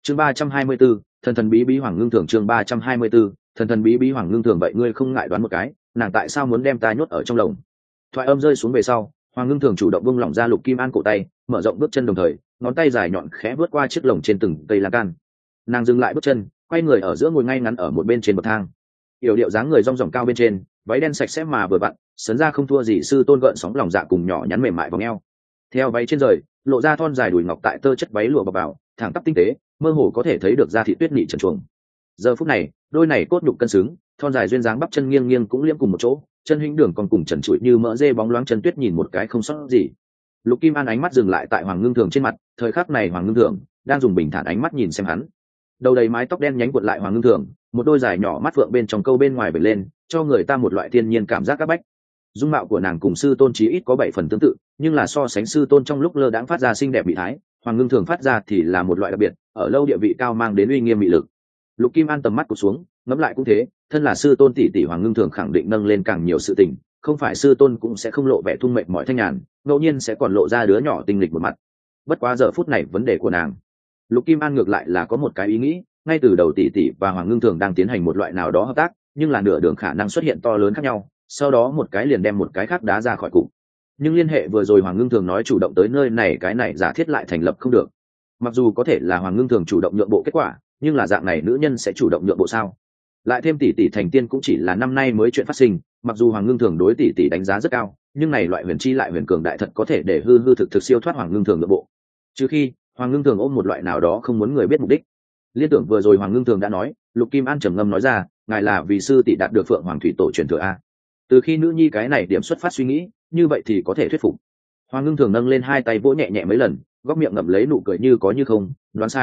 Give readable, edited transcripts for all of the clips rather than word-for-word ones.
chương 324, thần thần bí bí Hoàng Ngưng Thường. chương 324, thần thần bí bí Hoàng Ngưng Thường. Vậy ngươi không ngại đoán một cái, nàng tại sao muốn đem ta nhốt ở trong lồng? Thoại âm rơi xuống về sau, Hoàng Ngưng Thường chủ động buông lỏng ra Lục Kim An cổ tay, mở rộng bước chân, đồng thời ngón tay dài nhọn khẽ vớt qua chiếc lồng trên từng cây lan can. Nàng dừng lại bước chân, quay người ở giữa ngồi ngay ngắn ở một bên trên bậc thang. Yểu điệu dáng người rong ròng cao bên trên, váy đen sạch sẽ mà vừa vặn, sấn ra không thua gì sư tôn gợn sóng lòng dạ cùng nhỏ nhắn mềm mại vòng eo. Theo váy trên rời, lộ ra thon dài đùi ngọc tại tơ chất váy lụa bọc vào, thẳng tắp tinh tế, mơ hồ có thể thấy được da thịt tuyết nhị trần truồng. Giờ phút này, đôi này cốt nhục cân xứng, thon dài duyên dáng bắp chân nghiêng nghiêng cũng liễm cùng một chỗ, chân hĩnh đường còn cùng trần trụi như mỡ dê bóng loáng chân tuyết nhìn một cái không sót gì. Lục Kim An ánh mắt dừng lại tại Hoàng Ngưng Thường trên mặt, thời khắc này Hoàng Ngưng Thường đang dùng bình thản ánh mắt nhìn xem hắn. Đầu đầy mái tóc đen nhánh cuộn lại Hoàng Ngưng Thường, một đôi dài nhỏ mắt vượng bên trong câu bên ngoài bật lên, cho người ta một loại thiên nhiên cảm giác các bách. Dung mạo của nàng cùng sư tôn chí ít có 7 phần tương tự, nhưng là so sánh sư tôn trong lúc lơ đãng phát ra xinh đẹp bị thái, Hoàng Ngưng Thường phát ra thì là một loại đặc biệt, ở lâu địa vị cao mang đến uy nghiêm mị lực. Lục Kim An tầm mắt cụt xuống, ngẫm lại cũng thế, thân là sư tôn tỷ tỷ Hoàng Ngưng Thường khẳng định nâng lên càng nhiều sự tình, không phải sư tôn cũng sẽ không lộ vẻ thung mệt mỏi thanh nhàn, ngẫu nhiên sẽ còn lộ ra đứa nhỏ tinh lịch một mặt. Bất quá giờ phút này vấn đề của nàng, Lục Kim An ngược lại là có một cái ý nghĩ, ngay từ đầu tỷ tỷ và Hoàng Ngưng Thường đang tiến hành một loại nào đó hợp tác, nhưng là nửa đường khả năng xuất hiện to lớn khác nhau, sau đó một cái liền đem một cái khác đá ra khỏi cục. Nhưng liên hệ vừa rồi Hoàng Ngưng Thường nói chủ động tới nơi này, cái này giả thiết lại thành lập không được. Mặc dù có thể là Hoàng Ngưng Thường chủ động nhượng bộ kết quả, nhưng là dạng này nữ nhân sẽ chủ động nhượng bộ sao? Lại thêm tỷ tỷ thành tiên cũng chỉ là năm nay mới chuyện phát sinh, mặc dù Hoàng Ngưng Thường đối tỷ tỷ đánh giá rất cao, nhưng này loại huyền chi lại huyền cường đại thật có thể để hư hư thực thực siêu thoát Hoàng Ngưng Thường nhượng bộ. Trừ khi Hoàng Ngưng Thường ôm một loại nào đó không muốn người biết mục đích. Liên tưởng vừa rồi Hoàng Ngưng Thường đã nói, Lục Kim An trầm ngâm nói ra, ngài là vì sư tỷ đạt được Phượng Hoàng thủy tổ truyền thừa a. Từ khi nữ nhi cái này điểm xuất phát suy nghĩ, như vậy thì có thể thuyết phục. Hoàng Ngưng Thường nâng lên hai tay vỗ nhẹ nhẹ mấy lần, góc miệng ngậm lấy nụ cười như có như không,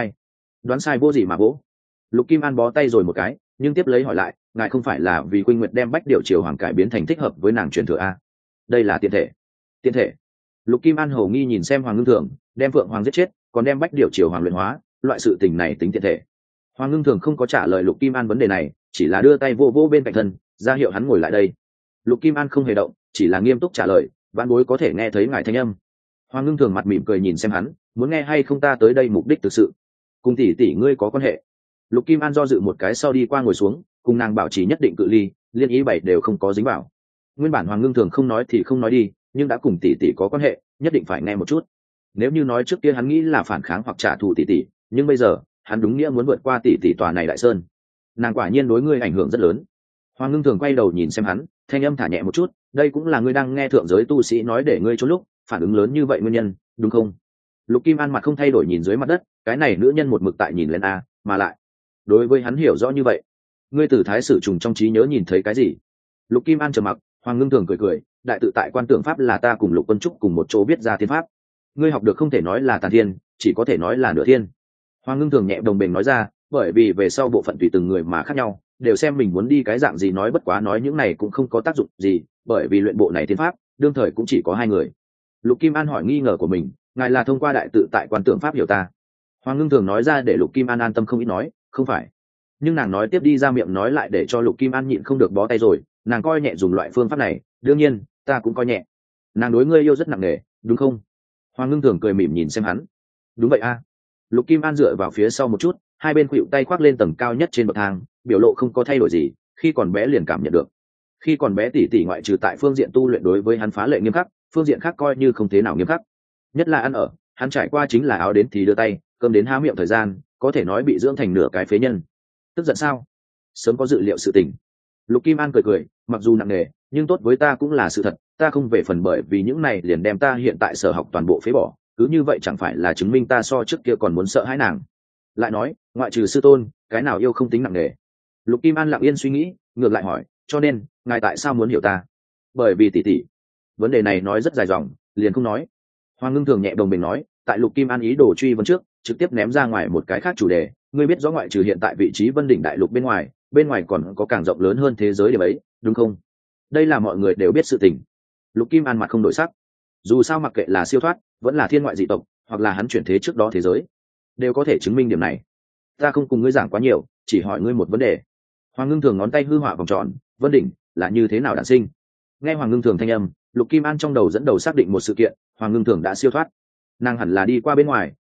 đoán sai vô gì mà vỗ. Lục Kim An bó tay rồi một cái, nhưng tiếp lấy hỏi lại, ngài không phải là vì Khuynh Nguyệt đem Bách Điểu Triều Hoàng cải biến thành thích hợp với nàng truyền thừa a? Đây là tiên thể. Lục Kim An hầu nghi nhìn xem Hoàng Ngưng Thường, đem Phượng Hoàng giết chết, còn đem Bách Điểu Triều Hoàng luyện hóa, loại sự tình này tính tiên thể. Hoàng Ngưng Thường không có trả lời Lục Kim An vấn đề này, chỉ là đưa tay vô vô bên cạnh thân, ra hiệu hắn ngồi lại đây. Lục Kim An không hề động, chỉ là nghiêm túc trả lời, vãn bối có thể nghe thấy ngài thanh âm. Hoàng Ngưng Thường mặt mỉm cười nhìn xem hắn, muốn nghe hay không ta tới đây mục đích thực sự cùng tỷ tỷ ngươi có quan hệ. Lục Kim An do dự một cái sau đi qua ngồi xuống, cùng nàng bảo trì nhất định cự ly, liên ý bảy đều không có dính vào. Nguyên bản Hoàng Ngưng Thường không nói thì không nói đi, nhưng đã cùng tỷ tỷ có quan hệ, nhất định phải nghe một chút. Nếu như nói trước kia hắn nghĩ là phản kháng hoặc trả thù tỷ tỷ, nhưng bây giờ hắn đúng nghĩa muốn vượt qua tỷ tỷ tòa này đại sơn. Nàng quả nhiên đối ngươi ảnh hưởng rất lớn. Hoàng Ngưng Thường quay đầu nhìn xem hắn, thanh âm thả nhẹ một chút, đây cũng là ngươi đang nghe thượng giới tu sĩ nói để ngươi trốn lúc phản ứng lớn như vậy nguyên nhân, đúng không? Lục Kim An mặt không thay đổi nhìn dưới mặt đất, cái này nữ nhân một mực tại nhìn lên a, mà lại đối với hắn hiểu rõ như vậy. Ngươi từ thái sử trùng trong trí nhớ nhìn thấy cái gì? Lục Kim An trầm mặc. Hoàng Ngưng Thường cười cười, đại tự tại quan tưởng pháp là ta cùng Lục Quân Trúc cùng một chỗ viết ra thiên pháp. Ngươi học được không thể nói là tàn thiên, chỉ có thể nói là nửa thiên. Hoàng Ngưng Thường nhẹ đồng bền nói ra, bởi vì về sau bộ phận tùy từng người mà khác nhau, đều xem mình muốn đi cái dạng gì, nói bất quá nói những này cũng không có tác dụng gì, bởi vì luyện bộ này thiên pháp đương thời cũng chỉ có 2 người. Lục Kim An hỏi nghi ngờ của mình, ngài là thông qua đại tự tại quan tưởng pháp hiểu ta? Hoàng Ngưng Thường nói ra để Lục Kim An an tâm không ít, nói không phải. Nhưng nàng nói tiếp đi ra miệng nói lại để cho Lục Kim An nhịn không được bó tay rồi, nàng coi nhẹ dùng loại phương pháp này, đương nhiên ta cũng coi nhẹ. Nàng đối ngươi yêu rất nặng nề, đúng không? Hoàng Ngưng Thường cười mỉm nhìn xem hắn. Đúng vậy a. Lục Kim An dựa vào phía sau một chút, hai bên khuỵu tay khoác lên tầng cao nhất trên bậc thang, biểu lộ không có thay đổi gì, khi còn bé liền cảm nhận được. Khi còn bé tỷ tỷ ngoại trừ tại phương diện tu luyện đối với hắn phá lệ nghiêm khắc, phương diện khác coi như không thế nào nghiêm khắc. Nhất là ăn ở, hắn trải qua chính là áo đến thì đưa tay, cơm đến há miệng thời gian, có thể nói bị dưỡng thành nửa cái phế nhân. Tức giận sao? Sớm có dự liệu sự tình. Lục Kim An cười cười, mặc dù nặng nề, nhưng tốt với ta cũng là sự thật, ta không về phần bởi vì những này liền đem ta hiện tại sở học toàn bộ phế bỏ, cứ như vậy chẳng phải là chứng minh ta so trước kia còn muốn sợ hãi nàng. Lại nói, ngoại trừ sư tôn, cái nào yêu không tính nặng nề. Lục Kim An lặng yên suy nghĩ, ngược lại hỏi, cho nên ngài tại sao muốn hiểu ta? Bởi vì tỷ tỷ. Vấn đề này nói rất dài dòng, liền không nói. Hoàng Ngưng Thường nhẹ đồng bình nói, tại Lục Kim An ý đồ truy vấn trước, trực tiếp ném ra ngoài một cái khác chủ đề, ngươi biết rõ ngoại trừ hiện tại vị trí Vân Đỉnh Đại Lục bên ngoài còn có càng rộng lớn hơn thế giới điểm ấy, đúng không? Đây là mọi người đều biết sự tình. Lục Kim An mặt không đổi sắc. Dù sao mặc kệ là siêu thoát, vẫn là thiên ngoại dị tộc, hoặc là hắn chuyển thế trước đó thế giới, đều có thể chứng minh điểm này. Ta không cùng ngươi giảng quá nhiều, chỉ hỏi ngươi một vấn đề. Hoàng Ngưng Thường ngón tay hư họa vòng tròn, Vân Đỉnh là như thế nào đản sinh? Nghe Hoàng Ngưng Thường thanh âm, Lục Kim An trong đầu dẫn đầu xác định một sự kiện, Hoàng Ngưng Thường đã siêu thoát. Nàng hẳn là đi qua bên ngoài,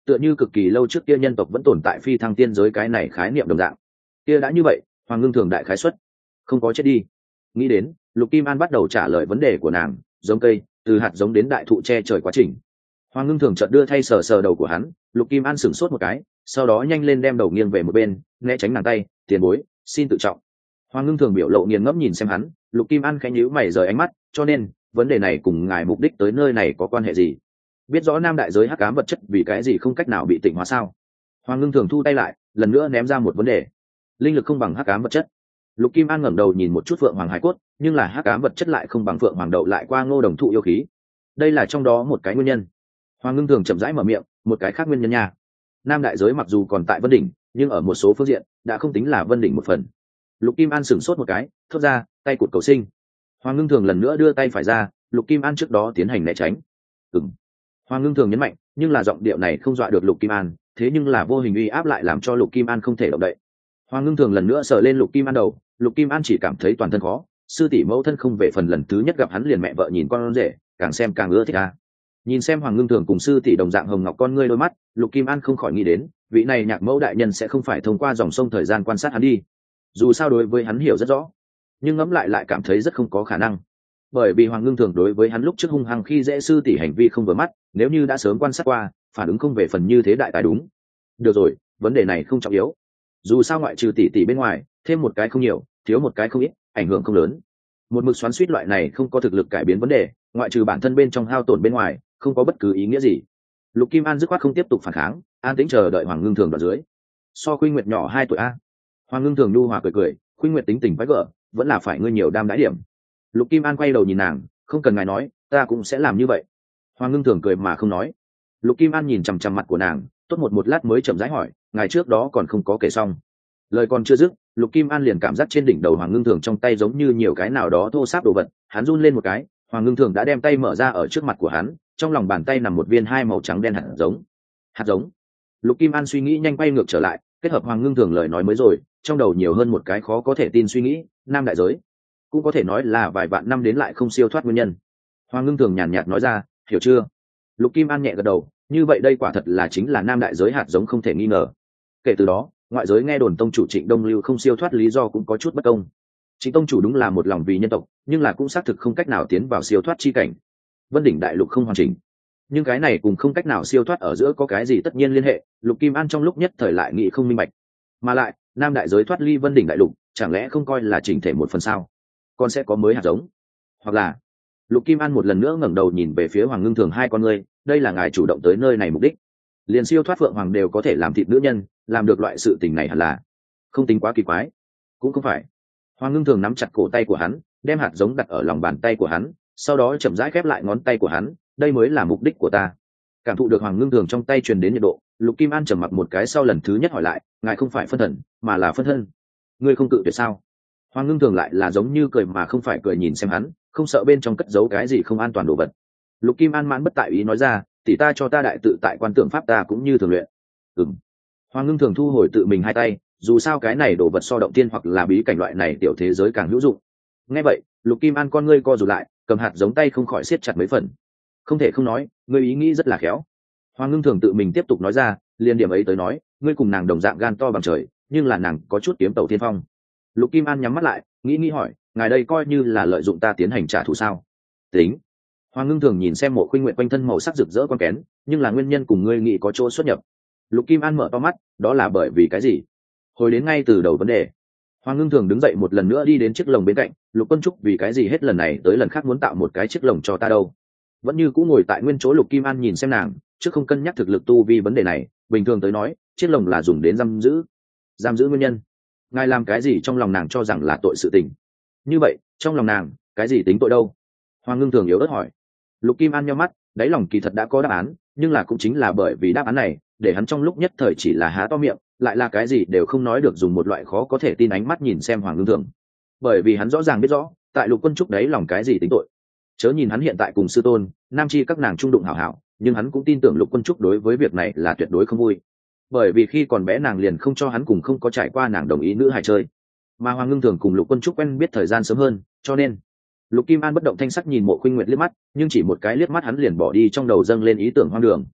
tựa như cực kỳ lâu trước kia nhân tộc vẫn tồn tại phi thăng tiên giới cái này khái niệm đồng dạng. Kia đã như vậy, Hoàng Ngưng Thường đại khái xuất không có chết đi. Nghĩ đến, Lục Kim An bắt đầu trả lời vấn đề của nàng, giống cây, từ hạt giống đến đại thụ che trời quá trình. Hoàng Ngưng Thường chợt đưa thay sờ sờ đầu của hắn, Lục Kim An sửng sốt một cái, sau đó nhanh lên đem đầu nghiêng về một bên, né tránh nàng tay, tiền bối, xin tự trọng. Hoàng Ngưng Thường biểu lộ nghiền ngẫm nhìn xem hắn, Lục Kim An khẽ nhíu mày rời ánh mắt, cho nên vấn đề này cùng ngài mục đích tới nơi này có quan hệ gì? Biết rõ nam đại giới hắc ám vật chất vì cái gì không cách nào bị tịnh hóa sao? Hoàng Ngưng Thường thu tay lại, lần nữa ném ra một vấn đề. Linh lực không bằng hắc ám vật chất. Lục Kim An ngẩng đầu nhìn một chút Phượng Hoàng hải cốt, nhưng là hắc ám vật chất lại không bằng Phượng Hoàng đậu lại qua Ngô Đồng thụ yêu khí. Đây là trong đó một cái nguyên nhân. Hoàng Ngưng Thường chậm rãi mở miệng, một cái khác nguyên nhân nha. Nam đại giới mặc dù còn tại Vân đỉnh, nhưng ở một số phương diện đã không tính là Vân đỉnh một phần. Lục Kim An sửng sốt một cái, thốt ra, tay cụt cầu sinh. Hoàng Ngưng Thường lần nữa đưa tay phải ra, Lục Kim An trước đó tiến hành né tránh. Hoàng Ngưng Thường nhấn mạnh, nhưng là giọng điệu này không dọa được Lục Kim An, thế nhưng là vô hình uy áp lại làm cho Lục Kim An không thể động đậy. Hoàng Ngưng Thường lần nữa sờ lên Lục Kim An đầu, Lục Kim An chỉ cảm thấy toàn thân khó, sư tỷ mẫu thân không về phần lần thứ nhất gặp hắn liền mẹ vợ nhìn con rể, càng xem càng ưa thích a. Nhìn xem Hoàng Ngưng Thường cùng sư tỷ đồng dạng hồng ngọc con ngươi đôi mắt, Lục Kim An không khỏi nghĩ đến, vị này nhạc mẫu đại nhân sẽ không phải thông qua dòng sông thời gian quan sát hắn đi. Dù sao đối với hắn hiểu rất rõ, nhưng ngẫm lại cảm thấy rất không có khả năng. Bởi vì Hoàng Ngưng Thường đối với hắn lúc trước hung hăng khi dễ sư tỷ hành vi không vừa mắt, nếu như đã sớm quan sát qua, phản ứng không về phần như thế đại tài đúng. Được rồi, vấn đề này không trọng yếu. Dù sao ngoại trừ tỷ bên ngoài, thêm một cái không nhiều, thiếu một cái không ít, ảnh hưởng không lớn. Một mực xoắn xuýt loại này không có thực lực cải biến vấn đề, ngoại trừ bản thân bên trong hao tổn bên ngoài, không có bất cứ ý nghĩa gì. Lục Kim An dứt khoát không tiếp tục phản kháng, an tĩnh chờ đợi Hoàng Ngưng Thường đoạn dưới. So Khuynh Nguyệt nhỏ 2 tuổi a. Hoàng Ngưng Thường nhu hòa cười, Khuynh Nguyệt tính tình quái gở, vẫn là phải ngươi nhiều đam đái điểm. Lục Kim An quay đầu nhìn nàng, không cần ngài nói, ta cũng sẽ làm như vậy. Hoàng Ngưng Thường cười mà không nói. Lục Kim An nhìn chằm chằm mặt của nàng, tốt một lát mới chậm rãi hỏi, ngài trước đó còn không có kể xong. Lời còn chưa dứt, Lục Kim An liền cảm giác trên đỉnh đầu Hoàng Ngưng Thường trong tay giống như nhiều cái nào đó thô sáp đồ vật, hắn run lên một cái, Hoàng Ngưng Thường đã đem tay mở ra ở trước mặt của hắn, trong lòng bàn tay nằm một viên hai màu trắng đen hạt giống. Hạt giống. Lục Kim An suy nghĩ nhanh quay ngược trở lại, kết hợp Hoàng Ngưng Thường lời nói mới rồi, trong đầu nhiều hơn một cái khó có thể tin suy nghĩ, nam đại giới cũng có thể nói là vài vạn năm đến lại không siêu thoát nguyên nhân. Hoàng Ngưng Thường nhàn nhạt nói ra, hiểu chưa? Lục Kim An nhẹ gật đầu, như vậy đây quả thật là chính là nam đại giới hạt giống không thể nghi ngờ. Kể từ đó, ngoại giới nghe đồn tông chủ Trịnh Đông Lưu không siêu thoát lý do cũng có chút bất công. Trịnh tông chủ đúng là một lòng vì nhân tộc, nhưng là cũng xác thực không cách nào tiến vào siêu thoát chi cảnh. Vân đỉnh đại lục không hoàn chỉnh, nhưng cái này cùng không cách nào siêu thoát ở giữa có cái gì tất nhiên liên hệ, Lục Kim An trong lúc nhất thời lại nghĩ không minh bạch. Mà lại, nam đại giới thoát ly Vân đỉnh đại lục, chẳng lẽ không coi là chỉnh thể một phần sao? Còn sẽ có mới hạt giống? Hoặc là Lục Kim An một lần nữa ngẩng đầu nhìn về phía Hoàng Ngưng Thường hai con ngươi, đây là ngài chủ động tới nơi này mục đích. Liền siêu thoát Phượng Hoàng đều có thể làm thịt nữ nhân, làm được loại sự tình này hẳn là không tính quá kỳ quái. Cũng không phải. Hoàng Ngưng Thường nắm chặt cổ tay của hắn, đem hạt giống đặt ở lòng bàn tay của hắn, sau đó chậm rãi khép lại ngón tay của hắn, đây mới là mục đích của ta. Cảm thụ được Hoàng Ngưng Thường trong tay truyền đến nhiệt độ, Lục Kim An trầm mặc một cái sau lần thứ nhất hỏi lại, ngài không phải phân thần, mà là phân thân. Ngươi không tự tuyệt sao? Hoàng Ngưng Thường lại là giống như cười mà không phải cười nhìn xem hắn, không sợ bên trong cất giấu cái gì không an toàn đồ vật. Lục Kim An mãn bất tại ý nói ra, tỷ ta cho ta đại tự tại quan tưởng pháp ta cũng như thường luyện. Hoàng Ngưng Thường thu hồi tự mình hai tay, dù sao cái này đồ vật so động tiên hoặc là bí cảnh loại này tiểu thế giới càng hữu dụng. Nghe vậy, Lục Kim An con ngươi co rụt lại, cầm hạt giống tay không khỏi siết chặt mấy phần. Không thể không nói, ngươi ý nghĩ rất là khéo. Hoàng Ngưng Thường tự mình tiếp tục nói ra, liên điểm ấy tới nói, ngươi cùng nàng đồng dạng gan to bằng trời, nhưng là nàng có chút kiếm tẩu thiên phong. Lục Kim An nhắm mắt lại, nghĩ hỏi, ngài đây coi như là lợi dụng ta tiến hành trả thù sao? Tính. Hoàng Ngưng Thường nhìn xem Mộ Khuynh Nguyệt quanh thân màu sắc rực rỡ con kén, nhưng là nguyên nhân cùng ngươi nghĩ có chỗ xuất nhập. Lục Kim An mở to mắt, đó là bởi vì cái gì? Hồi đến ngay từ đầu vấn đề. Hoàng Ngưng Thường đứng dậy một lần nữa đi đến chiếc lồng bên cạnh, Lục Quân Trúc vì cái gì hết lần này tới lần khác muốn tạo một cái chiếc lồng cho ta đâu? Vẫn như cũ ngồi tại nguyên chỗ. Lục Kim An nhìn xem nàng, chứ không cân nhắc thực lực tu vi vấn đề này, bình thường tới nói, chiếc lồng là dùng đến giam giữ nguyên nhân. Ngài làm cái gì trong lòng nàng cho rằng là tội sự tình? Như vậy, trong lòng nàng, cái gì tính tội đâu? Hoàng Ngưng Thường yếu ớt hỏi. Lục Kim An nhíu mắt, đáy lòng kỳ thật đã có đáp án, nhưng là cũng chính là bởi vì đáp án này, để hắn trong lúc nhất thời chỉ là há to miệng, lại là cái gì đều không nói được, dùng một loại khó có thể tin ánh mắt nhìn xem Hoàng Ngưng Thường. Bởi vì hắn rõ ràng biết rõ, tại Lục Quân Trúc đáy lòng cái gì tính tội. Chớ nhìn hắn hiện tại cùng sư tôn, nam chi các nàng trung đụng hảo hảo, nhưng hắn cũng tin tưởng Lục Quân Trúc đối với việc này là tuyệt đối không vui. Bởi vì khi còn bé nàng liền không cho hắn cùng không có trải qua nàng đồng ý nữ hài chơi, mà Hoàng Ngưng Thường cùng Lục Quân Trúc quen biết thời gian sớm hơn, cho nên Lục Kim An bất động thanh sắc nhìn Mộ Khuynh Nguyệt liếc mắt, nhưng chỉ một cái liếc mắt hắn liền bỏ đi trong đầu dâng lên ý tưởng hoang đường.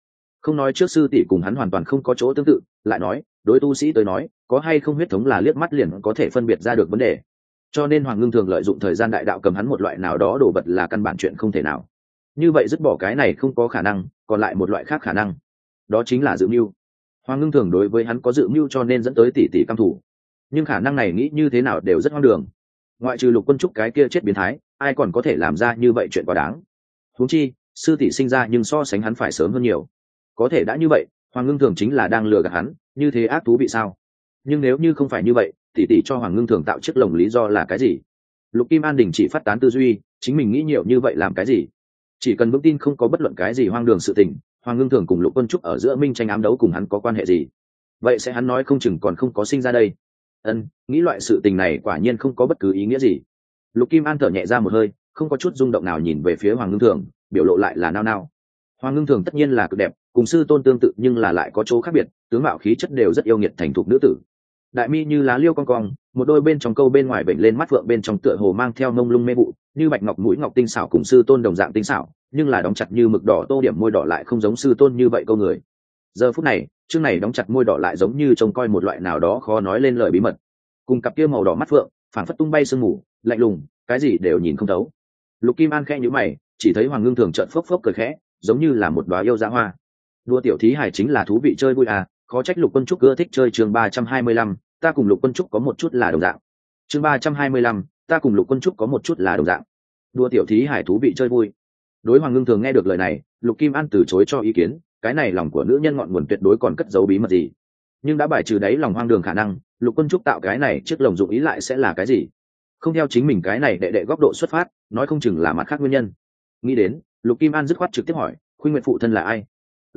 Không nói trước sư tỷ cùng hắn hoàn toàn không có chỗ tương tự, lại nói đối tu sĩ tới nói có hay không huyết thống là liếc mắt liền có thể phân biệt ra được vấn đề, cho nên Hoàng Ngưng Thường lợi dụng thời gian đại đạo cầm hắn một loại nào đó đồ vật là căn bản chuyện không thể nào. Như vậy dứt bỏ cái này không có khả năng, còn lại một loại khác khả năng, đó chính là dự mưu. Hoàng Ngưng Thường đối với hắn có dự mưu cho nên dẫn tới tỷ tỷ căm thủ, nhưng khả năng này nghĩ như thế nào đều rất hoang đường. Ngoại trừ Lục Quân Trúc cái kia chết biến thái, ai còn có thể làm ra như vậy chuyện quá đáng. Huống chi sư tỷ sinh ra nhưng so sánh hắn phải sớm hơn nhiều. Có thể đã như vậy, Hoàng Ngưng Thường chính là đang lừa gạt hắn, như thế ác thú vị sao? Nhưng nếu như không phải như vậy, tỷ tỷ cho Hoàng Ngưng Thường tạo chiếc lồng lý do là cái gì? Lục Kim An đình chỉ phát tán tư duy, chính mình nghĩ nhiều như vậy làm cái gì? Chỉ cần vững tin không có bất luận cái gì hoang đường sự tình, Hoàng Ngưng Thường cùng Lục Quân Trúc ở giữa minh tranh ám đấu cùng hắn có quan hệ gì? Vậy sẽ hắn nói không chừng còn không có sinh ra đây. Nghĩ loại sự tình này quả nhiên không có bất cứ ý nghĩa gì. Lục Kim An thở nhẹ ra một hơi, không có chút rung động nào nhìn về phía Hoàng Ngưng Thường, biểu lộ lại là nao nao. Hoàng Ngưng Thường tất nhiên là cực đẹp, cùng sư tôn tương tự nhưng là lại có chỗ khác biệt, tướng mạo khí chất đều rất yêu nghiệt thành thục nữ tử. Đại mi như lá liêu cong cong, một đôi bên trong câu bên ngoài vểnh lên mắt phượng bên trong tựa hồ mang theo mông lung mê vụ, như bạch ngọc mũi ngọc tinh xảo cùng sư tôn đồng dạng tinh xảo, nhưng là đóng chặt như mực đỏ tô điểm môi đỏ lại không giống sư tôn như vậy câu người. Giờ phút này, chương này đóng chặt môi đỏ lại giống như trông coi một loại nào đó khó nói lên lời bí mật. Cùng cặp kia màu đỏ mắt phượng, phảng phất tung bay sương mù, lạnh lùng, cái gì đều nhìn không thấu. Lục Kim An khẽ nhíu mày, chỉ thấy Hoàng Ngưng Thường trợn phốc phốc cười khẽ, giống như là một đóa yêu dã hoa. Đua tiểu thí hải chính là thú vị chơi vui à, khó trách Lục Quân Trúc ưa thích chơi. Chương 325, ta cùng Lục Quân Trúc có một chút là đồng dạng. Chương 325, ta cùng Lục Quân Trúc có một chút là đồng dạng. Đua tiểu thí hải thú vị chơi vui. Đối Hoàng Ngưng Thường nghe được lời này, Lục Kim An từ chối cho ý kiến, cái này lòng của nữ nhân ngọn nguồn tuyệt đối còn cất giấu bí mật gì. Nhưng đã bài trừ đáy lòng hoang đường khả năng, Lục Quân Trúc tạo cái này chiếc lồng dụng ý lại sẽ là cái gì? Không theo chính mình cái này đệ góc độ xuất phát, nói không chừng là mặt khác nguyên nhân. Nghĩ đến, Lục Kim An dứt khoát trực tiếp hỏi, Khuynh Nguyệt phụ thân là ai?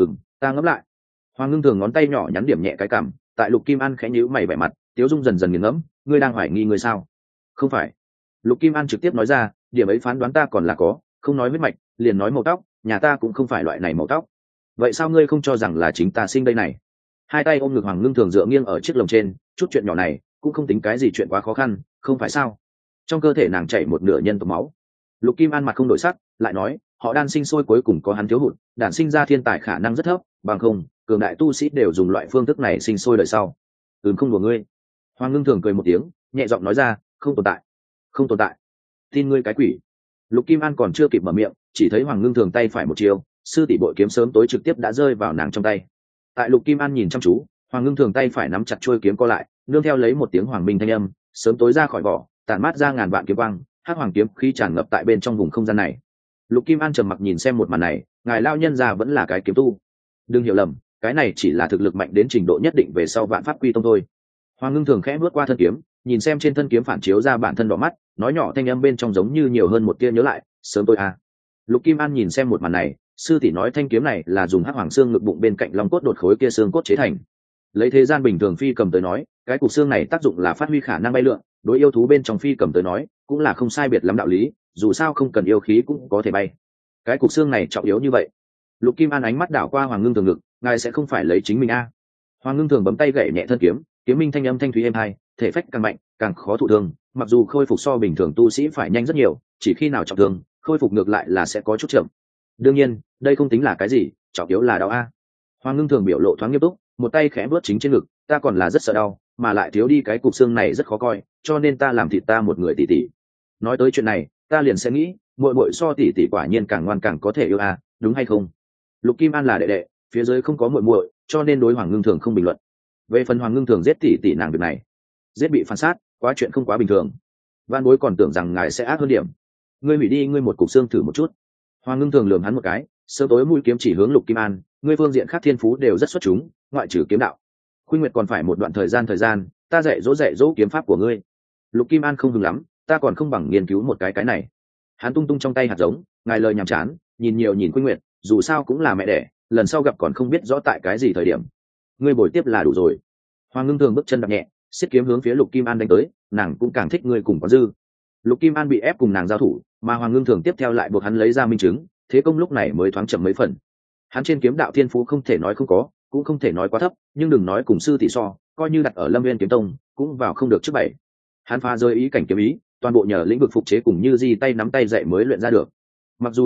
Ta ngẫm lại. Hoàng Ngưng Thường ngón tay nhỏ nhắn điểm nhẹ cái cằm, tại Lục Kim An khẽ nhíu mày vẻ mặt, Tiếu Dung dần dần nghiền ngẫm, ngươi đang hoài nghi người sao? Không phải. Lục Kim An trực tiếp nói ra, điểm ấy phán đoán ta còn là có, không nói huyết mạch, liền nói màu tóc, nhà ta cũng không phải loại này màu tóc. Vậy sao ngươi không cho rằng là chính ta sinh đây này? Hai tay ôm ngực Hoàng Ngưng Thường dựa nghiêng ở chiếc lồng trên, chút chuyện nhỏ này cũng không tính cái gì chuyện quá khó khăn, không phải sao? Trong cơ thể nàng chảy một nửa nhân tộc máu. Lục Kim An mặt không đổi sắc, lại nói, họ đan sinh sôi cuối cùng có hắn thiếu hụt, đản sinh ra thiên tài khả năng rất thấp, bằng không, cường đại tu sĩ đều dùng loại phương thức này sinh sôi đời sau. Không đùa ngươi. Hoàng Ngưng Thường cười một tiếng, nhẹ giọng nói ra, không tồn tại. Không tồn tại. Tin ngươi cái quỷ. Lục Kim An còn chưa kịp mở miệng, chỉ thấy Hoàng Ngưng Thường tay phải một chiều, sư tỷ bội kiếm sớm tối trực tiếp đã rơi vào nàng trong tay. Tại Lục Kim An nhìn chăm chú, Hoàng Ngưng Thường tay phải nắm chặt chuôi kiếm co lại, nương theo lấy một tiếng hoàng minh thanh âm, sớm tối ra khỏi vỏ, tản mát ra ngàn vạn kiếm quang, hắc hoàng kiếm khi tràn ngập tại bên trong vùng không gian này. Lục Kim An trầm mặc nhìn xem một màn này, ngài lao nhân già vẫn là cái kiếm tu, đừng hiểu lầm, cái này chỉ là thực lực mạnh đến trình độ nhất định về sau vạn pháp quy tông thôi. Hoàng Ngưng Thường khẽ bước qua thân kiếm, nhìn xem trên thân kiếm phản chiếu ra bản thân đỏ mắt, nói nhỏ thanh âm bên trong giống như nhiều hơn một tia nhớ lại, sớm tôi à. Lục Kim An nhìn xem một màn này, sư tỷ nói thanh kiếm này là dùng hắc hoàng xương ngực bụng bên cạnh long cốt đột khối kia xương cốt chế thành. Lấy thế gian bình thường phi cầm tới nói, cái cục xương này tác dụng là phát huy khả năng bay lượn, đối yêu thú bên trong phi cầm tới nói cũng là không sai biệt lắm đạo lý, dù sao không cần yêu khí cũng có thể bay. Cái cục xương này trọng yếu như vậy. Lục Kim An ánh mắt đảo qua Hoàng Ngưng Thường ngực, ngài sẽ không phải lấy chính mình a? Hoàng Ngưng Thường bấm tay gậy nhẹ thân kiếm, kiếm minh thanh âm thanh thúy êm hai, thể phách càng mạnh càng khó thụ thương, mặc dù khôi phục so bình thường tu sĩ phải nhanh rất nhiều, chỉ khi nào trọng thương khôi phục ngược lại là sẽ có chút chậm. Đương nhiên đây không tính là cái gì, trọng yếu là đau a. Hoàng Ngưng Thường biểu lộ thoáng nghiêm túc, một tay khẽ vuốt chính trên ngực, ta còn là rất sợ đau, mà lại thiếu đi cái cục xương này rất khó coi, cho nên ta làm thịt ta một người tỷ tỷ. Nói tới chuyện này ta liền sẽ nghĩ, muội muội so tỷ tỷ quả nhiên càng ngoan càng có thể yêu a, đúng hay không? Lục Kim An là đệ đệ, phía dưới không có muội muội, cho nên đối Hoàng Ngưng Thường không bình luận. Về phần Hoàng Ngưng Thường giết tỷ tỷ nàng việc này, giết bị phản sát, quá chuyện không quá bình thường. Van bối còn tưởng rằng ngài sẽ ác hơn điểm. Ngươi hủy đi ngươi một cục xương thử một chút. Hoàng Ngưng Thường lườm hắn một cái, sớm tối mũi kiếm chỉ hướng Lục Kim An, ngươi phương diện khác thiên phú đều rất xuất chúng, ngoại trừ kiếm đạo. Khuynh Nguyệt còn phải một đoạn thời gian, ta dạy dỗ kiếm pháp của ngươi. Lục Kim An không hứng lắm, ta còn không bằng nghiên cứu một cái này. Hắn tung tung trong tay hạt giống, ngài lời nhàm chán, nhìn nhiều nhìn Khuynh Nguyệt, dù sao cũng là mẹ đẻ, lần sau gặp còn không biết rõ tại cái gì thời điểm. Ngươi bồi tiếp là đủ rồi. Hoàng Ngưng Thường bước chân đạp nhẹ, xiết kiếm hướng phía Lục Kim An đánh tới, nàng cũng càng thích ngươi cùng có dư. Lục Kim An bị ép cùng nàng giao thủ, mà Hoàng Ngưng Thường tiếp theo lại buộc hắn lấy ra minh chứng, thế công lúc này mới thoáng chậm mấy phần. Hắn trên kiếm đạo thiên phú không thể nói không có, cũng không thể nói quá thấp, nhưng đừng nói cùng sư tỷ so, coi như đặt ở Lâm Nguyên kiếm tông cũng vào không được trước bảy. Hắn phá rơi ý cảnh kiếm ý, toàn bộ nhờ lĩnh vực phục chế cùng Như Di tay nắm tay dạy mới luyện ra được. Mặc dù luyện được,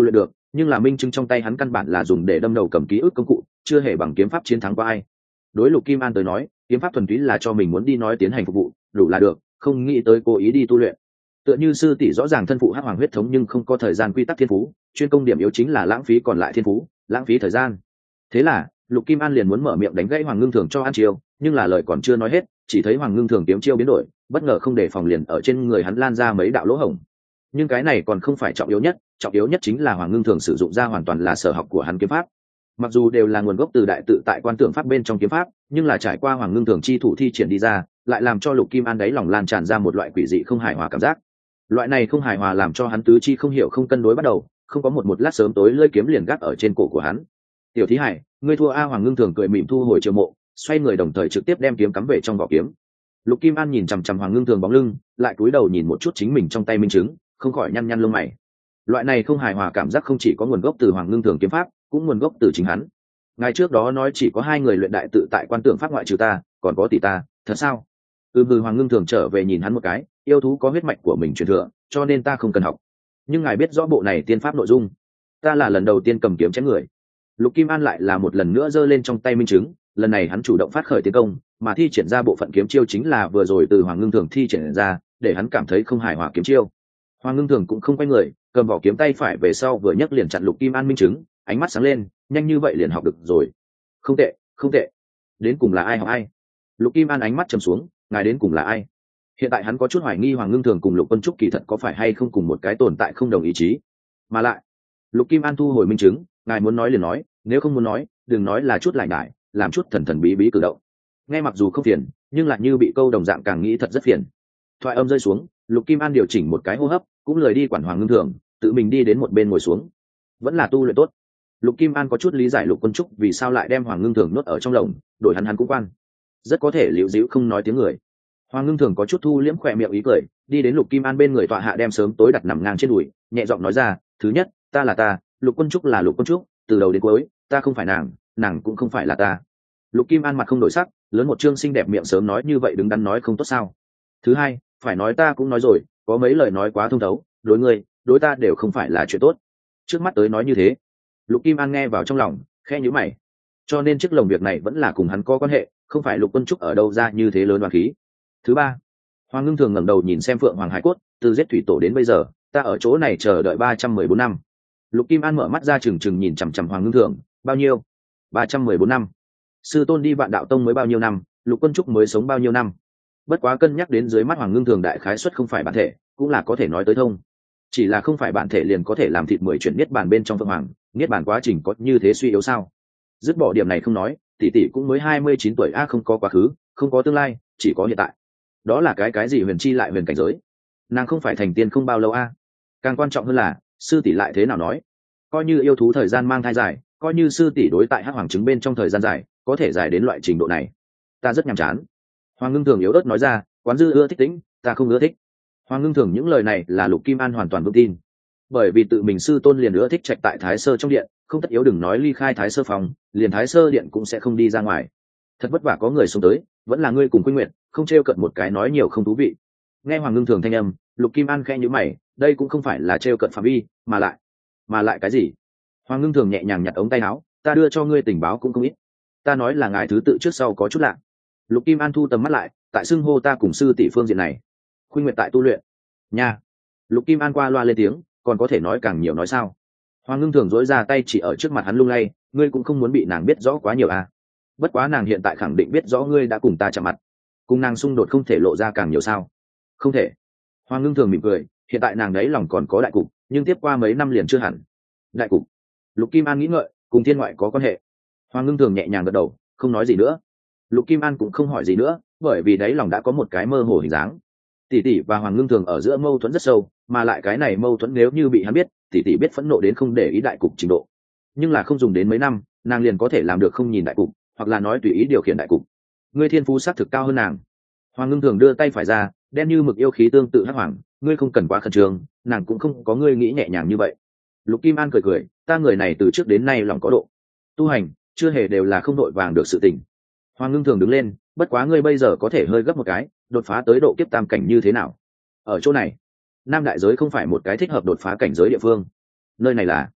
nhưng là minh chứng trong tay hắn căn bản là dùng để đâm đầu cầm ký ức công cụ, chưa hề bằng kiếm pháp chiến thắng qua ai. Đối Lục Kim An tới nói, kiếm pháp thuần túy là cho mình muốn đi nói tiến hành phục vụ, đủ là được, không nghĩ tới cố ý đi tu luyện. Tựa như sư tỷ rõ ràng thân phụ hắc hoàng huyết thống nhưng không có thời gian quy tắc thiên phú, chuyên công điểm yếu chính là lãng phí còn lại thiên phú, lãng phí thời gian. Thế là Lục Kim An liền muốn mở miệng đánh gãy Hoàng Ngưng Thường cho ăn chiêu, nhưng là lời còn chưa nói hết, chỉ thấy Hoàng Ngưng Thường kiếm chiêu biến đổi, bất ngờ không để phòng liền ở trên người hắn lan ra mấy đạo lỗ hổng. Nhưng cái này còn không phải trọng yếu nhất chính là Hoàng Ngưng Thường sử dụng ra hoàn toàn là sở học của hắn kiếm pháp. Mặc dù đều là nguồn gốc từ đại tự tại quan tưởng pháp bên trong kiếm pháp, nhưng là trải qua Hoàng Ngưng Thường chi thủ thi triển đi ra, lại làm cho Lục Kim An đáy lòng lan tràn ra một loại quỷ dị không hài hòa cảm giác. Loại này không hài hòa làm cho hắn tứ chi không hiểu không cân đối bắt đầu, không có một lát sớm tối lưỡi kiếm liền gác ở trên cổ của hắn. Tiểu thí hải, ngươi thua a. Hoàng Ngưng Thường cười mỉm thu hồi chiêu mộ, xoay người đồng thời trực tiếp đem kiếm cắm về trong vỏ kiếm. Lục Kim An nhìn chằm chằm Hoàng Ngưng Thường bóng lưng, lại cúi đầu nhìn một chút chính mình trong tay minh chứng, không khỏi nhăn nhăn lông mày. Loại này không hài hòa cảm giác không chỉ có nguồn gốc từ Hoàng Ngưng Thường kiếm pháp, cũng nguồn gốc từ chính hắn. Ngày trước đó nói chỉ có hai người luyện đại tự tại quan tưởng pháp ngoại trừ ta, còn có tỷ ta, thật sao? Hoàng Ngưng Thường trở về nhìn hắn một cái, yêu thú có huyết mạch của mình truyền thừa, cho nên ta không cần học. Nhưng ngài biết rõ bộ này tiên pháp nội dung, ta là lần đầu tiên cầm kiếm chém người. Lục Kim An lại là một lần nữa giơ lên trong tay minh chứng, lần này hắn chủ động phát khởi tiến công, mà thi triển ra bộ phận kiếm chiêu chính là vừa rồi từ Hoàng Ngưng Thường thi triển ra, để hắn cảm thấy không hài hòa kiếm chiêu. Hoàng Ngưng Thường cũng không quay người, cầm vỏ kiếm tay phải về sau vừa nhấc liền chặn Lục Kim An minh chứng, ánh mắt sáng lên, nhanh như vậy liền học được rồi. Không tệ, không tệ. Đến cùng là ai học ai? Lục Kim An ánh mắt trầm xuống, ngài đến cùng là ai? Hiện tại hắn có chút hoài nghi Hoàng Ngưng Thường cùng Lục Quân Trúc kỳ thật có phải hay không cùng một cái tồn tại không đồng ý chí. Mà lại, Lục Kim An thu hồi minh chứng, ngài muốn nói liền nói, nếu không muốn nói, đừng nói là chút lại đại, làm chút thần thần bí bí cử động. Nghe mặc dù không phiền, nhưng lại như bị câu đồng dạng càng nghĩ thật rất phiền. Thoại âm rơi xuống, Lục Kim An điều chỉnh một cái hô hấp, cũng lời đi quản Hoàng Ngưng Thường, tự mình đi đến một bên ngồi xuống. Vẫn là tu luyện tốt. Lục Kim An có chút lý giải Lục Quân Trúc vì sao lại đem Hoàng Ngưng Thường nuốt ở trong lồng, đổi hắn cũng quan. Rất có thể liễu dĩu không nói tiếng người. Hoàng Ngưng Thường có chút thu liễm khỏe miệng ý cười, đi đến Lục Kim An bên người tọa hạ đem sớm tối đặt nằm ngang trên đùi, nhẹ giọng nói ra, thứ nhất, ta là ta, Lục Quân Trúc là Lục Quân Trúc, từ đầu đến cuối, ta không phải nàng, nàng cũng không phải là ta. Lục Kim An mặt không đổi sắc, lớn một trương xinh đẹp miệng sớm nói như vậy đứng đắn nói không tốt sao? Thứ hai, phải nói ta cũng nói rồi, có mấy lời nói quá thông thấu, đối ngươi, đối ta đều không phải là chuyện tốt. Trước mắt tới nói như thế. Lục Kim An nghe vào trong lòng, khẽ nhíu mày. Cho nên chiếc lồng việc này vẫn là cùng hắn có quan hệ, không phải Lục Quân Trúc ở đâu ra như thế lớn đoán khí. Thứ ba, Hoàng Ngưng Thường ngẩng đầu nhìn xem Phượng Hoàng Hải Cốt, từ giết thủy tổ đến bây giờ, ta ở chỗ này chờ đợi 314 năm. Lục Kim An mở mắt ra trừng trừng nhìn chằm chằm Hoàng Ngưng Thường, bao nhiêu? 314 năm. Sư tôn đi Vạn Đạo Tông mới bao nhiêu năm, Lục Quân Trúc mới sống bao nhiêu năm? Bất quá cân nhắc đến dưới mắt Hoàng Ngưng Thường đại khái suất không phải bản thể, cũng là có thể nói tới thông. Chỉ là không phải bản thể liền có thể làm thịt 10 chuyển niết bàn bên trong Phượng Hoàng, niết bàn quá trình có như thế suy yếu sao? Dứt bỏ điểm này không nói, tỷ tỷ cũng mới 29 tuổi a, không có quá khứ, không có tương lai, chỉ có hiện tại. Đó là cái gì huyền chi lại huyền cảnh giới? Nàng không phải thành tiên không bao lâu a? Càng quan trọng hơn là, sư tỷ lại thế nào nói? Coi như yêu thú thời gian mang thai dài, coi như sư tỷ đối tại hắc hoàng trứng bên trong thời gian dài, có thể dài đến loại trình độ này. Ta rất nhàm chán. Hoàng Ngưng Thường yếu ớt nói ra, quán dư ưa thích tĩnh, ta không ưa thích. Hoàng Ngưng Thường những lời này là Lục Kim An hoàn toàn vững tin, bởi vì tự mình sư tôn liền ưa thích trạch tại Thái Sơ trong điện, không tất yếu đừng nói ly khai Thái Sơ phòng, liền Thái Sơ điện cũng sẽ không đi ra ngoài. Thật vất vả có người xuống tới, vẫn là ngươi cùng Khuynh Nguyệt, không trêu cợt một cái nói nhiều không thú vị. Nghe Hoàng Ngưng Thường thanh âm, Lục Kim An khẽ nhíu mày, đây cũng không phải là trêu cợt phạm vi, mà lại cái gì? Hoàng Ngưng Thường nhẹ nhàng nhặt ống tay áo, ta đưa cho ngươi tình báo cũng không ít. Ta nói là ngài thứ tự trước sau có chút lạ. Lục Kim An thu tầm mắt lại, tại xưng hô ta cùng sư tỷ phương diện này. Khuynh Nguyệt tại tu luyện. Nha. Lục Kim An qua loa lên tiếng, còn có thể nói càng nhiều nói sao? Hoàng Ngưng Thường dỗi ra tay chỉ ở trước mặt hắn lung lay, ngươi cũng không muốn bị nàng biết rõ quá nhiều à? Bất quá nàng hiện tại khẳng định biết rõ ngươi đã cùng ta chạm mặt, cùng nàng xung đột không thể lộ ra càng nhiều sao? Không thể. Hoàng Ngưng Thường mỉm cười, hiện tại nàng đấy lòng còn có đại cục, nhưng tiếp qua mấy năm liền chưa hẳn. Đại cục? Lục Kim An nghĩ ngợi, cùng thiên ngoại có quan hệ. Hoàng Ngưng Thường nhẹ nhàng gật đầu, không nói gì nữa. Lục Kim An cũng không hỏi gì nữa, bởi vì đấy lòng đã có một cái mơ hồ hình dáng. Tỷ tỷ và Hoàng Ngưng Thường ở giữa mâu thuẫn rất sâu, mà lại cái này mâu thuẫn nếu như bị hắn biết, tỷ tỷ biết phẫn nộ đến không để ý đại cục trình độ. Nhưng là không dùng đến mấy năm, nàng liền có thể làm được không nhìn đại cục, hoặc là nói tùy ý điều khiển đại cục. Ngươi thiên phú xác thực cao hơn nàng. Hoàng Ngưng Thường đưa tay phải ra, đen như mực yêu khí tương tự hắc hoàng, ngươi không cần quá khẩn trương, nàng cũng không có ngươi nghĩ nhẹ nhàng như vậy. Lục Kim An cười cười, ta người này từ trước đến nay lòng có độ, tu hành chưa hề đều là không đội vàng được sự tình. Hoàng Ngưng Thường đứng lên, bất quá ngươi bây giờ có thể hơi gấp một cái, đột phá tới độ kiếp tam cảnh như thế nào? Ở chỗ này, Nam đại giới không phải một cái thích hợp đột phá cảnh giới địa phương. Nơi này là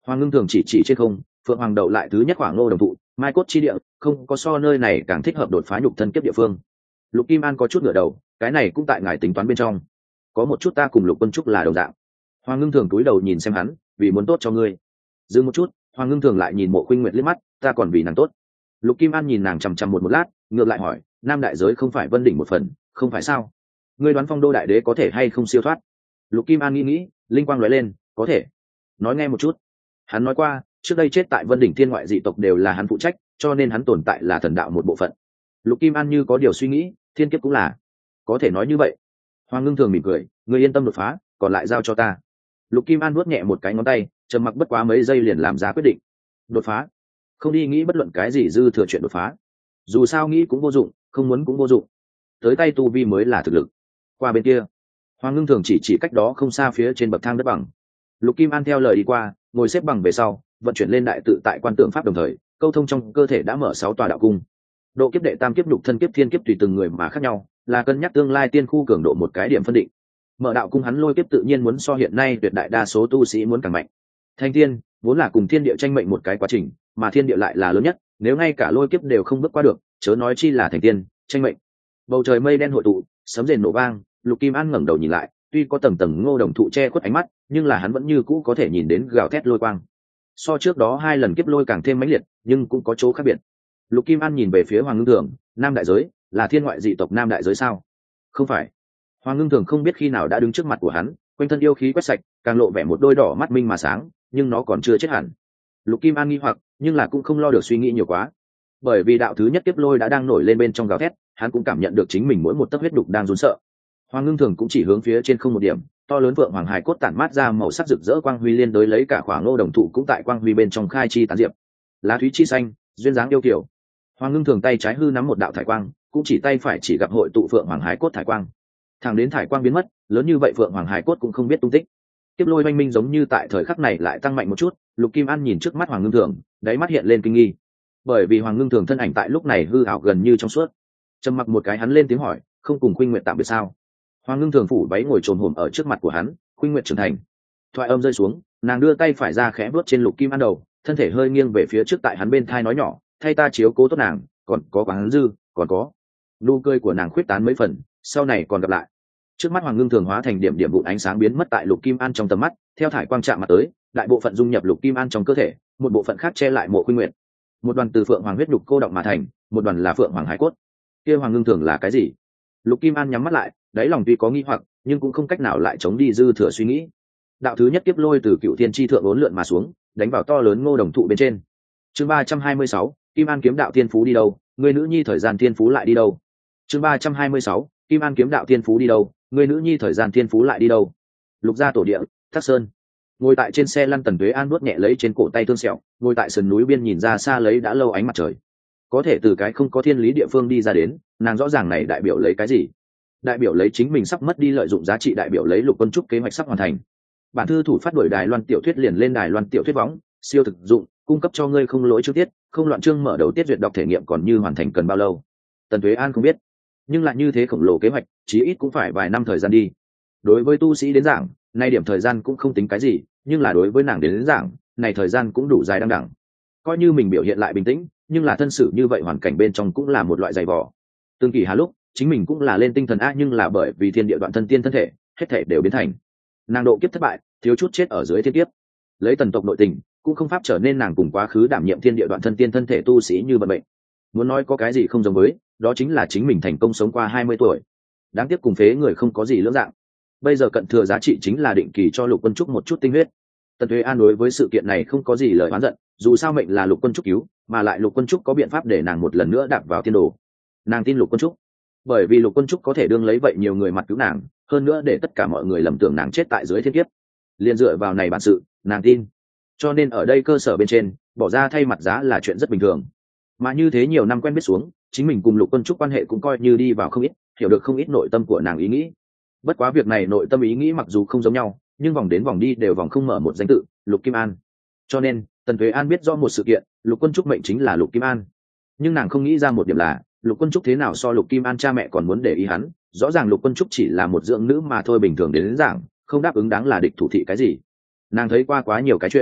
Hoàng Ngưng Thường chỉ trên không, phượng hoàng đậu lại thứ nhất khoảng ngô đồng thụ, mai cốt chi địa, không có so nơi này càng thích hợp đột phá nhục thân kiếp địa phương. Lục Kim An có chút ngửa đầu, cái này cũng tại ngài tính toán bên trong. Có một chút ta cùng Lục Quân Trúc là đồng dạng. Hoàng Ngưng Thường cúi đầu nhìn xem hắn, vì muốn tốt cho ngươi. Dừng một chút, Hoàng Ngưng Thường lại nhìn Mộ Khuynh Nguyệt liếc mắt, ta còn vì nàng tốt. Lục Kim An nhìn nàng chằm chằm một lát, ngược lại hỏi, Nam đại giới không phải Vân đỉnh một phần, không phải sao? Ngươi đoán Phong Đô đại đế có thể hay không siêu thoát? Lục Kim An nghĩ, linh quang lóe lên, có thể. Nói nghe một chút. Hắn nói qua, trước đây chết tại Vân đỉnh thiên ngoại dị tộc đều là hắn phụ trách, cho nên hắn tồn tại là thần đạo một bộ phận. Lục Kim An như có điều suy nghĩ, thiên kiếp cũng là. Có thể nói như vậy. Hoàng Ngưng Thường mỉm cười, ngươi yên tâm đột phá, còn lại giao cho ta. Lục Kim An vuốt nhẹ một cái ngón tay, trầm mặc bất quá mấy giây liền làm ra quyết định. Đột phá. Không đi nghĩ bất luận cái gì dư thừa chuyện đột phá. Dù sao nghĩ cũng vô dụng, không muốn cũng vô dụng. Tới tay tu vi mới là thực lực. Qua bên kia, Hoàng Ngưng Thường chỉ cách đó không xa phía trên bậc thang đất bằng. Lục Kim An theo lời đi qua, ngồi xếp bằng về sau, vận chuyển lên đại tự tại quan tượng pháp đồng thời, câu thông trong cơ thể đã mở 6 tòa đạo cung. Độ kiếp đệ tam kiếp nhục thân kiếp thiên kiếp tùy từng người mà khác nhau, là cân nhắc tương lai tiên khu cường độ một cái điểm phân định. Mở đạo cung hắn lôi kiếp tự nhiên muốn so hiện nay tuyệt đại đa số tu sĩ muốn càng mạnh. Thành tiên vốn là cùng thiên địa tranh mệnh một cái quá trình, mà thiên địa lại là lớn nhất, nếu ngay cả lôi kiếp đều không bước qua được, chớ nói chi là thành tiên, tranh mệnh. Bầu trời mây đen hội tụ, sấm rền nổ vang, Lục Kim An ngẩng đầu nhìn lại, tuy có tầng tầng ngô đồng thụ che khuất ánh mắt, nhưng là hắn vẫn như cũ có thể nhìn đến gào thét lôi quang. So trước đó 2 lần kiếp lôi càng thêm mãnh liệt, nhưng cũng có chỗ khác biệt. Lục Kim An nhìn về phía Hoàng Ngưng Thường, Nam đại giới là thiên ngoại dị tộc Nam đại giới sao? Không phải. Hoàng Ngưng Thường không biết khi nào đã đứng trước mặt của hắn, quanh thân yêu khí quét sạch, càng lộ vẻ một đôi đỏ mắt minh mà sáng, nhưng nó còn chưa chết hẳn. Lục Kim An nghi hoặc, nhưng là cũng không lo được suy nghĩ nhiều quá, bởi vì đạo thứ nhất kiếp lôi đã đang nổi lên bên trong gào thét, hắn cũng cảm nhận được chính mình mỗi một tấc huyết đục đang run sợ. Hoàng Ngưng Thường cũng chỉ hướng phía trên không một điểm, to lớn vượng hoàng hải cốt tản mát ra màu sắc rực rỡ quang huy liên đối lấy cả khoảng ngô đồng thụ cũng tại quang huy bên trong khai chi tán diệp, lá thúy chi xanh, duyên dáng yêu kiều. Hoàng Ngưng Thường tay trái hư nắm một đạo thải quang, cũng chỉ tay phải chỉ gặp hội tụ phượng hoàng hải cốt thải quang. Thẳng đến thải quang biến mất, lớn như vậy phượng hoàng hải cốt cũng không biết tung tích. Kiếp lôi oanh minh giống như tại thời khắc này lại tăng mạnh một chút, Lục Kim An nhìn trước mắt Hoàng Ngưng Thường, đáy mắt hiện lên kinh nghi, bởi vì Hoàng Ngưng Thường thân ảnh tại lúc này hư ảo gần như trong suốt. Trầm mặc một cái hắn lên tiếng hỏi, không cùng Khuynh Nguyệt tạm biệt sao? Hoàng Ngưng Thường phủ váy ngồi trồm hổm ở trước mặt của hắn, Khuynh Nguyệt trưởng thành. Thoại âm rơi xuống, nàng đưa tay phải ra khẽ vuốt trên Lục Kim An đầu, thân thể hơi nghiêng về phía trước tại hắn bên thai nói nhỏ, thay ta chiếu cố tốt nàng, còn có quán dư, còn có. Nụ cười của nàng khuyết tán mấy phần, sau này còn gặp lại. Trước mắt Hoàng Ngưng Thường hóa thành điểm điểm vụn ánh sáng biến mất tại Lục Kim An trong tầm mắt, theo thải quang chạm mặt tới, đại bộ phận dung nhập Lục Kim An trong cơ thể, một bộ phận khác che lại Mộ Khuynh Nguyệt. Một đoàn từ phượng hoàng huyết đục cô động mà thành, một đoàn là phượng hoàng hải cốt. Kia Hoàng Ngưng Thường là cái gì? Lục Kim An nhắm mắt lại, đáy lòng tuy có nghi hoặc, nhưng cũng không cách nào lại chống đi dư thừa suy nghĩ. Đạo thứ nhất kiếp lôi từ Cựu Thiên chi thượng uốn lượn mà xuống, đánh vào to lớn ngô đồng thụ bên trên. Chương 326, Kim An kiếm đạo thiên phú đi đâu, người nữ nhi thời gian thiên phú lại đi đâu? Chương 326, Kim An kiếm đạo thiên phú đi đâu, người nữ nhi thời gian thiên phú lại đi đâu? Lục gia tổ địa, Thác Sơn. Ngồi tại trên xe lăn Tần Tuế An nuốt nhẹ lấy trên cổ tay thương sẹo, ngồi tại sườn núi biên nhìn ra xa lấy đã lâu ánh mặt trời. Có thể từ cái không có thiên lý địa phương đi ra đến, nàng rõ ràng này đại biểu lấy cái gì? Đại biểu lấy chính mình sắp mất đi lợi dụng giá trị, đại biểu lấy Lục Quân Trúc kế hoạch sắp hoàn thành. Bản thư thủ phát đổi Đài Loan tiểu thuyết liền lên Đài Loan tiểu thuyết võng, siêu thực dụng, cung cấp cho ngươi không lỗi chương tiết, không loạn chương mở đầu tiết duyệt đọc thể nghiệm còn như hoàn thành cần bao lâu. Tần Tuế An không biết, nhưng lại như thế khổng lồ kế hoạch, chí ít cũng phải vài năm thời gian đi. Đối với tu sĩ đến giảng, nay điểm thời gian cũng không tính cái gì, nhưng là đối với nàng đến giảng, này thời gian cũng đủ dài đăng đẳng. Coi như mình biểu hiện lại bình tĩnh, nhưng là thân sự như vậy hoàn cảnh bên trong cũng là một loại dày vò. Từng kỳ hà lúc, chính mình cũng là lên tinh thần a, nhưng là bởi vì thiên địa đoạn thân tiên thân thể, hết thể đều biến thành. Nàng độ kiếp thất bại, thiếu chút chết ở dưới thiên kiếp. Lấy tần tộc nội tình, cũng không pháp trở nên nàng cùng quá khứ đảm nhiệm thiên địa đoạn thân tiên thân thể tu sĩ như bận bệnh. Muốn nói có cái gì không giống với, đó chính là chính mình thành công sống qua 20 tuổi. Đáng tiếc cùng phế người không có gì lưỡng dạng. Bây giờ cận thừa giá trị chính là định kỳ cho Lục Quân Trúc một chút tinh huyết. Tần Tuế An đối với sự kiện này không có gì lời oán giận, dù sao mệnh là Lục Quân Trúc cứu, mà lại Lục Quân Trúc có biện pháp để nàng một lần nữa đạp vào thiên đồ. Nàng tin Lục Quân Trúc, bởi vì Lục Quân Trúc có thể đương lấy vậy nhiều người mặt cứu nàng, hơn nữa để tất cả mọi người lầm tưởng nàng chết tại dưới thiên kiếp. Liên dựa vào này bản sự, nàng tin. Cho nên ở đây cơ sở bên trên, bỏ ra thay mặt giá là chuyện rất bình thường. Mà như thế nhiều năm quen biết xuống, chính mình cùng Lục Quân Trúc quan hệ cũng coi như đi vào không ít, hiểu được không ít nội tâm của nàng ý nghĩ. Bất quá việc này nội tâm ý nghĩ mặc dù không giống nhau, nhưng vòng đến vòng đi đều vòng không mở một danh tự, Lục Kim An. Cho nên Tần Tuế An biết rõ một sự kiện, Lục Quân Trúc mệnh chính là Lục Kim An. Nhưng nàng không nghĩ ra một điểm là, Lục Quân Trúc thế nào so Lục Kim An cha mẹ còn muốn để ý hắn. Rõ ràng Lục Quân Trúc chỉ là một dưỡng nữ mà thôi, bình thường đến giảng không đáp ứng đáng là địch thủ thị cái gì. Nàng thấy qua quá nhiều cái chuyện.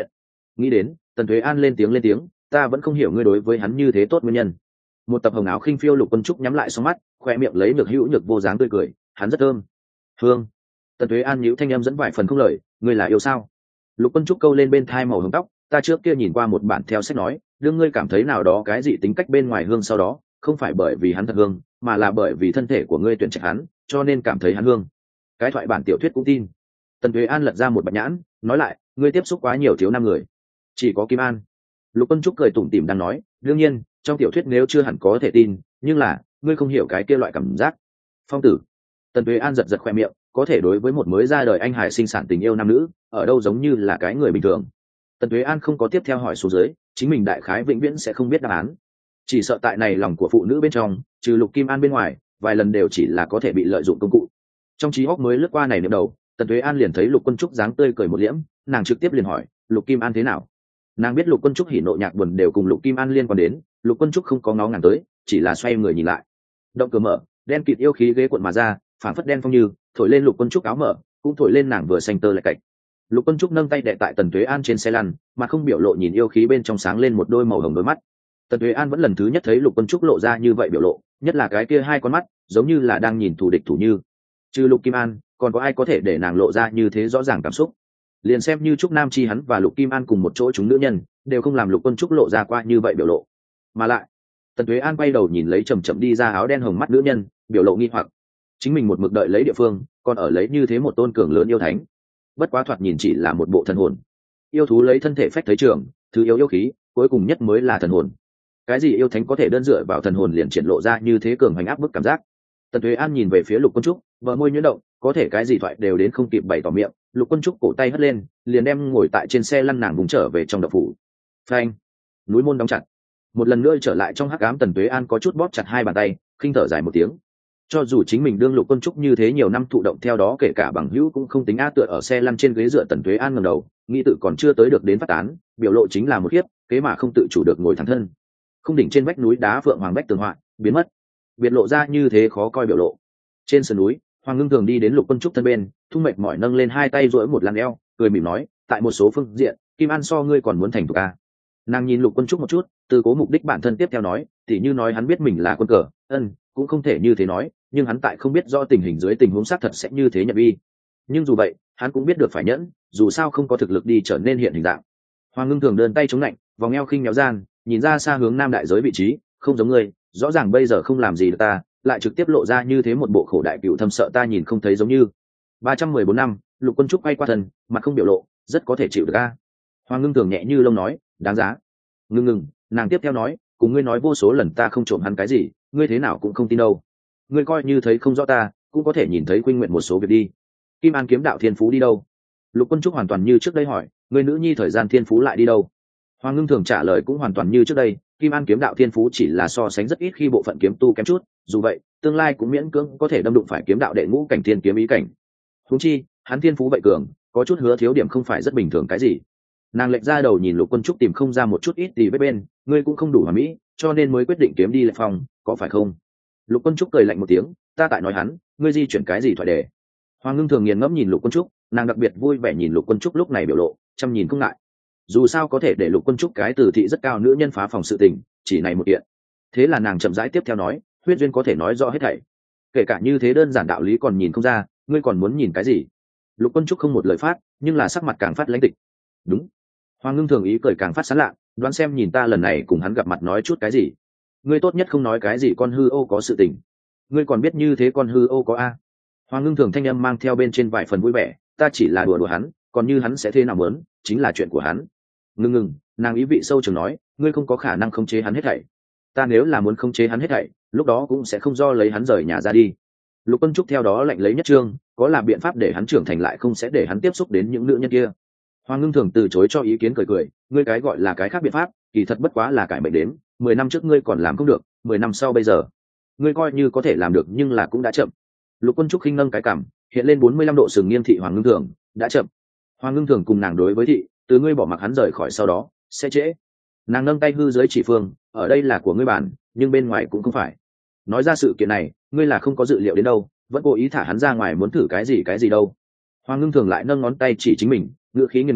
nghĩ đến, Tần Tuế An lên tiếng, ta vẫn không hiểu ngươi đối với hắn như thế tốt nguyên nhân. Một tập hồng áo khinh phiêu Lục Quân Trúc nhắm lại song mắt, khoe miệng lấy được hữu nhược vô dáng tươi cười, hắn rất thơm. Hương. Tần Tuế An nhíu thanh em dẫn vài phần không lời, ngươi là yêu sao? Lục Quân Trúc câu lên bên thai màu hồng tóc, ta trước kia nhìn qua một bản theo sách nói, đương ngươi cảm thấy nào đó cái gì tính cách bên ngoài hương sau đó, không phải bởi vì hắn thật hương, mà là bởi vì thân thể của ngươi tuyển trạch hắn, cho nên cảm thấy hắn hương. Cái thoại bản tiểu thuyết cũng tin. Tần Tuế An lật ra một bạch nhãn, nói lại, ngươi tiếp xúc quá nhiều thiếu nam người, chỉ có Kim An. Lục Quân Trúc cười tủm tỉm đang nói, đương nhiên, trong tiểu thuyết nếu chưa hẳn có thể tin, nhưng là, ngươi không hiểu cái kia loại cảm giác. Phong tử. Tần Tuế An giật khoe miệng, có thể đối với một mới ra đời anh hải sinh sản tình yêu nam nữ, ở đâu giống như là cái người bình thường. Tần Tuế An không có tiếp theo hỏi xuống dưới, chính mình đại khái vĩnh viễn sẽ không biết đáp án. Chỉ sợ tại này lòng của phụ nữ bên trong, trừ Lục Kim An bên ngoài, vài lần đều chỉ là có thể bị lợi dụng công cụ. Trong trí óc mới lướt qua này niệm đầu, Tần Tuế An liền thấy Lục Quân Trúc dáng tươi cười một liễm, nàng trực tiếp liền hỏi, Lục Kim An thế nào? Nàng biết Lục Quân Trúc hỉ nộ nhạc buồn đều cùng Lục Kim An liên quan đến, Lục Quân Trúc không có ngó ngàng tới, chỉ là xoay người nhìn lại. Động cửa mở, đen kịt yêu khí ghế cuộn mà ra, phản phất đen phong như, thổi lên Lục Quân Trúc áo mở, cũng thổi lên nàng vừa xanh tơ lại cạnh. Lục Quân Trúc nâng tay đè tại Tần Tuế An trên xe lăn, mà không biểu lộ nhìn yêu khí bên trong sáng lên một đôi màu hồng đôi mắt. Tần Tuế An vẫn lần thứ nhất thấy Lục Quân Trúc lộ ra như vậy biểu lộ, nhất là cái kia hai con mắt, giống như là đang nhìn thù địch thủ như. Trừ Lục Kim An, còn có ai có thể để nàng lộ ra như thế rõ ràng cảm xúc? Liền xem như Trúc Nam Chi hắn và Lục Kim An cùng một chỗ chúng nữ nhân, đều không làm Lục Quân Trúc lộ ra qua như vậy biểu lộ. Mà lại, Tần Tuế An quay đầu nhìn lấy chậm chậm đi ra áo đen hồng mắt nữ nhân, biểu lộ nghi hoặc. Chính mình một mực đợi lấy địa phương, còn ở lấy như thế một tôn cường lớn yêu thánh. Bất quá thoạt nhìn chỉ là một bộ thần hồn. Yêu thú lấy thân thể phách thấy trường, thứ yêu khí, cuối cùng nhất mới là thần hồn. Cái gì yêu thánh có thể đơn dựa vào thần hồn liền triển lộ ra như thế cường hành áp bức cảm giác? Tần Tuế An nhìn về phía Lục Quân Trúc, vợ môi nhuyễn động, có thể cái gì thoại đều đến không kịp bày tỏ miệng. Lục Quân Trúc cổ tay hất lên, liền đem ngồi tại trên xe lăn nàng vùng trở về trong động phủ. Phanh, núi môn đóng chặt. Một lần nữa trở lại trong hắc ám, Tần Tuế An có chút bóp chặt hai bàn tay, khinh thở dài một tiếng. Cho dù chính mình đương Lục Quân Trúc như thế nhiều năm thụ động theo đó, kể cả bằng hữu cũng không tính tựa ở xe lăn trên ghế dựa. Tần Tuế An ngẩng đầu, nghĩ tự còn chưa tới được đến phát tán, biểu lộ chính là một khiếp, kế mà không tự chủ được ngồi thẳng thân. Không đỉnh trên vách núi đá phượng hoàng bách tường họa biến mất, biệt lộ ra như thế khó coi biểu lộ. Trên sườn núi, Hoàng Ngưng Thường đi đến Lục Quân Trúc thân bên, thu mệt mỏi nâng lên hai tay duỗi một làn eo, cười mỉm nói, tại một số phương diện, Kim An so ngươi còn muốn thành thục a. Nàng nhìn Lục Quân Trúc một chút, từ cố mục đích bản thân tiếp theo nói, tỉ như nói hắn biết mình là quân cờ, cũng không thể như thế nói, nhưng hắn tại không biết rõ tình hình dưới tình huống xác thật sẽ như thế nhập vi. Nhưng dù vậy, hắn cũng biết được phải nhẫn, dù sao không có thực lực đi trở nên hiện hình dạng. Hoàng Ngưng Thường đơn tay chống lạnh, vòng eo khinh méo gian, nhìn ra xa hướng nam đại giới vị trí, không giống ngươi, rõ ràng bây giờ không làm gì được ta, lại trực tiếp lộ ra như thế một bộ khổ đại cựu thâm sợ ta nhìn không thấy giống như. 314 năm, Lục Quân Trúc quay qua thân, mặt không biểu lộ, rất có thể chịu được a. Hoàng Ngưng Thường nhẹ như lông nói, đáng giá. Ngưng, nàng tiếp theo nói, cùng ngươi nói vô số lần ta không trộm hắn cái gì, ngươi thế nào cũng không tin đâu. Ngươi coi như thấy không rõ ta, cũng có thể nhìn thấy Khuynh Nguyện một số việc đi. Kim An kiếm đạo thiên phú đi đâu? Lục Quân Trúc hoàn toàn như trước đây hỏi, ngươi nữ nhi thời gian thiên phú lại đi đâu? Hoàng Ngưng Thường trả lời cũng hoàn toàn như trước đây, Kim An kiếm đạo thiên phú chỉ là so sánh rất ít khi bộ phận kiếm tu kém chút, dù vậy, tương lai cũng miễn cưỡng có thể đâm đụng phải kiếm đạo đệ ngũ cảnh thiên kiếm ý cảnh. Huống chi, hắn thiên phú vậy cường, có chút hứa thiếu điểm không phải rất bình thường cái gì. Nàng lệch ra đầu nhìn Lục Quân Trúc tìm không ra một chút ít gì với bên, ngươi cũng không đủ hoàn mỹ, cho nên mới quyết định kiếm đi Lệ Phong, có phải không? Lục Quân Trúc cười lạnh một tiếng, ta tại nói hắn, ngươi di chuyển cái gì thoại đề? Hoàng Ngưng Thường nghiền ngẫm nhìn Lục Quân Trúc, nàng đặc biệt vui vẻ nhìn Lục Quân Trúc lúc này biểu lộ, chăm nhìn không ngại. Dù sao có thể để Lục Quân Trúc cái từ thị rất cao nữ nhân phá phòng sự tình, chỉ này một kiện. Thế là nàng chậm rãi tiếp theo nói, huyết duyên có thể nói rõ hết thảy. Kể cả như thế đơn giản đạo lý còn nhìn không ra, ngươi còn muốn nhìn cái gì? Lục Quân Trúc không một lời phát, nhưng là sắc mặt càng phát lãnh tịch. Đúng. Hoàng Ngưng Thường ý cười càng phát sán lạ, đoán xem nhìn ta lần này cùng hắn gặp mặt nói chút cái gì. Ngươi tốt nhất không nói cái gì con hư ô có sự tình. Ngươi còn biết như thế con hư ô có a? Hoàng Ngưng Thường thanh âm mang theo bên trên vài phần vui vẻ, ta chỉ là đùa hắn, còn như hắn sẽ thế nào muốn, chính là chuyện của hắn. Ngưng, nàng ý vị sâu trường nói, ngươi không có khả năng khống chế hắn hết thảy. Ta nếu là muốn khống chế hắn hết thảy, lúc đó cũng sẽ không do lấy hắn rời nhà ra đi. Lục Quân Trúc theo đó lạnh lấy nhất trương, có là biện pháp để hắn trưởng thành lại không sẽ để hắn tiếp xúc đến những nữ nhân kia. Hoàng Ngưng Thường từ chối cho ý kiến, cười, ngươi cái gọi là cái khác biện pháp, kỳ thật bất quá là cải mệnh đếm, 10 năm trước ngươi còn làm không được, 10 năm sau bây giờ, ngươi coi như có thể làm được nhưng là cũng đã chậm. Lục Quân Trúc khinh nâng cái cằm, hiện lên 45 độ sừng nghiêm thị Hoàng Ngưng Thường, đã chậm. Hoàng Ngưng Thường cùng nàng đối với thị, từ ngươi bỏ mặc hắn rời khỏi sau đó, sẽ trễ. Nàng nâng tay hư dưới chỉ phương, ở đây là của ngươi bản, nhưng bên ngoài cũng không phải. Nói ra sự kiện này, ngươi là không có dự liệu đến đâu, vẫn cố ý thả hắn ra ngoài muốn thử cái gì đâu. Hoàng Ngưng Thường lại nâng ngón tay chỉ chính mình, ngữ khí nghiêng ngẫm,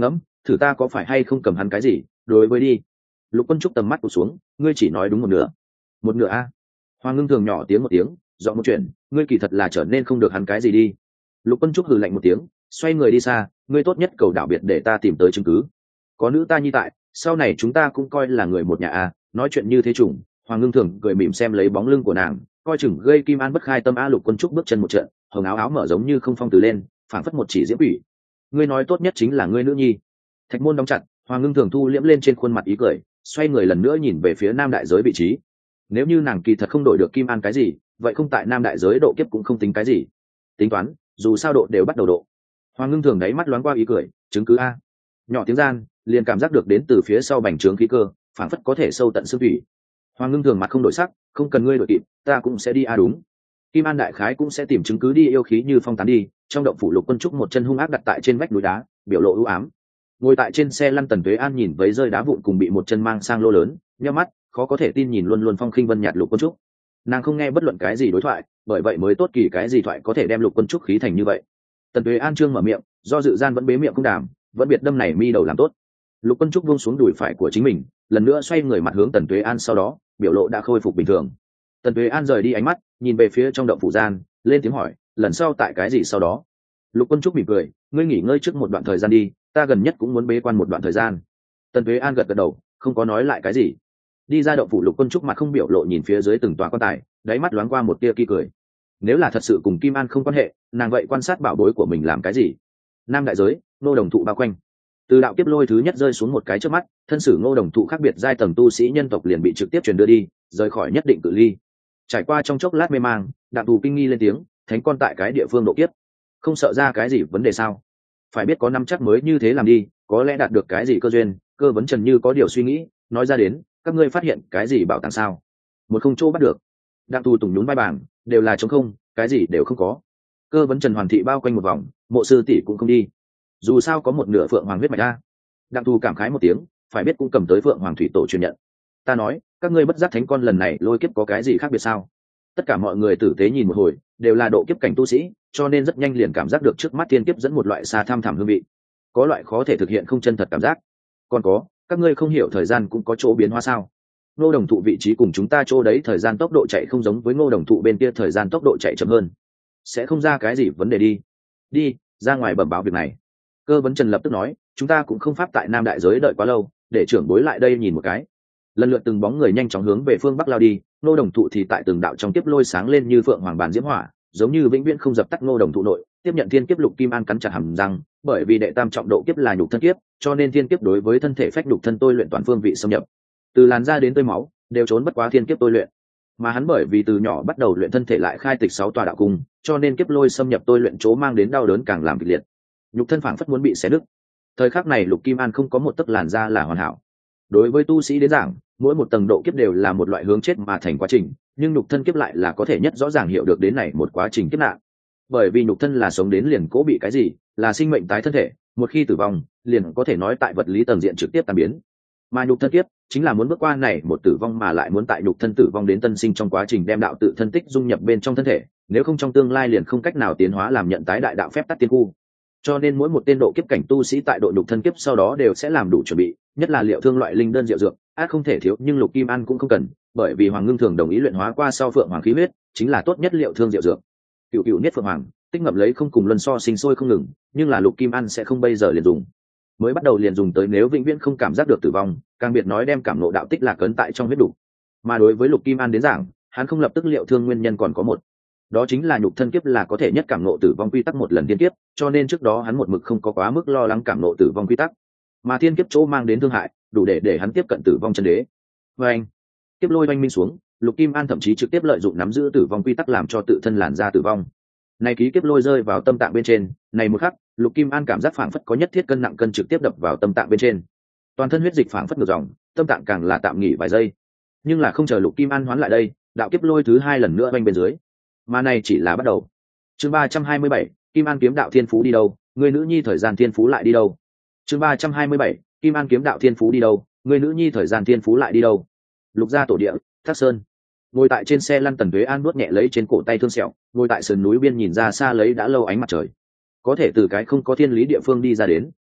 thử ta có phải hay không cầm hắn cái gì đối với đi. Lục Quân Trúc tầm mắt tụt xuống, ngươi chỉ nói đúng một nửa a. Hoàng Ngưng Thường nhỏ tiếng một tiếng, dọn một chuyện, ngươi kỳ thật là trở nên không được hắn cái gì đi. Lục Quân Trúc hừ lạnh một tiếng, xoay người đi xa, ngươi tốt nhất cầu đảo biệt để ta tìm tới chứng cứ. Có nữ ta nhi tại, sau này chúng ta cũng coi là người một nhà a. Nói chuyện như thế trùng. Hoàng Ngưng Thường cười mỉm xem lấy bóng lưng của nàng, coi chừng gây Kim An bất khai tâm a. Lục Quân Trúc bước chân một trận, hồng áo áo mở giống như không phong từ lên, phảng phất một chỉ diễm quỷ. Ngươi nói tốt nhất chính là ngươi nữ nhi. Thạch môn đóng chặt, Hoàng Ngưng Thường thu liễm lên trên khuôn mặt ý cười, xoay người lần nữa nhìn về phía nam đại giới vị trí. Nếu như nàng kỳ thật không đổi được Kim An cái gì, vậy không tại nam đại giới độ kiếp cũng không tính cái gì. Tính toán, dù sao độ đều bắt đầu độ. Hoàng Ngưng Thường đáy mắt loáng qua ý cười, chứng cứ a. Nhỏ tiếng gian, liền cảm giác được đến từ phía sau bành trướng khí cơ, phảng phất có thể sâu tận xương thủy. Hoàng Ngưng Thường mặt không đổi sắc, không cần ngươi đổi kịp, ta cũng sẽ đi a. Đúng. Kim An đại khái cũng sẽ tìm chứng cứ đi, yêu khí như phong tán đi. Trong động phủ Lục Quân Trúc một chân hung ác đặt tại trên vách núi đá, biểu lộ ưu ám. Ngồi tại trên xe lăn Tần Tuế An nhìn với rơi đá vụn cùng bị một chân mang sang lô lớn, nhíu mắt, khó có thể tin nhìn luôn luôn phong khinh vân nhạt Lục Quân Trúc. Nàng không nghe bất luận cái gì đối thoại, bởi vậy mới tốt kỳ cái gì thoại có thể đem Lục Quân Trúc khí thành như vậy. Tần Tuế An trương mở miệng, do dự gian vẫn bế miệng không đàm, vẫn biệt đâm này mi đầu làm tốt. Lục Quân Trúc buông xuống đùi phải của chính mình, lần nữa xoay người mặt hướng Tần Tuế An, sau đó biểu lộ đã khôi phục bình thường. Tần Tuế An rời đi ánh mắt, nhìn về phía trong động phủ gian, lên tiếng hỏi, lần sau tại cái gì sau đó. Lục Quân Trúc mỉm cười, ngươi nghỉ ngơi trước một đoạn thời gian đi, ta gần nhất cũng muốn bế quan một đoạn thời gian. Tần Tuế An gật gật đầu, không có nói lại cái gì. Đi ra động phủ, Lục Quân Trúc mặt không biểu lộ nhìn phía dưới từng tòa quan tài, đáy mắt loáng qua một tia kỳ cười. Nếu là thật sự cùng Kim An không quan hệ, nàng vậy quan sát bảo bối của mình làm cái gì? Nam đại giới, Ngô Đồng Thụ bao quanh. Từ đạo kiếp lôi thứ nhất rơi xuống một cái trước mắt, thân sử Ngô Đồng Thụ khác biệt giai tầng tu sĩ nhân tộc liền bị trực tiếp truyền đưa đi, rời khỏi nhất định cự ly. Trải qua trong chốc lát mê mang, Đạm Thù kinh nghi lên tiếng, thánh con tại cái địa phương độ kiếp, không sợ ra cái gì vấn đề sao? Phải biết có năm chắc mới như thế làm đi, có lẽ đạt được cái gì cơ duyên. Cơ Vấn Trần như có điều suy nghĩ, nói ra đến, các ngươi phát hiện cái gì bảo tàng sao? Một không chỗ bắt được. Đặng Thù tùng nhún vai bảng, đều là trống không, cái gì đều không có. Cơ Vấn Trần hoàn thị bao quanh một vòng, Mộ sư tỷ cũng không đi, dù sao có một nửa Phượng Hoàng huyết mạch a. Đặng Thù cảm khái một tiếng, phải biết cũng cầm tới Phượng Hoàng thủy tổ truyền nhận. Ta nói, các ngươi bất giác thánh con lần này lôi kiếp có cái gì khác biệt sao? Tất cả mọi người tử tế nhìn một hồi, đều là độ kiếp cảnh tu sĩ, cho nên rất nhanh liền cảm giác được trước mắt thiên kiếp dẫn một loại xa tham thẳm hương vị, có loại khó thể thực hiện không chân thật cảm giác. Còn có, các ngươi không hiểu thời gian cũng có chỗ biến hóa sao? Ngô Đồng Thụ vị trí cùng chúng ta chỗ đấy thời gian tốc độ chạy không giống với Ngô Đồng Thụ bên kia thời gian tốc độ chạy chậm hơn, sẽ không ra cái gì vấn đề đi. Đi ra ngoài bẩm báo việc này. Cơ Vấn Trần lập tức nói, chúng ta cũng không pháp tại Nam đại giới đợi quá lâu, để trưởng bối lại đây nhìn một cái. Lần lượt từng bóng người nhanh chóng hướng về phương bắc lao đi. Ngô Đồng Thụ thì tại từng đạo trong kiếp lôi sáng lên như phượng hoàng bàn diễm hỏa, giống như vĩnh viễn không dập tắt. Ngô Đồng Thụ nội tiếp nhận thiên kiếp. Lục Kim An cắn chặt hàm răng, bởi vì đệ tam trọng độ kiếp là nhục thân kiếp, cho nên thiên kiếp đối với thân thể phách nhục thân tôi luyện toàn phương vị xâm nhập, từ làn da đến tươi máu đều trốn bất quá thiên kiếp tôi luyện. Mà hắn bởi vì từ nhỏ bắt đầu luyện thân thể, lại khai tịch 6 tòa đạo cung, cho nên kiếp lôi xâm nhập tôi luyện chỗ mang đến đau đớn càng làm kịch liệt, nhục thân phảng phất muốn bị xé nứt. Thời khắc này Lục Kim An không có một tấc làn da là hoàn hảo. Đối với tu sĩ đến giảng, mỗi một tầng độ kiếp đều là một loại hướng chết mà thành quá trình, nhưng nhục thân kiếp lại là có thể nhất rõ ràng hiểu được đến này một quá trình kiếp nạn. Bởi vì nhục thân là sống đến liền cố bị cái gì, là sinh mệnh tái thân thể, một khi tử vong liền có thể nói tại vật lý tầng diện trực tiếp tan biến. Mà nhục thân kiếp chính là muốn bước qua này một tử vong, mà lại muốn tại nhục thân tử vong đến tân sinh trong quá trình đem đạo tự thân tích dung nhập bên trong thân thể, nếu không trong tương lai liền không cách nào tiến hóa làm nhận tái đại đạo phép tắc tiên khu. Cho nên mỗi một tên độ kiếp cảnh tu sĩ tại độ nhục thân kiếp sau đó đều sẽ làm đủ chuẩn bị, nhất là liệu thương loại linh đơn diệu dược, át không thể thiếu, nhưng Lục Kim An cũng không cần, bởi vì Hoàng Ngưng Thường đồng ý luyện hóa qua sau Phượng Hoàng khí huyết, chính là tốt nhất liệu thương diệu dược. Cựu cựu niết Phượng Hoàng, tích ngậm lấy không cùng luân so sinh sôi không ngừng, nhưng là Lục Kim An sẽ không bây giờ liền dùng. Mới bắt đầu liền dùng tới nếu vĩnh viễn không cảm giác được tử vong, càng biệt nói đem cảm ngộ đạo tích lạc cấn tại trong huyết đủ. Mà đối với Lục Kim An đến giảng, hắn không lập tức liệu thương nguyên nhân còn có một, đó chính là nhục thân kiếp là có thể nhất cảm ngộ tử vong quy tắc một lần thiên kiếp, cho nên trước đó hắn một mực không có quá mức lo lắng cảm ngộ tử vong quy tắc, mà thiên kiếp chỗ mang đến thương hại đủ để hắn tiếp cận tử vong chân đế. Và anh kiếp lôi oanh minh xuống, Lục Kim An thậm chí trực tiếp lợi dụng nắm giữ tử vong quy tắc làm cho tự thân làn ra tử vong. Này ký kiếp lôi rơi vào tâm tạng bên trên, này một khắc, Lục Kim An cảm giác phảng phất có nhất thiết cân nặng cân trực tiếp đập vào tâm tạng bên trên, toàn thân huyết dịch phảng phất ngược dòng, tâm tạng càng là tạm nghỉ vài giây. Nhưng là không chờ Lục Kim An hoán lại đây, đạo kiếp lôi thứ hai lần nữa oanh bên dưới. Mà này chỉ là bắt đầu. Chương 327, Kim An kiếm đạo thiên phú đi đâu, người nữ nhi thời gian thiên phú lại đi đâu. Chương 327, Kim An kiếm đạo thiên phú đi đâu, người nữ nhi thời gian thiên phú lại đi đâu. Lục gia tổ địa, Thác Sơn. Ngồi tại trên xe lăn Tần Tuế An nuốt nhẹ lấy trên cổ tay thương sẹo, ngồi tại sườn núi biên nhìn ra xa lấy đã lâu ánh mặt trời. Có thể từ cái không có thiên lý địa phương đi ra đến,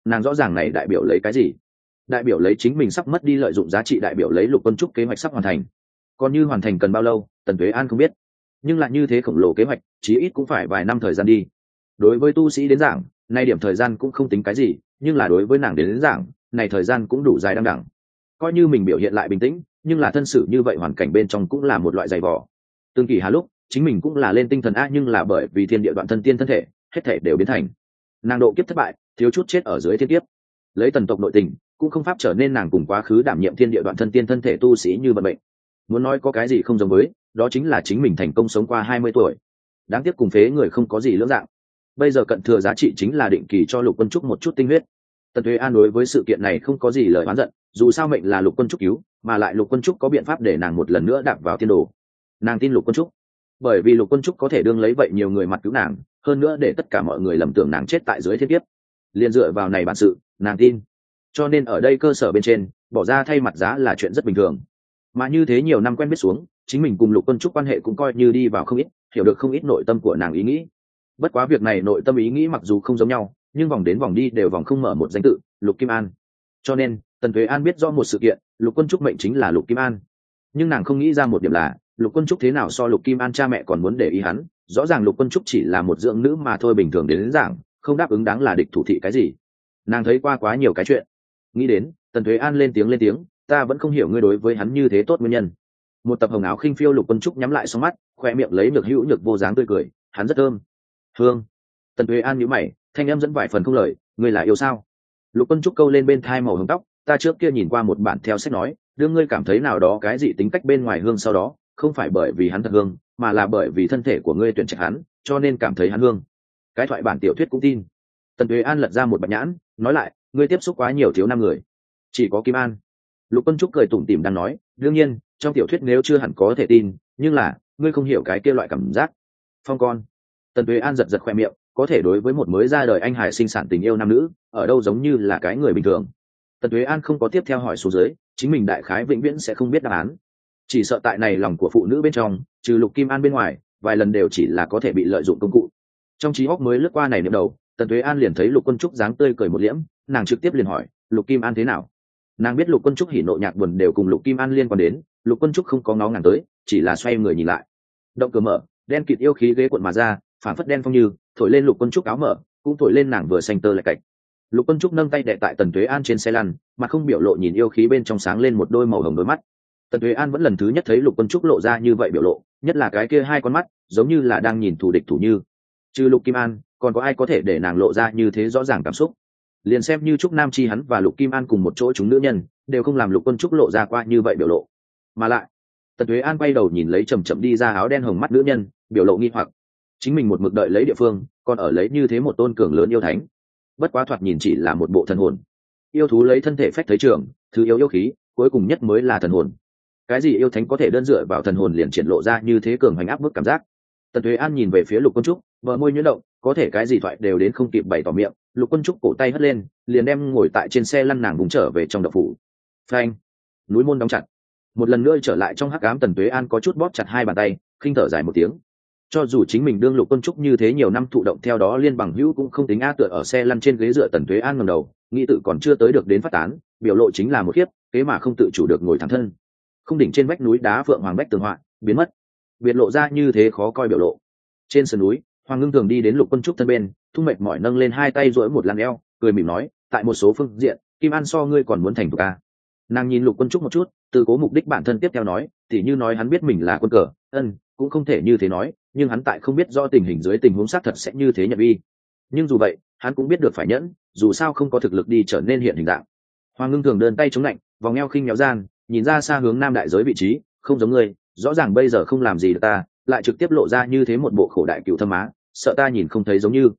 nàng rõ ràng này đại biểu lấy cái gì. Đại biểu lấy chính mình sắp mất đi lợi dụng giá trị, đại biểu lấy Lục Quân Trúc kế hoạch sắp hoàn thành. Còn như hoàn thành cần bao lâu, Tần Tuế An không biết, nhưng lại như thế khổng lồ kế hoạch chí ít cũng phải vài năm thời gian đi. Đối với tu sĩ đến giảng, nay điểm thời gian cũng không tính cái gì, nhưng là đối với nàng đến giảng, này thời gian cũng đủ dài đăng đẳng. Coi như mình biểu hiện lại bình tĩnh, nhưng là thân sự như vậy hoàn cảnh bên trong cũng là một loại dày vò. Tương kỳ hà lúc chính mình cũng là lên tinh thần a, nhưng là bởi vì thiên địa đoạn thân tiên thân thể hết thể đều biến thành nàng độ kiếp thất bại, thiếu chút chết ở dưới thiên kiếp. Lấy tần tộc nội tình cũng không pháp trở nên nàng cùng quá khứ đảm nhiệm thiên địa đoạn thân tiên thân thể tu sĩ như vận mệnh. Muốn nói có cái gì không giống với, đó chính là chính mình thành công sống qua 20 tuổi. Đáng tiếc cùng phế người không có gì lưỡng dạng. Bây giờ cận thừa giá trị chính là định kỳ cho Lục Quân Trúc một chút tinh huyết. Tần Tuế An đối với sự kiện này không có gì lời oán giận, dù sao mệnh là Lục Quân Trúc cứu, mà lại Lục Quân Trúc có biện pháp để nàng một lần nữa đạp vào thiên đồ. Nàng tin Lục Quân Trúc, bởi vì Lục Quân Trúc có thể đương lấy vậy nhiều người mặt cứu nàng, hơn nữa để tất cả mọi người lầm tưởng nàng chết tại dưới thiên kiếp. Liên dựa vào này bản sự, nàng tin. Cho nên ở đây cơ sở bên trên, bỏ ra thay mặt giá là chuyện rất bình thường. Mà như thế nhiều năm quen biết xuống, chính mình cùng Lục Quân Trúc quan hệ cũng coi như đi vào không ít, hiểu được không ít nội tâm của nàng ý nghĩ. Bất quá việc này nội tâm ý nghĩ mặc dù không giống nhau, nhưng vòng đến vòng đi đều vòng không mở một danh tự, Lục Kim An. Cho nên Tần Tuế An biết rõ một sự kiện, Lục Quân Trúc mệnh chính là Lục Kim An. Nhưng nàng không nghĩ ra một điểm là Lục Quân Trúc thế nào so Lục Kim An cha mẹ còn muốn để ý hắn. Rõ ràng Lục Quân Trúc chỉ là một dưỡng nữ mà thôi, bình thường đến giảng không đáp ứng đáng là địch thủ thị cái gì. Nàng thấy qua quá nhiều cái chuyện. Nghĩ đến Tần Tuế An lên tiếng, ta vẫn không hiểu ngươi đối với hắn như thế tốt nguyên nhân. Một tập hồng áo khinh phiêu Lục Quân Trúc nhắm lại song mắt, khoe miệng lấy nhược hữu nhược vô dáng tươi cười, hắn rất thơm. Hương. Tần Tuế An nhíu mày, thanh em dẫn vài phần không lời, ngươi là yêu sao? Lục Quân Trúc câu lên bên thai màu hồng tóc, ta trước kia nhìn qua một bản theo sách nói, đương ngươi cảm thấy nào đó cái gì tính cách bên ngoài hương sau đó, không phải bởi vì hắn thật hương, mà là bởi vì thân thể của ngươi tuyển trạch hắn, cho nên cảm thấy hắn hương. Cái thoại bản tiểu thuyết cũng tin. Tần Tuế An lật ra một bạch nhãn, nói lại, ngươi tiếp xúc quá nhiều thiếu năm người, chỉ có Kim An. Lục Quân Trúc cười tủm tỉm đang nói, đương nhiên trong tiểu thuyết nếu chưa hẳn có thể tin, nhưng là ngươi không hiểu cái kia loại cảm giác. Phong con. Tần Tuế An giật khoe miệng, có thể đối với một mới ra đời anh hải sinh sản tình yêu nam nữ, ở đâu giống như là cái người bình thường. Tần Tuế An không có tiếp theo hỏi xuống dưới, chính mình đại khái vĩnh viễn sẽ không biết đáp án. Chỉ sợ tại này lòng của phụ nữ bên trong, trừ Lục Kim An bên ngoài, vài lần đều chỉ là có thể bị lợi dụng công cụ. Trong trí óc mới lướt qua này niệm đầu, Tần Tuế An liền thấy Lục Quân Trúc dáng tươi cười một liễm, nàng trực tiếp liền hỏi, Lục Kim An thế nào? Nàng biết Lục Quân Trúc hỉ nộ nhạc buồn đều cùng Lục Kim An liên quan đến, Lục Quân Trúc không có ngó ngàng tới, chỉ là xoay người nhìn lại. Động cửa mở, đen kịt yêu khí ghế cuộn mà ra, phản phất đen phong như, thổi lên Lục Quân Trúc áo mở, cũng thổi lên nàng vừa xanh tơ lại cạnh. Lục Quân Trúc nâng tay đè tại Tần Tuế An trên xe lăn, mà không biểu lộ nhìn yêu khí bên trong sáng lên một đôi màu hồng đôi mắt. Tần Tuế An vẫn lần thứ nhất thấy Lục Quân Trúc lộ ra như vậy biểu lộ, nhất là cái kia hai con mắt, giống như là đang nhìn thù địch thủ như. Trừ Lục Kim An, còn có ai có thể để nàng lộ ra như thế rõ ràng cảm xúc? Liền xem như Trúc Nam Chi hắn và Lục Kim An cùng một chỗ chúng nữ nhân, đều không làm Lục Quân Trúc lộ ra qua như vậy biểu lộ. Mà lại, Tần Tuế An quay đầu nhìn lấy chậm chậm đi ra áo đen hồng mắt nữ nhân, biểu lộ nghi hoặc. Chính mình một mực đợi lấy địa phương, còn ở lấy như thế một tôn cường lớn yêu thánh. Bất quá thoạt nhìn chỉ là một bộ thần hồn. Yêu thú lấy thân thể phách thấy trường, thứ yêu khí, cuối cùng nhất mới là thần hồn. Cái gì yêu thánh có thể đơn dựa vào thần hồn liền triển lộ ra như thế cường hành áp bức cảm giác. Tần Tuế An nhìn về phía Lục Quân Trúc, bờ môi nhuyễn động, có thể cái gì thoại đều đến không kịp bày tỏ miệng. Lục Quân Trúc cổ tay hất lên, liền đem ngồi tại trên xe lăn nàng vùng trở về trong đậu phủ. Phanh, núi môn đóng chặt. Một lần nữa trở lại trong hắc ám, Tần Tuế An có chút bóp chặt hai bàn tay, khinh thở dài một tiếng. Cho dù chính mình đương Lục Quân Trúc như thế nhiều năm thụ động theo đó liên bằng hữu cũng không tính a. Tựa ở xe lăn trên ghế dựa, Tần Tuế An ngẩng đầu, nghĩ tự còn chưa tới được đến phát tán, biểu lộ chính là một khiếp, kế mà không tự chủ được ngồi thẳng thân. Không đỉnh trên vách núi đá phượng hoàng bách tường họa biến mất, biệt lộ ra như thế khó coi biểu lộ. Trên sườn núi, Hoàng Ngưng Thường đi đến Lục Quân Trúc thân bên, thung mệt mỏi nâng lên hai tay duỗi một làn eo, cười mỉm nói, tại một số phương diện, Kim An so ngươi còn muốn thành thục a. Nàng nhìn Lục Quân Trúc một chút, từ cố mục đích bản thân tiếp theo nói, thì như nói hắn biết mình là quân cờ, cũng không thể như thế nói, nhưng hắn tại không biết do tình hình dưới tình huống xác thật sẽ như thế nhập vi. Nhưng dù vậy, hắn cũng biết được phải nhẫn, dù sao không có thực lực đi trở nên hiện hình dạng. Hoàng Ngưng Thường đơn tay chống lạnh, vòng eo khinh nhéo gian, nhìn ra xa hướng nam đại giới vị trí, không giống ngươi, rõ ràng bây giờ không làm gì được ta, lại trực tiếp lộ ra như thế một bộ khổ đại cựu thâm má, sợ ta nhìn không thấy giống như.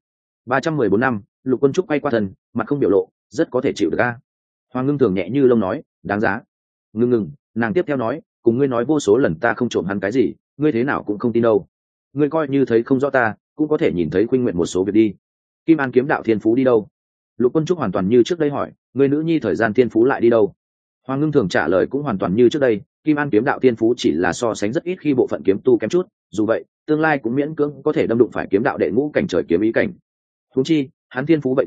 314 năm, Lục Quân Trúc quay qua thân, mặt không biểu lộ, rất có thể chịu được a. Hoàng Ngưng Thường nhẹ như lông nói, đáng giá. Ngưng, nàng tiếp theo nói, cùng ngươi nói vô số lần ta không trộm hắn cái gì, ngươi thế nào cũng không tin đâu. Ngươi coi như thấy không rõ ta, cũng có thể nhìn thấy Khuynh Nguyệt một số việc đi. Kim An kiếm đạo thiên phú đi đâu? Lục Quân Trúc hoàn toàn như trước đây hỏi, ngươi nữ nhi thời gian thiên phú lại đi đâu? Hoàng Ngưng Thường trả lời cũng hoàn toàn như trước đây, Kim An kiếm đạo thiên phú chỉ là so sánh rất ít khi bộ phận kiếm tu kém chút, dù vậy, tương lai cũng miễn cưỡng có thể đâm đụng phải kiếm đạo đệ ngũ cảnh trời kiếm ý cảnh. Huống chi, hắn thiên phú vậy cường,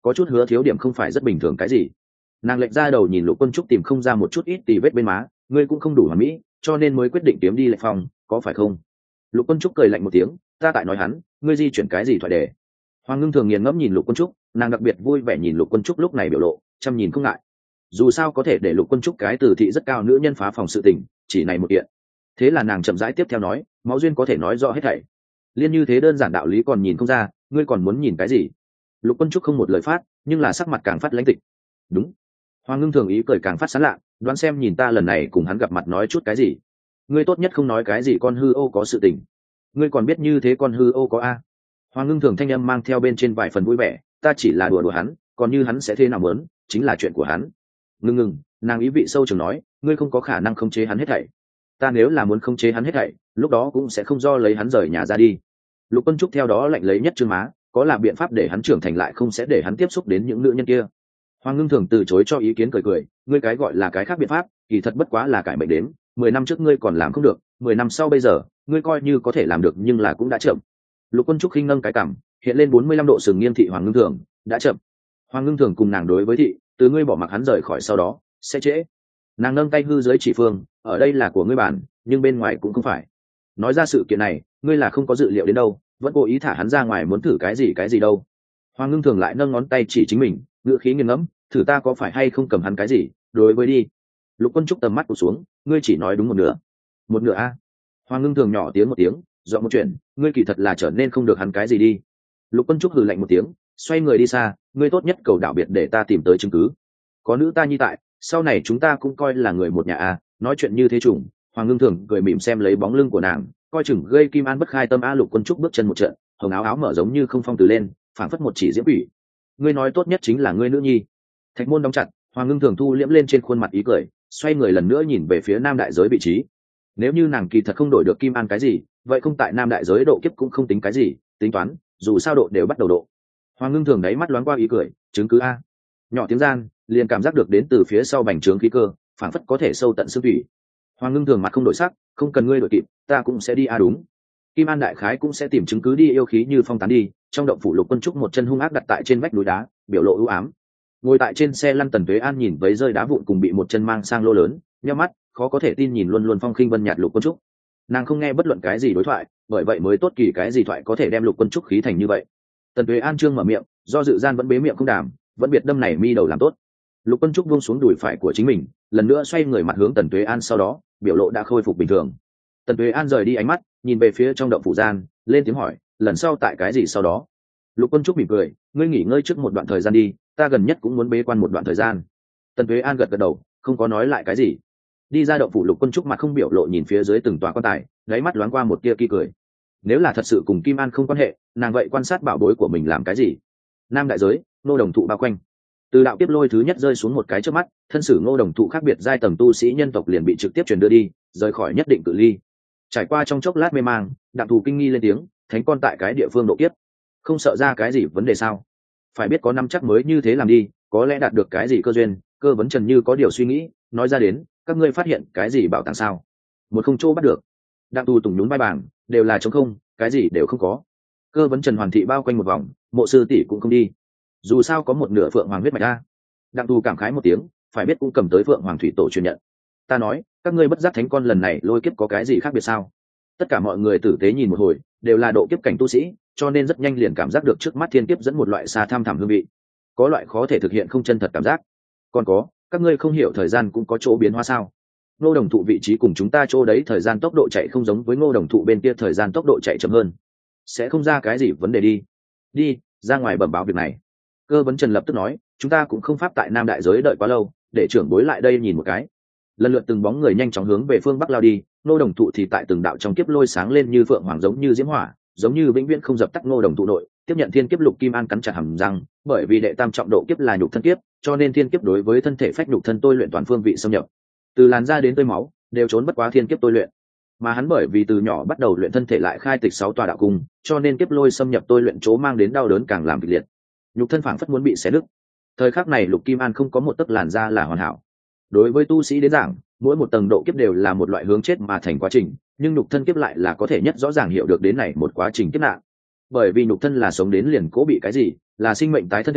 có chút hứa thiếu điểm không phải rất bình thường cái gì. Nàng lệch ra đầu nhìn Lục Quân Trúc tìm không ra một chút ít tì vết bên má, ngươi cũng không đủ hoàn mỹ, cho nên mới quyết định kiếm đi Lệ Phong, có phải không? Lục Quân Trúc cười lạnh một tiếng, ta tại nói hắn, ngươi di chuyển cái gì thoại đề? Hoàng Ngưng Thường nghiền ngẫm nhìn Lục Quân Trúc, nàng đặc biệt vui vẻ nhìn Lục Quân Trúc lúc này biểu lộ, chăm nhìn không ngại. Dù sao có thể để Lục Quân Trúc cái từ thị rất cao nữ nhân phá phòng sự tình, chỉ này một kiện. Thế là nàng chậm rãi tiếp theo nói, máu duyên có thể nói rõ hết thảy. Liên như thế đơn giản đạo lý còn nhìn không ra, ngươi còn muốn nhìn cái gì? Lục Quân Trúc không một lời phát, nhưng là sắc mặt càng phát lãnh tịch. Đúng. Hoàng Ngưng Thường ý cười càng phát sán lạ, đoán xem nhìn ta lần này cùng hắn gặp mặt nói chút cái gì. Ngươi tốt nhất không nói cái gì con hư ô có sự tình. Ngươi còn biết như thế con hư ô có a? Hoàng Ngưng Thường thanh âm mang theo bên trên vài phần vui vẻ, ta chỉ là đùa hắn, còn như hắn sẽ thế nào muốn, chính là chuyện của hắn. Ngưng, nàng ý vị sâu trường nói, ngươi không có khả năng khống chế hắn hết thảy. Ta nếu là muốn khống chế hắn hết thảy, lúc đó cũng sẽ không do lấy hắn rời nhà ra đi. Lục Quân Trúc theo đó lạnh lấy nhất trương má, có là biện pháp để hắn trưởng thành lại không sẽ để hắn tiếp xúc đến những nữ nhân kia. Hoàng Ngưng Thường từ chối cho ý kiến cười, ngươi cái gọi là cái khác biện pháp, kỳ thật bất quá là cải mệnh đến, 10 năm trước ngươi còn làm không được, 10 năm sau bây giờ, ngươi coi như có thể làm được nhưng là cũng đã chậm. Lục Quân Trúc khinh nâng cái cằm, hiện lên 45 độ sừng nghiêm thị Hoàng Ngưng Thường, đã chậm. Hoàng Ngưng Thường cùng nàng đối với thị, từ ngươi bỏ mặc hắn rời khỏi sau đó, sẽ trễ. Nàng nâng tay hư dưới chỉ phương, ở đây là của ngươi bản, nhưng bên ngoài cũng không phải. Nói ra sự kiện này, ngươi là không có dự liệu đến đâu, vẫn cố ý thả hắn ra ngoài muốn thử cái gì đâu. Hoàng Ngưng Thường lại nâng ngón tay chỉ chính mình, ngựa khí nghiêng ngẫm, thử ta có phải hay không cầm hắn cái gì, đối với đi. Lục Quân Trúc tầm mắt cụt xuống, ngươi chỉ nói đúng một nửa a. Hoàng Ngưng Thường nhỏ tiếng một tiếng, dọn một chuyện, ngươi kỳ thật là trở nên không được hắn cái gì đi. Lục Quân Trúc hừ lạnh một tiếng, xoay người đi xa, ngươi tốt nhất cầu đạo biệt để ta tìm tới chứng cứ. Có nữ ta nhi tại, sau này chúng ta cũng coi là người một nhà a. Nói chuyện như thế trùng. Hoàng Ngưng Thường cười mỉm xem lấy bóng lưng của nàng, coi chừng gây kim an bất khai tâm a. Lục Quân Trúc bước chân một trận, hồng áo mở giống như không phong từ lên, phảng phất một chỉ diễm quỷ. Ngươi nói tốt nhất chính là ngươi nữ nhi. Thạch môn đóng chặt, Hoàng Ngưng Thường thu liễm lên trên khuôn mặt ý cười, xoay người lần nữa nhìn về phía nam đại giới vị trí. Nếu như nàng kỳ thật không đổi được kim an cái gì, vậy không tại nam đại giới độ kiếp cũng không tính cái gì, tính toán dù sao độ đều bắt đầu độ. Hoàng Ngưng Thường đáy mắt loáng qua ý cười, chứng cứ a. Nhỏ tiếng gian, liền cảm giác được đến từ phía sau bành trướng khí cơ, phảng phất có thể sâu tận xương thủy. Hoàng Ngưng Thường mặt không đổi sắc, không cần ngươi đổi kịp, ta cũng sẽ đi a. Đúng. Kim An đại khái cũng sẽ tìm chứng cứ đi, yêu khí như phong tán đi. Trong động phủ Lục Quân Trúc một chân hung ác đặt tại trên vách núi đá, biểu lộ ưu ám. Ngồi tại trên xe lăn Tần Tuế An nhìn với rơi đá vụn cùng bị một chân mang sang lô lớn, nhíu mắt, khó có thể tin nhìn luôn luôn phong khinh vân nhạt Lục Quân Trúc. Nàng không nghe bất luận cái gì đối thoại, bởi vậy mới tốt kỳ cái gì thoại có thể đem Lục Quân Trúc khí thành như vậy. Tần Tuế An trương mở miệng, do dự gian vẫn bế miệng không đàm, vẫn biệt đâm này mi đầu làm tốt. Lục Quân Trúc buông xuống đùi phải của chính mình, lần nữa xoay người mặt hướng Tần Tuế An, sau đó biểu lộ đã khôi phục bình thường. Tần Tuế An rời đi ánh mắt, nhìn về phía trong động phủ gian, lên tiếng hỏi, lần sau tại cái gì sau đó? Lục Quân Trúc mỉm cười, ngươi nghỉ ngơi trước một đoạn thời gian đi, ta gần nhất cũng muốn bế quan một đoạn thời gian. Tần Tuế An gật đầu, không có nói lại cái gì. Đi ra động phủ, Lục Quân Trúc mặt không biểu lộ nhìn phía dưới từng tòa quan tài, đáy mắt loáng qua một tia kỳ cười. Nếu là thật sự cùng Kim An không quan hệ, nàng vậy quan sát bảo bối của mình làm cái gì? Nam đại giới, Ngô Đồng Thụ bao quanh. Từ đạo tiếp lôi thứ nhất rơi xuống một cái trước mắt, thân sử Ngô Đồng Thụ khác biệt giai tầng tu sĩ nhân tộc liền bị trực tiếp truyền đưa đi, rời khỏi nhất định cự ly. Trải qua trong chốc lát mê mang, Đặng Thù kinh nghi lên tiếng, thánh con tại cái địa phương độ kiếp, không sợ ra cái gì vấn đề sao? Phải biết có năm chắc mới như thế làm đi, có lẽ đạt được cái gì cơ duyên. Cơ Vấn Trần như có điều suy nghĩ, nói ra đến, các ngươi phát hiện cái gì bảo tàng sao? Một không chỗ bắt được. Đặng Thù tùng nhún vai bảng, đều là trống không, cái gì đều không có. Cơ Vấn Trần hoàn thị bao quanh một vòng, mộ sư tỷ cũng không đi. Dù sao có một nửa phượng hoàng huyết mạch a. Đặng Thù cảm khái một tiếng, phải biết cũng cầm tới phượng hoàng thủy tổ truyền nhận. Ta nói, các ngươi bất giác thánh con lần này lôi kiếp có cái gì khác biệt sao? Tất cả mọi người tử tế nhìn một hồi, đều là độ kiếp cảnh tu sĩ, cho nên rất nhanh liền cảm giác được trước mắt thiên kiếp dẫn một loại xa tham thẳm hương vị, có loại khó thể thực hiện không chân thật cảm giác. Còn có, các ngươi không hiểu thời gian cũng có chỗ biến hóa sao? Ngô Đồng Thụ vị trí cùng chúng ta chỗ đấy thời gian tốc độ chạy không giống với Ngô Đồng Thụ bên kia thời gian tốc độ chạy chậm hơn, sẽ không ra cái gì vấn đề đi. Đi ra ngoài bẩm báo việc này. Cơ Vấn Trần lập tức nói, chúng ta cũng không pháp tại Nam đại giới đợi quá lâu, để trưởng bối lại đây nhìn một cái. Lần lượt từng bóng người nhanh chóng hướng về phương bắc lao đi. Ngô Đồng Thụ thì tại từng đạo trong kiếp lôi sáng lên như phượng hoàng, giống như diễm hỏa, giống như vĩnh viễn không dập tắt. Ngô Đồng Thụ nội tiếp nhận thiên kiếp. Lục Kim An cắn chặt hàm răng, bởi vì đệ tam trọng độ kiếp là nhục thân kiếp, cho nên thiên kiếp đối với thân thể phách nhục thân tôi luyện toàn phương vị xâm nhập, từ làn da đến tơi máu đều trốn bất quá thiên kiếp tôi luyện. Mà hắn bởi vì từ nhỏ bắt đầu luyện thân thể, lại khai tịch 6 tòa đạo cung, cho nên kiếp lôi xâm nhập tôi luyện chỗ mang đến đau đớn càng làm kịch liệt, nhục thân phảng phất muốn bị xé nứt. Thời khắc này Lục Kim An không có một tấc làn da là hoàn hảo. Đối với tu sĩ đến giảng, mỗi một tầng độ kiếp đều là một loại hướng chết mà thành quá trình, nhưng nhục thân kiếp lại là có thể nhất rõ ràng hiểu được đến này một quá trình kiếp nạn. Bởi vì nhục thân là sống đến liền cố bị cái gì, là sinh mệnh tái thân thể,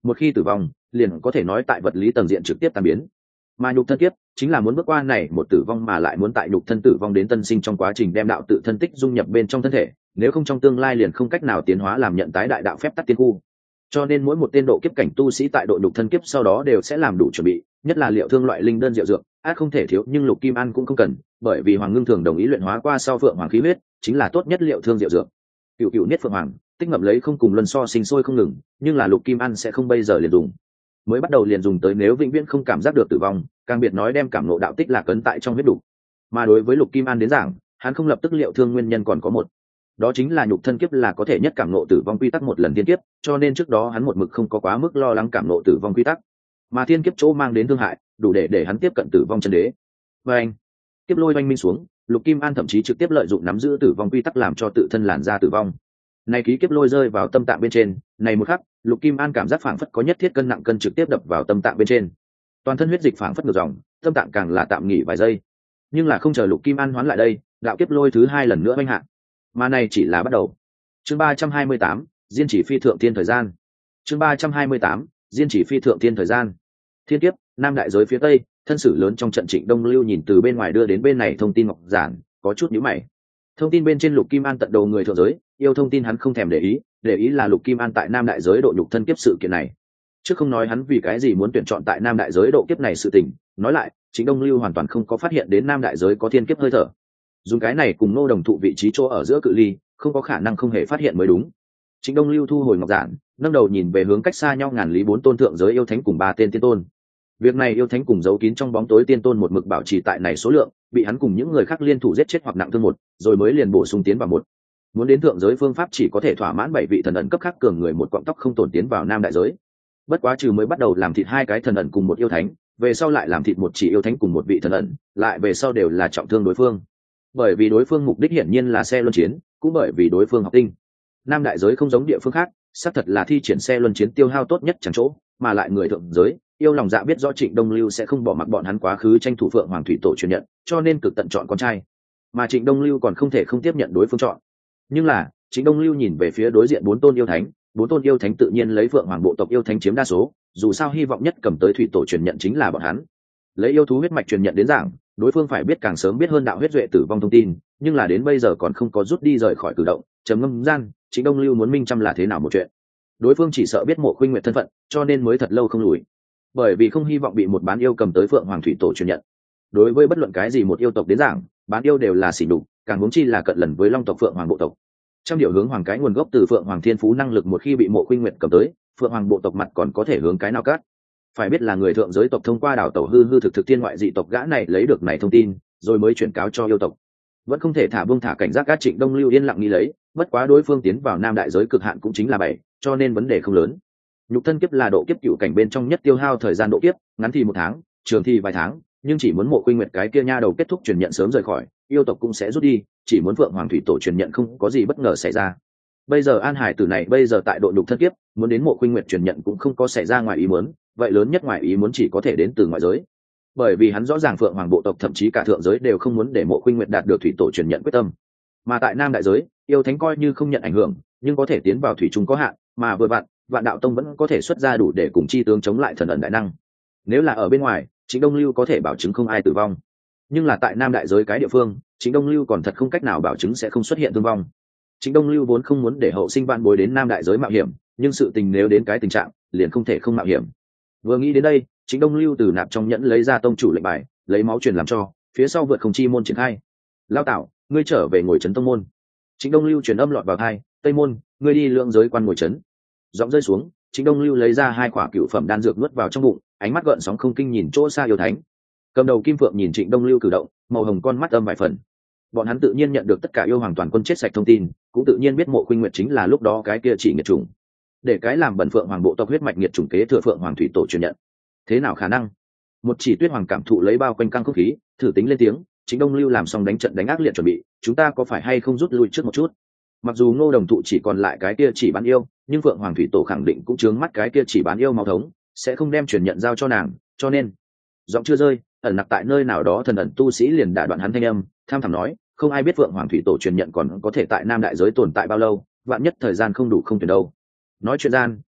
một khi tử vong liền có thể nói tại vật lý tầng diện trực tiếp tan biến, mà nhục thân kiếp chính là muốn bước qua này một tử vong mà lại muốn tại nhục thân tử vong đến tân sinh trong quá trình đem đạo tự thân tích dung nhập bên trong thân thể, nếu không trong tương lai liền không cách nào tiến hóa làm nhận tái đại đạo phép tắc tiên khu. Cho nên mỗi một tên độ kiếp cảnh tu sĩ tại độ nhục thân kiếp sau đó đều sẽ làm đủ chuẩn bị, nhất là liệu thương loại linh đơn diệu dược át không thể thiếu, nhưng Lục Kim An cũng không cần, bởi vì Hoàng Ngưng Thường đồng ý luyện hóa qua sau Phượng Hoàng khí huyết chính là tốt nhất liệu thương diệu dược. Cựu cựu niết Phượng Hoàng tích ngậm lấy không cùng luân so sinh sôi không ngừng, nhưng là Lục Kim An sẽ không bây giờ liền dùng, mới bắt đầu liền dùng tới nếu vĩnh viễn không cảm giác được tử vong, càng biệt nói đem cảm ngộ đạo tích lạc ấn tại trong huyết đủ. Mà đối với Lục Kim An đến giảng, hắn không lập tức liệu thương nguyên nhân còn có một, đó chính là nhục thân kiếp là có thể nhất cảm ngộ tử vong quy tắc một lần thiên kiếp, cho nên trước đó hắn một mực không có quá mức lo lắng cảm ngộ tử vong quy tắc, mà thiên kiếp chỗ mang đến thương hại đủ để hắn tiếp cận tử vong chân đế. Và anh kiếp lôi oanh minh xuống, Lục Kim An thậm chí trực tiếp lợi dụng nắm giữ tử vong quy tắc làm cho tự thân làn ra tử vong. Này ký kiếp lôi rơi vào tâm tạng bên trên, này một khắc, Lục Kim An cảm giác phảng phất có nhất thiết cân nặng cân trực tiếp đập vào tâm tạng bên trên, toàn thân huyết dịch phảng phất ngược dòng, tâm tạng càng là tạm nghỉ vài giây. Nhưng là không chờ Lục Kim An hoán lại đây, đạo kiếp lôi thứ hai lần nữa oanh hạ, mà này chỉ là bắt đầu. Chương 328, Diên chỉ phi thượng tiên thời gian. Chương 328, Diên chỉ phi thượng tiên thời gian. Thiên kiếp, Nam đại giới phía tây, thân sử lớn trong trận Trịnh Đông Lưu nhìn từ bên ngoài đưa đến bên này thông tin ngọc giản, có chút nhíu mày. Thông tin bên trên Lục Kim An tận đầu người thượng giới, yêu thông tin hắn không thèm để ý là Lục Kim An tại Nam đại giới độ nhục thân kiếp sự kiện này. Chứ không nói hắn vì cái gì muốn tuyển chọn tại Nam đại giới độ kiếp này sự tình, nói lại, Trịnh Đông Lưu hoàn toàn không có phát hiện đến Nam đại giới có thiên kiếp hơi thở. Dùng cái này cùng Ngô Đồng thụ vị trí chỗ ở giữa cự ly, không có khả năng không hề phát hiện mới đúng. Trịnh Đông Lưu thu hồi ngọc giản, nâng đầu nhìn về hướng cách xa nhau ngàn lý 4 tôn thượng giới yêu thánh cùng 3 tên tiên tôn. Việc này yêu thánh cùng giấu kín trong bóng tối tiên tôn một mực bảo trì tại này số lượng, bị hắn cùng những người khác liên thủ giết chết hoặc nặng thương một, rồi mới liền bổ sung tiến vào một. Muốn đến thượng giới phương pháp chỉ có thể thỏa mãn 7 vị thần ẩn cấp khác cường người một quọng tóc không tổn tiến vào Nam đại giới. Bất quá trừ mới bắt đầu làm thịt 2 cái thần ẩn cùng một yêu thánh, về sau lại làm thịt một chỉ yêu thánh cùng một vị thần ẩn, lại về sau đều là trọng thương đối phương. Bởi vì đối phương mục đích hiển nhiên là xe luân chiến, cũng bởi vì đối phương học tinh. Nam đại giới không giống địa phương khác, xác thật là thi triển xe luân chiến tiêu hao tốt nhất chẳng chỗ, mà lại người thượng giới yêu lòng dạ biết rõ Trịnh Đông Lưu sẽ không bỏ mặc bọn hắn quá khứ tranh thủ Phượng Hoàng thủy tổ truyền nhận, cho nên cực tận chọn con trai. Mà Trịnh Đông Lưu còn không thể không tiếp nhận đối phương chọn. Nhưng là, Trịnh Đông Lưu nhìn về phía đối diện 4 tôn yêu thánh, 4 tôn yêu thánh tự nhiên lấy Phượng Hoàng bộ tộc yêu thánh chiếm đa số, dù sao hy vọng nhất cầm tới thủy tổ truyền nhận chính là bọn hắn. Lấy yêu thú huyết mạch truyền nhận đến giảng, đối phương phải biết càng sớm biết hơn đạo huyết duệ tử vong thông tin, nhưng là đến bây giờ còn không có rút đi rời khỏi cử động, trầm ngâm gian, Trịnh Đông Lưu muốn minh trăm là thế nào một chuyện. Đối phương chỉ sợ biết Mộ Khuynh Nguyệt thân phận, cho nên mới thật lâu không lùi, bởi vì không hy vọng bị một bán yêu cầm tới Phượng Hoàng thủy tổ truyền nhận. Đối với bất luận cái gì một yêu tộc đến giảng, bán yêu đều là sỉ nhục, càng huống chi là cận lần với Long tộc Phượng Hoàng bộ tộc. Trong điều hướng hoàng cái nguồn gốc từ Phượng Hoàng thiên phú năng lực một khi bị Mộ Khuynh Nguyệt cầm tới, Phượng Hoàng bộ tộc mặt còn có thể hướng cái nào cắt. Phải biết là người thượng giới tộc thông qua đảo tẩu hư thực thiên ngoại dị tộc gã này lấy được này thông tin, rồi mới chuyển cáo cho yêu tộc. Vẫn không thể thả buông thả cảnh giác. Các Trịnh Đông Lưu yên lặng nghĩ lấy, bất quá đối phương tiến vào Nam đại giới cực hạn cũng chính là 7, cho nên vấn đề không lớn. Nhục thân kiếp là độ kiếp cựu cảnh bên trong nhất tiêu hao thời gian độ kiếp, ngắn thì 1 tháng, trường thì vài tháng, nhưng chỉ muốn Mộ Khuynh Nguyệt cái kia nha đầu kết thúc truyền nhận sớm rời khỏi, yêu tộc cũng sẽ rút đi, chỉ muốn Phượng Hoàng thủy tổ truyền nhận không có gì bất ngờ xảy ra. Bây giờ An Hải tử này bây giờ tại độ nhục thân kiếp, muốn đến Mộ Khuynh Nguyệt truyền nhận cũng không có xảy ra ngoài ý muốn, vậy lớn nhất ngoài ý muốn chỉ có thể đến từ ngoại giới. Bởi vì hắn rõ ràng Phượng Hoàng bộ tộc thậm chí cả thượng giới đều không muốn để Mộ Khuynh Nguyệt đạt được thủy tổ truyền nhận quyết tâm. Mà tại Nam đại giới, yêu thánh coi như không nhận ảnh hưởng, nhưng có thể tiến vào thủy chung có hạn, mà vừa Vạn Đạo Tông vẫn có thể xuất ra đủ để cùng chi tướng chống lại thần ẩn đại năng. Nếu là ở bên ngoài, Trịnh Đông Lưu có thể bảo chứng không ai tử vong. Nhưng là tại Nam đại giới cái địa phương, Trịnh Đông Lưu còn thật không cách nào bảo chứng sẽ không xuất hiện thương vong. Trịnh Đông Lưu vốn không muốn để hậu sinh vạn bối đến Nam đại giới mạo hiểm, nhưng sự tình nếu đến cái tình trạng, liền không thể không mạo hiểm. Vừa nghĩ đến đây, Trịnh Đông Lưu từ nạp trong nhẫn lấy ra tông chủ lệnh bài, lấy máu truyền làm cho, phía sau vượt không chi môn triển khai. Lao Tảo, ngươi trở về ngồi trấn tông môn. Trịnh Đông Lưu truyền âm lọt vào tai, Tây môn, ngươi đi lượng giới quan ngồi trấn. Giọng rơi xuống, Trịnh Đông Lưu lấy ra 2 quả cựu phẩm đan dược nuốt vào trong bụng, ánh mắt gợn sóng không kinh nhìn chỗ xa yêu thánh. Cầm đầu Kim Phượng nhìn Trịnh Đông Lưu cử động, màu hồng con mắt âm vài phần. Bọn hắn tự nhiên nhận được tất cả yêu hoàng toàn quân chết sạch thông tin, cũng tự nhiên biết Mộ Khuynh Nguyệt chính là lúc đó cái kia chỉ nghiệt chủng. Để cái làm bẩn Phượng Hoàng bộ tộc huyết mạch nghiệt chủng kế thừa Phượng Hoàng thủy tổ truyền nhận. Thế nào khả năng? Một chỉ Tuyết Hoàng cảm thụ lấy bao quanh căng không khí, thử tính lên tiếng, Trịnh Đông Lưu làm xong đánh trận đánh ác liệt chuẩn bị, chúng ta có phải hay không rút lui trước một chút? Mặc dù Ngô Đồng thụ chỉ còn lại cái kia chỉ bán yêu, nhưng Phượng Hoàng thủy tổ khẳng định cũng chướng mắt cái kia chỉ bán yêu máu thống, sẽ không đem truyền nhận giao cho nàng, cho nên giọng chưa rơi, ẩn nặc tại nơi nào đó thần ẩn tu sĩ liền đả đoạn hắn thanh âm, tham thẳm nói, không ai biết Phượng Hoàng thủy tổ truyền nhận còn có thể tại Nam đại giới tồn tại bao lâu, vạn nhất thời gian không đủ không tuyển đâu. Nói chuyện gian,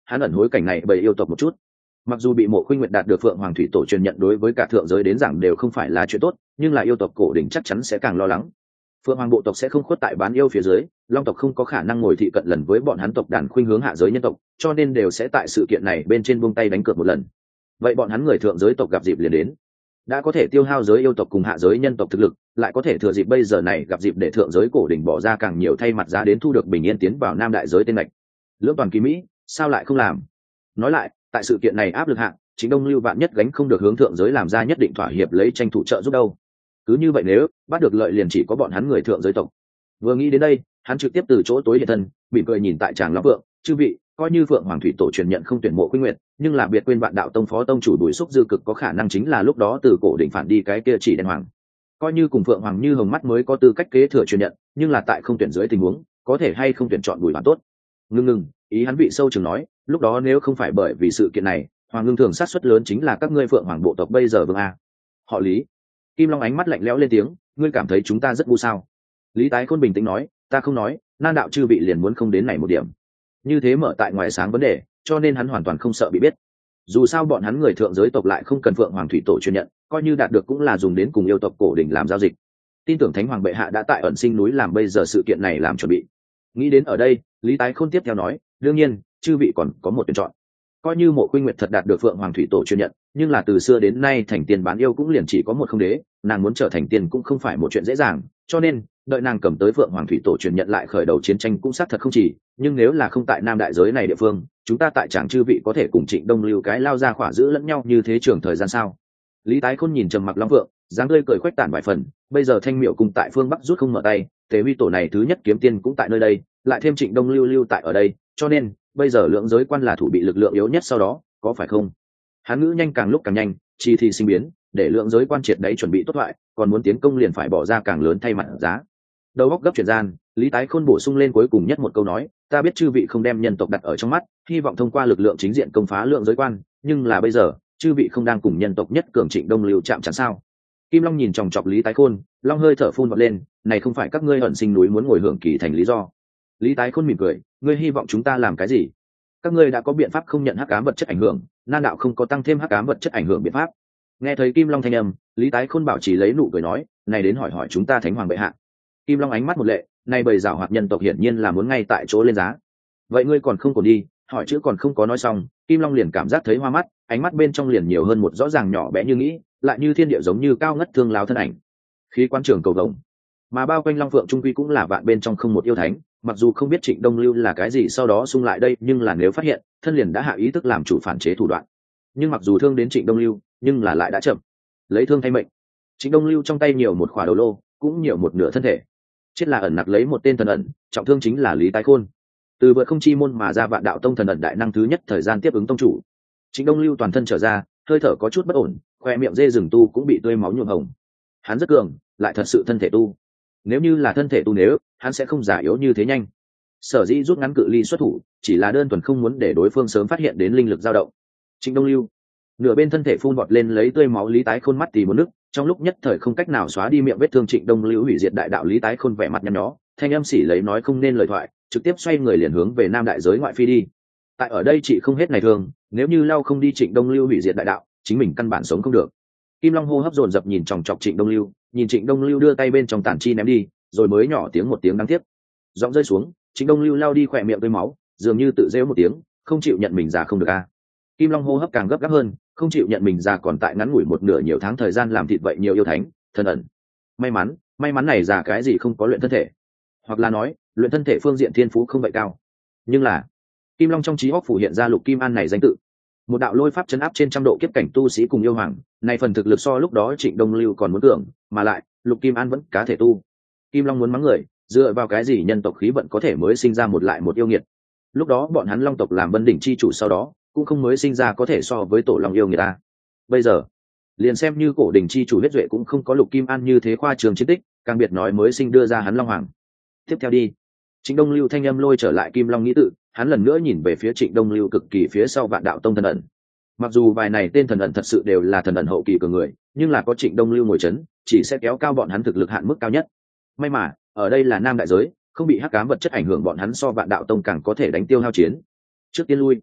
hắn ẩn hối cảnh này bởi yêu tộc một chút. Mặc dù bị Mộ Khuynh Nguyệt đạt được Phượng Hoàng thủy tổ truyền nhận đối với cả thượng giới đến rằng đều không phải là chuyện tốt, nhưng là yêu tộc cổ đỉnh chắc chắn sẽ càng lo lắng. Phượng Hoàng bộ tộc sẽ không khuất tại bán yêu phía dưới, Long tộc không có khả năng ngồi thị cận lần với bọn hắn tộc đàn khuynh hướng hạ giới nhân tộc, cho nên đều sẽ tại sự kiện này bên trên buông tay đánh cược một lần. Vậy bọn hắn người thượng giới tộc gặp dịp liền đến, đã có thể tiêu hao giới yêu tộc cùng hạ giới nhân tộc thực lực, lại có thể thừa dịp bây giờ này gặp dịp để thượng giới cổ đỉnh bỏ ra càng nhiều thay mặt giá đến thu được bình yên tiến vào nam đại giới tên lệch. Lưỡng toàn kỳ Mỹ, sao lại không làm? Nói lại, tại sự kiện này áp lực hạng, chính Đông Lưu vạn nhất gánh không được hướng thượng giới làm ra nhất định thỏa hiệp lấy tranh thủ trợ giúp đâu. Cứ như vậy nếu bắt được lợi liền chỉ có bọn hắn người thượng giới tộc. Vừa nghĩ đến đây, hắn trực tiếp từ chỗ tối hiện thân, mỉm cười nhìn tại tràng Long Phượng, chư vị, coi như Phượng Hoàng thủy tổ truyền nhận không tuyển Mộ Khuynh Nguyệt, nhưng là biệt quên Vạn Đạo Tông phó tông chủ Bùi Xúc Dư cực có khả năng chính là lúc đó từ cổ đỉnh phản đi cái kia chỉ đen hoàng. Coi như cùng Phượng Hoàng như hồng mắt mới có tư cách kế thừa truyền nhận, nhưng là tại không tuyển dưới tình huống, có thể hay không tuyển chọn Bùi Hoàn tốt. Ngưng, ý hắn vị sâu chừng nói, lúc đó nếu không phải bởi vì sự kiện này, Hoàng Ngưng thường sát suất lớn chính là các ngươi Phượng Hoàng bộ tộc bây giờ vương a. Họ Lý. Kim Long ánh mắt lạnh lẽo lên tiếng, ngươi cảm thấy chúng ta rất ngu sao? Lý Tái Khôn bình tĩnh nói, ta không nói, nan đạo chư vị liền muốn không đến này một điểm. Như thế mở tại ngoài sáng vấn đề, cho nên hắn hoàn toàn không sợ bị biết. Dù sao bọn hắn người thượng giới tộc lại không cần Phượng Hoàng thủy tổ truyền nhận, coi như đạt được cũng là dùng đến cùng yêu tộc cổ đỉnh làm giao dịch. Tin tưởng Thánh Hoàng bệ hạ đã tại ẩn sinh núi làm bây giờ sự kiện này làm chuẩn bị. Nghĩ đến ở đây, Lý Tái Khôn tiếp theo nói, đương nhiên, chư vị còn có một tuyển chọn. Coi như Mộ Khuynh Nguyệt thật đạt được Phượng Hoàng thủy tổ truyền nhận, nhưng là từ xưa đến nay thành tiền bán yêu cũng liền chỉ có một không đế, nàng muốn trở thành tiền cũng không phải một chuyện dễ dàng, cho nên đợi nàng cầm tới Phượng Hoàng thủy tổ truyền nhận lại khởi đầu chiến tranh cũng xác thật không chỉ, nhưng nếu là không tại nam đại giới này địa phương, chúng ta tại Tràng chư vị có thể cùng Trịnh Đông Lưu cái lao ra khỏa giữ lẫn nhau như thế trường thời gian sao? Lý Tái Khôn nhìn trầm mặc Long Phượng, dáng tươi cười khuếch tản vài phần, bây giờ Thanh Miệu cùng tại phương Bắc rút không mở tay, Tế Huy tổ này thứ nhất kiếm tiên cũng tại nơi đây, lại thêm Trịnh Đông Lưu tại ở đây, cho nên bây giờ lượng giới quan là thủ bị lực lượng yếu nhất sau đó, có phải không? Hắn ngữ nhanh càng lúc càng nhanh, chi thì sinh biến, để lượng giới quan triệt đấy chuẩn bị tốt lại, còn muốn tiến công liền phải bỏ ra càng lớn thay mặt giá. Đầu óc gấp chuyển gian, Lý Tái Khôn bổ sung lên cuối cùng nhất một câu nói, ta biết chư vị không đem nhân tộc đặt ở trong mắt, hy vọng thông qua lực lượng chính diện công phá lượng giới quan, nhưng là bây giờ, chư vị không đang cùng nhân tộc nhất cường Trịnh Đông Lưu chạm chắn sao? Kim Long nhìn chòng chọc Lý Tái Khôn, long hơi thở phun vọt lên, này không phải các ngươi ẩn sinh núi muốn ngồi hưởng kỳ thành lý do. Lý Tái Khôn mỉm cười, ngươi hy vọng chúng ta làm cái gì? Các ngươi đã có biện pháp không nhận hắc ám vật chất ảnh hưởng, nan đạo không có tăng thêm hắc ám vật chất ảnh hưởng biện pháp. Nghe thấy Kim Long thanh âm, Lý Tái Khôn bảo trì lấy nụ cười nói, này đến hỏi chúng ta Thánh Hoàng bệ hạ. Kim Long ánh mắt một lệ, này bầy giảo hoạt nhân tộc hiển nhiên là muốn ngay tại chỗ lên giá. Vậy ngươi còn không còn đi? Hỏi chữ còn không có nói xong, Kim Long liền cảm giác thấy hoa mắt, ánh mắt bên trong liền nhiều hơn một rõ ràng nhỏ bé như nghĩ, lại như thiên địa giống như cao ngất thương lao thân ảnh. Khí quan trường cầu vồng, mà bao quanh Long Phượng trung quy cũng là vạn bên trong không một yêu thánh, mặc dù không biết Trịnh Đông Lưu là cái gì sau đó xung lại đây, nhưng là nếu phát hiện, thân liền đã hạ ý thức làm chủ phản chế thủ đoạn. Nhưng mặc dù thương đến Trịnh Đông Lưu, nhưng là lại đã chậm. Lấy thương thay mệnh. Trịnh Đông Lưu trong tay nhiều một khỏa đầu lô, cũng nhiều một nửa thân thể. Chết là ẩn nặc lấy một tên thần ẩn, trọng thương chính là Lý Tái Khôn. Từ vượt không chi môn mà ra Vạn Đạo Tông thần ẩn đại năng thứ nhất thời gian tiếp ứng tông chủ. Trịnh Đông Lưu toàn thân trở ra, hơi thở có chút bất ổn, khoe miệng dê rừng tu cũng bị tươi máu nhuộm hồng. Hắn rất cường, lại thật sự thân thể tu. Nếu như là thân thể tu nếu, hắn sẽ không già yếu như thế nhanh. Sở dĩ rút ngắn cự ly xuất thủ, chỉ là đơn thuần không muốn để đối phương sớm phát hiện đến linh lực dao động. Trịnh Đông Lưu, nửa bên thân thể phun bọt lên lấy tươi máu Lý Tái Khôn mắt thì muốn nước, trong lúc nhất thời không cách nào xóa đi miệng vết thương. Trịnh Đông Lưu hủy diệt đại đạo Lý Tái Khôn vẻ mặt nhăn nhó, thanh âm xỉ lấy nói không nên lời thoại, trực tiếp xoay người liền hướng về nam đại giới ngoại phi đi. Tại ở đây chị không hết này thương, nếu như lau không đi Trịnh Đông Lưu hủy diệt đại đạo, chính mình căn bản sống không được. Kim Long hô hấp dồn dập nhìn chòng chọc Trịnh Đông Lưu, nhìn Trịnh Đông Lưu đưa tay bên trong tản chi ném đi, rồi mới nhỏ tiếng một tiếng đáng tiếc. Giọng rơi xuống, Trịnh Đông Lưu lao đi khỏe miệng tươi máu, dường như tự rêu một tiếng, không chịu nhận mình già không được a. Kim Long hô hấp càng gấp gáp hơn, không chịu nhận mình già còn tại ngắn ngủi một nửa nhiều tháng thời gian làm thịt vậy nhiều yêu thánh, thần ẩn. May mắn này già cái gì không có luyện thân thể, hoặc là nói, luyện thân thể phương diện thiên phú không vậy cao. Nhưng là, Kim Long trong trí óc phủ hiện ra Lục Kim An này danh tự. Một đạo lôi pháp chấn áp trên trăm độ kiếp cảnh tu sĩ cùng yêu hoàng, này phần thực lực so lúc đó Trịnh Đông Lưu còn muốn tưởng, mà lại, Lục Kim An vẫn cá thể tu. Kim Long muốn mắng người, dựa vào cái gì nhân tộc khí vận có thể mới sinh ra một lại một yêu nghiệt. Lúc đó bọn hắn Long tộc làm Vân đỉnh chi chủ sau đó, cũng không mới sinh ra có thể so với tổ Long yêu người ta. Bây giờ, liền xem như cổ đỉnh chi chủ huyết duệ cũng không có Lục Kim An như thế khoa trường chiến tích, càng biệt nói mới sinh đưa ra hắn Long Hoàng. Tiếp theo đi. Trịnh Đông Lưu thanh âm lôi trở lại Kim Long nghĩ tự, hắn lần nữa nhìn về phía Trịnh Đông Lưu cực kỳ phía sau Vạn Đạo Tông thần ẩn. Mặc dù vài này tên thần ẩn thật sự đều là thần ẩn hậu kỳ cường người, nhưng là có Trịnh Đông Lưu ngồi chấn, chỉ sẽ kéo cao bọn hắn thực lực hạn mức cao nhất. May mà, ở đây là nam đại giới, không bị hắc ám vật chất ảnh hưởng, bọn hắn so Vạn Đạo Tông càng có thể đánh tiêu hao chiến. Trước tiên lui.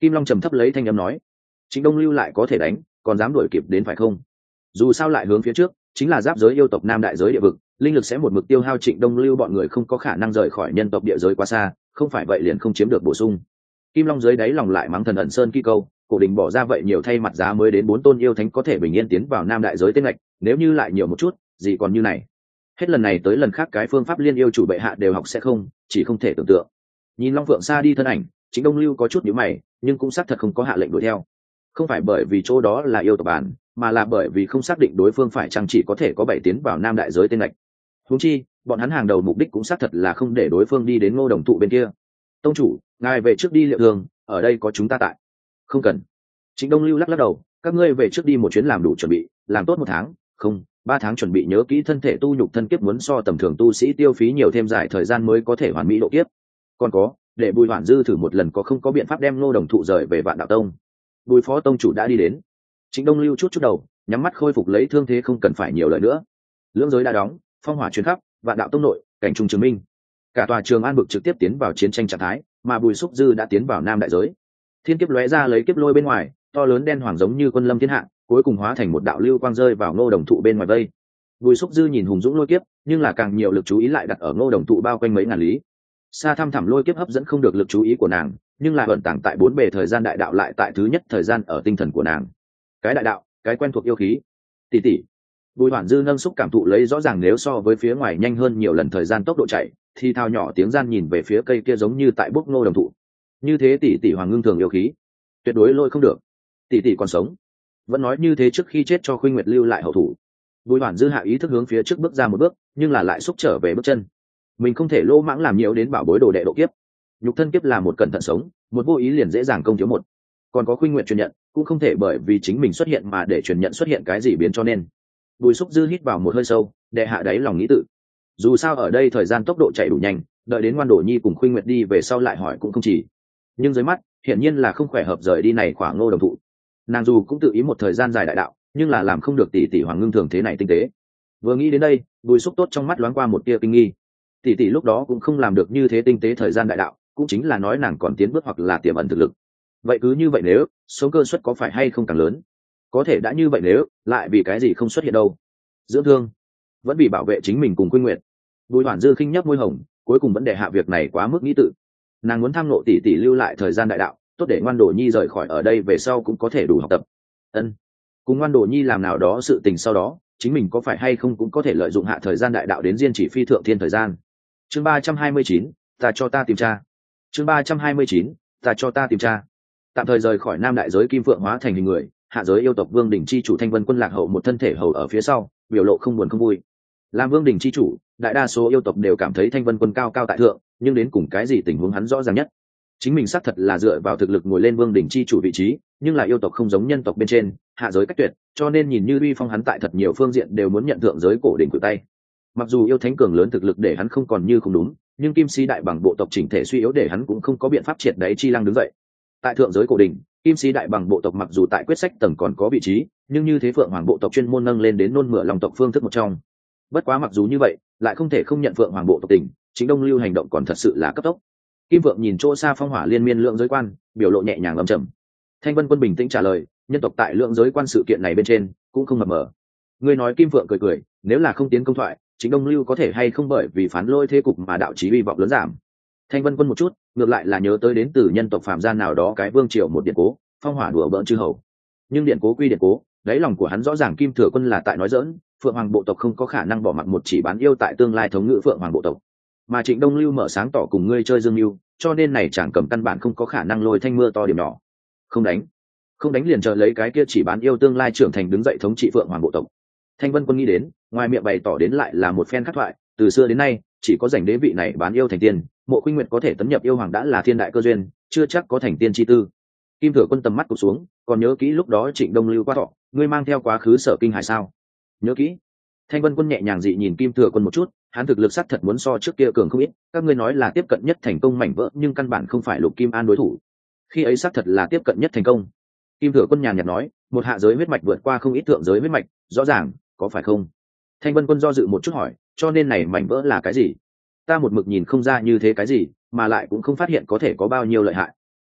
Kim Long trầm thấp lấy thanh âm nói. Trịnh Đông Lưu lại có thể đánh, còn dám đuổi kịp đến phải không? Dù sao lại hướng phía trước, chính là giáp giới yêu tộc Nam đại giới địa vực, linh lực sẽ một mực tiêu hao Trịnh Đông Lưu bọn người không có khả năng rời khỏi nhân tộc địa giới quá xa, không phải vậy liền không chiếm được bổ sung. Kim Long dưới đáy lòng lại mắng thần ẩn sơn kỳ câu, cổ đình bỏ ra vậy nhiều thay mặt giá mới đến 4 tôn yêu thánh có thể bình yên tiến vào Nam đại giới tên lệch, nếu như lại nhiều một chút, gì còn như này. Hết lần này tới lần khác cái phương pháp liên yêu chủ bệ hạ đều học sẽ không, chỉ không thể tưởng tượng. Nhìn Long Phượng xa đi thân ảnh, Trịnh Đông Lưu có chút nhíu mày, nhưng cũng xác thật không có hạ lệnh đuổi theo. Không phải bởi vì chỗ đó là yêu tộc bản, mà là bởi vì không xác định đối phương phải chăng chỉ có thể có 7 tiến vào Nam đại giới tên lệch. Huống chi, bọn hắn hàng đầu mục đích cũng xác thật là không để đối phương đi đến Ngô Đồng thụ bên kia. Tông chủ, ngài về trước đi liệu thường, ở đây có chúng ta tại. Không cần. Trịnh Đông Lưu lắc lắc đầu, các ngươi về trước đi một chuyến làm đủ chuẩn bị, làm tốt 1 tháng, không, 3 tháng chuẩn bị, nhớ kỹ thân thể tu nhục thân kiếp muốn so tầm thường tu sĩ tiêu phí nhiều thêm dài thời gian mới có thể hoàn mỹ độ kiếp. Còn có, để Bùi Hoản Dư thử một lần có không có biện pháp đem Ngô Đồng thụ rời về Vạn Đạo Tông. Bùi phó tông chủ đã đi đến. Trịnh Đông Lưu chút đầu, nhắm mắt khôi phục lấy thương thế, không cần phải nhiều lời nữa. Lưỡng giới đã đóng, phong hỏa truyền khắp Vạn Đạo Tông nội, cảnh trung chứng minh. Cả tòa Trường An vực trực tiếp tiến vào chiến tranh trạng thái, mà Bùi Xúc Dư đã tiến vào Nam đại giới. Thiên kiếp lóe ra lấy kiếp lôi bên ngoài, to lớn đen hoàng giống như quân lâm thiên hạ, cuối cùng hóa thành một đạo lưu quang rơi vào Ngô Đồng thụ bên ngoài vây. Bùi Xúc Dư nhìn hùng dũng lôi kiếp, nhưng là càng nhiều lực chú ý lại đặt ở Ngô Đồng thụ bao quanh mấy ngàn lý. Xa thăm thẳm lôi kiếp hấp dẫn không được lực chú ý của nàng, nhưng là ẩn tàng tại 4 bề thời gian đại đạo lại tại thứ nhất thời gian ở tinh thần của nàng. Cái đại đạo, cái quen thuộc yêu khí. Tỷ tỷ. Bùi Hoản Dư nâng xúc cảm thụ lấy rõ ràng nếu so với phía ngoài nhanh hơn nhiều lần thời gian tốc độ chạy, thì thao nhỏ tiếng gian nhìn về phía cây kia giống như tại bốc Ngô Đồng thụ. Như thế tỷ tỷ Hoàng Ngưng Thường yêu khí, tuyệt đối lôi không được. Tỷ tỷ còn sống. Vẫn nói như thế trước khi chết cho Khuynh Nguyệt lưu lại hậu thủ. Bùi Hoản Dư hạ ý thức hướng phía trước bước ra một bước, nhưng là lại xúc trở về bước chân. Mình không thể lô mãng làm nhiễu đến bảo bối đồ đệ độ kiếp. Nhục thân kiếp là một cẩn thận sống, một vô ý liền dễ dàng công thiếu một. Còn có Khuynh Nguyệt truyền nhận, cũng không thể bởi vì chính mình xuất hiện mà để truyền nhận xuất hiện cái gì biến cho nên. Bùi Xúc Dư hít vào một hơi sâu, đệ hạ đáy lòng nghĩ tự. Dù sao ở đây thời gian tốc độ chạy đủ nhanh, đợi đến Ngoan Đổ Nhi cùng Khuynh Nguyệt đi về sau lại hỏi cũng không chỉ. Nhưng dưới mắt, hiển nhiên là không khỏe hợp rời đi này khoảng Ngô Đồng thụ. Nàng dù cũng tự ý một thời gian dài đại đạo, nhưng là làm không được tỷ tỷ Hoàng Ngưng Thường thế này tinh tế. Vừa nghĩ đến đây, Bùi Xúc tốt trong mắt loáng qua một tia kinh nghi. Tỷ tỷ lúc đó cũng không làm được như thế tinh tế thời gian đại đạo, cũng chính là nói nàng còn tiến bước hoặc là tiềm ẩn thực lực. Vậy cứ như vậy nếu sống cơ suất có phải hay không càng lớn? Có thể đã như vậy nếu lại vì cái gì không xuất hiện đâu? Dưỡng thương, vẫn vì bảo vệ chính mình cùng Khuynh Nguyệt. Bùi Hoản Dư khinh nhấp môi hồng, cuối cùng vẫn để hạ việc này quá mức nghĩ tự. Nàng muốn tham nộ tỷ tỷ lưu lại thời gian đại đạo, tốt để Ngoan Đổ Nhi rời khỏi ở đây về sau cũng có thể đủ học tập. Ân, cùng Ngoan Đổ Nhi làm nào đó sự tình sau đó, chính mình có phải hay không cũng có thể lợi dụng hạ thời gian đại đạo đến diên chỉ phi thượng thiên thời gian. Chương 329, ta cho ta tìm tra. Chương 329, ta cho ta tìm tra. Tạm thời rời khỏi Nam đại giới Kim Phượng hóa thành hình người, hạ giới yêu tộc Vương Đỉnh chi chủ Thanh Vân Quân lạc hậu một thân thể hầu ở phía sau, biểu lộ không buồn không vui. Làm Vương Đỉnh chi chủ, đại đa số yêu tộc đều cảm thấy Thanh Vân Quân cao cao tại thượng, nhưng đến cùng cái gì tình huống hắn rõ ràng nhất. Chính mình xác thật là dựa vào thực lực ngồi lên Vương Đỉnh chi chủ vị trí, nhưng là yêu tộc không giống nhân tộc bên trên, hạ giới cách tuyệt, cho nên nhìn như uy phong hắn tại thật nhiều phương diện đều muốn nhận thượng giới cổ đỉnh cử tay. Mặc dù yêu thánh cường lớn thực lực để hắn không còn như không đúng, nhưng Kim Si đại bằng bộ tộc chỉnh thể suy yếu để hắn cũng không có biện pháp triệt đáy chi lăng đứng dậy. Tại thượng giới cổ đỉnh, Kim Si đại bằng bộ tộc mặc dù tại quyết sách tầng còn có vị trí, nhưng như thế Phượng Hoàng bộ tộc chuyên môn nâng lên đến nôn mửa lòng tộc phương thức một trong. Bất quá mặc dù như vậy, lại không thể không nhận Phượng Hoàng bộ tộc tỉnh, chính Đông Lưu hành động còn thật sự là cấp tốc. Kim Vượng nhìn chỗ xa phong hỏa liên miên lượng giới quan, biểu lộ nhẹ nhàng âm trầm. Thanh Vân Quân bình tĩnh trả lời, nhân tộc tại lượng giới quan sự kiện này bên trên cũng không mập mờ. Ngươi nói Kim Vượng cười cười, nếu là không tiến công thoại, chính Đông Lưu có thể hay không bởi vì phán lôi thế cục mà đạo chí hy vọng lớn giảm. Thanh Vân Quân một chút, ngược lại là nhớ tới đến từ nhân tộc phàm gian nào đó cái vương triều một điện cố, phong hỏa đùa bỡn chư hầu. Nhưng điện cố quy điện cố, đáy lòng của hắn rõ ràng Kim Thừa Quân là tại nói giỡn, Phượng Hoàng bộ tộc không có khả năng bỏ mặc một chỉ bán yêu tại tương lai thống ngữ Phượng Hoàng bộ tộc. Mà Trịnh Đông Lưu mở sáng tỏ cùng ngươi chơi dương lưu, cho nên này chẳng cầm căn bản không có khả năng lôi thanh mưa to điểm nhỏ. Không đánh, không đánh liền chờ lấy cái kia chỉ bán yêu tương lai trưởng thành đứng dậy thống trị Phượng Hoàng bộ tộc. Thanh Vân Quân nghĩ đến, ngoài miệng bày tỏ đến lại là một phen khắc thoại, từ xưa đến nay, chỉ có rảnh đế vị này bán yêu thành tiên, Mộ Khuynh Nguyệt có thể tấn nhập yêu hoàng đã là thiên đại cơ duyên, chưa chắc có thành tiên chi tư. Kim Thừa Quân tầm mắt cụp xuống, còn nhớ kỹ lúc đó Trịnh Đông Lưu qua thọ, ngươi mang theo quá khứ Sở Kinh Hải sao? Nhớ kỹ. Thanh Vân Quân nhẹ nhàng dị nhìn Kim Thừa Quân một chút, hắn thực lực sát thật muốn so trước kia cường không ít, các ngươi nói là tiếp cận nhất thành công mảnh vỡ, nhưng căn bản không phải Lục Kim An đối thủ. Khi ấy sát thật là tiếp cận nhất thành công. Kim Thừa Quân nhàn nhạt nói, một hạ giới huyết mạch vượt qua không ít thượng giới huyết mạch, rõ ràng, có phải không? Thanh Vân Quân do dự một chút hỏi, cho nên này mảnh vỡ là cái gì? Ta một mực nhìn không ra như thế cái gì, mà lại cũng không phát hiện có thể có bao nhiêu lợi hại.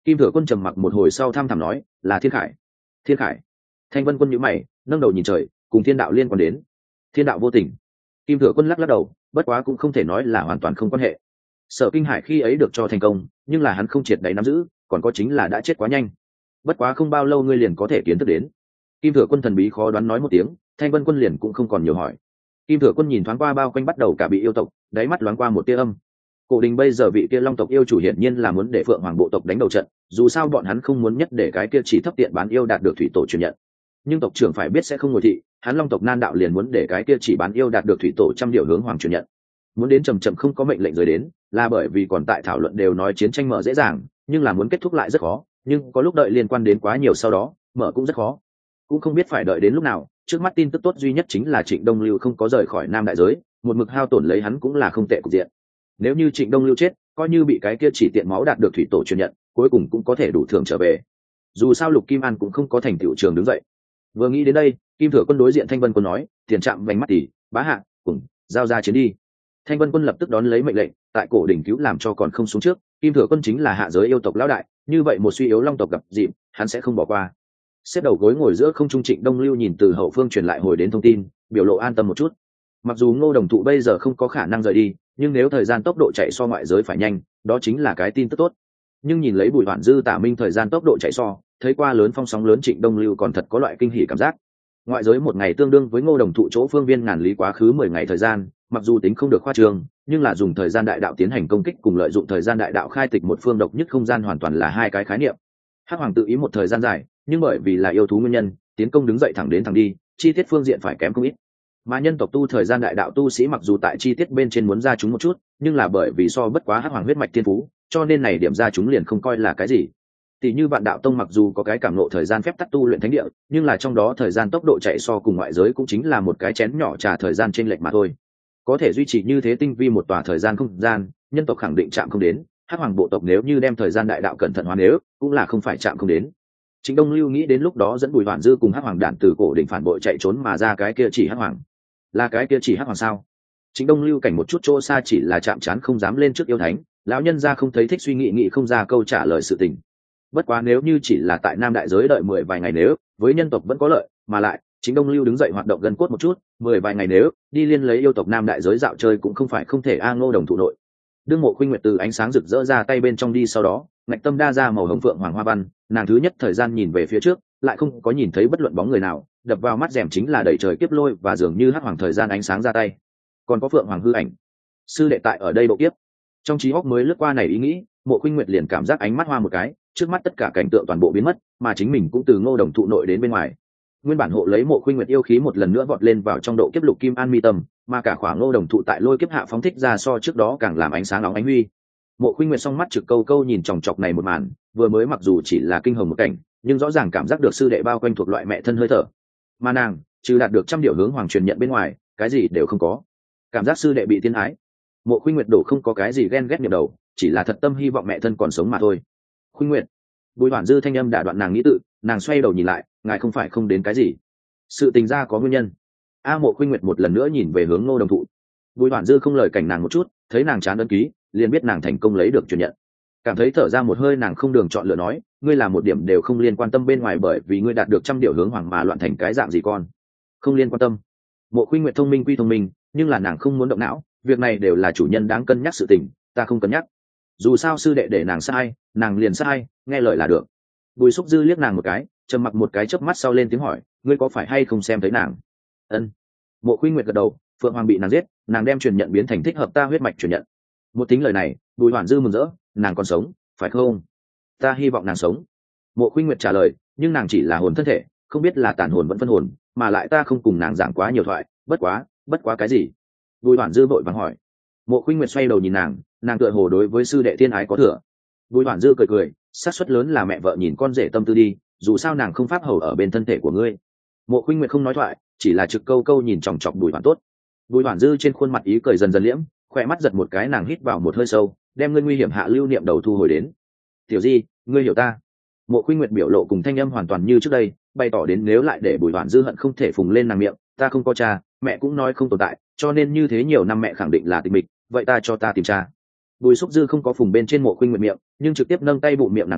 Kim Thừa Quân trầm mặc một hồi sau tham thẳm nói, là Thiên Khải. Thiên Khải. Thanh Vân Quân nhíu mày, nâng đầu nhìn trời, cùng thiên đạo liên quan đến. Thiên đạo vô tình. Kim Thừa Quân lắc lắc đầu, bất quá cũng không thể nói là hoàn toàn không quan hệ. Sở Kinh Hải khi ấy được cho thành công, nhưng là hắn không triệt để nắm giữ, còn có chính là đã chết quá nhanh. Bất quá không bao lâu ngươi liền có thể kiến thức đến. Kim Thừa Quân thần bí khó đoán nói một tiếng, Thanh Vân Quân liền cũng không còn nhiều hỏi. Kim Thừa Quân nhìn thoáng qua bao quanh bắt đầu cả bị yêu tộc, đáy mắt loáng qua một tia âm. Cổ Đình bây giờ vị kia Long tộc yêu chủ hiển nhiên là muốn để Phượng Hoàng bộ tộc đánh đầu trận, dù sao bọn hắn không muốn nhất để cái kia chỉ thấp tiện bán yêu đạt được thủy tổ truyền nhận. Nhưng tộc trưởng phải biết sẽ không ngồi thị, hắn Long tộc nan đạo liền muốn để cái kia chỉ bán yêu đạt được thủy tổ trăm điều hướng hoàng truyền nhận. Muốn đến chậm chậm không có mệnh lệnh rời đến, là bởi vì còn tại thảo luận đều nói chiến tranh mở dễ dàng, nhưng là muốn kết thúc lại rất khó, nhưng có lúc đợi liên quan đến quá nhiều sau đó, mở cũng rất khó. Cũng không biết phải đợi đến lúc nào, trước mắt tin tức tốt duy nhất chính là Trịnh Đông Lưu không có rời khỏi Nam đại giới, một mực hao tổn lấy hắn cũng là không tệ cục diện. Nếu như Trịnh Đông Lưu chết, coi như bị cái kia chỉ tiện máu đạt được thủy tổ truyền nhận, cuối cùng cũng có thể đủ thưởng trở về. Dù sao Lục Kim An cũng không có thành tựu trường đứng dậy. Vừa nghĩ đến đây, Kim Thừa Quân đối diện Thanh Vân Quân nói, tiền trạm vành mắt tỷ, bá hạ, cùng giao ra chiến đi. Thanh Vân Quân lập tức đón lấy mệnh lệnh, tại cổ đỉnh cứu làm cho còn không xuống trước, Kim Thừa Quân chính là hạ giới yêu tộc lão đại, như vậy một suy yếu long tộc gặp dịp, hắn sẽ không bỏ qua. Xếp đầu gối ngồi giữa không trung Trịnh Đông Lưu nhìn từ hậu phương truyền lại hồi đến thông tin, biểu lộ an tâm một chút. Mặc dù Ngô Đồng Thụ bây giờ không có khả năng rời đi, nhưng nếu thời gian tốc độ chạy so ngoại giới phải nhanh, đó chính là cái tin tức tốt. Nhưng nhìn lấy Bùi Hoản Dư Tả Minh thời gian tốc độ chạy so, thấy qua lớn phong sóng lớn Trịnh Đông Lưu còn thật có loại kinh hỉ cảm giác. Ngoại giới một ngày tương đương với Ngô Đồng Thụ chỗ phương viên ngàn lý quá khứ 10 ngày thời gian, mặc dù tính không được khoa trương, nhưng là dùng thời gian đại đạo tiến hành công kích cùng lợi dụng thời gian đại đạo khai tịch một phương độc nhất không gian hoàn toàn là hai cái khái niệm. Hắc Hoàng tự ý một thời gian dài, nhưng bởi vì là yêu thú nguyên nhân, tiến công đứng dậy thẳng đến thẳng đi, chi tiết phương diện phải kém không ít. Mà nhân tộc tu thời gian đại đạo tu sĩ mặc dù tại chi tiết bên trên muốn ra chúng một chút, nhưng là bởi vì so bất quá Hắc Hoàng huyết mạch thiên phú, cho nên này điểm ra chúng liền không coi là cái gì. Tỷ như Vạn Đạo Tông mặc dù có cái cảm ngộ thời gian phép tắc tu luyện thánh địa, nhưng là trong đó thời gian tốc độ chạy so cùng ngoại giới cũng chính là một cái chén nhỏ trà thời gian chênh lệch mà thôi. Có thể duy trì như thế tinh vi một tòa thời gian không gian, nhân tộc khẳng định chạm không đến. Hắc Hoàng bộ tộc nếu như đem thời gian đại đạo cẩn thận hóa nếu, cũng là không phải chạm không đến. Trịnh Đông Lưu nghĩ đến lúc đó dẫn Bùi Hoản Dư cùng Hắc Hoàng đản từ cổ đỉnh phản bội chạy trốn mà ra cái kia chỉ Hắc Hoàng. Là cái kia chỉ Hắc Hoàng sao? Trịnh Đông Lưu cảnh một chút chỗ xa chỉ là chạm trán không dám lên trước yêu thánh, lão nhân gia không thấy thích suy nghĩ không ra câu trả lời sự tình. Bất quá nếu như chỉ là tại Nam đại giới đợi 10 vài ngày nếu, với nhân tộc vẫn có lợi, mà lại, Trịnh Đông Lưu đứng dậy hoạt động gần cốt một chút, 10 vài ngày nếu, đi liên lấy yêu tộc Nam đại giới dạo chơi cũng không phải không thể Ngô Đồng Thụ nội. Đương Mộ Khuynh Nguyệt từ ánh sáng rực rỡ ra tay bên trong đi sau đó, ngạch tâm đa ra màu hồng phượng hoàng hoa văn, nàng thứ nhất thời gian nhìn về phía trước, lại không có nhìn thấy bất luận bóng người nào, đập vào mắt rèm chính là đầy trời kiếp lôi và dường như Hắc Hoàng thời gian ánh sáng ra tay. Còn có phượng hoàng hư ảnh. Sư đệ tại ở đây độ kiếp. Trong trí óc mới lướt qua này ý nghĩ, Mộ Khuynh Nguyệt liền cảm giác ánh mắt hoa một cái, trước mắt tất cả cảnh tượng toàn bộ biến mất, mà chính mình cũng từ Ngô Đồng Thụ nội đến bên ngoài. Nguyên bản hộ lấy Mộ Khuynh Nguyệt yêu khí một lần nữa vọt lên vào trong độ kiếp lục kim an mi tâm, mà cả khỏa Ngô Đồng Thụ tại lôi kiếp hạ phóng thích ra so trước đó càng làm ánh sáng óng ánh huy. Mộ Khuynh Nguyệt song mắt trực câu câu nhìn chòng chọc này một màn, vừa mới mặc dù chỉ là kinh hồng một cảnh, nhưng rõ ràng cảm giác được sư đệ bao quanh thuộc loại mẹ thân hơi thở. Mà nàng, trừ đạt được trăm điều hướng hoàng truyền nhận bên ngoài, cái gì đều không có. Cảm giác sư đệ bị tiên ái. Mộ Khuynh Nguyệt đổ không có cái gì ghen ghét nhập đầu, chỉ là thật tâm hy vọng mẹ thân còn sống mà thôi. Khuynh Nguyệt. Bùi Hoản Dư thanh âm đả đoạn nàng nghĩ tự, nàng xoay đầu nhìn lại, ngài không phải không đến cái gì? Sự tình ra có nguyên nhân. Mộ Khuynh Nguyệt một lần nữa nhìn về hướng Ngô Đồng Thụ. Bùi Hoản Dư không lời cảnh nàng một chút, thấy nàng chán ấn ký, liền biết nàng thành công lấy được truyền nhận. Cảm thấy thở ra một hơi, nàng không đường chọn lựa nói, ngươi làm một điểm đều không liên quan tâm bên ngoài, bởi vì ngươi đạt được trăm điều hướng hoàng mà loạn thành cái dạng gì con? Không liên quan tâm. Mộ Khuynh Nguyệt thông minh quy thông minh, nhưng là nàng không muốn động não, việc này đều là chủ nhân đáng cân nhắc sự tình, ta không cân nhắc. Dù sao sư đệ để nàng sai, nàng liền sai, nghe lời là được. Bùi Xúc Dư liếc nàng một cái, trầm mặc một cái chớp mắt sau lên tiếng hỏi, ngươi có phải hay không xem thấy nàng? Ân. Mộ Khuynh Nguyệt gật đầu, Phượng Hoàng bị nàng giết, nàng đem truyền nhận biến thành thích hợp ta huyết mạch truyền nhận. Một tính lời này, Bùi Hoản Dư mừng rỡ, nàng còn sống, phải không? Ta hy vọng nàng sống. Mộ Khuynh Nguyệt trả lời, nhưng nàng chỉ là hồn thân thể, không biết là tàn hồn vẫn phân hồn, mà lại ta không cùng nàng giảng quá nhiều thoại, bất quá cái gì? Bùi Hoản Dư vội vàng hỏi. Mộ Khuynh Nguyệt xoay đầu nhìn nàng tựa hồ đối với sư đệ thiên ái có thừa. Bùi Hoản Dư cười, xác suất lớn là mẹ vợ nhìn con rể tâm tư đi, dù sao nàng không pháp hầu ở bên thân thể của ngươi. Mộ Khuynh Nguyệt không nói thoại, chỉ là trực câu câu nhìn chòng chọc Bùi Hoản tốt. Bùi Hoản Dư trên khuôn mặt ý cười dần dần liễm, khỏe mắt giật một cái, nàng hít vào một hơi sâu, đem ngươi nguy hiểm hạ lưu niệm đầu thu hồi đến. Tiểu Di, ngươi hiểu ta. Mộ Khuynh Nguyệt biểu lộ cùng thanh âm hoàn toàn như trước đây, bày tỏ đến nếu lại để Bùi Hoản Dư hận không thể phùng lên nàng miệng, ta không có cha, mẹ cũng nói không tồn tại, cho nên như thế nhiều năm mẹ khẳng định là tịch mịch, vậy ta cho ta tìm cha. Bùi Xúc Dư không có phùng bên trên Mộ Khuynh Nguyệt miệng, nhưng trực tiếp nâng tay bụng miệng nàng lại,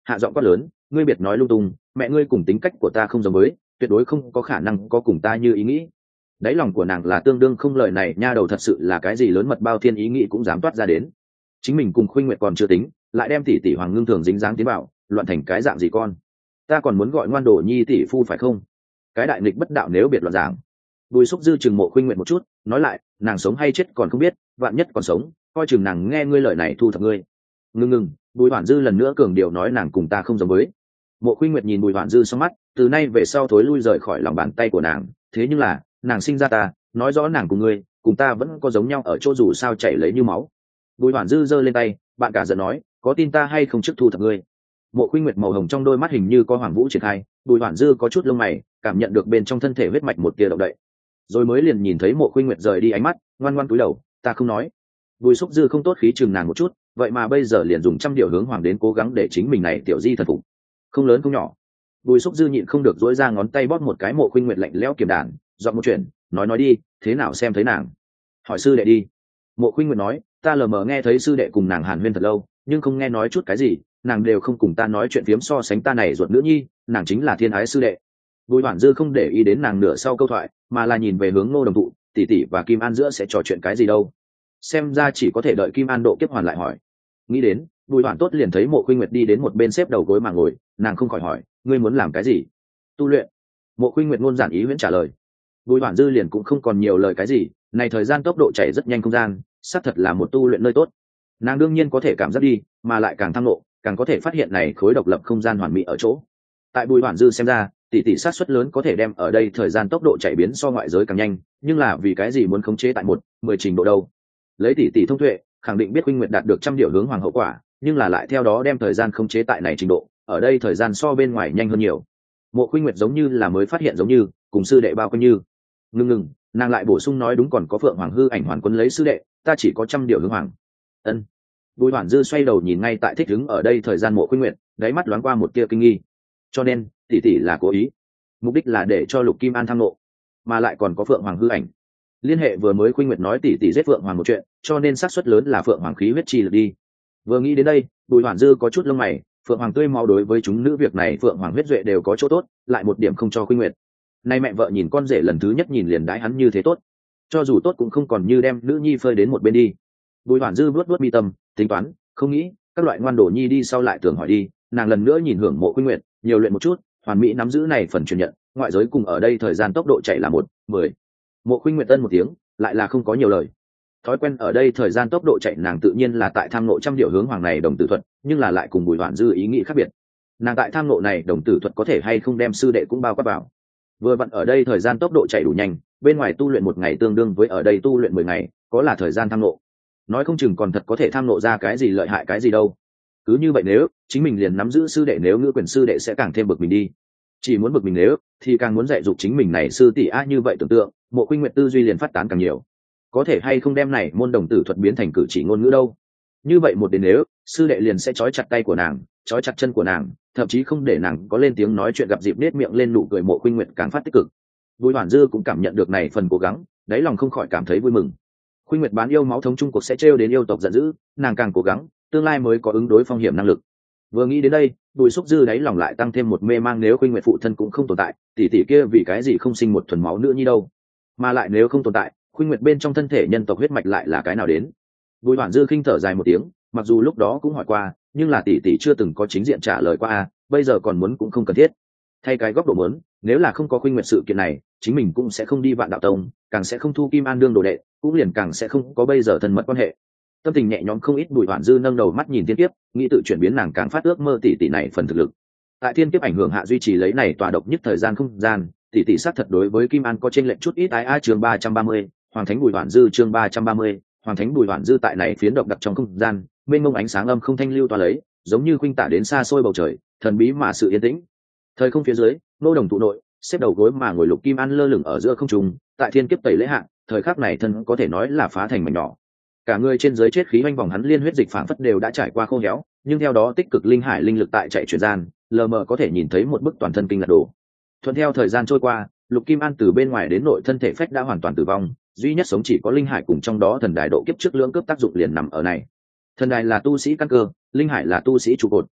hạ giọng quát lớn, ngươi biệt nói lung tung, mẹ ngươi cùng tính cách của ta không giống với, tuyệt đối không có khả năng có cùng ta như ý nghĩ. Đáy lòng của nàng là tương đương không lời này nha đầu thật sự là cái gì lớn mật bao thiên ý nghĩ cũng dám toát ra đến. Chính mình cùng Khuynh Nguyệt còn chưa tính, lại đem tỷ tỷ Hoàng Ngưng Thường dính dáng tiến vào, loạn thành cái dạng gì con. Ta còn muốn gọi ngoan đồ nhi tỷ phu phải không? Cái đại nghịch bất đạo nếu biệt loạn giảng. Bùi Xúc Dư chừng Mộ Khuynh Nguyệt một chút, nói lại, nàng sống hay chết còn không biết, vạn nhất còn sống, coi chừng nàng nghe ngươi lời này thu thập ngươi. Ngưng, Bùi Hoản Dư lần nữa cường điệu nói nàng cùng ta không giống với. Mộ Khuynh Nguyệt nhìn Bùi Hoản Dư trong mắt, từ nay về sau thối lui rời khỏi lòng bàn tay của nàng, thế nhưng là, nàng sinh ra ta, nói rõ nàng cùng ngươi, cùng ta vẫn có giống nhau ở chỗ dù sao chảy lấy như máu. Bùi Hoản Dư giơ lên tay, bạn cả giận nói, có tin ta hay không trước thu thập ngươi. Mộ Khuynh Nguyệt màu hồng trong đôi mắt hình như có hoàng vũ triển khai, Bùi Hoản Dư có chút lông mày, cảm nhận được bên trong thân thể huyết mạch một tia động đậy, rồi mới liền nhìn thấy Mộ Khuynh Nguyệt rời đi ánh mắt, ngoan ngoãn cúi đầu, ta không nói. Bùi Xúc Dư không tốt khí chừng nàng một chút, vậy mà bây giờ liền dùng trăm điều hướng hoàng đến cố gắng để chính mình này tiểu di thần phục, không lớn không nhỏ. Bùi Xúc Dư nhịn không được dỗi ra ngón tay bóp một cái Mộ Khuynh Nguyệt lạnh lẽo kiềm đàn, dọn một chuyện, nói đi, thế nào xem thấy nàng? Hỏi sư đệ đi. Mộ Khuynh Nguyệt nói, ta lờ mờ nghe thấy sư đệ cùng nàng hàn huyên thật lâu, nhưng không nghe nói chút cái gì, nàng đều không cùng ta nói chuyện phiếm so sánh ta này ruột nữ nhi, nàng chính là thiên ái sư đệ. Bùi Hoản Dư không để ý đến nàng nửa sau câu thoại, mà là nhìn về hướng Ngô Đồng Thụ, tỷ tỷ và Kim An giữa sẽ trò chuyện cái gì đâu. Xem ra chỉ có thể đợi Kim An độ kiếp hoàn lại hỏi. Nghĩ đến, Bùi Hoản Tốt liền thấy Mộ Khuynh Nguyệt đi đến một bên xếp đầu gối mà ngồi, nàng không khỏi hỏi, ngươi muốn làm cái gì? Tu luyện. Mộ Khuynh Nguyệt ngôn giản ý huyễn trả lời. Bùi Hoản Dư liền cũng không còn nhiều lời cái gì, này thời gian tốc độ chạy rất nhanh không gian, xác thật là một tu luyện nơi tốt. Nàng đương nhiên có thể cảm giác đi, mà lại càng thăng lộ, càng có thể phát hiện này khối độc lập không gian hoàn mỹ ở chỗ. Tại Bùi Hoản Dư xem ra, tỷ sát suất lớn có thể đem ở đây thời gian tốc độ chạy biến so ngoại giới càng nhanh, nhưng là vì cái gì muốn khống chế tại 10 trình độ đâu? Lấy tỷ thông tuệ, khẳng định biết Khuynh Nguyệt đạt được trăm điều hướng hoàng hậu quả, nhưng là lại theo đó đem thời gian khống chế tại này trình độ, ở đây thời gian so bên ngoài nhanh hơn nhiều. Mộ Khuynh Nguyệt giống như là mới phát hiện giống như, cùng sư đệ bao quanh như. Ngừng, nàng lại bổ sung nói đúng còn có Phượng Hoàng hư ảnh hoàn quân lấy sư đệ, ta chỉ có trăm điều hướng hoàng. Ân. Bùi Hoản Dư xoay đầu nhìn ngay tại thích đứng ở đây thời gian Mộ Khuynh Nguyệt, đáy mắt loáng qua một tia kinh nghi. Cho nên, tỷ là cố ý, mục đích là để cho Lục Kim An tham ngộ, mà lại còn có Phượng Hoàng hư ảnh. Liên hệ vừa mới Khuynh Nguyệt nói tỷ giết Phượng Hoàng một chuyện, cho nên xác suất lớn là Phượng Hoàng khí huyết chi lực đi. Vừa nghĩ đến đây, Bùi Hoản Dư có chút lông mày, Phượng Hoàng tươi máu đối với chúng nữ việc này Phượng Hoàng huyết duệ đều có chỗ tốt, lại một điểm không cho Khuynh Nguyệt. Nay mẹ vợ nhìn con rể lần thứ nhất nhìn liền đãi hắn như thế tốt, cho dù tốt cũng không còn như đem nữ nhi phơi đến một bên đi. Bùi Hoản Dư vuốt mi tâm, tính toán, không nghĩ, các loại ngoan đồ nhi đi sau lại tưởng hỏi đi, nàng lần nữa nhìn hưởng Mộ Khuynh Nguyệt, nhiều luyện một chút, hoàn mỹ nắm giữ này phần truyền nhận, ngoại giới cùng ở đây thời gian tốc độ chạy là 10. Mộ Khuynh Nguyệt ân một tiếng, lại là không có nhiều lời. Thói quen ở đây thời gian tốc độ chạy nàng tự nhiên là tại tham nộ trăm điều hướng hoàng này đồng tử thuật, nhưng là lại cùng Bùi Hoản Dư ý nghĩ khác biệt. Nàng tại tham nộ này đồng tử thuật có thể hay không đem sư đệ cũng bao quát vào. Vừa vặn ở đây thời gian tốc độ chạy đủ nhanh, bên ngoài tu luyện 1 ngày tương đương với ở đây tu luyện 10 ngày, có là thời gian tham nộ. Nói không chừng còn thật có thể tham nộ ra cái gì lợi hại cái gì đâu. Cứ như vậy nếu chính mình liền nắm giữ sư đệ, nếu ngữ quyền sư đệ sẽ càng thêm bực mình đi. Chỉ muốn bực mình nếu thì càng muốn dạy dục chính mình này sư tỷ như vậy tưởng tượng, Mộ Khuynh Nguyệt tư duy liền phát tán càng nhiều. Có thể hay không đem này môn đồng tử thuật biến thành cử chỉ ngôn ngữ đâu? Như vậy một đến nếu sư đệ liền sẽ trói chặt tay của nàng, trói chặt chân của nàng, thậm chí không để nàng có lên tiếng nói chuyện, gặp dịp nết miệng lên nụ cười. Mộ Khuynh Nguyệt càng phát tích cực. Bùi Hoản Dư cũng cảm nhận được này phần cố gắng, đáy lòng không khỏi cảm thấy vui mừng. Khuynh Nguyệt bán yêu máu thống chung cuộc sẽ trêu đến yêu tộc giận dữ, nàng càng cố gắng, tương lai mới có ứng đối phong hiểm năng lực. Vừa nghĩ đến đây, Bùi Xúc Dư đáy lòng lại tăng thêm một mê mang, nếu Khuynh Nguyệt phụ thân cũng không tồn tại, tỷ kia vì cái gì không sinh một thuần máu nữa như đâu? Mà lại nếu không tồn tại, Khuynh Nguyệt bên trong thân thể nhân tộc huyết mạch lại là cái nào đến? Bùi Hoản Dư khinh thở dài một tiếng, mặc dù lúc đó cũng hỏi qua, nhưng là tỷ chưa từng có chính diện trả lời qua bây giờ còn muốn cũng không cần thiết. Thay cái góc độ muốn, nếu là không có Khuynh Nguyệt sự kiện này, chính mình cũng sẽ không đi Vạn Đạo Tông, càng sẽ không thu Kim An đương đồ đệ, cũng liền càng sẽ không có bây giờ thân mật quan hệ. Tâm tình nhẹ nhõm không ít, Bùi Hoản Dư nâng đầu mắt nhìn thiên kiếp, nghĩ tự chuyển biến nàng càng phát ước mơ tỷ này phần thực lực. Tại thiên kiếp ảnh hưởng hạ duy trì lấy này tòa độc nhất thời gian không gian, tỷ sát thật đối với Kim An có chênh lệch chút ít. Chương 330, Hoàng Thánh Bùi Hoản Dư. Chương 330, Hoàng Thánh Bùi Hoản Dư. Tại này phiến độc đặc trong không gian, mênh mông ánh sáng âm không thanh lưu tỏa lấy, giống như khuynh tả đến xa xôi bầu trời, thần bí mà sự yên tĩnh. Thời không phía dưới, Ngô Đồng tụ nội, xếp đầu gối mà ngồi Lục Kim An lơ lửng ở giữa không trung, tại thiên kiếp tẩy lễ hạ, thời khắc này thân có thể nói là phá thành mảnh nhỏ. Cả người trên dưới chết khí oanh vòng hắn liên huyết dịch phảng phất đều đã trải qua khô héo, nhưng theo đó tích cực linh hải linh lực tại chạy chuyển gian, lờ mờ có thể nhìn thấy một bức toàn thân kinh lật đổ. Thuận theo thời gian trôi qua, Lục Kim An từ bên ngoài đến nội thân thể phách đã hoàn toàn tử vong, duy nhất sống chỉ có linh hải cùng trong đó thần đài độ kiếp trước lưỡng cướp tác dụng liền nằm ở này. Thần đài là tu sĩ căn cơ, linh hải là tu sĩ trụ cột,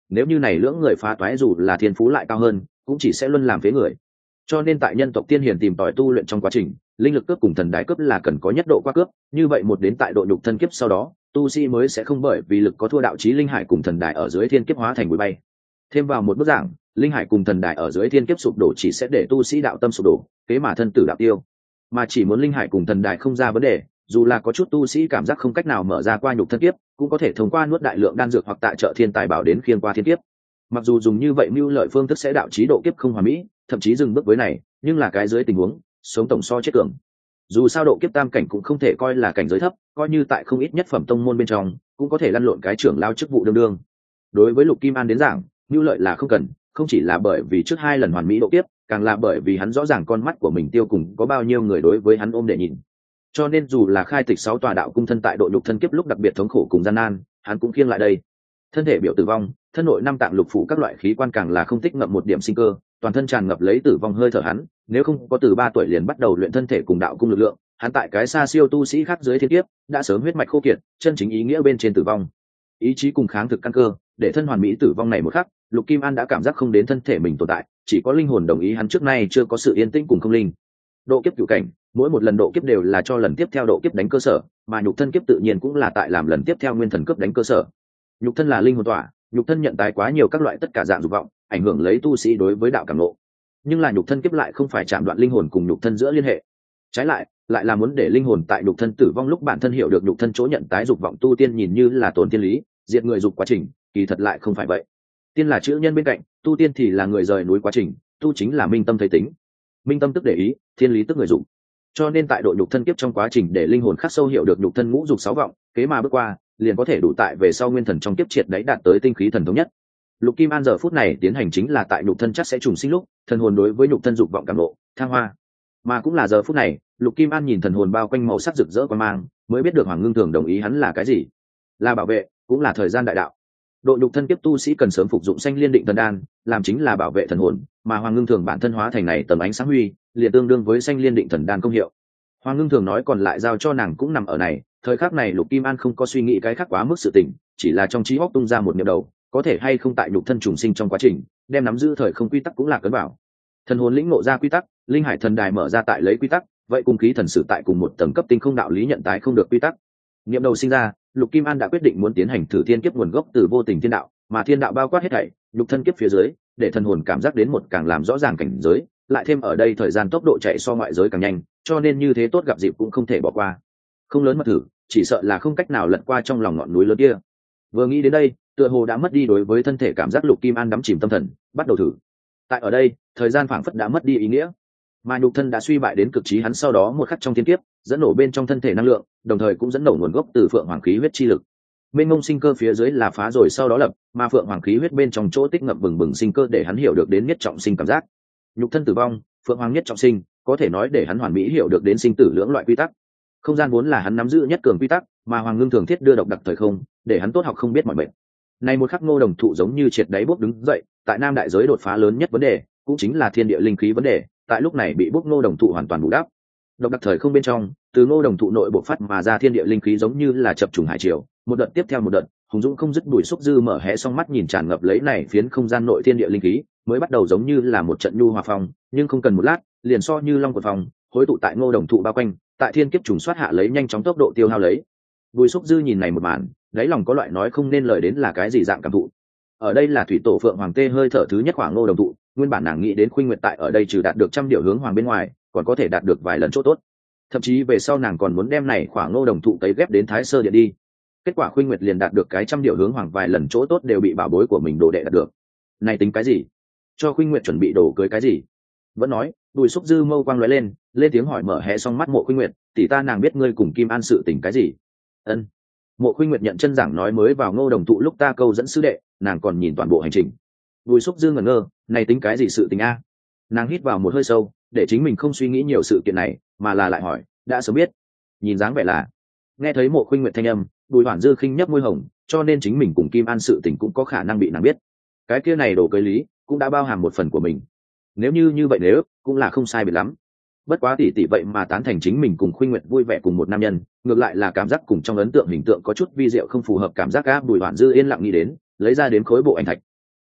nếu như này lưỡng người phá toái dù là thiên phú lại cao hơn cũng chỉ sẽ luân làm phế người. Cho nên tại nhân tộc tiên hiền tìm tòi tu luyện trong quá trình, linh lực cướp cùng thần đái cướp là cần có nhất độ qua cướp, như vậy một đến tại độ nhục thân kiếp sau đó, tu sĩ mới sẽ không bởi vì lực có thua đạo chí linh hải cùng thần đài ở dưới thiên kiếp hóa thành bụi bay. Thêm vào một bức giảng, linh hải cùng thần đài ở dưới thiên kiếp sụp đổ chỉ sẽ để tu sĩ đạo tâm sụp đổ, kế mà thân tử đạo tiêu. Mà chỉ muốn linh hải cùng thần đài không ra vấn đề, dù là có chút tu sĩ cảm giác không cách nào mở ra qua nhục thân kiếp, cũng có thể thông qua nuốt đại lượng đan dược hoặc tại trợ thiên tài bảo đến khiêng qua thiên kiếp. Mặc dù dùng như vậy mưu lợi phương thức sẽ đạo chí độ kiếp không hoàn mỹ, thậm chí dừng bước với này, nhưng là cái dưới tình huống sống tổng so chết cường. Dù sao độ kiếp tam cảnh cũng không thể coi là cảnh giới thấp, coi như tại không ít nhất phẩm tông môn bên trong cũng có thể lăn lộn cái trưởng lao chức vụ đương đương. Đối với Lục Kim An đến giảng, mưu lợi là không cần, không chỉ là bởi vì trước 2 lần hoàn mỹ độ kiếp, càng là bởi vì hắn rõ ràng con mắt của mình tiêu cùng có bao nhiêu người đối với hắn ôm để nhìn. Cho nên dù là khai tịch 6 tòa đạo cung thân tại độ nhục thân kiếp lúc đặc biệt thống khổ cùng gian nan, hắn cũng khiêng lại đây. Thân thể biểu tử vong, thân nội 5 tạng lục phủ các loại khí quan càng là không tích ngậm một điểm sinh cơ, toàn thân tràn ngập lấy tử vong hơi thở hắn, nếu không có từ 3 tuổi liền bắt đầu luyện thân thể cùng đạo cung lực lượng, hắn tại cái xa siêu tu sĩ khác dưới thiên kiếp, đã sớm huyết mạch khô kiệt, chân chính ý nghĩa bên trên tử vong. Ý chí cùng kháng thực căn cơ, để thân hoàn mỹ tử vong này một khắc, Lục Kim An đã cảm giác không đến thân thể mình tồn tại, chỉ có linh hồn đồng ý hắn trước nay chưa có sự yên tĩnh cùng không linh. Độ kiếp cửu cảnh, mỗi một lần độ kiếp đều là cho lần tiếp theo độ kiếp đánh cơ sở, mà nhục thân kiếp tự nhiên cũng là tại làm lần tiếp theo nguyên thần cấp đánh cơ sở. Nhục thân là linh hồn tỏa, nhục thân nhận tái quá nhiều các loại tất cả dạng dục vọng, ảnh hưởng lấy tu sĩ đối với đạo cảm ngộ. Nhưng là nhục thân kiếp lại không phải chạm đoạn linh hồn cùng nhục thân giữa liên hệ. Trái lại là muốn để linh hồn tại nhục thân tử vong lúc bản thân hiểu được nhục thân chỗ nhận tái dục vọng tu tiên nhìn như là tổn tiên lý, diệt người dục quá trình, kỳ thật lại không phải vậy. Tiên là chữ nhân bên cạnh, tu tiên thì là người rời núi quá trình, tu chính là minh tâm thấy tính. Minh tâm tức để ý, thiên lý tức người dục. Cho nên tại độ nhục thân kiếp trong quá trình để linh hồn khắc sâu hiểu được nhục thân ngũ dục 6 vọng, kế mà bước qua, liền có thể đủ tại về sau nguyên thần trong kiếp triệt đáy đạt tới tinh khí thần thống nhất. Lục Kim An giờ phút này tiến hành chính là tại nhục thân chắc sẽ trùng sinh lúc, thần hồn đối với nhục thân dục vọng cảm ngộ, thăng hoa. Mà cũng là giờ phút này, Lục Kim An nhìn thần hồn bao quanh màu sắc rực rỡ quang mang, mới biết được Hoàng Ngưng Thường đồng ý hắn là cái gì, là bảo vệ, cũng là thời gian đại đạo. Độ nhục thân kiếp tu sĩ cần sớm phục dụng Sanh Liên Định Thần Đan, làm chính là bảo vệ thần hồn, mà Hoàng Ngưng Thường bản thân hóa thành này tầm ánh sáng huy, liền tương đương với Sanh Liên Định Thần Đan công hiệu. Hoàng Ngưng Thường nói còn lại giao cho nàng cũng nằm ở này, thời khắc này Lục Kim An không có suy nghĩ cái khác quá mức sự tình, chỉ là trong trí óc tung ra một niệm đầu, có thể hay không tại nhục thân trùng sinh trong quá trình, đem nắm giữ thời không quy tắc cũng là cấn bảo. Thần hồn lĩnh ngộ ra quy tắc, linh hải thần đài mở ra tại lấy quy tắc, vậy cùng khí thần sử tại cùng một tầng cấp tinh không đạo lý nhận tái không được quy tắc. Niệm đầu sinh ra, Lục Kim An đã quyết định muốn tiến hành thử thiên kiếp nguồn gốc từ vô tình thiên đạo, mà thiên đạo bao quát hết thảy, nhục thân kiếp phía dưới, để thần hồn cảm giác đến một càng làm rõ ràng cảnh giới, lại thêm ở đây thời gian tốc độ chạy so ngoại giới càng nhanh, cho nên như thế tốt gặp dịp cũng không thể bỏ qua. Không lớn mà thử, chỉ sợ là không cách nào lật qua trong lòng ngọn núi lớn kia. Vừa nghĩ đến đây, tựa hồ đã mất đi đối với thân thể cảm giác. Lục Kim An đắm chìm tâm thần, bắt đầu thử. Tại ở đây, thời gian phảng phất đã mất đi ý nghĩa, mà nhục thân đã suy bại đến cực trí hắn sau đó một khắc trong thiên kiếp, dẫn nổ bên trong thân thể năng lượng, đồng thời cũng dẫn nổ nguồn gốc từ phượng hoàng khí huyết chi lực. Mênh mông sinh cơ phía dưới là phá rồi sau đó lập, mà phượng hoàng khí huyết bên trong chỗ tích ngậm bừng bừng sinh cơ để hắn hiểu được đến nhất trọng sinh cảm giác. Nhục thân tử vong, phượng hoàng nhất trọng sinh, có thể nói để hắn hoàn mỹ hiểu được đến sinh tử lưỡng loại quy tắc. Không gian vốn là hắn nắm giữ nhất cường quy tắc, mà Hoàng Ngưng Thường thiết đưa độc đặc thời không, để hắn tốt học không biết mọi mệnh. Này một khắc Ngô Đồng Thụ giống như triệt đáy bốc đứng dậy, tại Nam đại giới đột phá lớn nhất vấn đề, cũng chính là thiên địa linh khí vấn đề, tại lúc này bị bốc Ngô Đồng Thụ hoàn toàn bù đắp. Độc đặc thời không bên trong, từ Ngô Đồng Thụ nội bộ phát mà ra thiên địa linh khí giống như là chập trùng hải triều, một đợt tiếp theo một đợt, hùng dũng không dứt đuổi xúc dư mở hé song mắt nhìn tràn ngập lấy này phiến không gian nội thiên địa linh khí, mới bắt đầu giống như là một trận nhu hòa phong, nhưng không cần một lát, liền so như long quật phong, hối tụ tại Ngô Đồng Thụ bao quanh, tại thiên kiếp trùng soát hạ lấy nhanh chóng tốc độ tiêu hao lấy. Bùi Xúc Dư nhìn này một màn, đáy lòng có loại nói không nên lời đến là cái gì dạng cảm thụ. Ở đây là thủy tổ phượng hoàng tê hơi thở thứ nhất khoảng Ngô Đồng Thụ, nguyên bản nàng nghĩ đến Khuynh Nguyệt tại ở đây trừ đạt được 100 điều hướng hoàng bên ngoài, còn có thể đạt được vài lần chỗ tốt. Thậm chí về sau nàng còn muốn đem này khoảng Ngô Đồng Thụ tấy ghép đến Thái Sơ Điện đi. Kết quả Khuynh Nguyệt liền đạt được cái 100 điều hướng hoàng vài lần chỗ tốt đều bị bảo bối của mình đồ đệ đạt được. Này tính cái gì? Cho Khuynh Nguyệt chuẩn bị đồ cưới cái gì? Vẫn nói, Bùi Xúc Dư mâu quang lóe lên tiếng hỏi mở hé xong mắt Mộ Khuynh Nguyệt, tỷ ta nàng biết ngươi cùng Kim An sự tình cái gì? Ân. Mộ Khuynh Nguyệt nhận chân giảng nói mới vào Ngô Đồng Thụ lúc ta câu dẫn sư đệ, nàng còn nhìn toàn bộ hành trình. Bùi Xúc Dư ngẩn ngơ, này tính cái gì sự tình a? Nàng hít vào một hơi sâu, để chính mình không suy nghĩ nhiều sự kiện này, mà là lại hỏi, đã sớm biết. Nhìn dáng vẻ là. Nghe thấy Mộ Khuynh Nguyệt thanh âm, Bùi Hoản Dư khinh nhếch môi hồng, cho nên chính mình cùng Kim An sự tình cũng có khả năng bị nàng biết. Cái kia này đồ cưới lý, cũng đã bao hàm một phần của mình. Nếu như vậy nếu, cũng là không sai biệt lắm. Bất quá tỷ vậy mà tán thành chính mình cùng Khuynh Nguyệt vui vẻ cùng một nam nhân, ngược lại là cảm giác cùng trong ấn tượng hình tượng có chút vi diệu không phù hợp cảm giác áp. Bùi Hoản Dư yên lặng nghĩ đến, lấy ra đến khối bộ ảnh thạch.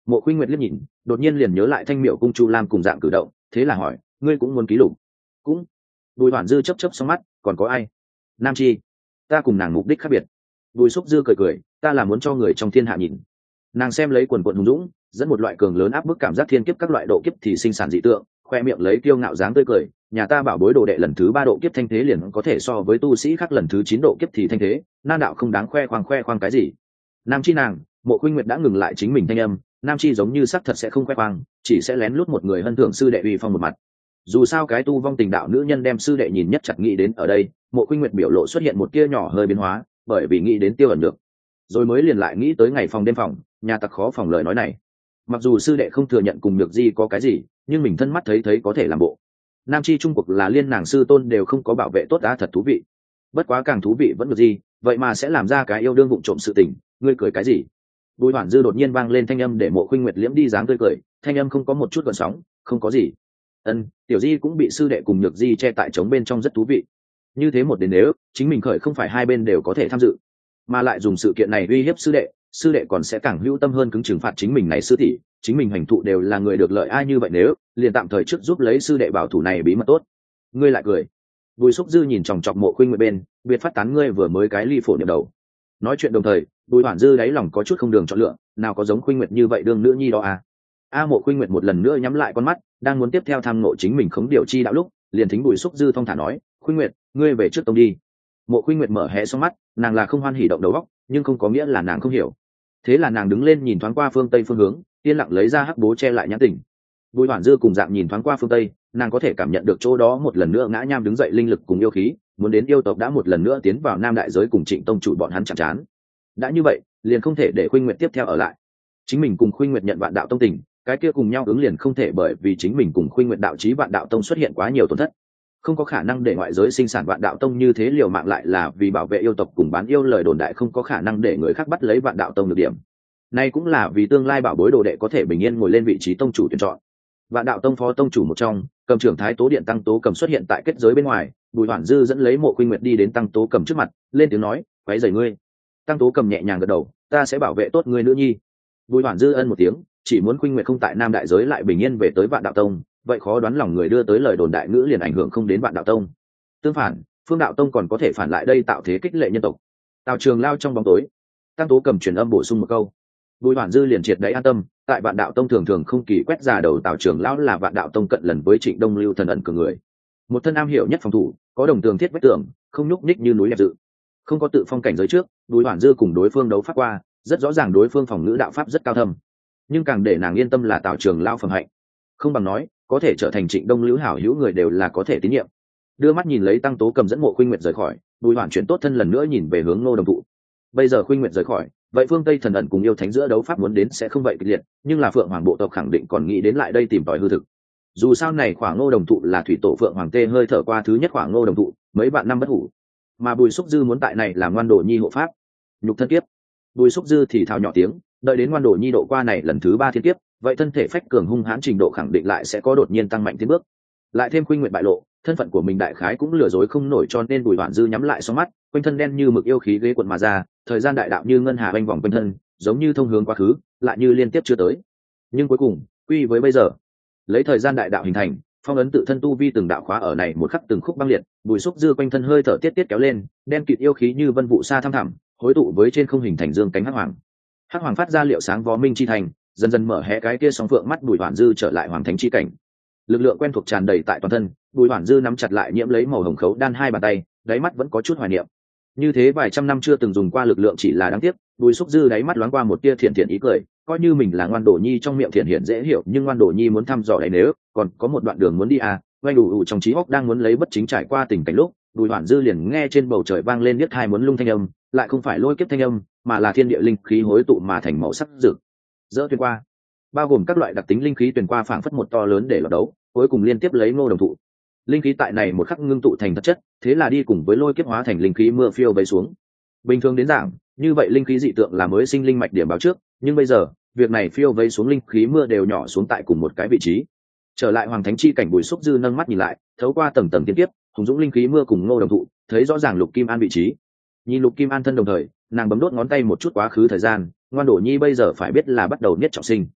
Mộ Khuynh Nguyệt liếc nhìn, đột nhiên liền nhớ lại Thanh Miệu cung Chu Lam cùng dạng cử động, thế là hỏi, ngươi cũng muốn ký lục? Cũng. Bùi Hoản Dư chớp chớp xong mắt, còn có ai? Nam Chi. Ta cùng nàng mục đích khác biệt. Bùi Xúc Dư cười cười, ta là muốn cho người trong thiên hạ nhìn. Nàng xem lấy quần quần hùng dũng, dẫn một loại cường lớn áp bức cảm giác thiên kiếp các loại độ kiếp thì sinh sản dị tượng, khoe miệng lấy kiêu ngạo dáng tươi cười, nhà ta bảo bối đồ đệ lần thứ 3 độ kiếp thanh thế liền có thể so với tu sĩ khác lần thứ 9 độ kiếp thì thanh thế, nam đạo không đáng khoe khoang cái gì. Nam Chi nàng, Mộ Khuynh Nguyệt đã ngừng lại chính mình thanh âm, Nam Chi giống như sắc thật sẽ không khoe khoang, chỉ sẽ lén lút một người hân thưởng sư đệ uy phong một mặt. Dù sao cái tu vong tình đạo nữ nhân đem sư đệ nhìn nhất chặt nghĩ đến ở đây, Mộ Khuynh Nguyệt biểu lộ xuất hiện một tia nhỏ hơi biến hóa, bởi vì nghĩ đến Tiêu ẩn được, rồi mới liền lại nghĩ tới ngày phòng đêm phòng, nhà tặc khó phòng lời nói này. Mặc dù sư đệ không thừa nhận cùng Nhược Di có cái gì, nhưng mình thân mắt thấy có thể làm bộ. Nam Chi trung cuộc là liên nàng sư tôn đều không có bảo vệ tốt đã thật thú vị. Bất quá càng thú vị vẫn Nhược Di, vậy mà sẽ làm ra cái yêu đương vụng trộm sự tình, ngươi cười cái gì? Bùi Hoản Dư đột nhiên vang lên thanh âm để Mộ Khuynh Nguyệt liễm đi dáng tươi cười, thanh âm không có một chút gợn sóng, không có gì. Tiểu Di cũng bị sư đệ cùng Nhược Di che tại trống bên trong rất thú vị. Như thế một đến nếu, chính mình khởi không phải hai bên đều có thể tham dự, mà lại dùng sự kiện này uy hiếp sư đệ còn sẽ càng hữu tâm hơn cứng trừng phạt chính mình này sư tỷ, chính mình hành thụ đều là người được lợi ai như vậy nếu, liền tạm thời trước giúp lấy sư đệ bảo thủ này bí mật tốt. Ngươi lại cười. Bùi Xúc Dư nhìn chòng chọc Mộ Khuynh Nguyệt bên, biệt phát tán ngươi vừa mới cái ly phổ niệm đầu. Nói chuyện đồng thời, Bùi Hoản Dư đáy lòng có chút không đường chọn lựa, nào có giống Khuynh Nguyệt như vậy đương nữ nhi đó à? Mộ Khuynh Nguyệt một lần nữa nhắm lại con mắt, đang muốn tiếp theo tham ngộ chính mình khống điều chi đạo lúc, liền thính Bùi Xúc Dư thong thả nói, Khuynh Nguyệt, ngươi về trước tông đi. Mộ Khuynh Nguyệt mở hé xong mắt, nàng là không hoan hỉ động đầu óc, nhưng không có nghĩa là nàng không hiểu. Thế là nàng đứng lên nhìn thoáng qua phương tây phương hướng, yên lặng lấy ra hắc bố che lại nhãn tình. Bùi Hoản Dư cùng dạng nhìn thoáng qua phương tây, nàng có thể cảm nhận được chỗ đó một lần nữa ngã nham đứng dậy linh lực cùng yêu khí, muốn đến yêu tộc đã một lần nữa tiến vào nam đại giới cùng Trịnh tông chủ bọn hắn chạm trán. Đã như vậy, liền không thể để Khuynh Nguyệt tiếp theo ở lại. Chính mình cùng Khuynh Nguyệt nhận Vạn Đạo tông tình, cái kia cùng nhau ứng liền không thể bởi vì chính mình cùng Khuynh Nguyệt đạo chí Vạn Đạo tông xuất hiện quá nhiều tổn thất. Không có khả năng để ngoại giới sinh sản Vạn Đạo tông như thế liều mạng lại là vì bảo vệ yêu tộc cùng bán yêu lời đồn đại không có khả năng để người khác bắt lấy Vạn Đạo tông được điểm. Nay cũng là vì tương lai bảo bối đồ đệ có thể bình yên ngồi lên vị trí tông chủ tuyển chọn. Vạn Đạo tông phó tông chủ một trong, Cầm trưởng Thái Tố Điện Tăng Tố Cầm xuất hiện tại kết giới bên ngoài, Bùi Hoản Dư dẫn lấy Mộ Khuynh Nguyệt đi đến Tăng Tố Cầm trước mặt, lên tiếng nói, "Quấy rầy ngươi." Tăng Tố Cầm nhẹ nhàng gật đầu, "Ta sẽ bảo vệ tốt ngươi nữ nhi." Bùi Hoản Dư ân một tiếng, chỉ muốn Khuynh Nguyệt không tại nam đại giới lại bình yên về tới Vạn Đạo tông, vậy khó đoán lòng người đưa tới lời đồn đại ngữ liền ảnh hưởng không đến Vạn Đạo tông. Tương phản, Phương Đạo tông còn có thể phản lại đây tạo thế kích lệ nhân tộc. Tào Trường lao trong bóng tối, Tăng Tố Cầm truyền âm bổ sung một câu. Bùi Hoản Dư liền triệt để an tâm, tại Vạn Đạo tông thường thường không kỳ quét ra đầu Tào Trường lão là Vạn Đạo tông cận lần với Trịnh Đông Lưu thần ẩn cường người. Một thân am hiểu nhất phòng thủ, có đồng tường thiết vách tường, không nhúc nhích như núi lẹp dự. Không có tự phong cảnh giới trước, Bùi Hoản Dư cùng đối phương đấu pháp qua, rất rõ ràng đối phương phòng ngữ đạo pháp rất cao thâm. Nhưng càng để nàng yên tâm là Tào Trường lão phẩm hạnh. Không bằng nói, có thể trở thành Trịnh Đông Lưu hảo hữu người đều là có thể tín nhiệm. Đưa mắt nhìn lấy Tăng Tố Cầm dẫn Mộ Khuynh Nguyệt rời khỏi, Bùi Hoản chuyển tốt thân lần nữa nhìn về hướng Ngô Đồng Thụ. Bây giờ Khuynh Nguyệt rời khỏi, vậy phương Tây thần ẩn cùng yêu thánh giữa đấu pháp muốn đến sẽ không vậy kịch liệt, nhưng là Phượng Hoàng bộ tộc khẳng định còn nghĩ đến lại đây tìm tòi hư thực. Dù sao này khoảng Ngô Đồng Thụ là thủy tổ Phượng Hoàng tê hơi thở qua thứ nhất khoảng Ngô Đồng Thụ, mấy vạn năm bất hủ. Mà Bùi Xúc Dư muốn tại này làm ngoan đồ nhi hộ pháp, nhục thân kiếp. Bùi Xúc Dư thì thào nhỏ tiếng, đợi đến ngoan đồ nhi độ qua này lần thứ 3 thiên kiếp, vậy thân thể phách cường hung hãn trình độ khẳng định lại sẽ có đột nhiên tăng mạnh tiến bước. Lại thêm Khuynh Nguyệt bại lộ, thân phận của mình đại khái cũng lừa dối không nổi cho nên Bùi Hoản Dư nhắm lại song mắt, quanh thân đen như mực yêu khí ghế quần mà ra, thời gian đại đạo như ngân hà quanh vòng quanh thân, giống như thông hướng quá khứ, lại như liên tiếp chưa tới. Nhưng cuối cùng, quy với bây giờ, lấy thời gian đại đạo hình thành, phong ấn tự thân tu vi từng đạo khóa ở này một khắc từng khúc băng liệt, Bùi Xúc Dư quanh thân hơi thở tiết tiết kéo lên, đen kịt yêu khí như vân vụ xa thăm thẳm, hối tụ với trên không hình thành dương cánh hắc hoàng. Hắc hoàng phát ra liệu sáng vó minh chi thành, dần dần mở hé cái kia song phượng mắt Bùi Hoản Dư trở lại hoàng thánh chi cảnh. Lực lượng quen thuộc tràn đầy tại toàn thân, Bùi Hoản Dư nắm chặt lại nhiễm lấy màu hồng khấu đan hai bàn tay, đáy mắt vẫn có chút hoài niệm. Như thế vài trăm năm chưa từng dùng qua lực lượng chỉ là đáng tiếc. Bùi Xúc Dư đáy mắt loáng qua một tia thiện thiện ý cười, coi như mình là ngoan đồ nhi trong miệng thiện hiển dễ hiểu, nhưng ngoan đồ nhi muốn thăm dò đấy nếu còn có một đoạn đường muốn đi à. Oanh đủ trong trí óc đang muốn lấy bất chính trải qua tình cảnh lúc, Bùi Hoản Dư liền nghe trên bầu trời vang lên biết hai muốn lung thanh âm, lại không phải lôi kiếp thanh âm, mà là thiên địa linh khí hối tụ mà thành màu sắc rực rỡ tuyên qua, bao gồm các loại đặc tính linh khí tuyển qua phảng phất một to lớn để lọt đấu, cuối cùng liên tiếp lấy Ngô Đồng Thụ. Linh khí tại này một khắc ngưng tụ thành thật chất, thế là đi cùng với lôi kiếp hóa thành linh khí mưa phiêu bay xuống. Bình thường đến giảng, như vậy linh khí dị tượng là mới sinh linh mạch điểm báo trước, nhưng bây giờ, việc này phiêu vây xuống linh khí mưa đều nhỏ xuống tại cùng một cái vị trí. Trở lại hoàng thánh chi cảnh, Bùi Xúc Dư nâng mắt nhìn lại, thấu qua tầng tầng tiên tiếp, hùng dũng linh khí mưa cùng Ngô Đồng Thụ, thấy rõ ràng Lục Kim An vị trí. Nhìn Lục Kim An thân đồng thời, nàng bấm đốt ngón tay một chút quá khứ thời gian, ngoan đổ nhi bây giờ phải biết là bắt đầu niết trọng sinh.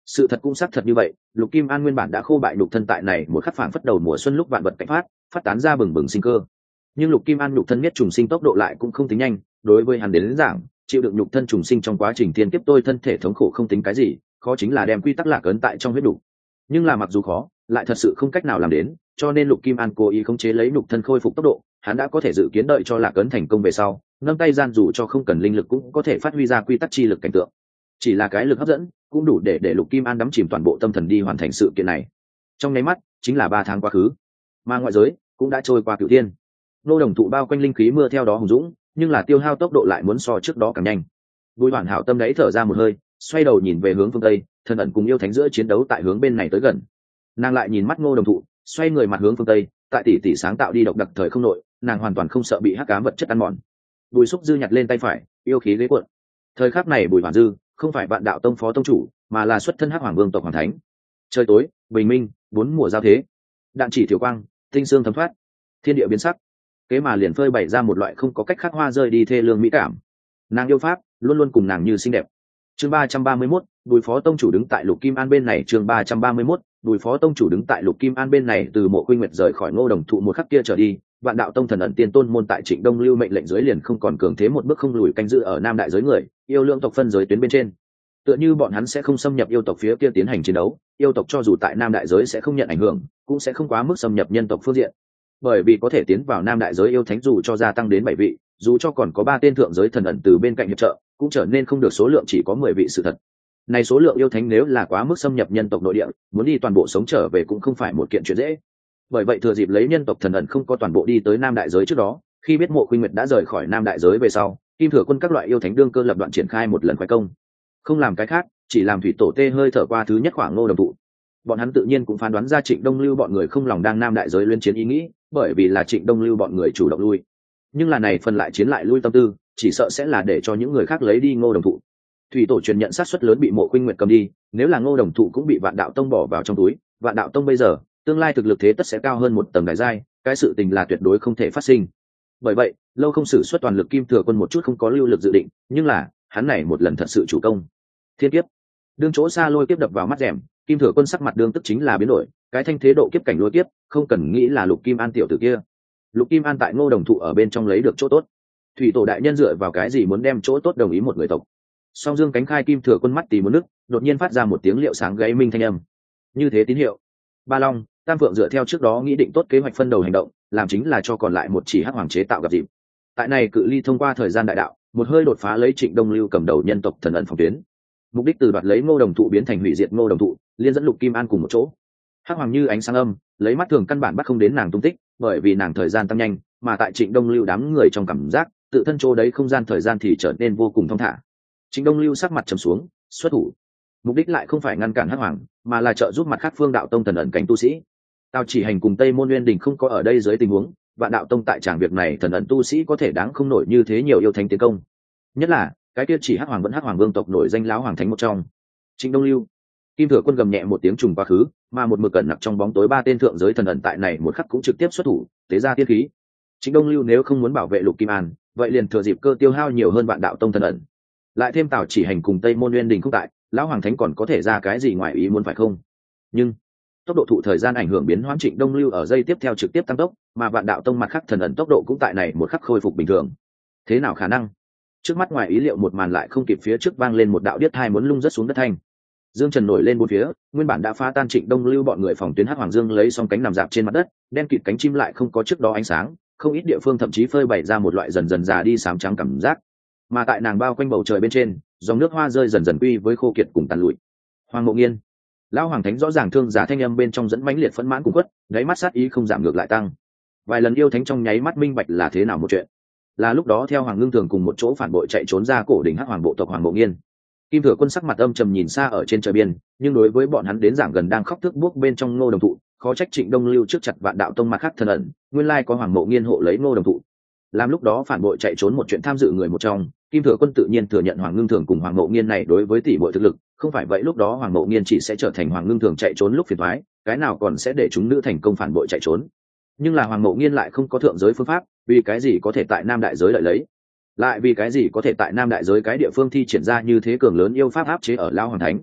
Sự thật cũng xác thật như vậy, Lục Kim An nguyên bản đã khô bại nhục thân tại này một khắc phảng phất đầu mùa xuân lúc vạn vật cảnh phát tán ra bừng bừng sinh cơ. Nhưng Lục Kim An nhục thân nhất trùng sinh tốc độ lại cũng không tính nhanh, đối với hắn đến giảng, chịu đựng nhục thân trùng sinh trong quá trình thiên kiếp tôi thân thể thống khổ không tính cái gì, khó chính là đem quy tắc lạc ấn tại trong huyết đủ. Nhưng là mặc dù khó, lại thật sự không cách nào làm đến, cho nên Lục Kim An cố ý khống chế lấy nhục thân khôi phục tốc độ, hắn đã có thể dự kiến đợi cho lạc ấn thành công về sau, nâng tay gian dù cho không cần linh lực cũng có thể phát huy ra quy tắc chi lực cảnh tượng. Chỉ là cái lực hấp dẫn cũng đủ để Lục Kim An đắm chìm toàn bộ tâm thần đi hoàn thành sự kiện này. Trong nháy mắt chính là 3 tháng quá khứ, mà ngoại giới cũng đã trôi qua cửu thiên. Nô đồng thụ bao quanh linh khí mưa theo đó hùng dũng, nhưng là tiêu hao tốc độ lại muốn so trước đó càng nhanh. Bùi Hoàn Hảo tâm đấy thở ra một hơi, xoay đầu nhìn về hướng phương tây, thần ẩn cùng yêu thánh giữa chiến đấu tại hướng bên này tới gần. Nàng lại nhìn mắt Ngô đồng thụ, xoay người mặt hướng phương tây, tại tỷ tỷ sáng tạo đi độc đặc thời không nội, nàng hoàn toàn không sợ bị hắc ám vật chất ăn mòn. Bùi Xúc Dư nhặt lên tay phải, yêu khí ghế cuộn. Thời khắc này Bùi Hoàn Dư không phải Vạn Đạo Tông phó tông chủ, mà là xuất thân Hắc Hoàng Vương tộc Hoàng Thánh. Trời tối, bình minh, 4 mùa giao thế, đạn chỉ thiểu quang, tinh xương thấm thoát, thiên địa biến sắc. Kế mà liền phơi bày ra một loại không có cách khác hoa rơi đi thê lương mỹ cảm. Nàng yêu pháp luôn luôn cùng nàng như xinh đẹp. Chương 331, Bùi phó tông chủ đứng tại Lục Kim An bên này. Chương 331, Bùi phó tông chủ đứng tại Lục Kim An bên này. Từ Mộ Khuynh Nguyệt rời khỏi Ngô đồng thụ một khắc kia trở đi, Vạn Đạo Tông thần ẩn tiên tôn môn tại Trịnh Đông Lưu mệnh lệnh dưới liền không còn cường thế một bước không lùi canh giữ ở Nam đại giới người yêu lượng tộc phân giới tuyến bên trên. Tựa như bọn hắn sẽ không xâm nhập yêu tộc phía kia tiến hành chiến đấu, yêu tộc cho dù tại Nam đại giới sẽ không nhận ảnh hưởng, cũng sẽ không quá mức xâm nhập nhân tộc phương diện. Bởi vì có thể tiến vào Nam đại giới yêu thánh dù cho gia tăng đến 7 vị, dù cho còn có 3 tên thượng giới thần ẩn từ bên cạnh hiệp trợ, cũng trở nên không được số lượng chỉ có 10 vị sự thật. Này số lượng yêu thánh nếu là quá mức xâm nhập nhân tộc nội địa, muốn đi toàn bộ sống trở về cũng không phải một kiện chuyện dễ. Bởi vậy thừa dịp lấy nhân tộc thần ẩn không có toàn bộ đi tới Nam đại giới trước đó, khi biết Mộ Khuynh Nguyệt đã rời khỏi Nam đại giới về sau, Kim Thừa Quân các loại yêu thánh đương cơ lập đoạn triển khai một lần khoái công. Không làm cái khác, chỉ làm thủy tổ tê hơi thở qua thứ nhất khoảng Ngô đồng thụ. Bọn hắn tự nhiên cũng phán đoán ra Trịnh Đông Lưu bọn người không lòng đang Nam đại giới liên chiến ý nghĩ, bởi vì là Trịnh Đông Lưu bọn người chủ động lui. Nhưng là này phần lại chiến lại lui tâm tư, chỉ sợ sẽ là để cho những người khác lấy đi Ngô đồng thụ. Thủy tổ truyền nhận sát suất lớn bị Mộ Khuynh Nguyệt cầm đi, nếu là Ngô đồng thụ cũng bị Vạn Đạo Tông bỏ vào trong túi, Vạn Đạo Tông bây giờ, tương lai thực lực thế tất sẽ cao hơn một tầng đại giai, cái sự tình là tuyệt đối không thể phát sinh. Bởi vậy, lâu không sử xuất toàn lực Kim Thừa Quân một chút không có lưu lực dự định, nhưng là, hắn này một lần thật sự chủ công. Thiên kiếp. Đương chỗ xa lôi kiếp đập vào mắt rèm, Kim Thừa Quân sắc mặt đương tức chính là biến đổi, cái thanh thế độ kiếp cảnh lôi kiếp, không cần nghĩ là Lục Kim An tiểu tử kia. Lục Kim An tại Ngô đồng thụ ở bên trong lấy được chỗ tốt. Thủy tổ đại nhân dựa vào cái gì muốn đem chỗ tốt đồng ý một người tộc? Song Dương cánh khai Kim Thừa Quân mắt tì muốn nước, đột nhiên phát ra một tiếng liệu sáng gáy minh thanh âm. Như thế tín hiệu. Ba Long, Tam Phượng dựa theo trước đó nghĩ định tốt kế hoạch phân đầu hành động, làm chính là cho còn lại một chỉ hắc hoàng chế tạo gặp dịp. Tại này cự ly thông qua thời gian đại đạo, một hơi đột phá lấy Trịnh Đông Lưu cầm đầu nhân tộc thần ẩn phòng tuyến. Mục đích từ đoạt lấy Ngô đồng thụ biến thành hủy diệt Ngô đồng thụ, liên dẫn Lục Kim An cùng một chỗ. Hắc hoàng như ánh sáng âm, lấy mắt thường căn bản bắt không đến nàng tung tích, bởi vì nàng thời gian tăng nhanh, mà tại Trịnh Đông Lưu đám người trong cảm giác, tự thân chỗ đấy không gian thời gian thì trở nên vô cùng thong thả. Trịnh Đông Lưu sắc mặt trầm xuống, xuất thủ. Mục đích lại không phải ngăn cản Hắc hoàng, mà là trợ giúp mặt khác phương đạo tông thần ẩn cảnh tu sĩ. Tào Chỉ Hành cùng Tây Môn Nguyên Đình không có ở đây dưới tình huống, Vạn Đạo Tông tại tràng việc này thần ẩn tu sĩ có thể đáng không nổi như thế nhiều yêu thánh tiến công. Nhất là cái kia chỉ Hắc hoàng vẫn Hắc hoàng vương tộc nổi danh láo hoàng thánh một trong. Trịnh Đông Lưu. Kim Thừa Quân gầm nhẹ một tiếng trùng quá khứ, mà một mực cẩn nặc trong bóng tối 3 tên thượng giới thần ẩn tại này một khắc cũng trực tiếp xuất thủ, tế ra tiên khí. Trịnh Đông Lưu nếu không muốn bảo vệ Lục Kim An, vậy liền thừa dịp cơ tiêu hao nhiều hơn Vạn Đạo Tông thần ẩn. Lại thêm Tào Chỉ Hành cùng Tây Môn Nguyên Đình không tại, lão hoàng thánh còn có thể ra cái gì ngoài ý muốn phải không? Nhưng tốc độ thụ thời gian ảnh hưởng biến hoãn Trịnh Đông Lưu ở giây tiếp theo trực tiếp tăng tốc, mà Vạn Đạo Tông mặt khác thần ẩn tốc độ cũng tại này một khắc khôi phục bình thường. Thế nào khả năng? Trước mắt ngoài ý liệu một màn lại không kịp phía trước vang lên một đạo điếc tai muốn lung rất xuống đất thanh. Dương trần nổi lên bốn phía, nguyên bản đã phá tan Trịnh Đông Lưu bọn người phòng tuyến hắc hoàng dương lấy xong cánh nằm dạp trên mặt đất, đen kịt cánh chim lại không có trước đó ánh sáng, không ít địa phương thậm chí phơi bày ra một loại dần dần già đi xám trắng cảm giác. Mà tại nàng bao quanh bầu trời bên trên, dòng nước hoa rơi dần dần quy với khô kiệt cùng tàn lụi. Hoàng Mộ Nghiên, lão hoàng thánh rõ ràng thương giả thanh âm bên trong dẫn mãnh liệt phẫn mãn cùng quất, đáy mắt sát ý không giảm ngược lại tăng. Vài lần yêu thánh trong nháy mắt minh bạch là thế nào một chuyện. Là lúc đó theo Hoàng Ngưng Thường cùng một chỗ phản bội chạy trốn ra cổ đỉnh hắc hoàng bộ tộc Hoàng Mộ Nghiên. Kim Thừa Quân sắc mặt âm trầm nhìn xa ở trên trời biên, nhưng đối với bọn hắn đến giảng gần đang khóc thức buốc bên trong Ngô đồng thụ, khó trách Trịnh Đông Lưu trước chặt Vạn Đạo Tông mặt khác thần ẩn, nguyên lai có Hoàng Mộ Nghiên hộ lấy Ngô đồng thụ. Làm lúc đó phản bội chạy trốn một chuyện tham dự người một trong, Kim Thừa Quân tự nhiên thừa nhận Hoàng Ngưng Thường cùng Hoàng Mộ Nghiên này đối với tỷ muội thực lực, không phải vậy lúc đó Hoàng Mộ Nghiên chỉ sẽ trở thành Hoàng Ngưng Thường chạy trốn lúc phiền toái, cái nào còn sẽ để chúng nữ thành công phản bội chạy trốn. Nhưng là Hoàng Mộ Nghiên lại không có thượng giới phương pháp, vì cái gì có thể tại Nam đại giới lợi lấy? Lại vì cái gì có thể tại Nam đại giới cái địa phương thi triển ra như thế cường lớn yêu pháp áp chế ở Lão Hoàng Thánh?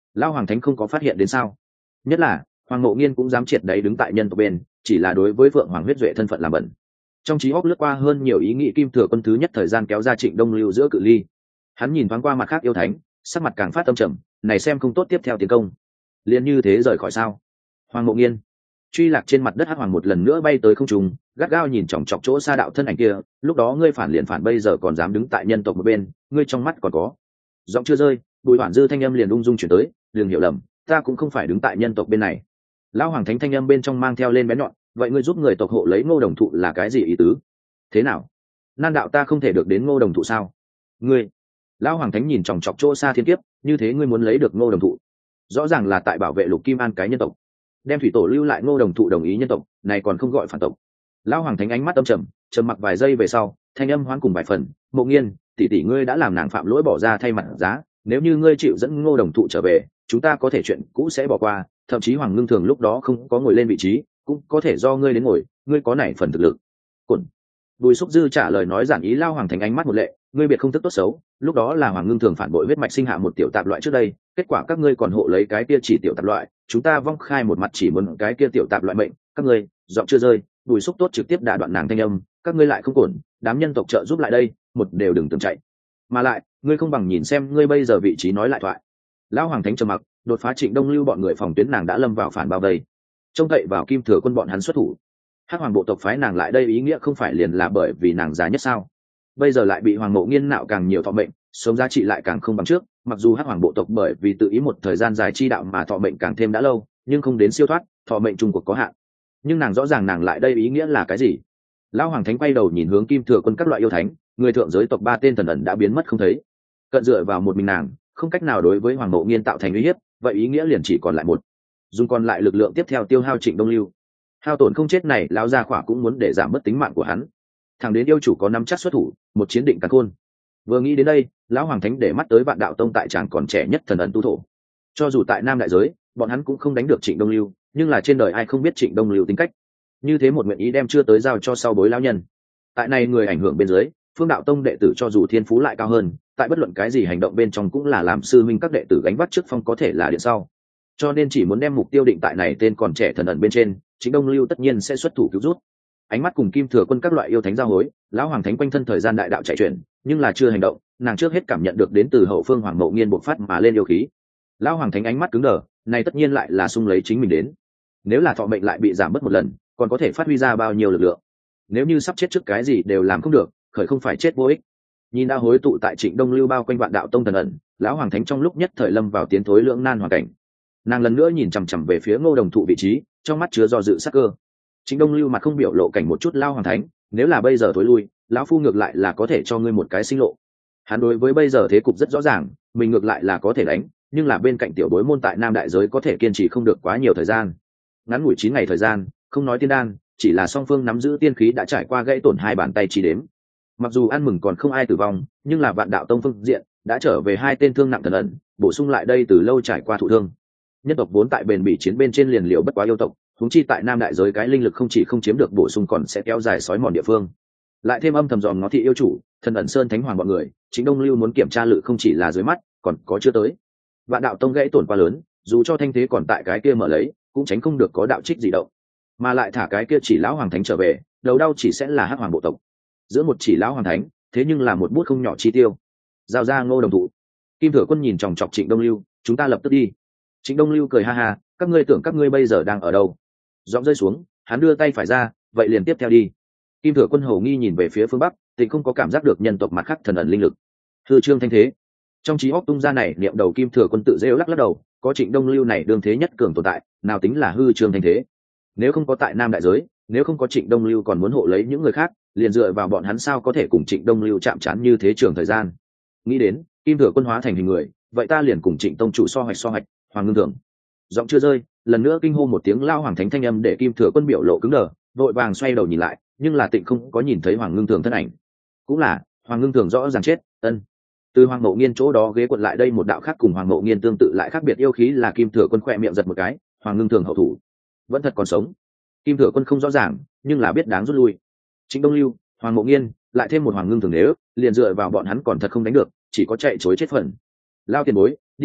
Lão Hoàng Thánh không có phát hiện đến sao? Nhất là Hoàng Ngộ Nghiên cũng dám triệt đấy đứng tại nhân tộc bên, chỉ là đối với Phượng Hoàng huyết duệ thân phận làm bẩn. Trong trí óc lướt qua hơn nhiều ý nghĩ, Kim Thừa Quân thứ nhất thời gian kéo ra Trịnh Đông Lưu giữa cự ly. Hắn nhìn thoáng qua mặt khác yêu thánh, sắc mặt càng phát tâm trầm, này xem không tốt tiếp theo tiến công. Liền như thế rời khỏi sao? Hoàng Ngộ Nghiên truy lạc trên mặt đất, hắc hoàng một lần nữa bay tới không trung, gắt gao nhìn chòng chọc chỗ xa đạo thân ảnh kia. Lúc đó ngươi phản liền phản, bây giờ còn dám đứng tại nhân tộc một bên, ngươi trong mắt còn có. Giọng chưa rơi, Bùi Hoản Dư thanh âm liền ung dung chuyển tới, đừng hiểu lầm, ta cũng không phải đứng tại nhân tộc bên này. Lão Hoàng Thánh thanh âm bên trong mang theo lên bén nhọn, vậy ngươi giúp người tộc hộ lấy Ngô Đồng Thụ là cái gì ý tứ? Thế nào? Nan đạo ta không thể được đến Ngô Đồng Thụ sao? Ngươi? Lão Hoàng Thánh nhìn chòng chọc chỗ xa thiên kiếp, như thế ngươi muốn lấy được Ngô Đồng Thụ, rõ ràng là tại bảo vệ Lục Kim An cái nhân tộc, đem thủy tổ lưu lại Ngô Đồng Thụ đồng ý nhân tộc, này còn không gọi phản tộc? Lão Hoàng Thánh ánh mắt âm trầm, trầm mặc vài giây về sau, thanh âm hoán cùng vài phần, Mộ Nghiên, tỷ tỷ ngươi đã làm nàng phạm lỗi bỏ ra thay mặt giá, nếu như ngươi chịu dẫn Ngô Đồng Thụ trở về, chúng ta có thể chuyện cũ sẽ bỏ qua, thậm chí Hoàng Ngưng Thường lúc đó không có ngồi lên vị trí, cũng có thể do ngươi đến ngồi, ngươi có này phần thực lực. Cổn. Bùi Xúc Dư trả lời nói giản ý. Lao Hoàng Thành ánh mắt một lệ, ngươi biệt không thức tốt xấu, lúc đó là Hoàng Ngưng Thường phản bội huyết mạch sinh hạ một tiểu tạp loại trước đây, kết quả các ngươi còn hộ lấy cái kia chỉ tiểu tạp loại, chúng ta vong khai một mặt chỉ muốn cái kia tiểu tạp loại mệnh, các ngươi, giọng chưa rơi, Bùi Xúc tốt trực tiếp đả đoạn nàng thanh âm, các ngươi lại không cổn, đám nhân tộc trợ giúp lại đây, một đều đừng tưởng chạy. Mà lại, ngươi không bằng nhìn xem ngươi bây giờ vị trí nói lại thoại. Lão Hoàng Thánh trầm mặc, đột phá Trịnh Đông Lưu bọn người phòng tuyến nàng đã lâm vào phản bao vây, trông cậy vào Kim Thừa Quân bọn hắn xuất thủ. Hắc Hoàng bộ tộc phái nàng lại đây ý nghĩa không phải liền là bởi vì nàng già nhất sao? Bây giờ lại bị Hoàng Ngộ Nghiên nạo càng nhiều thọ mệnh, sống giá trị lại càng không bằng trước. Mặc dù Hắc Hoàng bộ tộc bởi vì tự ý một thời gian dài chi đạo mà thọ mệnh càng thêm đã lâu, nhưng không đến siêu thoát, thọ mệnh trung cuộc có hạn. Nhưng nàng rõ ràng nàng lại đây ý nghĩa là cái gì? Lão Hoàng Thánh quay đầu nhìn hướng Kim Thừa Quân các loại yêu thánh, người thượng giới tộc ba tên thần ẩn đã biến mất không thấy, cận dựa vào một mình nàng, không cách nào đối với Hoàng Ngộ Nghiên tạo thành uy hiếp, vậy ý nghĩa liền chỉ còn lại một, dùng còn lại lực lượng tiếp theo tiêu hao Trịnh Đông Lưu. Hao tổn không chết này, lão gia khỏa cũng muốn để giảm mất tính mạng của hắn. Thằng đến yêu chủ có nắm chắc xuất thủ, một chiến định càn khôn. Vừa nghĩ đến đây, lão Hoàng Thánh để mắt tới Vạn Đạo Tông tại chàng còn trẻ nhất thần ẩn tu thổ. Cho dù tại Nam đại giới, bọn hắn cũng không đánh được Trịnh Đông Lưu, nhưng là trên đời ai không biết Trịnh Đông Lưu tính cách. Như thế một nguyện ý đem chưa tới giao cho sau bối lão nhân. Tại này người ảnh hưởng bên dưới, Phương Đạo Tông đệ tử cho dù thiên phú lại cao hơn, tại bất luận cái gì hành động bên trong cũng là làm sư minh các đệ tử gánh vác trước phong, có thể là điện sau. Cho nên chỉ muốn đem mục tiêu định tại này tên còn trẻ thần ẩn bên trên, Trịnh Đông Lưu tất nhiên sẽ xuất thủ cứu rút. Ánh mắt cùng Kim Thừa Quân các loại yêu thánh giao hối, lão Hoàng Thánh quanh thân thời gian đại đạo chạy chuyển, nhưng là chưa hành động, nàng trước hết cảm nhận được đến từ hậu phương Hoàng Mộ Nghiên bộc phát mà lên yêu khí. Lão Hoàng Thánh ánh mắt cứng đờ, này tất nhiên lại là xung lấy chính mình đến. Nếu là thọ mệnh lại bị giảm mất một lần, còn có thể phát huy ra bao nhiêu lực lượng? Nếu như sắp chết trước cái gì đều làm không được, khởi không phải chết vô ích. Nhìn đã hối tụ tại Trịnh Đông Lưu bao quanh Vạn Đạo Tông thần ẩn, lão Hoàng Thánh trong lúc nhất thời lâm vào tiến thối lưỡng nan hoàn cảnh. Nàng lần nữa nhìn chằm chằm về phía Ngô Đồng Thụ vị trí, trong mắt chứa do dự sắc cơ. Trịnh Đông Lưu mặt không biểu lộ cảnh một chút, lao Hoàng Thánh, nếu là bây giờ thối lui, lão phu ngược lại là có thể cho ngươi một cái sinh lộ. Hắn đối với bây giờ thế cục rất rõ ràng, mình ngược lại là có thể đánh, nhưng là bên cạnh tiểu bối môn tại Nam đại giới có thể kiên trì không được quá nhiều thời gian. Ngắn ngủi 9 ngày thời gian, không nói tiên đan, chỉ là song phương nắm giữ tiên khí đã trải qua gãy tổn 2 bàn tay chỉ đếm. Mặc dù ăn mừng còn không ai tử vong, nhưng là Vạn Đạo Tông phương diện đã trở về 2 tên thương nặng thần ẩn, bổ sung lại đây từ lâu trải qua thụ thương. Nhân tộc vốn tại bền bỉ chiến bên trên liền liệu bất quá yêu tộc, huống chi tại Nam đại giới cái linh lực không chỉ không chiếm được bổ sung còn sẽ kéo dài sói mòn địa phương. Lại thêm âm thầm dòm ngó thị yêu chủ, thần ẩn sơn thánh hoàng bọn người, Trịnh Đông Lưu muốn kiểm tra lự không chỉ là dưới mắt, còn có chưa tới. Vạn Đạo Tông gãy tổn quá lớn, dù cho thanh thế còn tại cái kia mở lấy, cũng tránh không được có đạo trích gì động. Mà lại thả cái kia chỉ lão Hoàng Thánh trở về, đầu đau chỉ sẽ là Hắc Hoàng bộ tộc. Giữa một chỉ lão Hoàng Thánh, thế nhưng là một bút không nhỏ chi tiêu. Giao ra Ngô Đồng Thụ. Kim Thừa Quân nhìn chòng chọc Trịnh Đông Lưu, chúng ta lập tức đi. Trịnh Đông Lưu cười ha ha, các ngươi tưởng các ngươi bây giờ đang ở đâu? Giọng rơi xuống, hắn đưa tay phải ra, vậy liền tiếp theo đi. Kim Thừa Quân hầu nghi nhìn về phía phương bắc, tình không có cảm giác được nhân tộc mặt khác thần ẩn linh lực. Hư trương thanh thế. Trong trí óc tung ra này niệm đầu Kim Thừa Quân tự rêu lắc lắc đầu, có Trịnh Đông Lưu này đương thế nhất cường tồn tại, nào tính là hư trương thanh thế. Nếu không có tại Nam đại giới, nếu không có Trịnh Đông Lưu còn muốn hộ lấy những người khác, liền dựa vào bọn hắn sao có thể cùng Trịnh Đông Lưu chạm trán như thế trường thời gian. Nghĩ đến, Kim Thừa Quân hóa thành hình người, vậy ta liền cùng Trịnh tông chủ so hoạch, Hoàng Ngưng Thường. Giọng chưa rơi, lần nữa kinh hô một tiếng lao Hoàng Thánh thanh âm để Kim Thừa Quân biểu lộ cứng đờ, vội vàng xoay đầu nhìn lại, nhưng là tịnh không có nhìn thấy Hoàng Ngưng Thường thân ảnh. Cũng là, Hoàng Ngưng Thường rõ ràng chết. Ân. Từ Hoàng Ngộ Nghiên chỗ đó ghế quật lại đây một đạo khác cùng Hoàng Ngộ Nghiên tương tự lại khác biệt yêu khí, là Kim Thừa Quân khỏe miệng giật một cái, Hoàng Ngưng Thường hậu thủ vẫn thật còn sống. Kim Thừa Quân không rõ ràng, nhưng là biết đáng rút lui. Trịnh Đông Lưu, Hoàng Ngộ Nghiên, lại thêm một Hoàng Ngưng Thường, nếu liền dựa vào bọn hắn còn thật không đánh được, chỉ có chạy chối chết phần. Lao tiền bối, đi,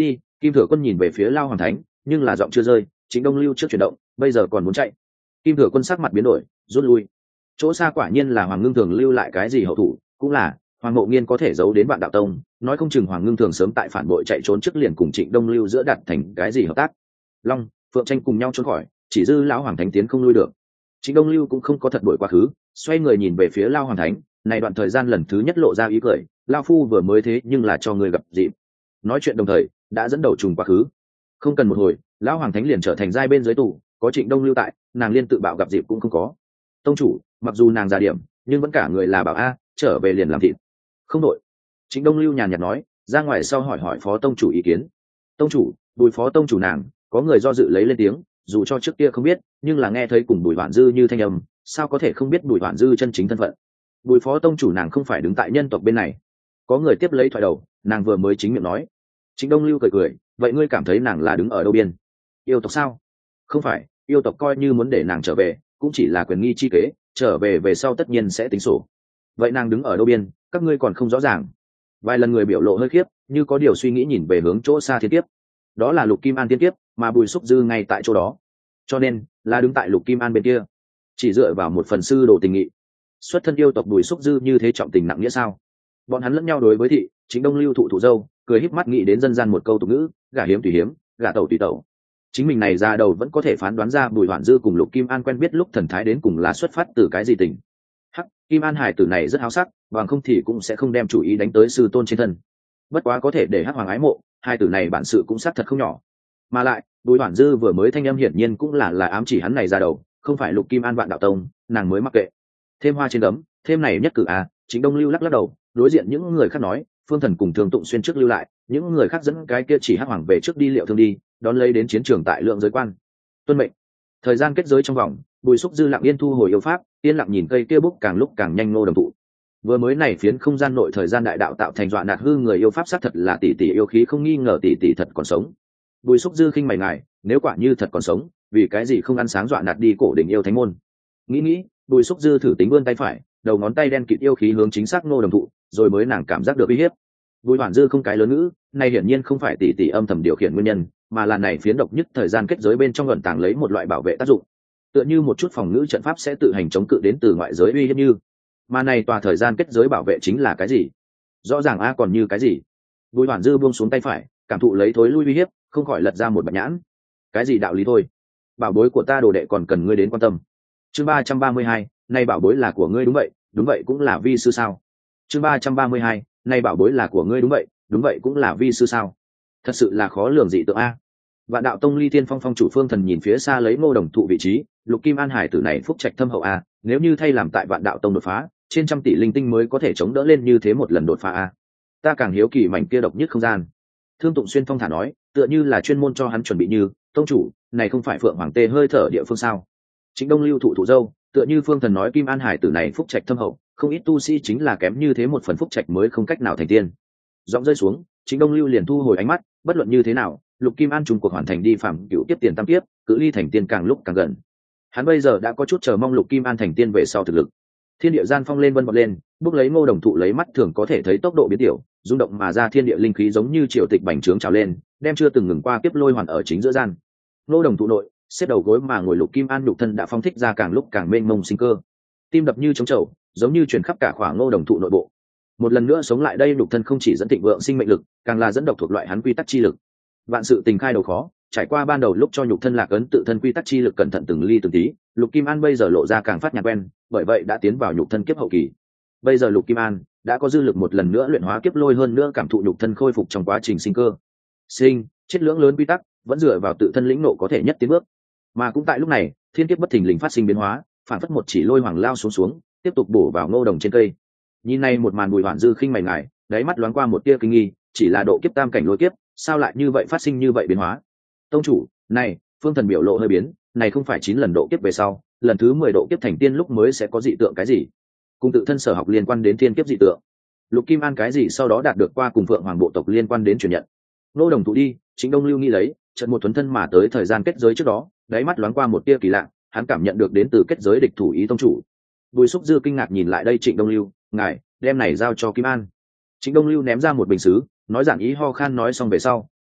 Kim Thừa Quân nhìn về phía Lao Hoàng Thánh, nhưng là giọng chưa rơi. Trịnh Đông Lưu trước chuyển động, bây giờ còn muốn chạy. Kim Thừa Quân sắc mặt biến đổi, rút lui. Chỗ xa quả nhiên là Hoàng Ngưng Thường lưu lại cái gì hậu thủ, cũng là Hoàng Mộ Nghiên có thể giấu đến Vạn Đạo Tông, nói không chừng Hoàng Ngưng Thường sớm tại phản bội chạy trốn trước liền cùng Trịnh Đông Lưu giữa đặt thành cái gì hợp tác. Long, Phượng Tranh cùng nhau trốn khỏi, chỉ dư lão Hoàng Thánh tiến không lui được. Trịnh Đông Lưu cũng không có thật đuổi quá khứ, xoay người nhìn về phía Lao Hoàng Thánh, này đoạn thời gian lần thứ nhất lộ ra ý cười, Lao phu vừa mới thế nhưng là cho người gặp dịp. Nói chuyện đồng thời, đã dẫn đầu trùng quá khứ. Không cần một hồi, Lão Hoàng Thánh liền trở thành giai bên dưới tủ, có Trịnh Đông Lưu tại, nàng liên tự bạo gặp dịp cũng không có. Tông chủ, mặc dù nàng già điểm, nhưng vẫn cả người là bảo a, trở về liền làm thịt. Không đội. Trịnh Đông Lưu nhàn nhạt nói, ra ngoài sau hỏi hỏi phó tông chủ ý kiến. Tông chủ, Bùi phó tông chủ nàng, có người do dự lấy lên tiếng, dù cho trước kia không biết, nhưng là nghe thấy cùng Bùi Hoản Dư như thanh âm, sao có thể không biết Bùi Hoản Dư chân chính thân phận. Bùi phó tông chủ nàng không phải đứng tại nhân tộc bên này. Có người tiếp lấy thoại đầu, nàng vừa mới chính miệng nói. Trịnh Đông Lưu cười cười, vậy ngươi cảm thấy nàng là đứng ở đâu biên? Yêu tộc sao? Không phải, yêu tộc coi như muốn để nàng trở về, cũng chỉ là quyền nghi chi kế, trở về về sau tất nhiên sẽ tính sổ. Vậy nàng đứng ở đâu biên, các ngươi còn không rõ ràng. Vài lần người biểu lộ hơi khiếp, như có điều suy nghĩ nhìn về hướng chỗ xa thiên kiếp. Đó là Lục Kim An thiên kiếp, mà Bùi Xúc Dư ngay tại chỗ đó. Cho nên, là đứng tại Lục Kim An bên kia. Chỉ dựa vào một phần sư đồ tình nghị. Xuất thân yêu tộc Bùi Xúc Dư như thế trọng tình nặng nghĩa sao? Bọn hắn lẫn nhau đối với thị, Chính Đông Lưu thụ dâu, cười híp mắt nghĩ đến dân gian một câu tục ngữ, gả hiếm tùy hiếm, gả tẩu tùy tẩu. Chính mình này ra đầu vẫn có thể phán đoán ra Bùi Hoản Dư cùng Lục Kim An quen biết lúc thần thái đến cùng là xuất phát từ cái gì tình. Hắc, Kim An hải tử này rất háo sắc, bằng không thì cũng sẽ không đem chủ ý đánh tới sư tôn trên thân. Bất quá có thể để Hắc Hoàng ái mộ, hai tử này bản sự cũng xác thật không nhỏ. Mà lại, Bùi Hoản Dư vừa mới thanh âm hiển nhiên cũng là ám chỉ hắn này ra đầu, không phải Lục Kim An Vạn Đạo Tông, nàng mới mắc kệ. Thêm hoa trên đấm, thêm này nhất cử à, Chính Đông Lưu lắc đầu, đối diện những người khác nói, Phương Thần cùng Thường Tụng xuyên trước lưu lại, những người khác dẫn cái kia chỉ Hắc Hoàng về trước đi liệu thương đi, đón lấy đến chiến trường tại lượng giới quan. Tuân mệnh. Thời gian kết giới trong vòng, Bùi Xúc Dư lặng yên thu hồi yêu pháp, yên lặng nhìn cây kia bút càng lúc càng nhanh ngô đồng thụ. Vừa mới này phiến không gian nội thời gian đại đạo tạo thành dọa nạt hư người yêu pháp xác thật là tỷ tỷ yêu khí không nghi ngờ tỷ tỷ thật còn sống. Bùi Xúc Dư khinh mày ngài, nếu quả như thật còn sống, vì cái gì không ăn sáng dọa nạt đi cổ đỉnh yêu thánh môn? Nghĩ, Bùi Xúc Dư thử tính vươn tay phải, đầu ngón tay đen kịt yêu khí hướng chính xác ngô đồng thụ, rồi mới nàng cảm giác được uy hiếp. Bùi Hoản Dư không cái lớn ngữ, này hiển nhiên không phải tỷ tỷ âm thầm điều khiển nguyên nhân, mà là này phiến độc nhất thời gian kết giới bên trong ẩn tàng lấy một loại bảo vệ tác dụng. Tựa như một chút phòng ngữ trận pháp sẽ tự hành chống cự đến từ ngoại giới uy hiếp như. Mà này tòa thời gian kết giới bảo vệ chính là cái gì? Rõ ràng a còn như cái gì? Bùi Hoản Dư buông xuống tay phải, cảm thụ lấy thối lui uy hiếp, không khỏi lật ra một bạch nhãn. Cái gì đạo lý thôi? Bảo bối của ta đồ đệ còn cần ngươi đến quan tâm. Chương 332, nay bảo bối là của ngươi đúng vậy cũng là vi sư sao? Chương 332, nay bảo bối là của ngươi đúng vậy cũng là vi sư sao? Thật sự là khó lường dị tượng a. Vạn Đạo Tông Ly Thiên Phong phong chủ Phương Thần nhìn phía xa lấy Ngô Đồng thụ vị trí, Lục Kim An hải tử này phúc trạch thâm hậu a, nếu như thay làm tại Vạn Đạo Tông đột phá, trên trăm tỷ linh tinh mới có thể chống đỡ lên như thế một lần đột phá a. Ta càng hiếu kỳ mảnh kia độc nhất không gian. Thương Tụng Xuyên phong thả nói, tựa như là chuyên môn cho hắn chuẩn bị như, tông chủ, này không phải Phượng Hoàng Tê hơi thở địa phương sao? Chính Đông Lưu thụ dâu, tựa như Phương Thần nói Kim An hải tử này phúc trạch thâm hậu, không ít tu sĩ chính là kém như thế một phần phúc trạch mới không cách nào thành tiên. Giọng rơi xuống, Chính Đông Lưu liền thu hồi ánh mắt, bất luận như thế nào, Lục Kim An trùng cuộc hoàn thành đi phạm cựu tiếp tiền tam tiếp, cự ly thành tiên càng lúc càng gần. Hắn bây giờ đã có chút chờ mong Lục Kim An thành tiên về sau thực lực. Thiên địa gian phong lên vân bật lên, bước lấy Ngô Đồng thụ lấy mắt thường có thể thấy tốc độ biến tiểu, rung động mà ra thiên địa linh khí giống như triều tịch bành trướng trào lên, đem chưa từng ngừng qua kiếp lôi hoàn ở chính giữa gian. Ngô Đồng thụ nội, xếp đầu gối mà ngồi Lục Kim An nhục thân đã phong thích ra càng lúc càng mênh mông sinh cơ. Tim đập như trống trầu, giống như truyền khắp cả khoảng Ngô Đồng thụ nội bộ. Một lần nữa sống lại đây nhục thân không chỉ dẫn thịnh vượng sinh mệnh lực, càng là dẫn độc thuộc loại hắn quy tắc chi lực. Vạn sự tình khai đầu khó, trải qua ban đầu lúc cho nhục thân lạc ấn tự thân quy tắc chi lực cẩn thận từng ly từng tí, Lục Kim An bây giờ lộ ra càng phát nhạt quen, bởi vậy đã tiến vào nhục thân kiếp hậu kỳ. Bây giờ Lục Kim An đã có dư lực một lần nữa luyện hóa kiếp lôi hơn nữa cảm thụ nhục thân khôi phục trong quá trình sinh cơ. Sinh, chết lưỡng lớn quy tắc, vẫn dựa vào tự thân lĩnh nộ có thể nhất tiến bước. Mà cũng tại lúc này, thiên kiếp bất thình lình phát sinh biến hóa, phản phất một chỉ lôi hoàng lao xuống, tiếp tục bổ vào Ngô Đồng trên cây. Nhìn này một màn Bùi Hoản Dư khinh mày ngài, đáy mắt loáng qua một tia kinh nghi, chỉ là độ kiếp tam cảnh lôi kiếp, sao lại như vậy phát sinh như vậy biến hóa? Tông chủ, này, Phương Thần biểu lộ hơi biến, này không phải 9 lần độ kiếp về sau, lần thứ 10 độ kiếp thành tiên lúc mới sẽ có dị tượng cái gì? Cùng tự thân sở học liên quan đến thiên kiếp dị tượng. Lục Kim An cái gì sau đó đạt được qua cùng Phượng Hoàng bộ tộc liên quan đến truyền nhận. Ngô Đồng thụ đi, Chính Đông Lưu nghĩ lấy, trận một thuần thân mà tới thời gian kết giới trước đó, đáy mắt loáng qua một tia kỳ lạ, hắn cảm nhận được đến từ kết giới địch thủ ý tông chủ. Bùi Xúc Dư kinh ngạc nhìn lại đây Trịnh Đông Lưu, ngài đem này giao cho Kim An. Trịnh Đông Lưu ném ra một bình sứ, nói giản ý ho khan nói xong về sau,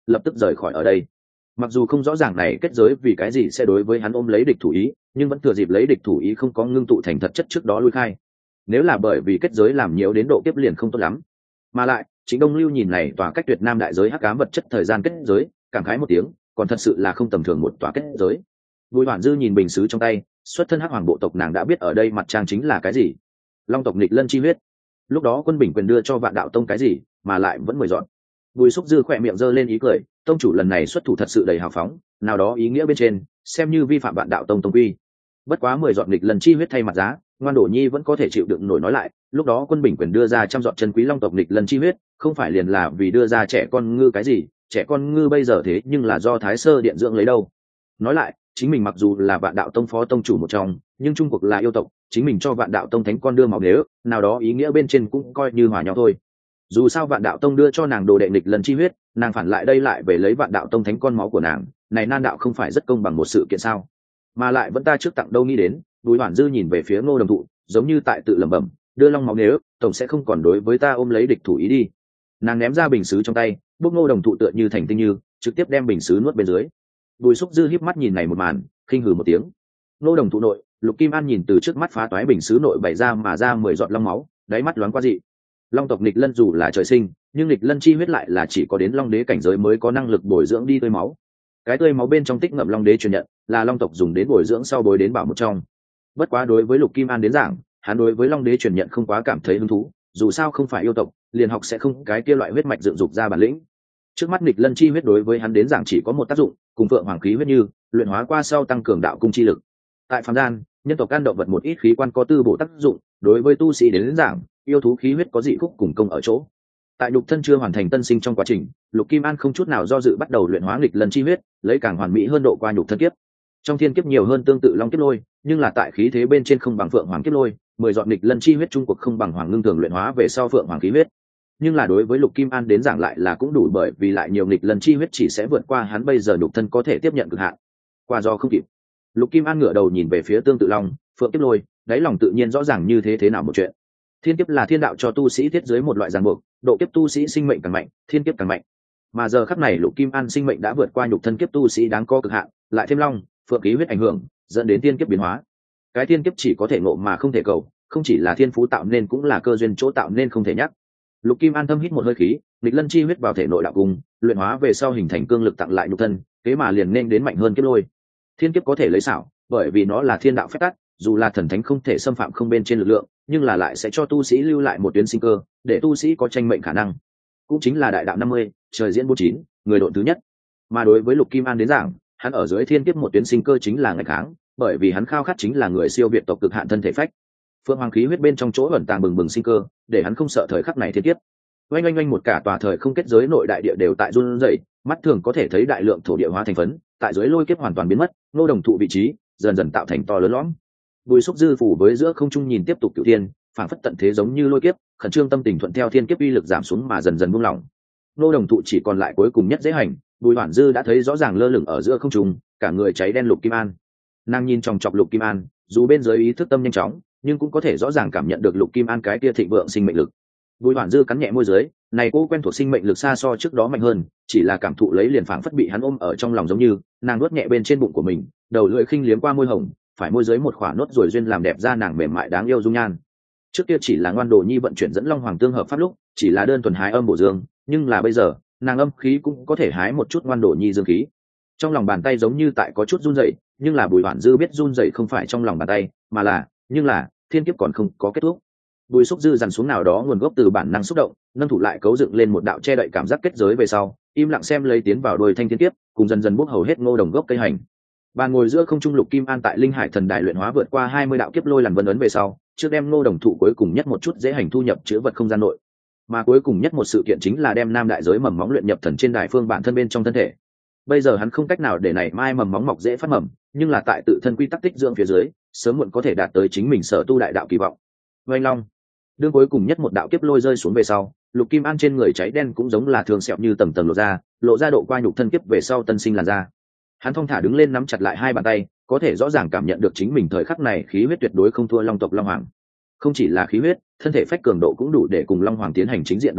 lập tức rời khỏi ở đây. Mặc dù không rõ ràng này kết giới vì cái gì sẽ đối với hắn ôm lấy địch thủ ý, nhưng vẫn thừa dịp lấy địch thủ ý không có ngưng tụ thành thật chất trước đó lui khai. Nếu là bởi vì kết giới làm nhiều đến độ kiếp liền không tốt lắm. Mà lại Trịnh Đông Lưu nhìn này tòa cách Tuyệt Nam đại giới hắc ám vật chất thời gian kết giới, cảm khái một tiếng, còn thật sự là không tầm thường một tòa kết giới. Bùi Hoản Dư nhìn bình sứ trong tay, xuất thân hắc hoàng bộ tộc nàng đã biết ở đây mặt trang chính là cái gì. Long tộc nghịch lân chi huyết. Lúc đó Quân Bình Quyền đưa cho Vạn Đạo Tông cái gì, mà lại vẫn 10 dọn. Bùi Xúc Dư khỏe miệng giơ lên ý cười, tông chủ lần này xuất thủ thật sự đầy hào phóng, nào đó ý nghĩa bên trên, xem như vi phạm Vạn Đạo Tông tông quy. Bất quá 10 giọt nghịch lần chi huyết thay mặt giá, ngoan đổ nhi vẫn có thể chịu đựng nổi nói lại, lúc đó Quân Bình Quyền đưa ra trăm giọt chân quý long tộc nghịch lần chi huyết, không phải liền là vì đưa ra trẻ con ngư cái gì, trẻ con ngư bây giờ thế nhưng là do Thái Sơ điện dưỡng lấy đâu. Nói lại, chính mình mặc dù là Vạn Đạo Tông phó tông chủ một trong, nhưng trung cuộc là yêu tộc, chính mình cho Vạn Đạo Tông thánh con đưa máu nếu, nào đó ý nghĩa bên trên cũng coi như hòa nhau thôi. Dù sao Vạn Đạo Tông đưa cho nàng đồ đệ nghịch lần chi huyết, nàng phản lại đây lại về lấy Vạn Đạo Tông thánh con máu của nàng, này nan đạo không phải rất công bằng một sự kiện sao? Mà lại vẫn ta trước tặng đâu nghĩ đến. Bùi Hoản Dư nhìn về phía Ngô Đồng Thụ, giống như tại tự lẩm bẩm, đưa long máu nếu tổng sẽ không còn đối với ta ôm lấy địch thủ ý đi. Nàng ném ra bình sứ trong tay, bốc Ngô Đồng Thụ tựa như thành tinh như, trực tiếp đem bình sứ nuốt bên dưới. Bùi Xúc Dư híp mắt nhìn này một màn, khinh hừ một tiếng. Ngô Đồng Thụ nội, Lục Kim An nhìn từ trước mắt phá toái bình sứ nội bày ra mà ra 10 giọt long máu, đáy mắt loáng qua dị. Long tộc nghịch lân dù là trời sinh, nhưng nghịch lân chi huyết lại là chỉ có đến long đế cảnh giới mới có năng lực bồi dưỡng đi tươi máu. Cái tươi máu bên trong tích ngậm long đế truyền nhận, là long tộc dùng đến bồi dưỡng sau bồi đến bảo một trong. Bất quá đối với Lục Kim An đến giảng, hắn đối với long đế truyền nhận không quá cảm thấy hứng thú, dù sao không phải yêu tộc, liền học sẽ không cái kia loại huyết mạch dựng dục ra bản lĩnh. Trước mắt nghịch lân chi huyết đối với hắn đến giảng chỉ có một tác dụng, cùng phượng hoàng khí huyết như, luyện hóa qua sau tăng cường đạo cung chi lực. Tại phàm gian, nhân tộc can động vật một ít khí quan có tư bổ tác dụng, đối với tu sĩ đến giảng, yêu thú khí huyết có dị khúc cùng công ở chỗ. Tại nhục thân chưa hoàn thành tân sinh trong quá trình, Lục Kim An không chút nào do dự bắt đầu luyện hóa nghịch lân chi huyết, lấy càng hoàn mỹ hơn độ qua nhục thân kiếp. Trong thiên kiếp nhiều hơn tương tự long kiếp lôi, nhưng là tại khí thế bên trên không bằng phượng hoàng kiếp lôi, 10 giọt nghịch lân chi huyết trung cuộc không bằng hoàng ngưng thường luyện hóa về sau phượng hoàng khí huyết. Nhưng là đối với Lục Kim An đến giảng lại là cũng đủ, bởi vì lại nhiều nghịch lân chi huyết chỉ sẽ vượt qua hắn bây giờ nhục thân có thể tiếp nhận cực hạn. Qua do không kịp. Lục Kim An ngửa đầu nhìn về phía tương tự long, phượng kiếp lôi, đáy lòng tự nhiên rõ ràng như thế nào một chuyện. Thiên kiếp là thiên đạo cho tu sĩ thiết dưới một loại ràng buộc, độ kiếp tu sĩ sinh mệnh càng mạnh, thiên kiếp càng mạnh. Mà giờ khắc này Lục Kim An sinh mệnh đã vượt qua nhục thân kiếp tu sĩ đáng có cực hạn, lại thêm long, phượng khí huyết ảnh hưởng, dẫn đến thiên kiếp biến hóa. Cái thiên kiếp chỉ có thể ngộ mà không thể cầu, không chỉ là thiên phú tạo nên cũng là cơ duyên chỗ tạo nên không thể nhắc. Lục Kim An thâm hít một hơi khí, nghịch lân chi huyết vào thể nội đạo cung, luyện hóa về sau hình thành cương lực tặng lại nhục thân, kế mà liền nên đến mạnh hơn kiếp lôi. Thiên kiếp có thể lấy xảo, bởi vì nó là thiên đạo phép tắc, dù là thần thánh không thể xâm phạm không bên trên lực lượng, nhưng là lại sẽ cho tu sĩ lưu lại một tuyến sinh cơ, để tu sĩ có tranh mệnh khả năng. Cũng chính là đại đạo 50, trời diễn 49, người độn thứ nhất. Mà đối với Lục Kim An đến giảng, hắn ở dưới thiên kiếp một tuyến sinh cơ chính là ngày kháng, bởi vì hắn khao khát chính là người siêu việt tộc cực hạn thân thể phách. Phượng hoàng khí huyết bên trong chỗ ẩn tàng bừng bừng sinh cơ, để hắn không sợ thời khắc này thiên kiếp. Oanh oanh oanh, một cả tòa thời không kết giới nội đại địa đều tại run rẩy, mắt thường có thể thấy đại lượng thổ địa hóa thành phấn, tại dưới lôi kiếp hoàn toàn biến mất, Ngô Đồng Thụ vị trí dần dần tạo thành to lớn lõm. Bùi Xúc Dư phủ với giữa không trung nhìn tiếp tục cửu thiên, phảng phất tận thế giống như lôi kiếp, khẩn trương tâm tình thuận theo thiên kiếp uy lực giảm xuống mà dần dần buông lỏng. Ngô Đồng Thụ chỉ còn lại cuối cùng nhất dễ hành, Bùi Hoản Dư đã thấy rõ ràng lơ lửng ở giữa không trung, cả người cháy đen Lục Kim An. Nàng nhìn chòng chọc Lục Kim An, dù bên dưới ý thức tâm nhanh chóng, nhưng cũng có thể rõ ràng cảm nhận được Lục Kim An cái kia thịnh vượng sinh mệnh lực. Bùi Hoản Dư cắn nhẹ môi dưới, này cô quen thuộc sinh mệnh lực xa so trước đó mạnh hơn, chỉ là cảm thụ lấy liền phảng phất bị hắn ôm ở trong lòng giống như, nàng nuốt nhẹ bên trên bụng của mình, đầu lưỡi khinh liếm qua môi hồng, phải môi dưới một khỏa nốt rồi duyên làm đẹp ra nàng mềm mại đáng yêu dung nhan. Trước kia chỉ là ngoan đồ nhi vận chuyển dẫn long hoàng tương hợp pháp lúc, chỉ là đơn thuần hái âm bổ dương, nhưng là bây giờ, nàng âm khí cũng có thể hái một chút ngoan đồ nhi dương khí. Trong lòng bàn tay giống như tại có chút run rẩy, nhưng là Bùi Hoản Dư biết run rẩy không phải trong lòng bàn tay, mà là, nhưng là thiên kiếp còn không có kết thúc. Bùi Xúc Dư dằn xuống nào đó nguồn gốc từ bản năng xúc động, nâng thủ lại cấu dựng lên một đạo che đậy cảm giác kết giới về sau, im lặng xem lấy tiến vào đôi thanh thiên kiếp, cùng dần dần bốc hầu hết Ngô Đồng gốc cây hành. Bà ngồi giữa không trung Lục Kim An tại Linh Hải Thần Đài luyện hóa vượt qua 20 đạo kiếp lôi lần vân ấn về sau, trước đem Ngô Đồng thụ cuối cùng nhất một chút dễ hành thu nhập chứa vật không gian nội. Mà cuối cùng nhất một sự kiện chính là đem nam đại giới mầm móng luyện nhập thần trên đài phương bản thân bên trong thân thể. Bây giờ hắn không cách nào để này mai mầm móng mọc dễ phát mầm, nhưng là tại tự thân quy tắc tích dưỡng phía dưới, sớm muộn có thể đạt tới chính mình sở tu đại đạo kỳ vọng. Oanh long, đương cuối cùng nhất một đạo kiếp lôi rơi xuống về sau, Lục Kim An trên người cháy đen cũng giống là thường sẹo như tầng tầng lộ ra độ qua nhục thân kiếp về sau tân sinh làn da. Hắn thong thả đứng lên nắm chặt lại hai bàn tay, có thể rõ ràng cảm nhận được chính mình thời khắc này khí huyết tuyệt đối không thua long tộc long hoàng. Không chỉ là khí huyết, thân thể phách cường độ cũng đủ để cùng long hoàng tiến hành chính diện đấu sức,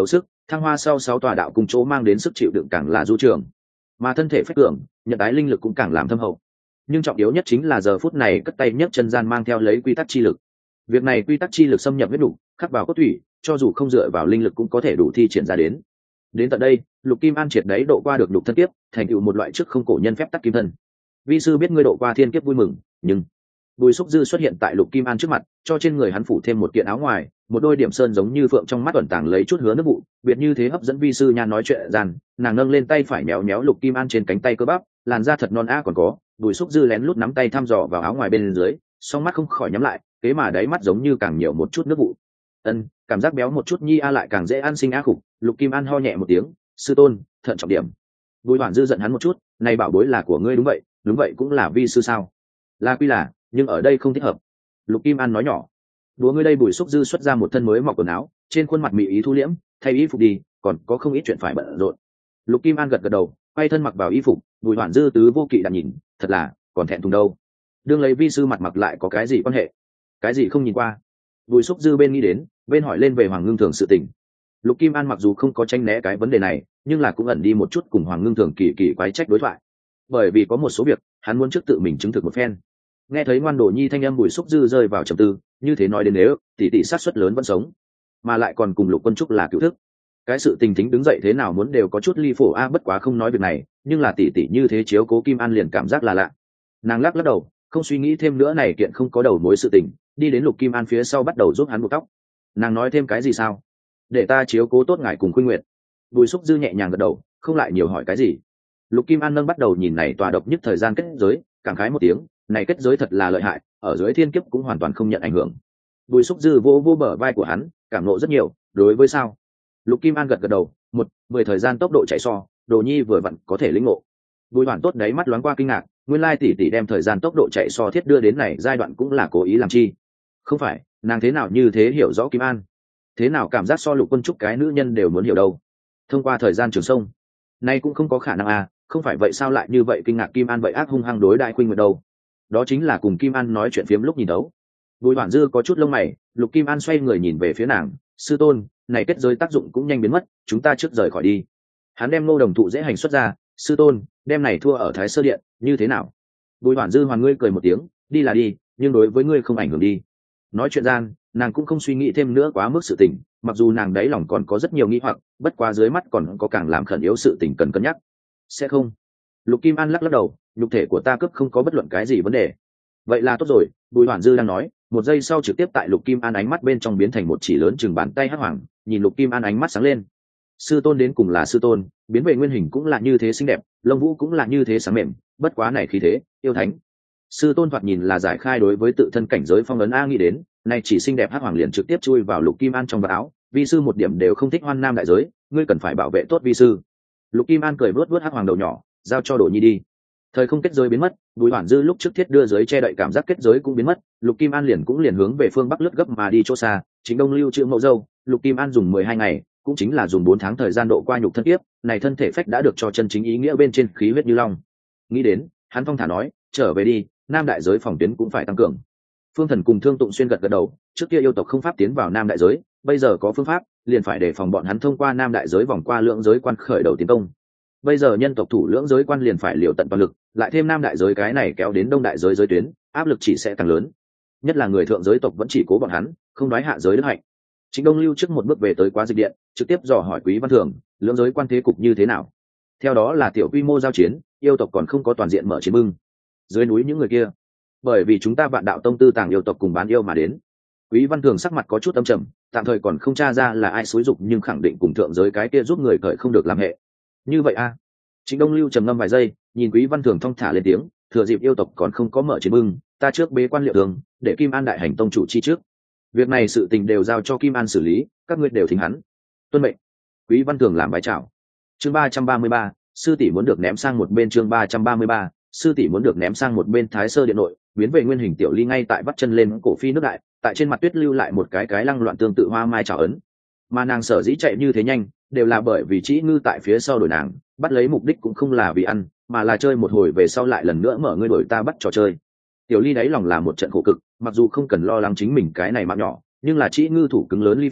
thăng hoa sau 6 tòa đạo cung chỗ mang đến sức chịu đựng càng là du trường, mà thân thể phách cường, nhận tái linh lực cũng càng làm thâm hậu. Nhưng trọng yếu nhất chính là giờ phút này cất tay nhấc chân gian mang theo lấy quy tắc chi lực. Việc này quy tắc chi lực xâm nhập huyết đủ, khắc vào cốt thủy, cho dù không dựa vào linh lực cũng có thể đủ thi triển ra đến. Đến tận đây, Lục Kim An triệt đấy độ qua được đục thân kiếp, thành tựu một loại trước không cổ nhân phép tắc kim thân. Vi sư biết ngươi độ qua thiên kiếp vui mừng, nhưng Bùi Xúc Dư xuất hiện tại Lục Kim An trước mặt, cho trên người hắn phủ thêm một kiện áo ngoài, một đôi điểm sơn giống như phượng trong mắt ẩn tàng lấy chút hứa nước vụ, biệt như thế hấp dẫn vi sư nhan nói chuyện gian, nàng nâng lên tay phải méo méo Lục Kim An trên cánh tay cơ bắp, làn da thật non a còn có. Bùi Xúc Dư lén lút nắm tay thăm dò vào áo ngoài bên dưới, song mắt không khỏi nhắm lại, kế mà đáy mắt giống như càng nhiều một chút nước vụ. Cảm giác béo một chút nhi a lại càng dễ ăn sinh a khục. Lục Kim An ho nhẹ một tiếng, sư tôn, thận trọng điểm. Bùi Hoản Dư giận hắn một chút, này bảo bối là của ngươi đúng vậy cũng là vi sư sao? Là quy là, nhưng ở đây không thích hợp. Lục Kim An nói nhỏ. Đùa ngươi đây. Bùi Xúc Dư xuất ra một thân mới mọc quần áo, trên khuôn mặt mị ý thu liễm, thay y phục đi, còn có không ít chuyện phải bận rộn. Lục Kim An gật gật đầu, quay thân mặc vào y phục. Bùi Hoản Dư tứ vô kỵ đạm nhìn, thật là còn thẹn thùng đâu. Đương lấy vi sư mặt mặc lại có cái gì quan hệ? Cái gì không nhìn qua? Bùi Xúc Dư bên nghĩ đến, bên hỏi lên về Hoàng Ngưng Thường sự tình. Lục Kim An mặc dù không có tranh né cái vấn đề này, nhưng là cũng ẩn đi một chút cùng Hoàng Ngưng Thường kỳ quái trách đối thoại, bởi vì có một số việc hắn muốn trước tự mình chứng thực một phen. Nghe thấy ngoan đồ nhi thanh âm, Bùi Xúc Dư rơi vào trầm tư, như thế nói đến nếu tỷ tỷ sát suất lớn vẫn sống, mà lại còn cùng Lục Quân Trúc là cựu thức, cái sự tình tính đứng dậy thế nào muốn đều có chút ly phổ a. Bất quá không nói việc này, nhưng là tỷ tỷ như thế chiếu cố Kim An liền cảm giác là lạ. Nàng lắc lắc đầu, không suy nghĩ thêm nữa, này kiện không có đầu mối sự tình, đi đến Lục Kim An phía sau bắt đầu giúp hắn buộc tóc. Nàng nói thêm cái gì sao? Để ta chiếu cố tốt ngài cùng Khuynh Nguyệt. Bùi Xúc Dư nhẹ nhàng gật đầu, không lại nhiều hỏi cái gì. Lục Kim An nâng bắt đầu nhìn này tòa độc nhất thời gian kết giới, cảm khái một tiếng, này kết giới thật là lợi hại, ở dưới thiên kiếp cũng hoàn toàn không nhận ảnh hưởng. Bùi Xúc Dư vô bờ vai của hắn, cảm ngộ rất nhiều. Đối với sao? Lục Kim An gật gật đầu, 10 thời gian tốc độ chạy so, Đồ Nhi vừa vặn có thể lĩnh ngộ. Bùi Hoàn tốt đấy mắt loáng qua kinh ngạc, nguyên lai tỷ tỷ đem thời gian tốc độ chạy so thiết đưa đến này giai đoạn cũng là cố ý làm chi? Không phải, nàng thế nào như thế hiểu rõ Kim An? Thế nào cảm giác so Lục Quân Trúc cái nữ nhân đều muốn hiểu đâu? Thông qua thời gian trường sông, nay cũng không có khả năng à, không phải vậy sao lại như vậy kinh ngạc Kim An vậy ác hung hăng đối đại Khuynh Nguyệt đâu? Đó chính là cùng Kim An nói chuyện phiếm lúc nhìn đấu. Bùi Hoàn Dư có chút lông mày, Lục Kim An xoay người nhìn về phía nàng, sư tôn, này kết giới tác dụng cũng nhanh biến mất, chúng ta trước rời khỏi đi. Hắn đem Ngô Đồng thụ dễ hành xuất ra, sư tôn, đem này thua ở Thái Sơ Điện, như thế nào? Bùi Hoàn Dư hoàn ngươi cười một tiếng, đi là đi, nhưng đối với ngươi không ảnh hưởng đi. Nói chuyện gian, nàng cũng không suy nghĩ thêm nữa quá mức sự tình, mặc dù nàng đáy lòng còn có rất nhiều nghi hoặc, bất quá dưới mắt còn có càng làm khẩn yếu sự tình cần cân nhắc. Sẽ không? Lục Kim An lắc lắc đầu, nhục thể của ta cướp không có bất luận cái gì vấn đề. Vậy là tốt rồi. Bùi Hoàn Dư đang nói, một giây sau trực tiếp tại Lục Kim An ánh mắt bên trong biến thành một chỉ lớn chừng bàn tay hắc hoàng, nhìn Lục Kim An ánh mắt sáng lên. Sư tôn đến cùng là sư tôn, biến về nguyên hình cũng là như thế xinh đẹp, lông vũ cũng là như thế sáng mềm, bất quá này khí thế yêu thánh. Sư tôn thoạt nhìn là giải khai đối với tự thân cảnh giới phong ấn a, nghĩ đến này chỉ xinh đẹp hắc hoàng liền trực tiếp chui vào Lục Kim An trong vạt áo. Vi sư một điểm đều không thích hoan nam đại giới, ngươi cần phải bảo vệ tốt vi sư. Lục Kim An cười vuốt vuốt hắc hoàng đầu nhỏ, giao cho Đồ Nhi đi. Thời không kết giới biến mất, Bùi Hoàn Dư lúc trước thiết đưa giới che đậy cảm giác kết giới cũng biến mất, Lục Kim An liền hướng về phương bắc lướt gấp mà đi chỗ xa. Chính Đông lưu trữ Mậu Dâu, Lục Kim An dùng 12 ngày, cũng chính là dùng 4 tháng thời gian độ qua nhục thân kiếp, này thân thể phách đã được cho chân chính ý nghĩa bên trên khí huyết như long. Nghĩ đến, hắn phong thả nói, trở về đi, nam đại giới phòng tuyến cũng phải tăng cường. Phương Thần cùng Thương Tụng Xuyên gật gật đầu, trước kia yêu tộc không pháp tiến vào nam đại giới, bây giờ có phương pháp, liền phải đề phòng bọn hắn thông qua nam đại giới vòng qua lưỡng giới quan khởi đầu tiến công. Bây giờ nhân tộc thủ lưỡng giới quan liền phải liều tận toàn lực, lại thêm nam đại giới cái này kéo đến đông đại giới giới tuyến, áp lực chỉ sẽ càng lớn. Nhất là người thượng giới tộc vẫn chỉ cố bọn hắn, không nói hạ giới đức hạnh. Chính Đông lưu trước một bước về tới Quá Dịch Điện, trực tiếp dò hỏi Quý Văn Thường, lưỡng giới quan thế cục như thế nào. Theo đó là tiểu quy mô giao chiến, yêu tộc còn không có toàn diện mở chiến bưng. Dưới núi những người kia, bởi vì chúng ta Vạn Đạo Tông tư tàng yêu tộc cùng bán yêu mà đến. Quý Văn Thường sắc mặt có chút âm trầm, tạm thời còn không tra ra là ai xúi dục, nhưng khẳng định cùng thượng giới cái kia giúp người cởi không được làm hệ. Như vậy a? Chính Đông lưu trầm ngâm vài giây, nhìn Quý Văn Thường thong thả lên tiếng, thừa dịp yêu tộc còn không có mở chiến bưng, ta trước bế quan liệu thường, để Kim An đại hành tông chủ chi trước. Việc này sự tình đều giao cho Kim An xử lý, các ngươi đều thính hắn. Tuân mệnh. Quý Văn Thường làm bái chào. Chương 333, sư tỷ muốn được ném sang một bên. Chương 333, sư tỷ muốn được ném sang một bên. Thái Sơ Điện nội, biến về nguyên hình tiểu ly ngay tại vắt chân lên cổ phi nước đại, tại trên mặt tuyết lưu lại một cái lăng loạn tương tự hoa mai trào ấn. Mà nàng sở dĩ chạy như thế nhanh, đều là bởi vì Trĩ Ngư tại phía sau đuổi nàng, bắt lấy mục đích cũng không là vì ăn, mà là chơi một hồi về sau lại lần nữa mở ngươi đuổi ta bắt trò chơi. Tiểu ly đáy lòng là một trận khổ cực, mặc dù không cần lo lắng chính mình cái này mạng nhỏ, nhưng là Trĩ Ngư thủ cứng lớn ly phổ,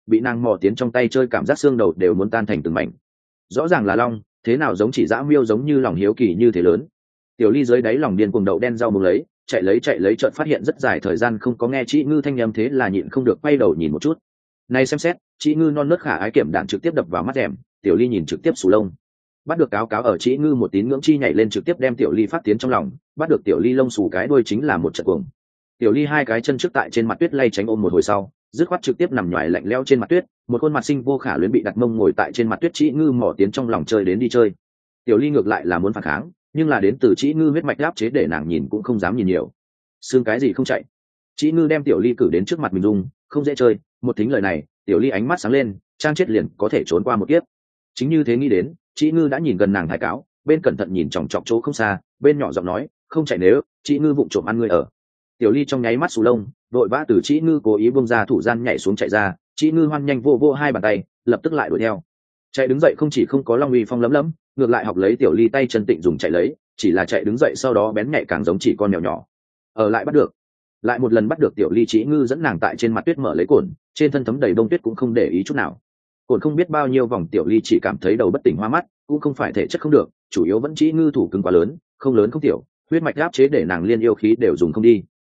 bị nàng mò tiến trong tay chơi cảm giác xương đầu đều muốn tan thành từng mảnh. Rõ ràng là long, thế nào giống chỉ dã miêu giống như lòng hiếu kỳ như thế lớn. Tiểu Ly dưới đáy lòng điên cuồng đậu đen rau muống lấy, chạy lấy chợt phát hiện rất dài thời gian không có nghe Chị Ngư thanh âm, thế là nhịn không được quay đầu nhìn một chút. Này xem xét, Chị Ngư non nớt khả ái kiểm đạn trực tiếp đập vào mắt rèm, Tiểu Ly nhìn trực tiếp sù lông. Bắt được cáo cáo ở Chị Ngư một tín ngưỡng chi nhảy lên trực tiếp đem Tiểu Ly phát tiến trong lòng, bắt được Tiểu Ly lông xù cái đuôi chính là một trận cuồng. Tiểu Ly hai cái chân trước tại trên mặt tuyết lay tránh ôm một hồi sau, dứt khoát trực tiếp nằm nhoài lạnh lẽo trên mặt tuyết, một khuôn mặt xinh vô khả luyến bị đặt mông ngồi tại trên mặt tuyết. Chị Ngư mò tiến trong lòng chơi đến đi chơi. Tiểu Ly ngược lại là muốn phản kháng, nhưng là đến từ Chị Ngư huyết mạch áp chế để nàng nhìn cũng không dám nhìn nhiều. Xương cái gì không chạy. Chị Ngư đem Tiểu Ly cử đến trước mặt mình dung, không dễ chơi. Một thính lời này, Tiểu Ly ánh mắt sáng lên, trang chết liền có thể trốn qua một kiếp. Chính như thế nghĩ đến, Chị Ngư đã nhìn gần nàng thải cáo, bên cẩn thận nhìn chòng chọc chỗ không xa, bên nhỏ giọng nói, không chạy nếu Chị Ngư vụng trộm ăn ngươi ở. Tiểu Ly trong nháy mắt sù lông, vội vã từ Chị Ngư cố ý buông ra thủ gian nhảy xuống chạy ra. Chị Ngư hoan nhanh vô hai bàn tay, lập tức lại đuổi theo. Chạy đứng dậy không chỉ không có long uy phong lấm lấm, ngược lại học lấy Tiểu Ly tay chân tịnh dùng chạy lấy, chỉ là chạy đứng dậy sau đó bén nhạy càng giống chỉ con mèo nhỏ. Ở lại bắt được, lại một lần bắt được Tiểu Ly. Chị Ngư dẫn nàng tại trên mặt tuyết mở lấy cồn, trên thân thấm đầy bông tuyết cũng không để ý chút nào. Cồn không biết bao nhiêu vòng, Tiểu Ly chỉ cảm thấy đầu bất tỉnh hoa mắt, cũng không phải thể chất không được, chủ yếu vẫn Chị Ngư thủ cứng quá lớn không tiểu, huyết mạch áp chế để nàng liên yêu khí đều dùng không đi.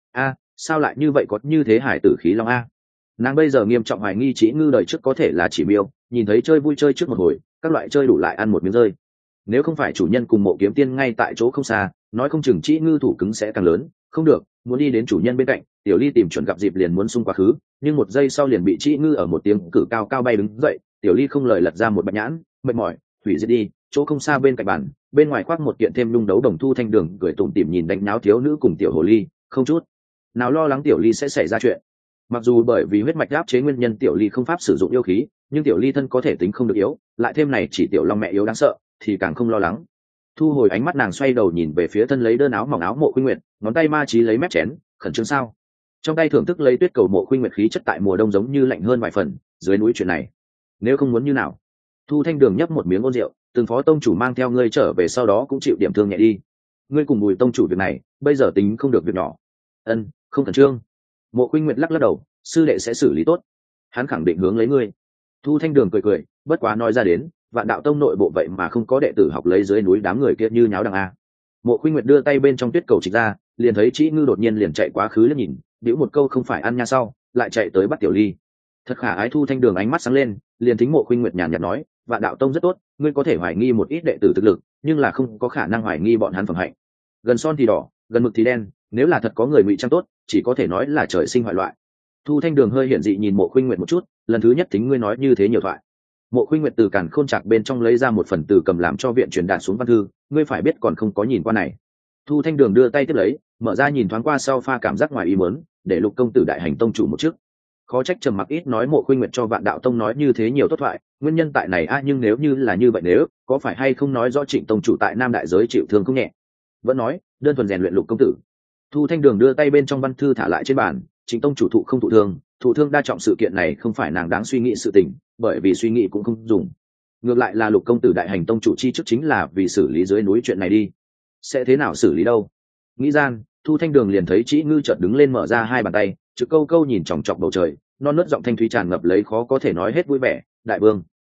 Sao lại như vậy, có như thế hải tử khí long a? Nàng bây giờ nghiêm trọng hoài nghi Chị Ngư đời trước có thể là chỉ miêu, nhìn thấy chơi vui chơi trước một hồi, các loại chơi đủ lại ăn một miếng rơi. Nếu không phải chủ nhân cùng Mộ Kiếm Tiên ngay tại chỗ không xa, nói không chừng Chị Ngư thủ cứng sẽ càng lớn. Không được, muốn đi đến chủ nhân bên cạnh. Tiểu Ly tìm chuẩn gặp dịp liền muốn xung quá khứ, nhưng một giây sau liền bị Chị Ngư ở một tiếng cử cao cao bay đứng dậy. Tiểu Ly không lời lật ra một bạch nhãn, mệt mỏi, hủy diệt đi. Chỗ không xa bên cạnh bàn, bên ngoài khoác một kiện thêm nhung đấu đồng Thu Thanh Đường cười tủm tỉm nhìn đánh náo thiếu nữ cùng tiểu hồ ly, không chút nào lo lắng Tiểu Ly sẽ xảy ra chuyện. Mặc dù bởi vì huyết mạch áp chế nguyên nhân Tiểu Ly không pháp sử dụng yêu khí, nhưng Tiểu Ly thân có thể tính không được yếu, lại thêm này chỉ tiểu long mẹ yếu đáng sợ, thì càng không lo lắng. Thu hồi ánh mắt, nàng xoay đầu nhìn về phía thân lấy đơn áo mỏng áo Mộ Khuynh Nguyệt, ngón tay ma chí lấy mép chén, khẩn trương sao? Trong tay thưởng thức lấy tuyết cầu. Mộ Khuynh Nguyệt khí chất tại mùa đông giống như lạnh hơn vài phần, dưới núi chuyện này, nếu không muốn như nào? Thu Thanh Đường nhấp một miếng ôn rượu, từng phó tông chủ mang theo ngươi trở về sau đó cũng chịu điểm thương nhẹ đi. Ngươi cùng Bùi tông chủ việc này, bây giờ tính không được việc nhỏ. Không khẩn trương. Mộ Khuynh Nguyệt lắc lắc đầu, sư đệ sẽ xử lý tốt, hắn khẳng định hướng lấy ngươi. Thu Thanh Đường cười, bất quá nói ra đến, Vạn Đạo Tông nội bộ vậy mà không có đệ tử học lấy dưới núi đám người kia như nháo đằng a. Mộ Khuynh Nguyệt đưa tay bên trong tuyết cầu trịch ra, liền thấy Chị Ngư đột nhiên liền chạy quá khứ liếc nhìn, bĩu một câu không phải ăn nha sau, lại chạy tới bắt Tiểu Ly. Thật khả ái. Thu Thanh Đường ánh mắt sáng lên, liền thính Mộ Khuynh Nguyệt nhàn nhạt nói, Vạn Đạo Tông rất tốt, ngươi có thể hoài nghi một ít đệ tử thực lực, nhưng là không có khả năng hoài nghi bọn hắn phẩm hạnh. Gần son thì đỏ, gần mực thì đen, nếu là thật có người ngụy trang tốt, chỉ có thể nói là trời sinh hoại loại. Thu Thanh Đường hơi hiện dị nhìn Mộ Khuynh Nguyệt một chút, lần thứ nhất tính ngươi nói như thế nhiều thoại. Mộ Khuynh Nguyệt từ càn khôn trạc bên trong lấy ra một phần từ cầm làm cho viện truyền đạt xuống văn thư, ngươi phải biết còn không có nhìn qua này. Thu Thanh Đường đưa tay tiếp lấy, mở ra nhìn thoáng qua sau pha cảm giác ngoài ý muốn, để Lục công tử đại hành tông chủ một chức. Khó trách trầm mặc ít nói Mộ Khuynh Nguyệt cho Vạn Đạo Tông nói như thế nhiều tốt thoại, nguyên nhân tại này nhưng nếu như là như vậy, nếu có phải hay không nói rõ Trịnh tông chủ tại Nam đại giới chịu thương không nhẹ. Vẫn nói, đơn thuần rèn luyện Lục công tử. Thu Thanh Đường đưa tay bên trong văn thư thả lại trên bàn, Trịnh tông chủ thụ không thụ thương đa trọng sự kiện này không phải nàng đáng suy nghĩ sự tình, bởi vì suy nghĩ cũng không dùng. Ngược lại là Lục công tử đại hành tông chủ chi chức chính là vì xử lý dưới núi chuyện này đi. Sẽ thế nào xử lý đâu? Nghĩ gian, Thu Thanh Đường liền thấy Chị Ngư chợt đứng lên mở ra hai bàn tay, trực câu nhìn chòng chọc bầu trời, non nớt giọng thanh thúy tràn ngập lấy khó có thể nói hết vui vẻ, đại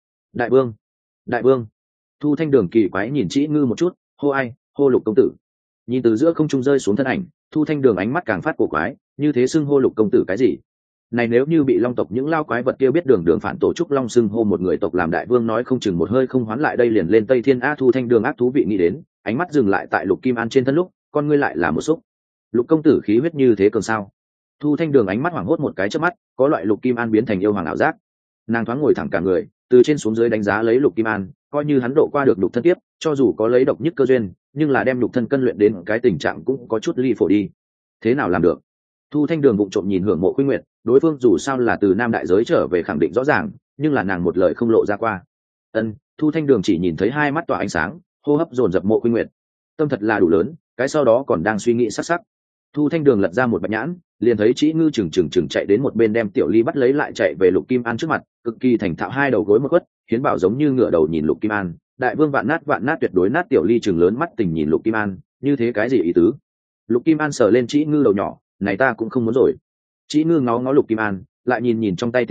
vương. Thu Thanh Đường kỳ quái nhìn Chị Ngư một chút, hô ai, hô Lục công tử. Nhìn từ giữa không trung rơi xuống thân ảnh, Thu Thanh Đường ánh mắt càng phát cổ quái, như thế xưng hô Lục công tử cái gì? Này nếu như bị long tộc những lao quái vật kia biết đường phản tổ trúc long xưng hô một người tộc làm đại vương, nói không chừng một hơi không hoán lại đây liền lên Tây Thiên a. Thu Thanh Đường ác thú vị nghĩ đến, ánh mắt dừng lại tại Lục Kim An trên thân lúc, con ngươi lại là một xúc. Lục công tử khí huyết như thế cường sao? Thu Thanh Đường ánh mắt hoảng hốt một cái chớp mắt, có loại Lục Kim An biến thành yêu hoàng ảo giác. Nàng thoáng ngồi thẳng cả người, từ trên xuống dưới đánh giá lấy Lục Kim An, coi như hắn độ qua được Lục thân tiếp, cho dù có lấy độc nhất cơ duyên, nhưng là đem Lục thân cân luyện đến cái tình trạng cũng có chút ly phổ đi. Thế nào làm được? Thu Thanh Đường vụng trộm nhìn hưởng Mộ Khuynh Nguyệt, đối phương dù sao là từ Nam đại giới trở về khẳng định rõ ràng, nhưng là nàng một lời không lộ ra qua. Thu Thanh Đường chỉ nhìn thấy hai mắt tỏa ánh sáng, hô hấp dồn dập Mộ Khuynh Nguyệt, tâm thật là đủ lớn, cái sau đó còn đang suy nghĩ sắc. Thu Thanh Đường lật ra một bạch nhãn, liền thấy Chị Ngư chừng chạy đến một bên đem Tiểu Ly bắt lấy, lại chạy về Lục Kim An trước mặt, cực kỳ thành thạo hai đầu gối một quất, hiến bảo giống như ngựa đầu nhìn Lục Kim An, đại vương vạn nát tuyệt đối nát. Tiểu Ly chừng lớn mắt tình nhìn Lục Kim An, như thế cái gì ý tứ? Lục Kim An sờ lên Chị Ngư đầu nhỏ, này ta cũng không muốn rồi. Chị Ngư ngó Lục Kim An, lại nhìn trong tay Tiểu Ly,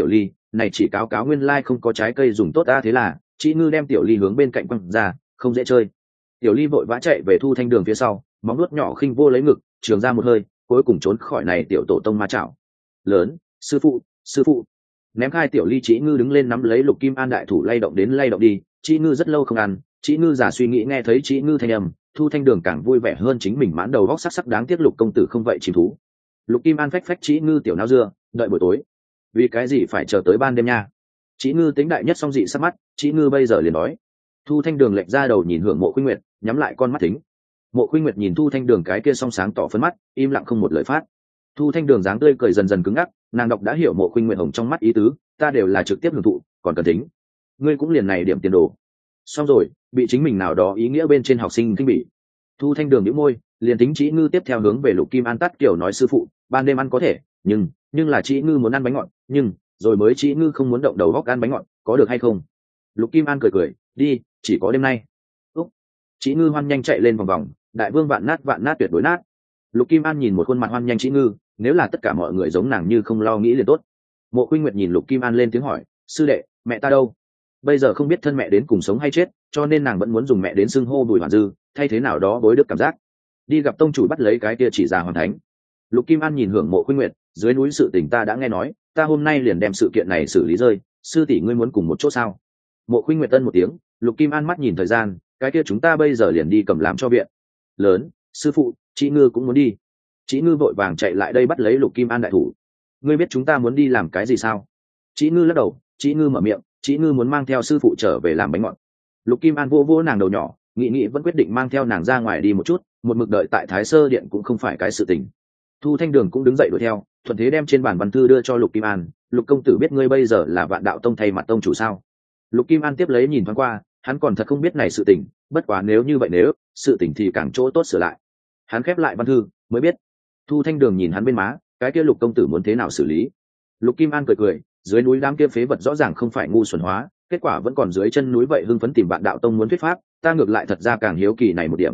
này chỉ cáo cáo nguyên lai không có trái cây dùng tốt ta, thế là chị ngư đem tiểu ly hướng bên cạnh quăng ra, không dễ chơi. Tiểu ly vội vã chạy về Thu Thanh Đường phía sau, móng nuốt nhỏ khinh vô lấy ngực trường ra một hơi, cuối cùng trốn khỏi này tiểu tổ tông ma chảo lớn. Sư phụ ném khai tiểu ly, chị ngư đứng lên nắm lấy Lục Kim An đại thủ lay động đến lay động đi. Chị ngư rất lâu không ăn, chị ngư giả suy nghĩ nghe thấy chị ngư thanh âm, Thu Thanh Đường càng vui vẻ hơn, chính mình mãn đầu góc sắc sắc, đáng tiếc Lục công tử không vậy chìm thú. Lục Kim An phách phách chị ngư tiểu nao dưa, đợi buổi tối. Vì cái gì phải chờ tới ban đêm nha? Chị ngư tính đại nhất song dị sắc mắt, chị ngư bây giờ liền đói. Thu Thanh Đường lệch ra đầu nhìn hưởng Mộ Khuynh Nguyệt, nhắm lại con mắt thính. Mộ Khuynh Nguyệt nhìn Thu Thanh Đường cái kia song sáng tỏ phấn mắt, im lặng không một lời phát. Thu Thanh Đường dáng tươi cười dần dần cứng ngắc, nàng đọc đã hiểu Mộ Khuynh Nguyệt hồng trong mắt ý tứ, ta đều là trực tiếp hưởng thụ, còn cần tính. Ngươi cũng liền này điểm tiền đồ. Xong rồi, bị chính mình nào đó ý nghĩa bên trên học sinh kinh bỉ. Thu Thanh Đường nhíu môi, liền tính chị ngư tiếp theo hướng về Lục Kim An tắt kiểu nói sư phụ, ban đêm ăn có thể, nhưng là chị ngư muốn ăn bánh ngọt, nhưng rồi mới chị ngư không muốn động đầu góc ăn bánh ngọt, có được hay không? Lục Kim An cười cười, đi, chỉ có đêm nay. Úc. Chị ngư hoan nhanh chạy lên vòng vòng, đại vương vạn nát tuyệt đối nát. Lục Kim An nhìn một khuôn mặt hoan nhanh chị ngư, nếu là tất cả mọi người giống nàng như không lo nghĩ liền tốt. Mộ Khuynh Nguyệt nhìn Lục Kim An lên tiếng hỏi, sư đệ, mẹ ta đâu? Bây giờ không biết thân mẹ đến cùng sống hay chết, cho nên nàng vẫn muốn dùng mẹ đến xưng hô Bùi Hoàn Dư, thay thế nào đó bối đức cảm giác. Đi gặp tông chủ bắt lấy cái kia chỉ già hoàn thánh. Lục Kim An nhìn hưởng Mộ Khuynh Nguyệt, dưới núi sự tình ta đã nghe nói, ta hôm nay liền đem sự kiện này xử lý rơi, sư tỷ ngươi muốn cùng một chỗ sao? Mộ Khuynh Nguyệt tân một tiếng. Lục Kim An mắt nhìn thời gian, cái kia chúng ta bây giờ liền đi cầm làm cho viện lớn. Sư phụ, chị ngư cũng muốn đi. Chị ngư vội vàng chạy lại đây bắt lấy Lục Kim An đại thủ. Ngươi biết chúng ta muốn đi làm cái gì sao? Chị ngư lắc đầu. Chị ngư mở miệng, chị ngư muốn mang theo sư phụ trở về làm bánh ngọt. Lục Kim An vô vô nàng đầu nhỏ, nghĩ vẫn quyết định mang theo nàng ra ngoài đi một chút, một mực đợi tại Thái Sơ điện cũng không phải cái sự tình. Thu Thanh Đường cũng đứng dậy đuổi theo, thuận thế đem trên bàn văn thư đưa cho Lục Kim An. Lục công tử biết ngươi bây giờ là Vạn Đạo Tông thay mặt tông chủ sao? Lục Kim An tiếp lấy nhìn thoáng qua, hắn còn thật không biết này sự tình, bất quá nếu như vậy, nếu sự tình thì càng chỗ tốt sửa lại. Hắn khép lại văn thư mới biết. Thu Thanh Đường nhìn hắn bên má, cái kia Lục công tử muốn thế nào xử lý? Lục Kim An cười cười, dưới núi đám kia phế vật rõ ràng không phải ngu xuẩn hóa, kết quả vẫn còn dưới chân núi vậy hưng phấn tìm Vạn Đạo Tông muốn thuyết pháp, ta ngược lại thật ra càng hiếu kỳ này một điểm.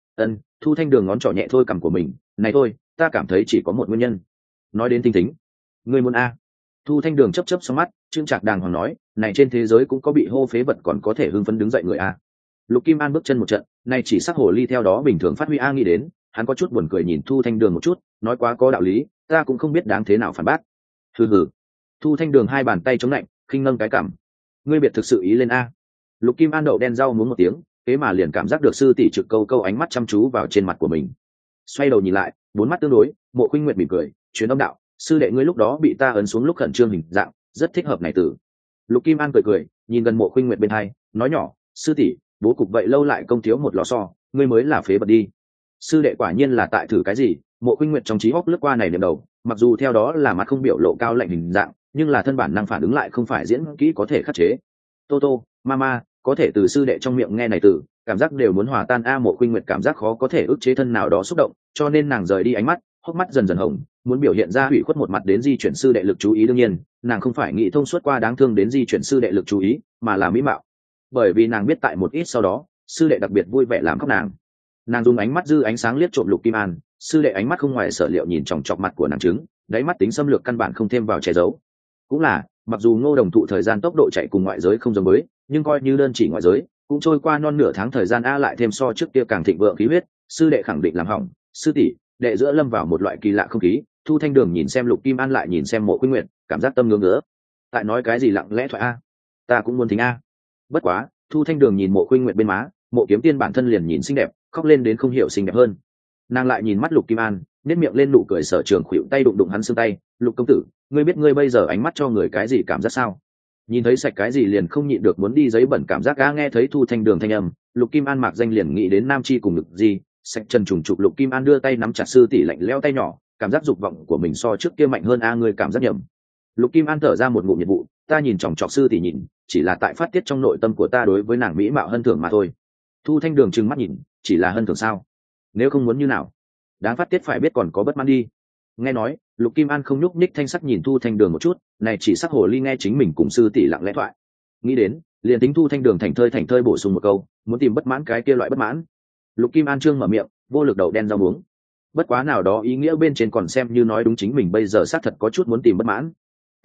Thu Thanh Đường ngón trỏ nhẹ thôi cằm của mình, này thôi, ta cảm thấy chỉ có một nguyên nhân. Nói đến Tinh Thính, ngươi muốn a? Thu Thanh Đường chớp chớp xong mắt, trương trạc đàng hoàng nói, này trên thế giới cũng có bị hô phế vật còn có thể hưng phấn đứng dậy người a. Lục Kim An bước chân một trận, này chỉ sắc hồ ly theo đó bình thường phát huy a nghĩ đến, hắn có chút buồn cười nhìn Thu Thanh Đường một chút, nói quá có đạo lý, ta cũng không biết đáng thế nào phản bác. Hừ. Thu Thanh Đường hai bàn tay chống lạnh, khinh nâng cái cằm. Ngươi biệt thực sự ý lên a. Lục Kim An đậu đen rau muốn một tiếng, thế mà liền cảm giác được sư tỷ trực câu ánh mắt chăm chú vào trên mặt của mình. Xoay đầu nhìn lại, bốn mắt tương đối, Mộ Khuynh Nguyệt mỉm cười, truyền âm đạo, sư đệ ngươi lúc đó bị ta ấn xuống lúc khẩn trương hình dạng, rất thích hợp này tử. Lục Kim An cười, nhìn gần Mộ Khuynh Nguyệt bên hai, nói nhỏ, sư tỷ, bố cục vậy lâu lại công thiếu một lò xo, ngươi mới là phế vật đi. Sư đệ quả nhiên là tại thử cái gì? Mộ Khuynh Nguyệt trong trí óc lướt qua này niệm đầu, mặc dù theo đó là mặt không biểu lộ cao lạnh hình dạng, nhưng là thân bản năng phản ứng lại không phải diễn kỹ có thể khắc chế. Tô, mama, có thể từ sư đệ trong miệng nghe này từ, cảm giác đều muốn hòa tan a. Mộ Khuynh Nguyệt cảm giác khó có thể ức chế thân nào đó xúc động, cho nên nàng rời đi ánh mắt, hốc mắt dần dần hồng, muốn biểu hiện ra hủy khuất một mặt đến di chuyển sư đệ lực chú ý. đương nhiên nàng không phải nghĩ thông suốt qua đáng thương đến di chuyển sư đệ lực chú ý, mà là mỹ mạo, bởi vì nàng biết tại một ít sau đó sư đệ đặc biệt vui vẻ làm khóc nàng dùng ánh mắt dư ánh sáng liếc trộm Lục Kim An. Sư đệ ánh mắt không ngoài sở liệu nhìn chòng chọc mặt của nàng trứng, đáy mắt tính xâm lược căn bản không thêm vào che giấu. Cũng là, mặc dù Ngô Đồng thụ thời gian tốc độ chạy cùng ngoại giới không giống với, nhưng coi như đơn chỉ ngoại giới cũng trôi qua non nửa tháng thời gian a, lại thêm so trước kia càng thịnh vượng khí huyết, sư đệ khẳng định làm hỏng. Sư tỷ đệ giữa lâm vào một loại kỳ lạ không khí. Thu Thanh Đường nhìn xem Lục Kim An lại nhìn xem Mộ Khuynh Nguyệt, cảm giác tâm ngứa ngứa. Tại nói cái gì lặng lẽ thoại a? Ta cũng muốn thính a. Bất quá, Thu Thanh Đường nhìn Mộ Khuynh Nguyệt bên má, Mộ Kiếm Tiên bản thân liền nhìn xinh đẹp, khóc lên đến không hiểu xinh đẹp hơn. Nàng lại nhìn mắt Lục Kim An, nét miệng lên nụ cười sở trường, khuỵu tay đụng hắn xương tay. Lục công tử, ngươi biết ngươi bây giờ ánh mắt cho người cái gì cảm giác sao? Nhìn thấy sạch cái gì liền không nhịn được muốn đi giấy bẩn cảm giác. Nghe thấy Thu Thanh Đường thanh âm, Lục Kim An mạc danh liền nghĩ đến Nam Chi cùng Ngực gì, sạch chân trùng trục. Lục Kim An đưa tay nắm chặt sư tỷ lạnh lẽo tay nhỏ, cảm giác dục vọng của mình so trước kia mạnh hơn a. Ngươi cảm giác nhầm. Lục Kim An thở ra một ngụm nhiệt vụ, ta nhìn chòng chọc sư tỷ nhìn, chỉ là tại phát tiết trong nội tâm của ta đối với nàng mỹ mạo hân thưởng mà thôi. Thu Thanh Đường trừng mắt nhìn, chỉ là hân thưởng sao? Nếu không muốn như nào? Đáng phát tiết phải biết còn có bất mãn đi. Nghe nói, Lục Kim An không nhúc nhích, thanh sắc nhìn Thu Thanh Đường một chút, này chỉ sắc hồ ly nghe chính mình cùng sư tỷ lặng lẽ thoại. Nghĩ đến, liền tính Thu Thanh Đường thành thơi bổ sung một câu, muốn tìm bất mãn cái kia loại bất mãn. Lục Kim An trương mở miệng, vô lực đầu đen rau muống. Bất quá nào đó ý nghĩa bên trên còn xem như nói đúng, chính mình bây giờ xác thật có chút muốn tìm bất mãn.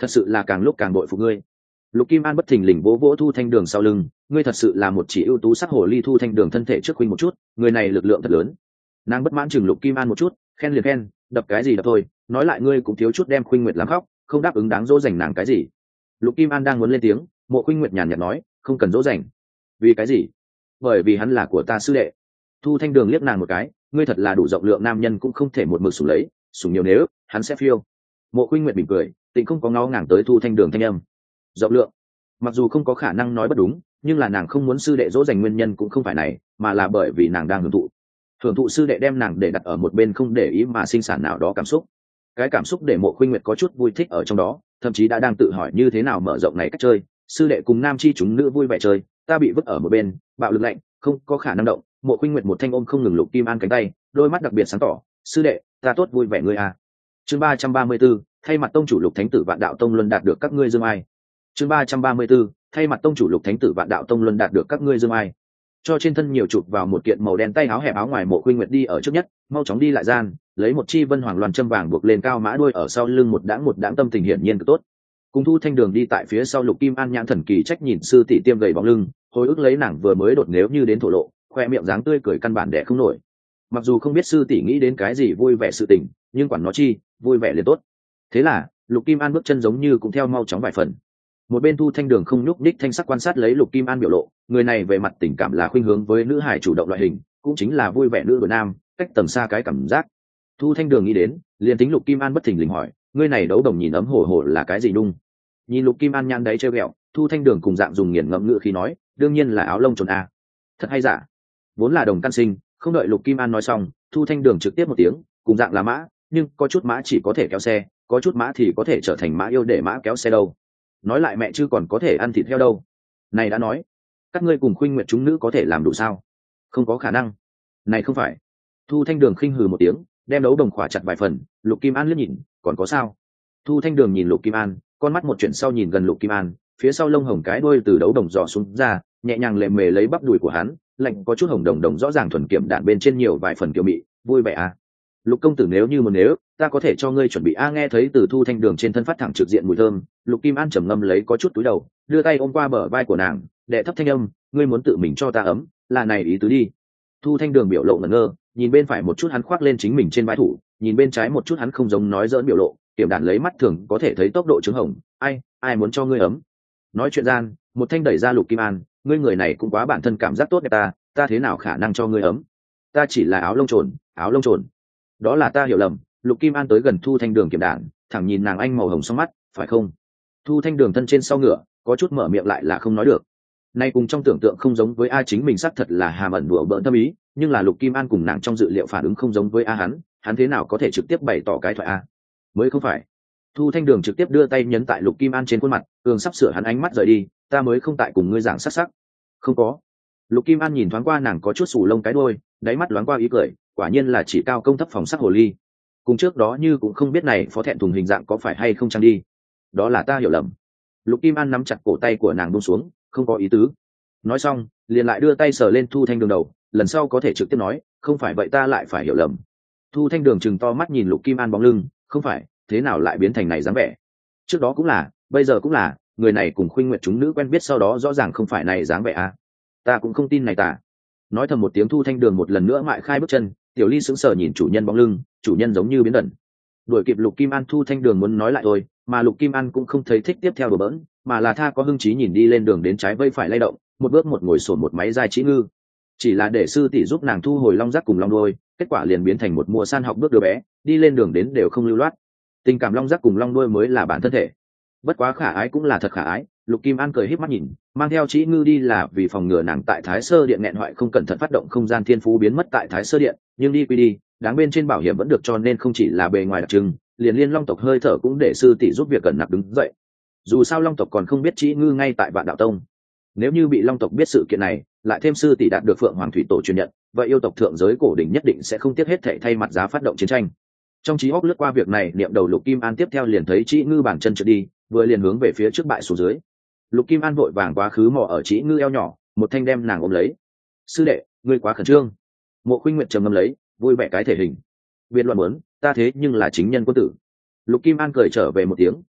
thật sự là càng lúc càng bội phục ngươi. Lục Kim An bất thình lình vỗ vỗ Thu Thanh Đường sau lưng, ngươi thật sự là một chỉ ưu tú sắc hồ ly. Thu Thanh Đường thân thể trước khuynh một chút, người này lực lượng thật lớn. Nàng bất mãn chừng Lục Kim An một chút, khen liền khen, đập cái gì đập thôi, nói lại ngươi cũng thiếu chút đem Khuynh Nguyệt làm khóc, không đáp ứng đáng dỗ dành nàng cái gì. Lục Kim An đang muốn lên tiếng, Mộ Khuynh Nguyệt nhàn nhạt nói, không cần dỗ dành. Vì cái gì? Bởi vì hắn là của ta sư đệ. Thu Thanh Đường liếc nàng một cái, ngươi thật là đủ rộng lượng, nam nhân cũng không thể một mực sủng lấy, sủng nhiều nếu hắn sẽ phiêu. Mộ Khuynh Nguyệt mỉm cười, tịnh không có ngó ngàng tới Thu Thanh Đường thanh âm. Rộng lượng, mặc dù không có khả năng nói bất đúng, nhưng là nàng không muốn sư đệ dỗ dành nguyên nhân cũng không phải này, mà là bởi vì nàng đang hưởng thụ sư đệ đem nàng để đặt ở một bên không để ý mà sinh sản nào đó cảm xúc. Cái cảm xúc để Mộ Khuynh Nguyệt có chút vui thích ở trong đó, thậm chí đã đang tự hỏi như thế nào mở rộng này cách chơi. Sư đệ cùng nam chi chúng nữ vui vẻ chơi, ta bị vứt ở một bên, bạo lực lạnh, không có khả năng động. Mộ Khuynh Nguyệt một thanh ôm không ngừng Lục Kim An cánh tay, đôi mắt đặc biệt sáng tỏ, sư đệ, ta tốt vui vẻ ngươi à. Chương 334, thay mặt tông chủ Lục Thánh tử Vạn Đạo Tông luân đạt được các ngươi dương ai. Chương 334, thay mặt tông chủ Lục Thánh tử Vạn Đạo Tông luân đạt được các ngươi dương ai. Cho trên thân nhiều chụp vào một kiện màu đen tay áo hẹp áo ngoài. Mộ Khuynh Nguyệt đi ở trước nhất, mau chóng đi lại gian, lấy một chi vân hoàng loàn châm vàng buộc lên cao mã đuôi, ở sau lưng một đãng tâm tình hiển nhiên cực tốt. Cùng Thu Thanh Đường đi tại phía sau. Lục Kim An nhãn thần kỳ trách nhìn sư tỷ tiêm gầy bóng lưng, hồi ức lấy nàng vừa mới đột nếu như đến thổ lộ, khoe miệng dáng tươi cười căn bản đẻ không nổi. Mặc dù không biết sư tỷ nghĩ đến cái gì vui vẻ sự tình, nhưng quản nó chi, vui vẻ liền tốt. Thế là Lục Kim An bước chân giống như cũng theo mau chóng vài phần. Một bên Thu Thanh Đường không nhúc nhích thanh sắc quan sát lấy Lục Kim An biểu lộ, người này về mặt tình cảm là khuynh hướng với nữ hải chủ động loại hình, cũng chính là vui vẻ nữ đối nam, cách tầm xa cái cảm giác. Thu Thanh Đường nghĩ đến, liền tính Lục Kim An bất thình lình hỏi, ngươi này đấu đồng nhìn ấm hồ hồ là cái gì đung? Nhìn Lục Kim An nhăn đấy trêu ghẹo, Thu Thanh Đường cùng dạng dùng nghiền ngẫm ngữ khi nói, đương nhiên là áo lông trồn a. Thật hay giả? Vốn là đồng căn sinh, không đợi Lục Kim An nói xong, Thu Thanh Đường trực tiếp một tiếng, cùng dạng là mã, nhưng có chút mã chỉ có thể kéo xe, có chút mã thì có thể trở thành mã yêu để mã kéo xe đâu. Nói lại mẹ chứ còn có thể ăn thịt heo đâu. Này đã nói, các ngươi cùng Khuynh Nguyệt chúng nữ có thể làm đủ sao? Không có khả năng. Này không phải. Thu Thanh Đường khinh hừ một tiếng, đem đấu đồng khỏa chặt vài phần. Lục Kim An liếc nhìn, còn có sao? Thu Thanh Đường nhìn Lục Kim An, con mắt một chuyển sau nhìn gần Lục Kim An, phía sau lông hồng cái đuôi từ đấu đồng dò xuống ra, nhẹ nhàng lệ mề lấy bắp đùi của hắn, lạnh có chút hồng đồng đồng rõ ràng thuần kiểm đạn bên trên nhiều vài phần kiều mị, vui vẻ à. Lục công tử nếu như muốn nếu, ta có thể cho ngươi chuẩn bị a. Nghe thấy từ Thu Thanh Đường trên thân phát thẳng trực diện mùi thơm, Lục Kim An trầm ngâm lấy có chút túi đầu, đưa tay ôm qua bờ vai của nàng, đệ thấp thanh âm, ngươi muốn tự mình cho ta ấm, là này ý tứ đi. Thu Thanh Đường biểu lộ ngẩn ngơ, nhìn bên phải một chút hắn khoác lên chính mình trên vai thủ, nhìn bên trái một chút hắn không giống nói giỡn biểu lộ, kiểm đạn lấy mắt thường có thể thấy tốc độ trứng hồng. Ai muốn cho ngươi ấm? Nói chuyện gian, một thanh đẩy ra Lục Kim An, ngươi người này cũng quá bản thân cảm giác tốt đẹp ta thế nào khả năng cho ngươi ấm? Ta chỉ là áo lông trồn. Đó là ta hiểu lầm. Lục Kim An tới gần Thu Thanh Đường kiểm đạn, thẳng nhìn nàng anh màu hồng trong mắt, phải không? Thu Thanh Đường thân trên sau ngựa, có chút mở miệng lại là không nói được. Nay cùng trong tưởng tượng không giống với a, chính mình xác thật là hàm ẩn đùa bỡn tâm ý, nhưng là Lục Kim An cùng nàng trong dự liệu phản ứng không giống với a, hắn thế nào có thể trực tiếp bày tỏ cái thoại a? Mới không phải. Thu Thanh Đường trực tiếp đưa tay nhấn tại Lục Kim An trên khuôn mặt, cường sắp sửa hắn ánh mắt rời đi, ta mới không tại cùng ngươi giảng sắc. Không có. Lục Kim An nhìn thoáng qua nàng có chút sù lông cái đuôi, đáy mắt loáng qua ý cười, quả nhiên là chỉ cao công thấp phòng sắc hồ ly. Cùng trước đó như cũng không biết này phó thẹn thùng hình dạng có phải hay không chăng đi. Đó là ta hiểu lầm. Lục Kim An nắm chặt cổ tay của nàng buông xuống, không có ý tứ. Nói xong, liền lại đưa tay sờ lên Thu Thanh Đường đầu, lần sau có thể trực tiếp nói, không phải vậy ta lại phải hiểu lầm. Thu Thanh Đường trừng to mắt nhìn Lục Kim An bóng lưng, không phải, thế nào lại biến thành này dáng vẻ? Trước đó cũng là, bây giờ cũng là, người này cùng Khuynh Nguyệt chúng nữ quen biết sau đó rõ ràng không phải này dáng vẻ à? Ta cũng không tin này ta. Nói thầm một tiếng, Thu Thanh Đường một lần nữa mại khai bước chân, Tiểu Ly sững sờ nhìn chủ nhân bóng lưng, chủ nhân giống như biến đần. Đuổi kịp Lục Kim An, Thu Thanh Đường muốn nói lại thôi, mà Lục Kim An cũng không thấy thích tiếp theo đùa bỡn, mà là tha có hưng trí nhìn đi lên đường đến trái vây phải lay động, một bước một ngồi sổn một máy giai chỉ ngư, chỉ là để sư tỷ giúp nàng thu hồi long giác cùng long đuôi, kết quả liền biến thành một mùa san học bước đứa bé, đi lên đường đến đều không lưu loát. Tình cảm long giác cùng long đuôi mới là bản thân thể. Bất quá khả ái cũng là thật khả ái. Lục Kim An cười híp mắt nhìn, mang theo chỉ ngư đi là vì phòng ngừa nàng tại Thái Sơ Điện nghẹn hoại không cẩn thận phát động không gian thiên phú biến mất tại Thái Sơ Điện, nhưng đi quy đi, đáng bên trên bảo hiểm vẫn được, cho nên không chỉ là bề ngoài đặc trưng, liền liên long tộc hơi thở cũng để sư tỷ giúp việc cẩn nặc đứng dậy. Dù sao long tộc còn không biết chỉ ngư ngay tại Vạn Đạo Tông, nếu như bị long tộc biết sự kiện này, lại thêm sư tỷ đạt được Phượng Hoàng Thủy Tổ truyền nhận, vậy yêu tộc thượng giới cổ đỉnh nhất định sẽ không tiếc hết thảy thay mặt giá phát động chiến tranh. Trong trí óc lướt qua việc này, niệm đầu Lục Kim An tiếp theo liền thấy chỉ ngư bàn chân trượt đi, vừa liền hướng về phía trước bại xuống dưới. Lục Kim An vội vàng quá khứ mò ở chỉ ngư eo nhỏ, một thanh đem nàng ôm lấy. Sư đệ, ngươi quá khẩn trương. Mộ Khuynh Nguyệt trầm ngâm lấy, vui vẻ cái thể hình. Biệt luận muốn, ta thế nhưng là chính nhân quân tử. Lục Kim An cười trở về một tiếng,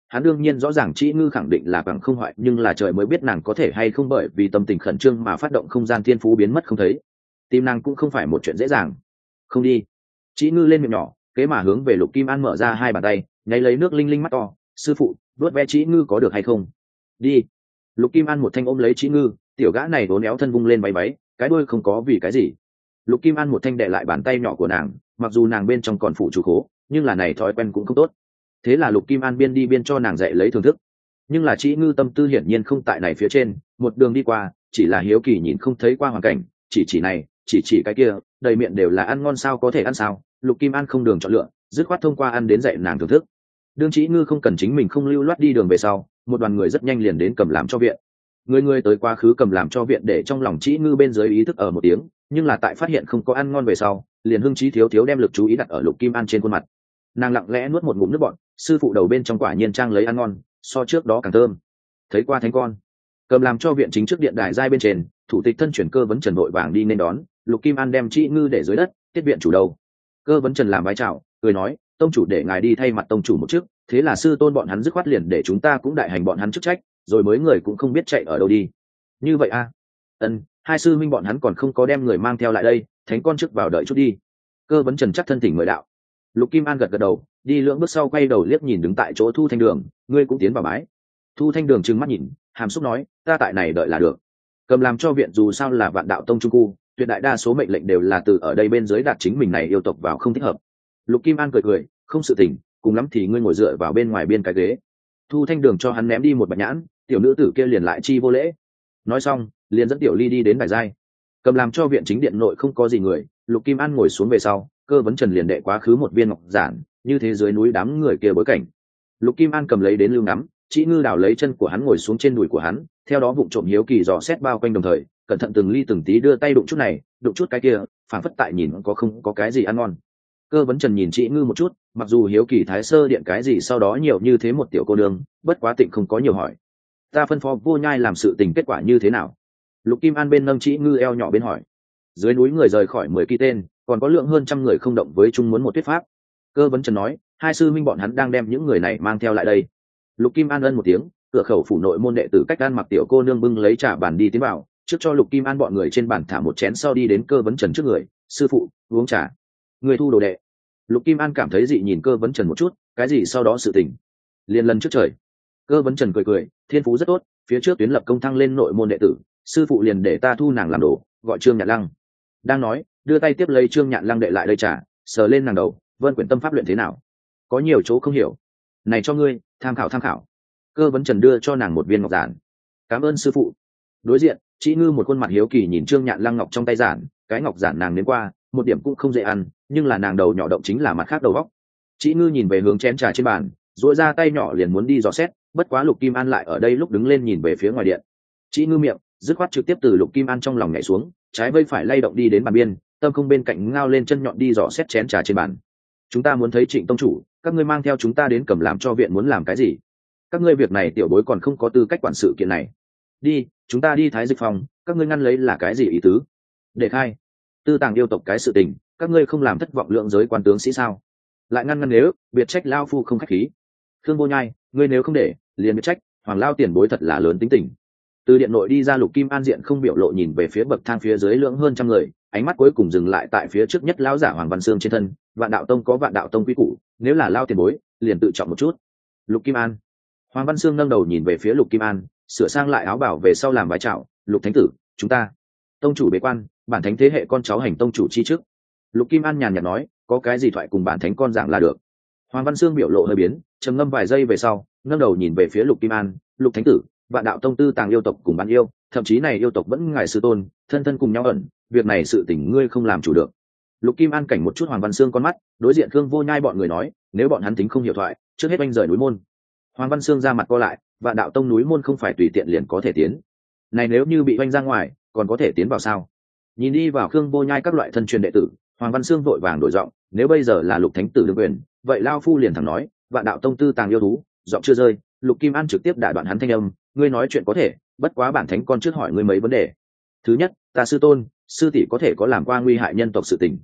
Hắn đương nhiên rõ ràng Trĩ Ngư khẳng định là bằng không hoại, nhưng là trời mới biết nàng có thể hay không bởi vì tâm tình khẩn trương mà phát động không gian thiên phú biến mất không thấy. Tìm nàng cũng không phải một chuyện dễ dàng. Không đi. Trĩ Ngư lên miệng nhỏ, kế mà hướng về Lục Kim An mở ra hai bàn tay, nháy lấy nước linh linh mắt to, sư phụ, vớt ve Trĩ Ngư có được hay không? Đi. Lục Kim An một thanh ôm lấy Trĩ Ngư, tiểu gã này vốn éo thân vung lên bay váy, cái đuôi không có vì cái gì. Lục Kim An một thanh đè lại bàn tay nhỏ của nàng, mặc dù nàng bên trong còn phụ chủ khố, nhưng là này thói quen cũng không tốt. Thế là Lục Kim An biên đi biên cho nàng dạy lấy thưởng thức. Nhưng là Trĩ Ngư tâm tư hiển nhiên không tại này phía trên, một đường đi qua, chỉ là hiếu kỳ nhìn không thấy qua hoàn cảnh, chỉ này, chỉ cái kia, đầy miệng đều là ăn ngon sao có thể ăn sao. Lục Kim An không đường chọn lựa, dứt khoát thông qua ăn đến dạy nàng thưởng thức. Đương Trĩ Ngư không cần chính mình không lưu loát đi đường về sau, một đoàn người rất nhanh liền đến cầm làm cho viện. Người tới quá khứ cầm làm cho viện để trong lòng Trĩ Ngư bên dưới ý thức ở một tiếng, nhưng là tại phát hiện không có ăn ngon về sau, liền hưng trí thiếu thiếu đem lực chú ý đặt ở Lục Kim An trên khuôn mặt. Nàng lặng lẽ nuốt một ngụm nước bọt, sư phụ đầu bên trong quả nhiên trang lấy ăn ngon, so trước đó càng thơm. Thấy qua thánh con, cầm làm cho viện chính trước điện đài giai bên trên, thủ tịch thân chuyển Cơ Vấn Trần vội vàng đi nên đón. Lục Kim An đem Trĩ Ngư để dưới đất, tiết viện chủ đầu. Cơ Vấn Trần làm vái chào, cười nói, tông chủ để ngài đi thay mặt tông chủ một chức, thế là sư tôn bọn hắn dứt khoát liền để chúng ta cũng đại hành bọn hắn chức trách, rồi mới người cũng không biết chạy ở đâu đi. Như vậy a? Hai sư minh bọn hắn còn không có đem người mang theo lại đây, thánh con trước vào đợi chút đi. Cơ Vấn Trần chắc thân thỉnh mời đạo. Lục Kim An gật gật đầu, đi lưỡng bước sau quay đầu liếc nhìn đứng tại chỗ Thu Thanh Đường, ngươi cũng tiến vào bái. Thu Thanh Đường trừng mắt nhìn, hàm xúc nói, ta tại này đợi là được. Cầm làm cho viện dù sao là Vạn Đạo Tông trung khu, tuyệt đại đa số mệnh lệnh đều là từ ở đây bên dưới đạt chính mình này yêu tộc vào không thích hợp. Lục Kim An cười, không sự tình, cùng lắm thì ngươi ngồi dựa vào bên ngoài biên cái ghế. Thu Thanh Đường cho hắn ném đi một bạch nhãn, tiểu nữ tử kia liền lại chi vô lễ. Nói xong, liền dẫn tiểu ly đi đến đài giai. Cầm làm cho viện chính điện nội không có gì người, Lục Kim An ngồi xuống về sau, Cơ Vấn Trần liền đệ quá khứ một viên ngọc giản, như thế dưới núi đám người kia bối cảnh. Lục Kim An cầm lấy đến lưu ngắm, Trĩ Ngư đào lấy chân của hắn ngồi xuống trên đùi của hắn, theo đó vụng trộm hiếu kỳ dò xét bao quanh đồng thời, cẩn thận từng ly từng tí đưa tay đụng chút này, đụng chút cái kia, phảng phất tại nhìn có không có cái gì ăn ngon. Cơ Vấn Trần nhìn Trĩ Ngư một chút, mặc dù hiếu kỳ Thái Sơ điện cái gì sau đó nhiều như thế một tiểu cô nương, bất quá Tịnh không có nhiều hỏi. Ta phân phó Vô Nhai làm sự tình kết quả như thế nào? Lục Kim An bên nâng Trĩ Ngư eo nhỏ bên hỏi. Dưới núi người rời khỏi 10 ký tên, còn có lượng hơn trăm người không động với chung muốn một thuyết pháp. Cơ Vấn Trần nói, hai sư minh bọn hắn đang đem những người này mang theo lại đây. Lục Kim An ân một tiếng, cửa khẩu phủ nội môn đệ tử cách gan mặc tiểu cô nương bưng lấy trà bàn đi tiến vào, trước cho Lục Kim An bọn người trên bàn thả một chén sau đi đến Cơ Vấn Trần trước người, sư phụ, uống trà. Người thu đồ đệ. Lục Kim An cảm thấy dị nhìn Cơ Vấn Trần một chút, cái gì sau đó sự tình. Liên lần trước trời. Cơ Vấn Trần cười, thiên phú rất tốt, phía trước tuyến lập công thăng lên nội môn đệ tử, sư phụ liền để ta thu nàng làm đồ, gọi Trương Nhạn Lăng. Đang nói, đưa tay tiếp lấy Trương Nhạn Lăng đệ lại đây trà, sờ lên nàng đầu, Vân quyển tâm pháp luyện thế nào? Có nhiều chỗ không hiểu. Này cho ngươi, tham khảo. Cơ Vấn Trần đưa cho nàng một viên ngọc giản. Cảm ơn sư phụ. Đối diện, Trĩ Ngư một khuôn mặt hiếu kỳ nhìn Trương Nhạn Lăng ngọc trong tay giản, cái ngọc giản nàng đến qua, một điểm cũng không dễ ăn, nhưng là nàng đầu nhỏ động chính là mặt khác đầu góc. Trĩ Ngư nhìn về hướng chén trà trên bàn, duỗi ra tay nhỏ liền muốn đi dò xét, bất quá Lục Kim An lại ở đây lúc đứng lên nhìn về phía ngoài điện. Trĩ Ngư miệng dứt khoát trực tiếp từ Lục Kim An trong lòng nhảy xuống, trái vây phải lay động đi đến bàn biên, tâm không bên cạnh ngao lên chân nhọn đi dò xét chén trà trên bàn. Chúng ta muốn thấy Trịnh tông chủ, các ngươi mang theo chúng ta đến cầm làm cho viện muốn làm cái gì? Các ngươi việc này tiểu bối còn không có tư cách quản sự kiện này. Đi, chúng ta đi Thái Dịch phòng, các ngươi ngăn lấy là cái gì ý tứ? Để khai, tư tàng yêu tộc cái sự tình, các ngươi không làm thất vọng lượng giới quan tướng sĩ sao? Lại ngăn nếu, biệt trách lao phu không khách khí. Khương Vô Nhai, ngươi nếu không để, liền biệt trách, Hoàng lao tiền bối thật là lớn tính tình. Từ điện nội đi ra Lục Kim An diện không biểu lộ nhìn về phía bậc thang phía dưới lượng hơn trăm người, ánh mắt cuối cùng dừng lại tại phía trước nhất lão giả Hoàng Văn Sương trên thân. Vạn Đạo Tông có Vạn Đạo Tông quy củ, nếu là lao tiền bối, liền tự trọng một chút. Lục Kim An. Hoàng Văn Sương nâng đầu nhìn về phía Lục Kim An, sửa sang lại áo bảo về sau làm vái chào. Lục thánh tử, chúng ta tông chủ bế quan, bản thánh thế hệ con cháu hành tông chủ chi trước. Lục Kim An nhàn nhạt nói, có cái gì thoại cùng bản thánh con giảng là được. Hoàng Văn Sương biểu lộ hơi biến, trầm ngâm vài giây về sau, nâng đầu nhìn về phía Lục Kim An, Lục thánh tử, Vạn Đạo Tông tư tàng yêu tộc cùng bán yêu, thậm chí này yêu tộc vẫn ngài sư tôn, thân thân cùng nhau ẩn, việc này sự tình ngươi không làm chủ được. Lục Kim An cảnh một chút Hoàng Văn Sương con mắt, đối diện Khương Vô Nhai bọn người nói, nếu bọn hắn tính không hiểu thoại, trước hết oanh rời núi môn. Hoàng Văn Sương ra mặt co lại, Vạn Đạo Tông núi môn không phải tùy tiện liền có thể tiến. Này nếu như bị oanh ra ngoài, còn có thể tiến vào sao? Nhìn đi vào Khương Vô Nhai các loại thân truyền đệ tử, Hoàng Văn Sương vội vàng đổi giọng, nếu bây giờ là Lục thánh tử đương quyền, vậy lao phu liền thẳng nói, Vạn Đạo Tông tư tàng yêu thú, giọng chưa rơi, Lục Kim An trực tiếp đả đoạn hắn thanh âm, ngươi nói chuyện có thể, bất quá bản thánh con trước hỏi ngươi mấy vấn đề. Thứ nhất, ta sư tôn, sư tỷ có thể có làm qua nguy hại nhân tộc sự tình?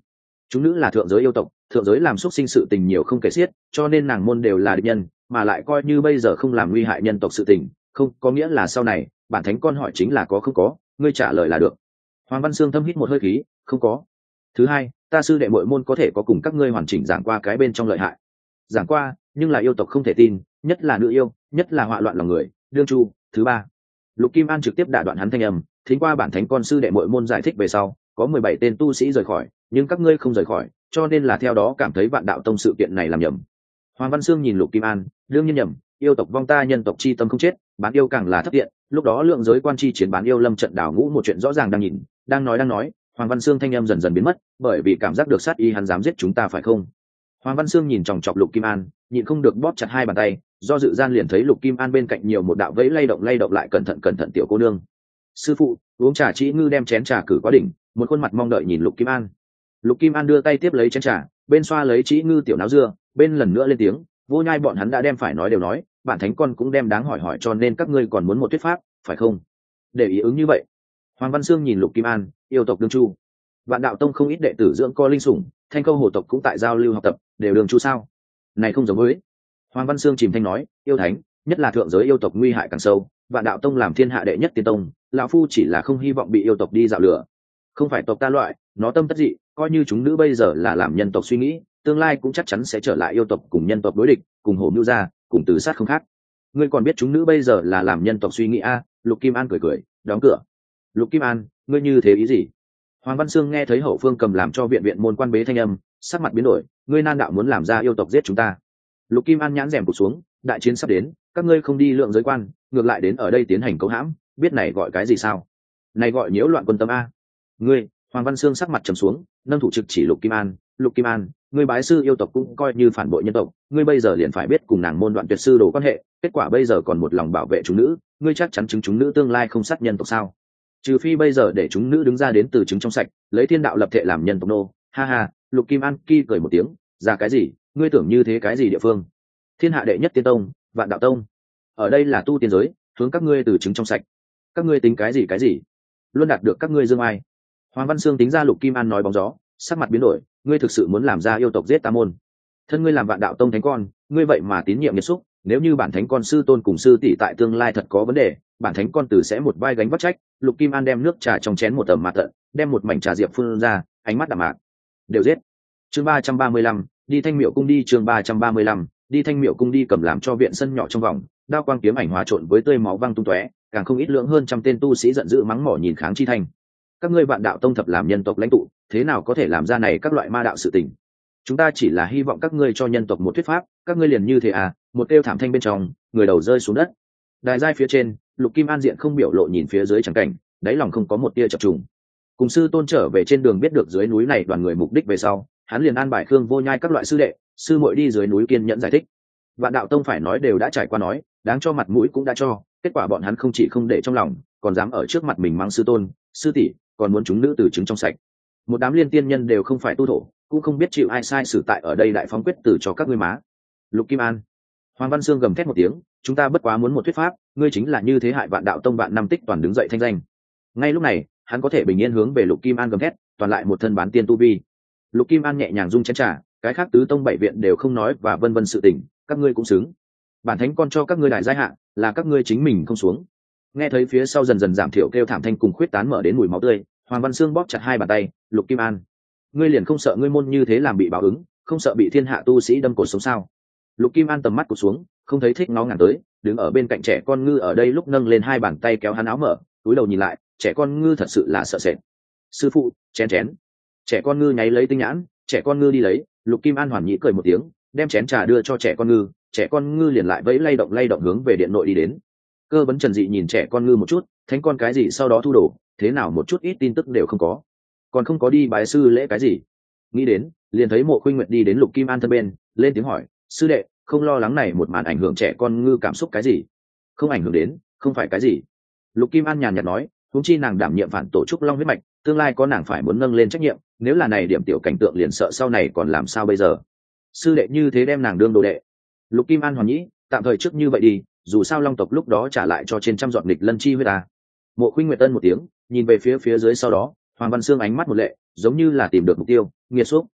chúng nữ là thượng giới yêu tộc, thượng giới làm xuất sinh sự tình nhiều không kể xiết, cho nên nàng môn đều là địch nhân, mà lại coi như bây giờ không làm nguy hại nhân tộc sự tình, không có nghĩa là sau này bản thánh con hỏi chính là có không có, ngươi trả lời là được. Hoàng Văn Sương thâm hít một hơi khí, không có. Thứ hai, ta sư đệ muội môn có thể có cùng các ngươi hoàn chỉnh giảng qua cái bên trong lợi hại. Giảng qua, nhưng là yêu tộc không thể tin, nhất là nữ yêu, nhất là họa loạn lòng người, đương chu. Thứ ba, Lục Kim An trực tiếp đả đoạn hắn thanh âm, thính qua bản thánh con sư đệ muội môn giải thích về sau, có 17 tên tu sĩ rời khỏi, nhưng các ngươi không rời khỏi, cho nên là theo đó cảm thấy Vạn Đạo Tông sự kiện này làm nhầm. Hoàng Văn Sương nhìn Lục Kim An, đương nhiên nhầm, yêu tộc vong ta nhân tộc chi tâm không chết, bán yêu càng là thất tiện, lúc đó lượng giới quan chi chiến bán yêu lâm trận đảo ngũ một chuyện rõ ràng đang nhìn, đang nói, Hoàng Văn Sương thanh âm dần dần biến mất, bởi vì cảm giác được sát ý hắn dám giết chúng ta phải không? Hoàng Văn Sương nhìn chòng chọc Lục Kim An, nhịn không được bóp chặt hai bàn tay, do dự gian liền thấy Lục Kim An bên cạnh nhiều một đạo vẫy lay động lại cẩn thận tiểu cô nương. Sư phụ, uống trà. Chỉ Ngư đem chén trà cử quá đỉnh, một khuôn mặt mong đợi nhìn Lục Kim An. Lục Kim An đưa tay tiếp lấy chén trà, bên xoa lấy Chỉ Ngư tiểu náo dưa, bên lần nữa lên tiếng, vô nhai bọn hắn đã đem phải nói đều nói, bản thánh con cũng đem đáng hỏi cho nên các ngươi còn muốn một thuyết pháp, phải không? Để ý ứng như vậy. Hoàng Văn Sương nhìn Lục Kim An, yêu tộc đương chu. Vạn Đạo Tông không ít đệ tử dưỡng co linh sủng, Thanh Câu hồ tộc cũng tại giao lưu học tập, đều đường chu sao? Này không giống với. Hoàng Văn Sương chìm thanh nói, yêu thánh, nhất là thượng giới yêu tộc nguy hại càng sâu, Vạn Đạo Tông làm thiên hạ đệ nhất tiên tông, lão phu chỉ là không hy vọng bị yêu tộc đi dạo lửa. Không phải tộc ta loại, nó tâm tất dị, coi như chúng nữ bây giờ là làm nhân tộc suy nghĩ, tương lai cũng chắc chắn sẽ trở lại yêu tộc cùng nhân tộc đối địch, cùng hổ mưu ra, cùng tử sát không khác. Ngươi còn biết chúng nữ bây giờ là làm nhân tộc suy nghĩ a? Lục Kim An cười, đóng cửa. Lục Kim An, ngươi như thế ý gì? Hoàng Văn Sương nghe thấy hậu phương cầm làm cho viện môn quan bế thanh âm, sắc mặt biến đổi, ngươi nan đạo muốn làm ra yêu tộc giết chúng ta. Lục Kim An nhãn rèm cụp xuống, đại chiến sắp đến, các ngươi không đi lượng giới quan, ngược lại đến ở đây tiến hành cấu hãm, biết này gọi cái gì sao? Này gọi nhiễu loạn quân tâm a. Ngươi, Hoàng Văn Sương sắc mặt trầm xuống, nâng thủ trực chỉ Lục Kim An, ngươi bái sư yêu tộc cũng coi như phản bội nhân tộc, ngươi bây giờ liền phải biết cùng nàng môn đoạn tuyệt sư đồ quan hệ, kết quả bây giờ còn một lòng bảo vệ chúng nữ, ngươi chắc chắn chứng chúng nữ tương lai không sát nhân tộc sao? Trừ phi bây giờ để chúng nữ đứng ra đến từ chứng trong sạch, lấy thiên đạo lập thệ làm nhân tộc nô. Ha ha, Lục Kim An ki cười một tiếng, ra cái gì, ngươi tưởng như thế cái gì địa phương? Thiên hạ đệ nhất tiên tông, Vạn Đạo Tông. Ở đây là tu tiên giới, hướng các ngươi từ chứng trong sạch. Các ngươi tính cái gì? Luôn đạt được các ngươi dương ai? Hoàng Văn Sương tính ra Lục Kim An nói bóng gió, sắc mặt biến đổi, ngươi thực sự muốn làm ra yêu tộc giết ta môn? Thân ngươi làm Vạn Đạo Tông thánh con, ngươi vậy mà tín nhiệm nghiệt xúc, nếu như bản thánh con sư tôn cùng sư tỷ tại tương lai thật có vấn đề, bản thánh con tử sẽ một vai gánh vác trách. Lục Kim An đem nước trà trong chén một tầm mà tận, đem một mảnh trà diệp phun ra, ánh mắt đạm mạc. Đều giết. Chương 335, đi Thanh Miệu cung đi. Chương 335, đi Thanh Miệu cung đi. Cầm làm cho viện sân nhỏ trong vòng, đao quang kiếm ảnh hóa trộn với tươi máu văng tung tóe, càng không ít lượng hơn trăm tên tu sĩ giận dữ mắng mỏ nhìn kháng chi thành. Các ngươi Vạn Đạo Tông thập làm nhân tộc lãnh tụ, thế nào có thể làm ra này các loại ma đạo sự tình? Chúng ta chỉ là hy vọng các ngươi cho nhân tộc một thuyết pháp, các ngươi liền như thế à? Một kêu thảm thanh bên trong, người đầu rơi xuống đất. Đài giai phía trên, Lục Kim An diện không biểu lộ nhìn phía dưới chẳng cảnh, đáy lòng không có một tia chập trùng. Cùng sư tôn trở về trên đường biết được dưới núi này đoàn người mục đích về sau, hắn liền an bài Khương Vô Nhai các loại sư đệ, sư muội đi dưới núi kiên nhẫn giải thích. Vạn Đạo Tông phải nói đều đã trải qua nói, đáng cho mặt mũi cũng đã cho, kết quả bọn hắn không chỉ không để trong lòng, còn dám ở trước mặt mình mắng sư tôn, sư tỷ, còn muốn chúng nữ từ chứng trong sạch. Một đám liên tiên nhân đều không phải tu thổ, cũng không biết chịu ai sai xử tại ở đây đại phóng quyết tử cho các ngươi má. Lục Kim An. Hoàng Văn Sương gầm thét một tiếng, chúng ta bất quá muốn một thuyết pháp, ngươi chính là như thế hại Vạn Đạo Tông vạn năm tích toàn đứng dậy thanh danh. Ngay lúc này, hắn có thể bình yên hướng về Lục Kim An gầm thét, toàn lại một thân bán tiên tu vi. Lục Kim An nhẹ nhàng rung chén trà, cái khác tứ tông bảy viện đều không nói và vân vân sự tình, các ngươi cũng xứng. Bản thánh con cho các ngươi đại giai hạn, là các ngươi chính mình không xuống. Nghe thấy phía sau dần dần giảm thiểu kêu thảm thanh cùng khuyết tán mở đến mùi máu tươi, Hoàng Văn Sương bóp chặt hai bàn tay, Lục Kim An, ngươi liền không sợ ngươi môn như thế làm bị báo ứng, không sợ bị thiên hạ tu sĩ đâm cột sống sao? Lục Kim An tầm mắt cụt xuống, không thấy thích ngó ngàng tới, đứng ở bên cạnh trẻ con ngư ở đây lúc nâng lên hai bàn tay kéo hắn áo mở, túi đầu nhìn lại, trẻ con ngư thật sự là sợ sệt. Sư phụ, chén. Trẻ con ngư nháy lấy tinh nhãn, trẻ con ngư đi lấy, Lục Kim An hoàn nhĩ cười một tiếng, đem chén trà đưa cho trẻ con ngư liền lại vẫy lay động hướng về điện nội đi đến. Cơ Vấn Trần Dị nhìn trẻ con ngư một chút, thánh con cái gì sau đó thu đồ, thế nào một chút ít tin tức đều không có, còn không có đi bái sư lễ cái gì. Nghĩ đến, liền thấy Mộ Khuynh Nguyệt đi đến Lục Kim An thân bên, lên tiếng hỏi, sư đệ, không lo lắng này một màn ảnh hưởng trẻ con ngư cảm xúc cái gì? Không ảnh hưởng đến, không phải cái gì. Lục Kim An nhàn nhạt nói, huống chi nàng đảm nhiệm phản tổ trúc long huyết mạch, tương lai có nàng phải muốn nâng lên trách nhiệm, nếu là này điểm tiểu cảnh tượng liền sợ sau này còn làm sao bây giờ? Sư đệ như thế đem nàng đương đồ đệ. Lục Kim An hoàn nhĩ, tạm thời trước như vậy đi, dù sao long tộc lúc đó trả lại cho trên trăm giọt nghịch lân chi huyết ta. Mộ Khuynh Nguyệt ân một tiếng, nhìn về phía dưới sau đó, Hoàng Văn Sương ánh mắt một lệ, giống như là tìm được mục tiêu, nghiệt xúc,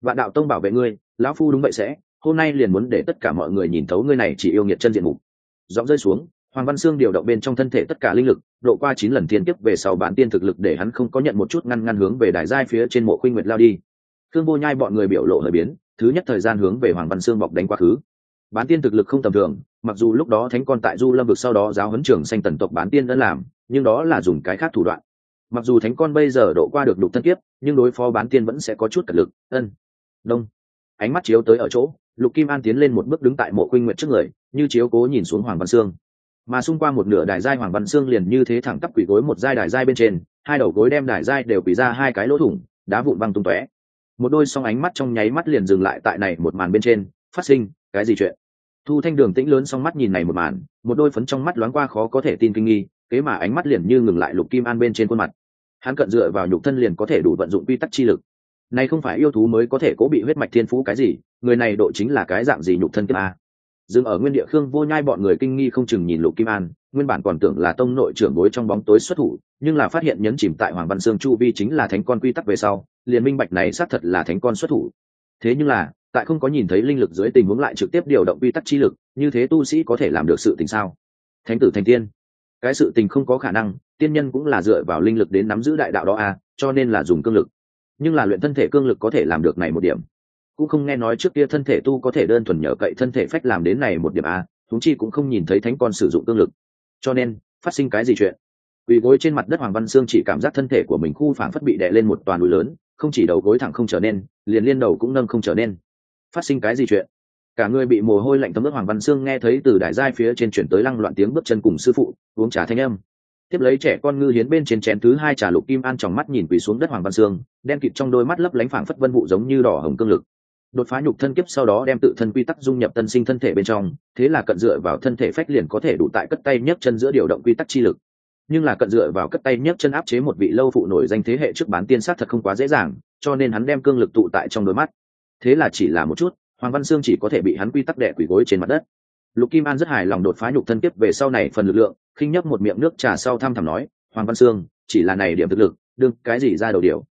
Vạn đạo tông bảo vệ ngươi, lão phu đúng vậy sẽ, hôm nay liền muốn để tất cả mọi người nhìn thấu ngươi này chỉ yêu nghiệt chân diện mục. Giọng rơi xuống, Hoàng Văn Sương điều động bên trong thân thể tất cả linh lực, độ qua 9 lần thiên kiếp về sau bản tiên thực lực để hắn không có nhận một chút ngăn hướng về đài giai phía trên Mộ Khuynh Nguyệt lao đi. Thương Vô Nhai bọn người biểu lộ hơi biến, thứ nhất thời gian hướng về Hoàng Văn Sương bọc đánh quá khứ. Bán tiên thực lực không tầm thường, mặc dù lúc đó thánh con tại Du Lâm vực sau đó giáo huấn trưởng xanh tần tộc bán tiên đã làm, nhưng đó là dùng cái khác thủ đoạn. Mặc dù thánh con bây giờ độ qua được đục thân kiếp, nhưng đối phó bán tiên vẫn sẽ có chút cật lực. Đông. Ánh mắt chiếu tới ở chỗ, Lục Kim An tiến lên một bước đứng tại Mộ Khuynh Nguyệt trước người, như chiếu cố nhìn xuống Hoàng Văn Sương. Mà xung qua một nửa đài giai Hoàng Văn Sương liền như thế thẳng tắp quỳ gối một giai đài giai bên trên, hai đầu gối đem đài giai đều quỳ ra hai cái lỗ thủng, đá vụn văng tung tóe. Một đôi song ánh mắt trong nháy mắt liền dừng lại tại này một màn bên trên, phát sinh cái gì chuyện? Thu Thanh Đường tĩnh lớn song mắt nhìn này một màn, một đôi phấn trong mắt loáng qua khó có thể tin kinh nghi, kế mà ánh mắt liền như ngừng lại Lục Kim An bên trên khuôn mặt. Hắn cận dựa vào nhục thân liền có thể đủ vận dụng quy tắc chi lực. Này không phải yêu thú mới có thể cố bị huyết mạch thiên phú cái gì, người này độ chính là cái dạng gì nhục thân kia a. Dừng ở nguyên địa Khương Vô Nhai bọn người kinh nghi không chừng nhìn Lục Kim An, nguyên bản còn tưởng là tông nội trưởng bối trong bóng tối xuất thủ, nhưng là phát hiện nhấn chìm tại Hoàng Văn Sương chu vi chính là thánh con quy tắc về sau, liền minh bạch này xác thật là thánh con xuất thủ. Thế nhưng là, tại không có nhìn thấy linh lực dưới tình huống lại trực tiếp điều động quy tắc chi lực, như thế tu sĩ có thể làm được sự tình sao? Thánh tử thành tiên, cái sự tình không có khả năng, tiên nhân cũng là dựa vào linh lực đến nắm giữ đại đạo đó a, cho nên là dùng cương lực. Nhưng là luyện thân thể cương lực có thể làm được này một điểm, cũng không nghe nói trước kia thân thể tu có thể đơn thuần nhờ cậy thân thể phách làm đến này một điểm a, chúng chi cũng không nhìn thấy thánh con sử dụng cương lực. Cho nên, phát sinh cái gì chuyện? Quỳ gối trên mặt đất Hoàng Văn Sương chỉ cảm giác thân thể của mình khu phảng phất bị đè lên một toàn núi lớn, không chỉ đầu gối thẳng không trở nên, liền liên đầu cũng nâng không trở nên. Phát sinh cái gì chuyện? Cả người bị mồ hôi lạnh thấm ướt Hoàng Văn Sương nghe thấy từ đài giai phía trên chuyển tới lăng loạn tiếng bước chân cùng sư phụ uống trà thanh âm. Tiếp lấy trẻ con ngư hiến bên trên chén thứ hai trà. Lục Kim An tròng mắt nhìn quỳ xuống đất Hoàng Văn Sương, đen kịt trong đôi mắt lấp lánh phảng phất vân vụ giống như đỏ hồng cương lực. Đột phá nhục thân kiếp sau đó đem tự thân quy tắc dung nhập tân sinh thân thể bên trong, thế là cận dựa vào thân thể phách liền có thể đủ tại cất tay nhấc chân giữa điều động quy tắc chi lực. Nhưng là cận dựa vào cất tay nhấc chân áp chế một vị lâu phụ nổi danh thế hệ trước bán tiên sát thật không quá dễ dàng, cho nên hắn đem cương lực tụ tại trong đôi mắt. Thế là chỉ là một chút, Hoàng Văn Sương chỉ có thể bị hắn quy tắc đè quỳ gối trên mặt đất. Lục Kim An rất hài lòng đột phá nhục thân kiếp về sau này phần lực lượng, khinh nhấp một miệng nước trà sau thăm thẳm nói, Hoàng Văn Sương, chỉ là này điểm thực lực, đương cái gì ra đầu điều.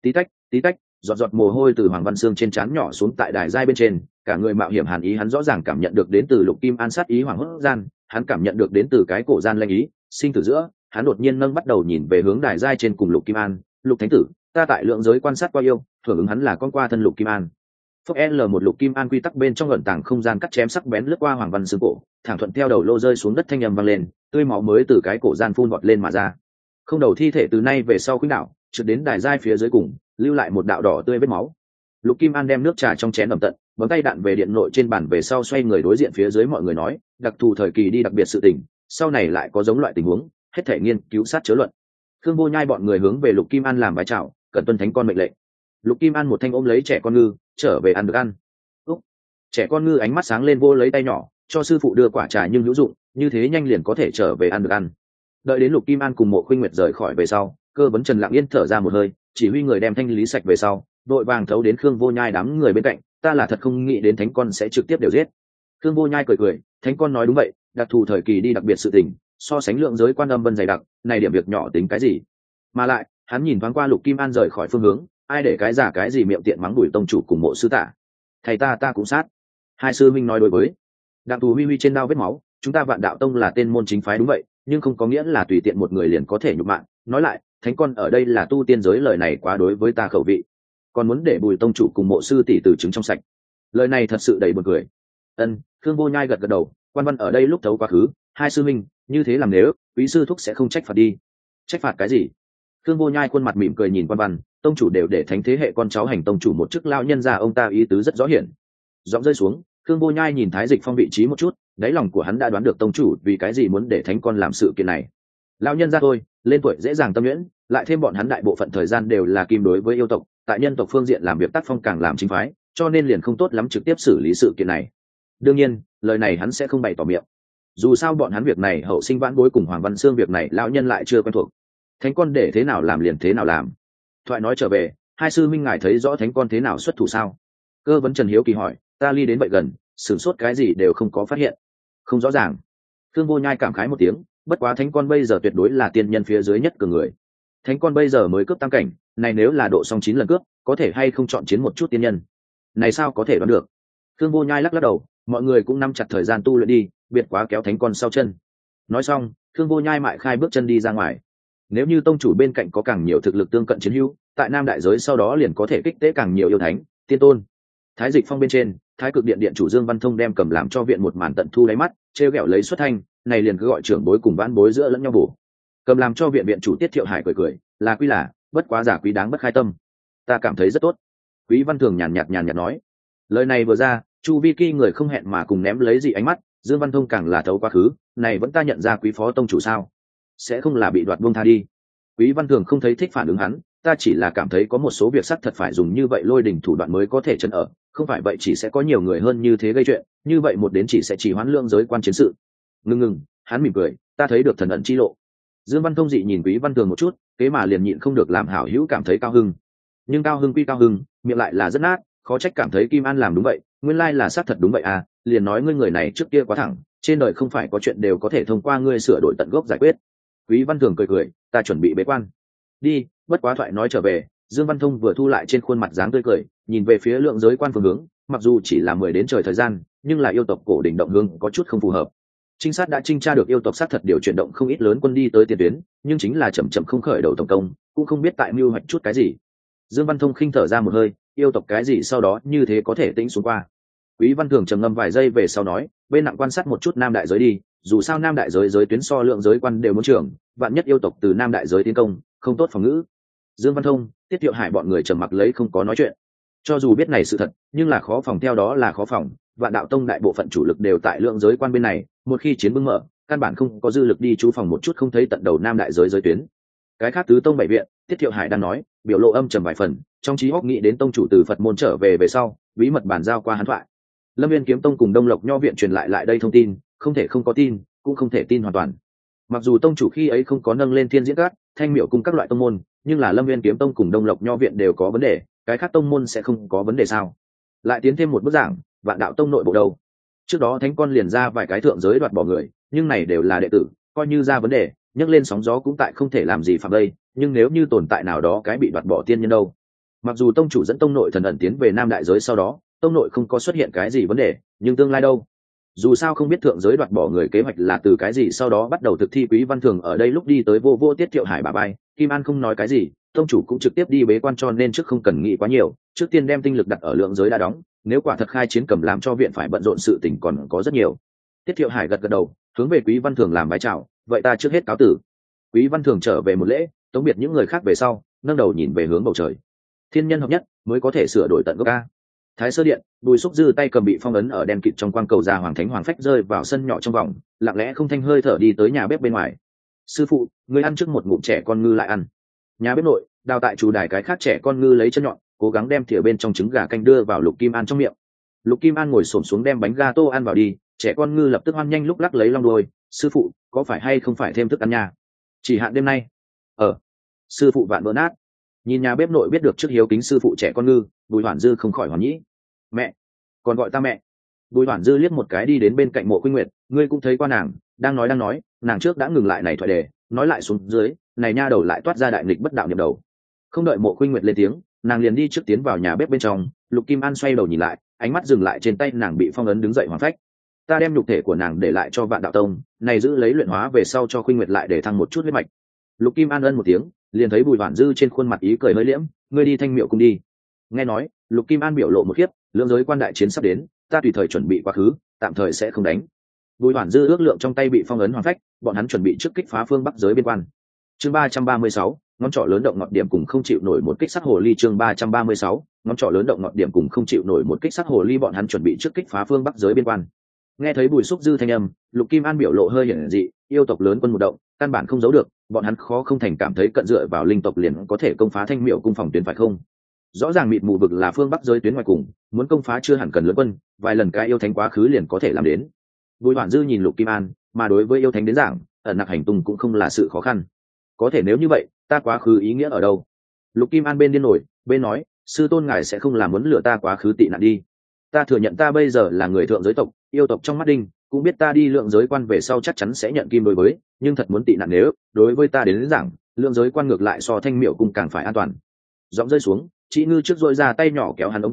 Tí tách, giọt giọt mồ hôi từ Hoàng Văn Sương trên trán nhỏ xuống tại đài giai bên trên, cả người mạo hiểm hàn ý hắn rõ ràng cảm nhận được đến từ Lục Kim An sát ý hoàng hốt gian, hắn cảm nhận được đến từ cái cổ gian lanh ý, sinh tử giữa, hắn đột nhiên nâng bắt đầu nhìn về hướng đài giai trên cùng Lục Kim An, Lục Thánh tử, ta tại lượng giới quan sát qua yêu, thưởng ứng hắn là con qua thân Lục Kim An. Phốc một Lục Kim An quy tắc bên trong ẩn tàng không gian cắt chém sắc bén lướt qua Hoàng Văn Sương cổ, thẳng thuận theo đầu lô rơi xuống đất thanh âm vang lên, tươi máu mới từ cái cổ gian phun bọt lên mà ra. Không đầu thi thể từ nay về sau khuynh đảo, trượt đến đài giai phía dưới cùng, lưu lại một đạo đỏ tươi vết máu. Lục Kim An đem nước trà trong chén ẩm tận, bấm tay đạn về điện nội trên bàn về sau xoay người đối diện phía dưới mọi người nói, đặc thù thời kỳ đi đặc biệt sự tình, sau này lại có giống loại tình huống, hết thể nghiên cứu sát chớ luận. Khương Vô Nhai bọn người hướng về Lục Kim An làm bái chào, cần tuân thánh con mệnh lệnh. Lục Kim An một thanh ôm lấy trẻ con ngư, trở về ăn được ăn. Trẻ con ngư ánh mắt sáng lên vô lấy tay nhỏ, cho sư phụ đưa quả trà nhưng hữu dụng, như thế nhanh liền có thể trở về ăn được ăn. Đợi đến Lục Kim An cùng Mộ Khuynh Nguyệt rời khỏi về sau, Cơ Vấn Trần lặng yên thở ra một hơi, chỉ huy người đem thanh lý sạch về sau, đội vàng thấu đến Khương Vô Nhai đám người bên cạnh, ta là thật không nghĩ đến thánh con sẽ trực tiếp đều giết. Khương Vô Nhai cười, thánh con nói đúng vậy, đặc thù thời kỳ đi đặc biệt sự tình, so sánh lượng giới quan âm vân dày đặc, này điểm việc nhỏ tính cái gì? Mà lại, hắn nhìn thoáng qua Lục Kim An rời khỏi phương hướng, ai để cái giả cái gì miệng tiện mắng đuổi tông chủ cùng Mộ sư tạ. Thầy ta cũng sát. Hai sư minh nói đối với. Đặng Tù huy trên đao vết máu, chúng ta Vạn Đạo Tông là tên môn chính phái đúng vậy, nhưng không có nghĩa là tùy tiện một người liền có thể nhục mạng. Nói lại, thánh con ở đây là tu tiên giới, lời này quá đối với ta khẩu vị, còn muốn để Bùi tông chủ cùng Mộ sư tỷ từ chứng trong sạch, lời này thật sự đầy buồn cười. Khương Vô Nhai gật đầu, quan văn ở đây lúc thấu quá khứ, hai sư minh như thế làm nếu quý sư thúc sẽ không trách phạt đi. Trách phạt cái gì? Khương Vô Nhai khuôn mặt mỉm cười nhìn quan văn, tông chủ đều để thánh thế hệ con cháu hành tông chủ một chức lao nhân ra, ông ta ý tứ rất rõ hiển. Giọng rơi xuống, Khương Vô Nhai nhìn Thái Dịch Phong vị trí một chút, đáy lòng của hắn đã đoán được tông chủ vì cái gì muốn để thánh con làm sự kiện này. Lao nhân ra thôi, lên tuổi dễ dàng tâm nhuyễn, lại thêm bọn hắn đại bộ phận thời gian đều là kim đối với yêu tộc, tại nhân tộc phương diện làm việc tác phong càng làm chính phái, cho nên liền không tốt lắm trực tiếp xử lý sự kiện này. Đương nhiên, lời này hắn sẽ không bày tỏ miệng. Dù sao bọn hắn việc này hậu sinh vãn bối cùng Hoàng Văn Sương việc này lão nhân lại chưa quen thuộc. Thánh con để thế nào làm liền thế nào làm. Thoại nói trở về, hai sư minh ngài thấy rõ thánh con thế nào xuất thủ sao? Cơ Vấn Trần hiếu kỳ hỏi, ta ly đến vậy gần, sửng sốt cái gì đều không có phát hiện. Không rõ ràng. Khương Vô Nhai cảm khái một tiếng, bất quá thánh con bây giờ tuyệt đối là tiên nhân phía dưới nhất cường người. Thánh con bây giờ mới cướp tam cảnh, này nếu là độ xong 9 lần cướp, có thể hay không chọn chiến một chút tiên nhân. này sao có thể đoán được. Thương Vô Nhai lắc lắc đầu, mọi người cũng nắm chặt thời gian tu luyện đi, biệt quá kéo thánh con sau chân. Nói xong, Thương Vô Nhai mại khai bước chân đi ra ngoài. Nếu như tông chủ bên cạnh có càng nhiều thực lực tương cận chiến hữu, tại Nam đại giới sau đó liền có thể kích tế càng nhiều yêu thánh, tiên tôn. Thái Dịch Phong bên trên, Thái Cực Điện điện chủ Dương Văn Thông đem cầm làm cho viện một màn tận thu đáy mắt, trêu ghẹo lấy xuất thanh, này liền cứ gọi trưởng bối cùng vãn bối giữa lẫn nhau bổ. Cầm làm cho viện viện chủ Tiết Thiệu Hải cười cười, là quý là, bất quá giả quý đáng bất khai tâm. Ta cảm thấy rất tốt. Quý Văn Thường nhàn nhạt nói. Lời này vừa ra, chu vi kỳ người không hẹn mà cùng ném lấy dị ánh mắt. Dương Văn Thông càng là thấu quá khứ, này vẫn ta nhận ra quý phó tông chủ sao? Sẽ không là bị đoạt buông tha đi. Quý Văn Thường không thấy thích phản ứng hắn, ta chỉ là cảm thấy có một số việc sắc thật phải dùng như vậy lôi đình thủ đoạn mới có thể chấn ở, không phải vậy chỉ sẽ có nhiều người hơn như thế gây chuyện, như vậy một đến chỉ sẽ chỉ hoãn lượng giới quan chiến sự. Ngừng, hắn mỉm cười, ta thấy được thần ẩn chi lộ. Dương Văn Thông dị nhìn Quý Văn Thường một chút, kế mà liền nhịn không được làm hảo hữu cảm thấy cao hưng. Nhưng cao hưng quy cao hưng, miệng lại là rất nát, khó trách cảm thấy Kim An làm đúng vậy, nguyên lai là xác thật đúng vậy à, liền nói ngươi người này trước kia quá thẳng, trên đời không phải có chuyện đều có thể thông qua ngươi sửa đổi tận gốc giải quyết. Quý Văn Thường cười, ta chuẩn bị bế quan. Đi, bất quá thoại nói trở về, Dương Văn Thông vừa thu lại trên khuôn mặt dáng tươi cười, nhìn về phía lượng giới quan phương hướng, mặc dù chỉ là 10 đến trời thời gian, nhưng là yêu tộc cổ đỉnh động hương có chút không phù hợp. Trinh sát đã trinh tra được yêu tộc sát thật điều chuyển động không ít lớn quân đi tới tiền tuyến, nhưng chính là chậm không khởi đầu tổng công, cũng không biết tại mưu hoạch chút cái gì. Dương Văn Thông khinh thở ra một hơi, yêu tộc cái gì sau đó như thế có thể tĩnh xuống qua. Quý Văn Thường trầm ngâm vài giây về sau nói, bên nặng quan sát một chút Nam đại giới đi, dù sao Nam đại giới giới tuyến so lượng giới quan đều muốn trưởng, vạn nhất yêu tộc từ Nam đại giới tiến công, không tốt phòng ngữ. Dương Văn Thông, Tiết Thiệu Hải bọn người trầm mặc lấy không có nói chuyện. Cho dù biết này sự thật, nhưng là khó phòng theo đó là khó phòng, Vạn Đạo Tông đại bộ phận chủ lực đều tại lượng giới quan bên này, một khi chiến bưng mở, căn bản không có dư lực đi chú phòng một chút không thấy tận đầu Nam đại giới giới tuyến. Cái khác tứ tông bảy viện, Tiết Thiệu Hải đang nói, biểu lộ âm trầm vài phần, trong trí óc nghĩ đến tông chủ từ Phật môn trở về sau, bí mật bàn giao qua hắn thoại. Lâm Viên Kiếm Tông cùng Đông Lộc Nho viện truyền lại đây thông tin, không thể không có tin, cũng không thể tin hoàn toàn. Mặc dù tông chủ khi ấy không có nâng lên Thiên Diễn Cát, Thanh Miểu cùng các loại tông môn, nhưng là Lâm Viên Kiếm Tông cùng Đông Lộc Nho viện đều có vấn đề, cái khác tông môn sẽ không có vấn đề sao? Lại tiến thêm một bước giảng, Vạn Đạo Tông nội bộ đâu? Trước đó Thánh Con liền ra vài cái thượng giới đoạt bỏ người, nhưng này đều là đệ tử, coi như ra vấn đề, nhấc lên sóng gió cũng tại không thể làm gì phạm đây, nhưng nếu như tồn tại nào đó cái bị đoạt bỏ tiên nhân đâu? Mặc dù tông chủ dẫn tông nội thần ẩn tiến về Nam đại giới sau đó, tông nội không có xuất hiện cái gì vấn đề, nhưng tương lai đâu? Dù sao không biết thượng giới đoạt bỏ người kế hoạch là từ cái gì sau đó bắt đầu thực thi. Quý Văn Thường ở đây lúc đi tới vô Tiết Thiệu Hải bà bay, Kim An không nói cái gì, tông chủ cũng trực tiếp đi bế quan cho nên trước không cần nghĩ quá nhiều, trước tiên đem tinh lực đặt ở lượng giới đã đóng, nếu quả thật khai chiến cầm làm cho viện phải bận rộn sự tình còn có rất nhiều. Tiết Thiệu Hải gật đầu, hướng về Quý Văn Thường làm bái chào, vậy ta trước hết cáo tử. Quý Văn Thường trở về một lễ, tống biệt những người khác về sau, nâng đầu nhìn về hướng bầu trời. Thiên nhân hợp nhất mới có thể sửa đổi tận gốc a. Thái Sơ Điện, Bùi Xúc Dư tay cầm bị phong ấn ở đen kịt trong quang cầu ra Hoàng Thánh Hoàng Phách rơi vào sân nhỏ trong vòng, lặng lẽ không thanh hơi thở đi tới nhà bếp bên ngoài. Sư phụ, người ăn trước một ngụm trẻ con ngư lại ăn. Nhà bếp nội, đào tại chủ đài cái khác trẻ con ngư lấy chân nhọn, cố gắng đem thìa bên trong trứng gà canh đưa vào Lục Kim An trong miệng. Lục Kim An ngồi xổm xuống đem bánh gato ăn vào đi, trẻ con ngư lập tức hoan nhanh lúc lắc lấy long đuôi. Sư phụ, có phải hay không phải thêm thức ăn nha? Chỉ hạn đêm nay. Sư phụ vạn vỡ nát. Nhìn nhà bếp nội biết được trước hiếu kính sư phụ trẻ con ngư, Bùi Hoản Dư không khỏi hoảng nhĩ. Mẹ, còn gọi ta mẹ? Bùi Hoản Dư liếc một cái đi đến bên cạnh Mộ Khuynh Nguyệt, ngươi cũng thấy qua nàng, đang nói, nàng trước đã ngừng lại này thoại đề, nói lại xuống dưới, này nha đầu lại toát ra đại nghịch bất đạo nhập đầu. Không đợi Mộ Khuynh Nguyệt lên tiếng, nàng liền đi trước tiến vào nhà bếp bên trong. Lục Kim An xoay đầu nhìn lại, ánh mắt dừng lại trên tay nàng bị phong ấn đứng dậy Hoàng Phách. Ta đem nhục thể của nàng để lại cho Vạn Đạo Tông, này giữ lấy luyện hóa về sau cho Khuynh Nguyệt lại để thăng một chút huyết mạch. Lục Kim An ân một tiếng, liền thấy Bùi Hoản Dư trên khuôn mặt ý cười hơi liễm, ngươi đi Thanh Miệu cùng đi. Nghe nói, Lục Kim An biểu lộ một khiếp, lượng giới quan đại chiến sắp đến, ta tùy thời chuẩn bị quá khứ, tạm thời sẽ không đánh. Bùi Hoản Dư ước lượng trong tay bị phong ấn Hoàng Phách, bọn hắn chuẩn bị trước kích phá phương bắc giới biên quan. Chương 336, ngón trỏ lớn động ngọt điểm cùng không chịu nổi một kích sát hồ ly. Chương 336, ngón trỏ lớn động ngọt điểm cùng không chịu nổi một kích sát hồ ly, bọn hắn chuẩn bị trước kích phá phương bắc giới biên quan. Nghe thấy Bùi Xúc Dư thanh âm, Lục Kim An biểu lộ hơi hiển dị, yêu tộc lớn quân một động, căn bản không giấu được, bọn hắn khó không thành cảm thấy cận dựa vào linh tộc liền có thể công phá Thanh Miệu cung phòng tuyến phải không? Rõ ràng mịt mù vực là phương bắc giới tuyến ngoài cùng, muốn công phá chưa hẳn cần lớn quân, vài lần cái yêu thánh quá khứ liền có thể làm đến. Bùi Hoản Dư nhìn Lục Kim An, mà đối với yêu thánh đến giảng, ẩn nặc hành tung cũng không là sự khó khăn. Có thể nếu như vậy, ta quá khứ ý nghĩa ở đâu? Lục Kim An bên điên nổi, bên nói, sư tôn ngài sẽ không làm muốn lừa ta quá khứ tị nạn đi. Ta thừa nhận ta bây giờ là người thượng giới tộc, yêu tộc trong mắt đinh, cũng biết ta đi lượng giới quan về sau chắc chắn sẽ nhận kim đối với, nhưng thật muốn tị nạn nếu, đối với ta đến giảng, lượng giới quan ngược lại so Thanh Miệu cung càng phải an toàn. Giọng rơi xuống, chị ngư trước dội ra tay nhỏ kéo hắn ống quần,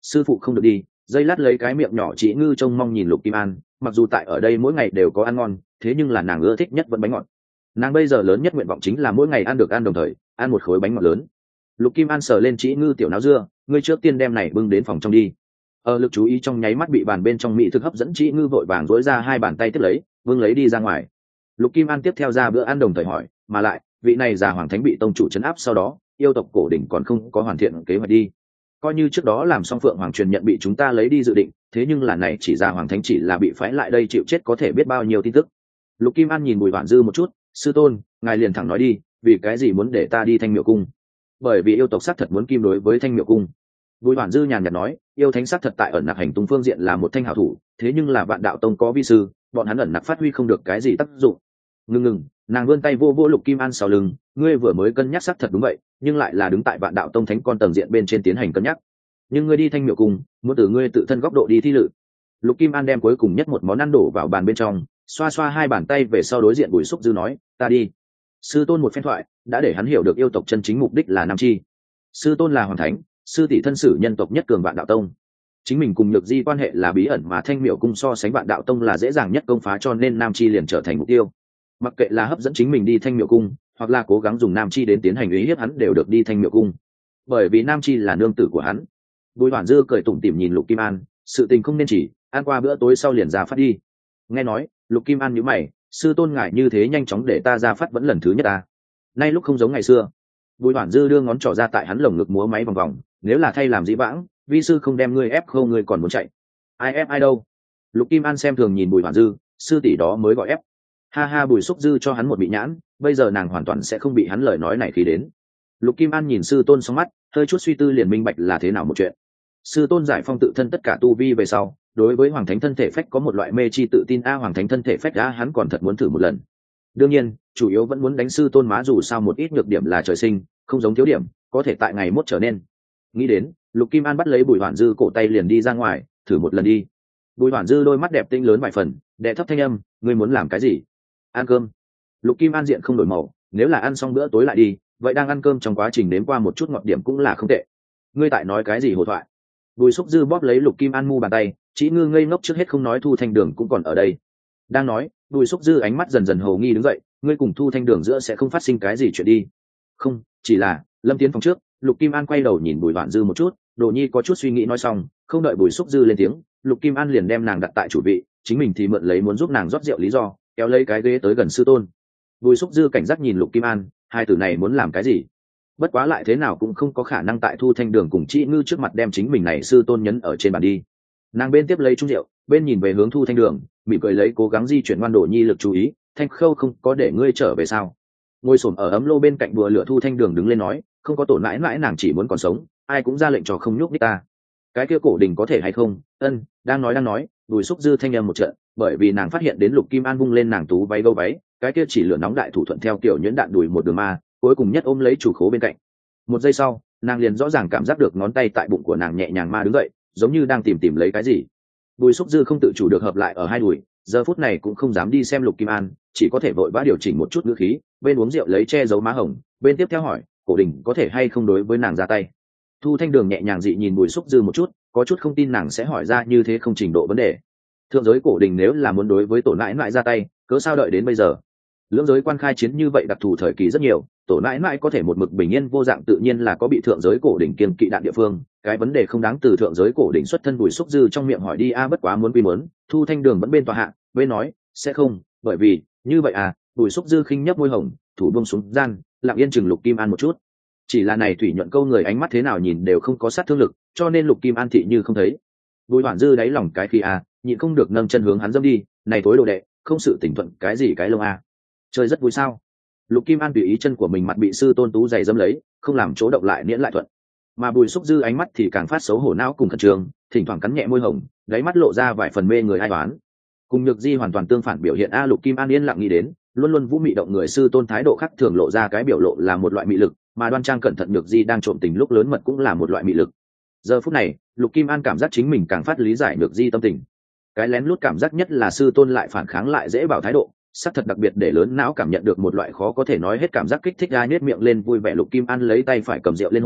sư phụ không được đi. Dây lát lấy cái miệng nhỏ chị Ngư trông mong nhìn Lục Kim An, mặc dù tại ở đây mỗi ngày đều có ăn ngon, thế nhưng là nàng ưa thích nhất vẫn bánh ngọt. Nàng bây giờ lớn nhất nguyện vọng chính là mỗi ngày ăn được ăn đồng thời ăn một khối bánh ngọt lớn. Lục Kim An sờ lên chị Ngư tiểu náo dưa, ngươi trước tiên đem này bưng đến phòng trong đi. Lực chú ý trong nháy mắt bị bàn bên trong mỹ thực hấp dẫn, chị Ngư vội vàng duỗi ra hai bàn tay tiếp lấy, vương lấy đi ra ngoài. Lục Kim An tiếp theo ra bữa ăn đồng thời hỏi, mà lại vị này già hoàng thánh bị tông chủ trấn áp sau đó, yêu tộc cổ đỉnh còn không có hoàn thiện kế hoạch đi. Coi như trước đó làm xong Phượng Hoàng truyền nhận bị chúng ta lấy đi dự định, thế nhưng là này chỉ già hoàng thánh chỉ là bị phái lại đây chịu chết, có thể biết bao nhiêu tin tức. Lục Kim An nhìn Bùi Hoản Dư một chút, sư tôn, ngài liền thẳng nói đi, vì cái gì muốn để ta đi Thanh Miệu cung? Bởi vì yêu tộc xác thật muốn kim đối với Thanh Miệu cung. Bùi Hoản Dư nhàn nhạt nói, yêu thánh xác thật tại ẩn nặc hành tung phương diện là một thanh hảo thủ, thế nhưng là Vạn Đạo Tông có vi sư, bọn hắn ẩn nặc phát huy không được cái gì tác dụng. Ngừng, nàng vươn tay vô vô Lục Kim An sau lưng, ngươi vừa mới cân nhắc xác thật đúng vậy, nhưng lại là đứng tại Vạn Đạo Tông thánh con tầng diện bên trên tiến hành cân nhắc. Nhưng ngươi đi Thanh Miệu cung, muốn từ ngươi tự thân góc độ đi thi lự. Lục Kim An đem cuối cùng nhất một món ăn đổ vào bàn bên trong, xoa xoa hai bàn tay về sau đối diện Bùi Xúc Dư nói, ta đi. Sư tôn một phen thoại đã để hắn hiểu được yêu tộc chân chính mục đích là nam chi. Sư tôn là hoàng thánh, sư tỷ thân sử nhân tộc nhất cường Vạn Đạo Tông. Chính mình cùng Nhược Di quan hệ là bí ẩn, mà Thanh Miệu cung so sánh Vạn Đạo Tông là dễ dàng nhất công phá, cho nên nam chi liền trở thành mục tiêu. Mặc kệ là hấp dẫn chính mình đi Thanh Miệu cung, hoặc là cố gắng dùng nam chi đến tiến hành uy hiếp hắn, đều được đi Thanh Miệu cung, bởi vì nam chi là nương tử của hắn. Bùi Hoản Dư cười tủm tỉm nhìn Lục Kim An, sự tình không nên chỉ ăn qua bữa tối sau liền ra phát đi. Nghe nói, Lục Kim An nhíu mày, sư tôn ngại như thế nhanh chóng để ta ra phát vẫn lần thứ nhất ta. Nay lúc không giống ngày xưa. Bùi Hoản Dư đưa ngón trỏ ra tại hắn lồng ngực múa máy vòng vòng, nếu là thay làm dĩ vãng, vi sư không đem ngươi ép khâu ngươi còn muốn chạy. Ai ép ai đâu? Lục Kim An xem thường nhìn Bùi Hoản Dư, sư tỷ đó mới gọi ép. Ha ha, Bùi Xúc Dư cho hắn một bị nhãn, bây giờ nàng hoàn toàn sẽ không bị hắn lời nói này khí đến. Lục Kim An nhìn sư tôn trong mắt, hơi chút suy tư liền minh bạch là thế nào một chuyện. Sư tôn giải phong tự thân tất cả tu vi về sau, đối với hoàng thánh thân thể phách có một loại mê chi tự tin, hoàng thánh thân thể phách hắn còn thật muốn thử một lần. Đương nhiên, chủ yếu vẫn muốn đánh sư tôn má, dù sao một ít nhược điểm là trời sinh, không giống thiếu điểm, có thể tại ngày mốt trở nên. Nghĩ đến, Lục Kim An bắt lấy Bùi Hoản Dư cổ tay liền đi ra ngoài, thử một lần đi. Bùi Hoản Dư đôi mắt đẹp tinh lớn vài phần, đệ thấp thanh âm, ngươi muốn làm cái gì? Ăn cơm. Lục Kim An diện không đổi màu, nếu là ăn xong bữa tối lại đi, vậy đang ăn cơm trong quá trình nếm qua một chút ngọt điểm cũng là không tệ. Ngươi tại nói cái gì hồ thoại? Bùi Xúc Dư bóp lấy Lục Kim An mu bàn tay, chỉ ngư ngây ngốc trước hết không nói Thu Thanh Đường cũng còn ở đây. Đang nói, Bùi Xúc Dư ánh mắt dần dần hồ nghi đứng dậy, ngươi cùng Thu Thanh Đường giữa sẽ không phát sinh cái gì chuyện đi? Không, chỉ là Lâm tiến phòng trước. Lục Kim An quay đầu nhìn Bùi Hoản Dư một chút, Đồ Nhi có chút suy nghĩ nói xong, không đợi Bùi Xúc Dư lên tiếng, Lục Kim An liền đem nàng đặt tại chủ vị, chính mình thì mượn lấy muốn giúp nàng rót rượu lý do, kéo lấy cái ghế tới gần sư tôn. Bùi Xúc Dư cảnh giác nhìn Lục Kim An, hai tử này muốn làm cái gì? Bất quá lại thế nào cũng không có khả năng tại Thu Thanh Đường cùng Chị Ngư trước mặt đem chính mình này sư tôn nhấn ở trên bàn đi. Nàng bên tiếp lấy chung rượu, bên nhìn về hướng Thu Thanh Đường, mỉm cười lấy cố gắng di chuyển ngoan Đồ Nhi lực chú ý, Thanh Khâu không có để ngươi trở về sao? Ngồi xổm ở ấm lô bên cạnh bùa lửa Thu Thanh Đường đứng lên nói, không có tổn mãi mãi, nàng chỉ muốn còn sống, ai cũng ra lệnh cho không nhúc nhích ta. Cái kia cổ đình có thể hay không? Đang nói, Bùi Xúc Dư thanh âm một trận, bởi vì nàng phát hiện đến Lục Kim An vung lên nàng tú váy gâu váy, cái kia chỉ lửa nóng đại thủ thuận theo kiểu nhuyễn đạn đùi một đường ma, cuối cùng nhất ôm lấy chủ khố bên cạnh. Một giây sau, nàng liền rõ ràng cảm giác được ngón tay tại bụng của nàng nhẹ nhàng ma đứng dậy, giống như đang tìm lấy cái gì. Bùi Xúc Dư không tự chủ được hợp lại ở hai đùi, giờ phút này cũng không dám đi xem Lục Kim An, chỉ có thể vội vã điều chỉnh một chút ngữ khí, bên uống rượu lấy che giấu má hồng, bên tiếp theo hỏi, cổ đình có thể hay không đối với nàng ra tay. Thu Thanh Đường nhẹ nhàng dị nhìn Bùi Xúc Dư một chút, có chút không tin nàng sẽ hỏi ra như thế không trình độ vấn đề. Thượng giới cổ đình nếu là muốn đối với tổ nãi nãi ra tay, cớ sao đợi đến bây giờ? Lưỡng giới quan khai chiến như vậy đặc thù thời kỳ rất nhiều, tổ nãi nãi có thể một mực bình yên vô dạng tự nhiên là có bị thượng giới cổ đỉnh kiên kỵ đạn địa phương, cái vấn đề không đáng từ thượng giới cổ đỉnh xuất thân Bùi Xúc Dư trong miệng hỏi đi bất quá muốn quy muốn. Thu Thanh Đường vẫn bên tòa hạ, bên nói sẽ không, bởi vì như vậy Bùi Xúc Dư khinh nhấp môi hồng, thủ buông xuống gian, lặng yên chừng Lục Kim An một chút. Chỉ là này thủy nhuận câu người ánh mắt thế nào nhìn đều không có sát thương lực, cho nên Lục Kim An thị như không thấy. Bùi Hoản Dư đáy lòng cái khi nhịn không được nâng chân hướng hắn dâm đi, này tối đồ đệ, không sự tỉnh thuận cái gì cái lông chơi rất vui sao? Lục Kim An tùy ý chân của mình mặt bị sư tôn tú giày dâm lấy, không làm chỗ động lại miễn lại thuận. Mà Bùi Xúc Dư ánh mắt thì càng phát xấu hổ não cùng khẩn trương, thỉnh thoảng cắn nhẹ môi hồng, đáy mắt lộ ra vài phần mê người ai đoán. Cùng Nhược Di hoàn toàn tương phản biểu hiện Lục Kim An yên lặng nghĩ đến, luôn luôn vũ mị động người sư tôn thái độ khác thường lộ ra cái biểu lộ là một loại mị lực, mà đoan trang cẩn thận Nhược Di đang trộm tình lúc lớn mật cũng là một loại mị lực. Giờ phút này, Lục Kim An cảm giác chính mình càng phát lý giải Nhược Di tâm tình. Cái lén lút cảm giác nhất là sư tôn lại phản kháng lại dễ bảo thái độ, sắc thật đặc biệt để lớn não cảm nhận được một loại khó có thể nói hết cảm giác kích thích, nhếch miệng lên vui vẻ. Lục Kim An lấy tay phải cầm rượu lên hồ,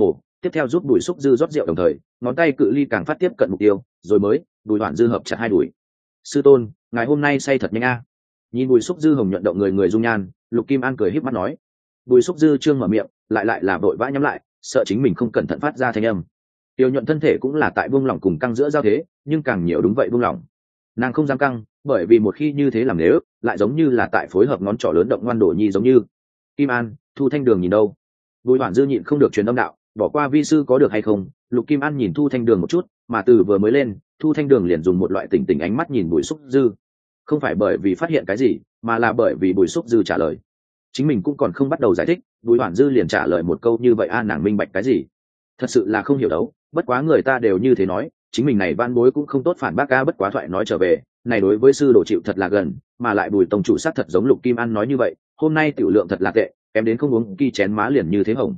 tiếp theo giúp Bùi Xúc Dư rót rượu đồng thời ngón tay cự ly càng phát tiếp cận mục tiêu, rồi mới Bùi Hoản Dư hợp chặt hai đùi. Sư tôn, ngài hôm nay say thật nhanh a. Nhìn Bùi Xúc Dư hồng nhuận động người dung nhan, Lục Kim An cười híp mắt nói. Bùi Xúc Dư trương mở miệng, lại là vội vã nhắm lại, sợ chính mình không cẩn thận phát ra thanh âm. Tiểu nhuận thân thể cũng là tại buông lỏng cùng căng giữa giao thế, nhưng càng nhiều đúng vậy buông lỏng. Nàng không dám căng, bởi vì một khi như thế làm nếu lại giống như là tại phối hợp ngón trỏ lớn động ngoan đổ nhi giống như. Kim An, Thu Thanh Đường nhìn đâu? Bùi Hoản Dư nhịn không được truyền âm đạo, bỏ qua vi sư có được hay không? Lục Kim An nhìn Thu Thanh Đường một chút, mà từ vừa mới lên, Thu Thanh Đường liền dùng một loại tỉnh ánh mắt nhìn Bùi Xúc Dư. Không phải bởi vì phát hiện cái gì, mà là bởi vì Bùi Xúc Dư trả lời. Chính mình cũng còn không bắt đầu giải thích, Bùi Hoản Dư liền trả lời một câu như vậy, nàng minh bạch cái gì? Thật sự là không hiểu đấu, bất quá người ta đều như thế nói, chính mình này van bối cũng không tốt phản bác ca, bất quá thoại nói trở về, này đối với sư đồ chịu thật là gần, mà lại Bùi tông chủ sát thật giống Lục Kim An nói như vậy, hôm nay tiểu lượng thật là tệ, kém đến không uống kỳ chén má liền như thế hồng.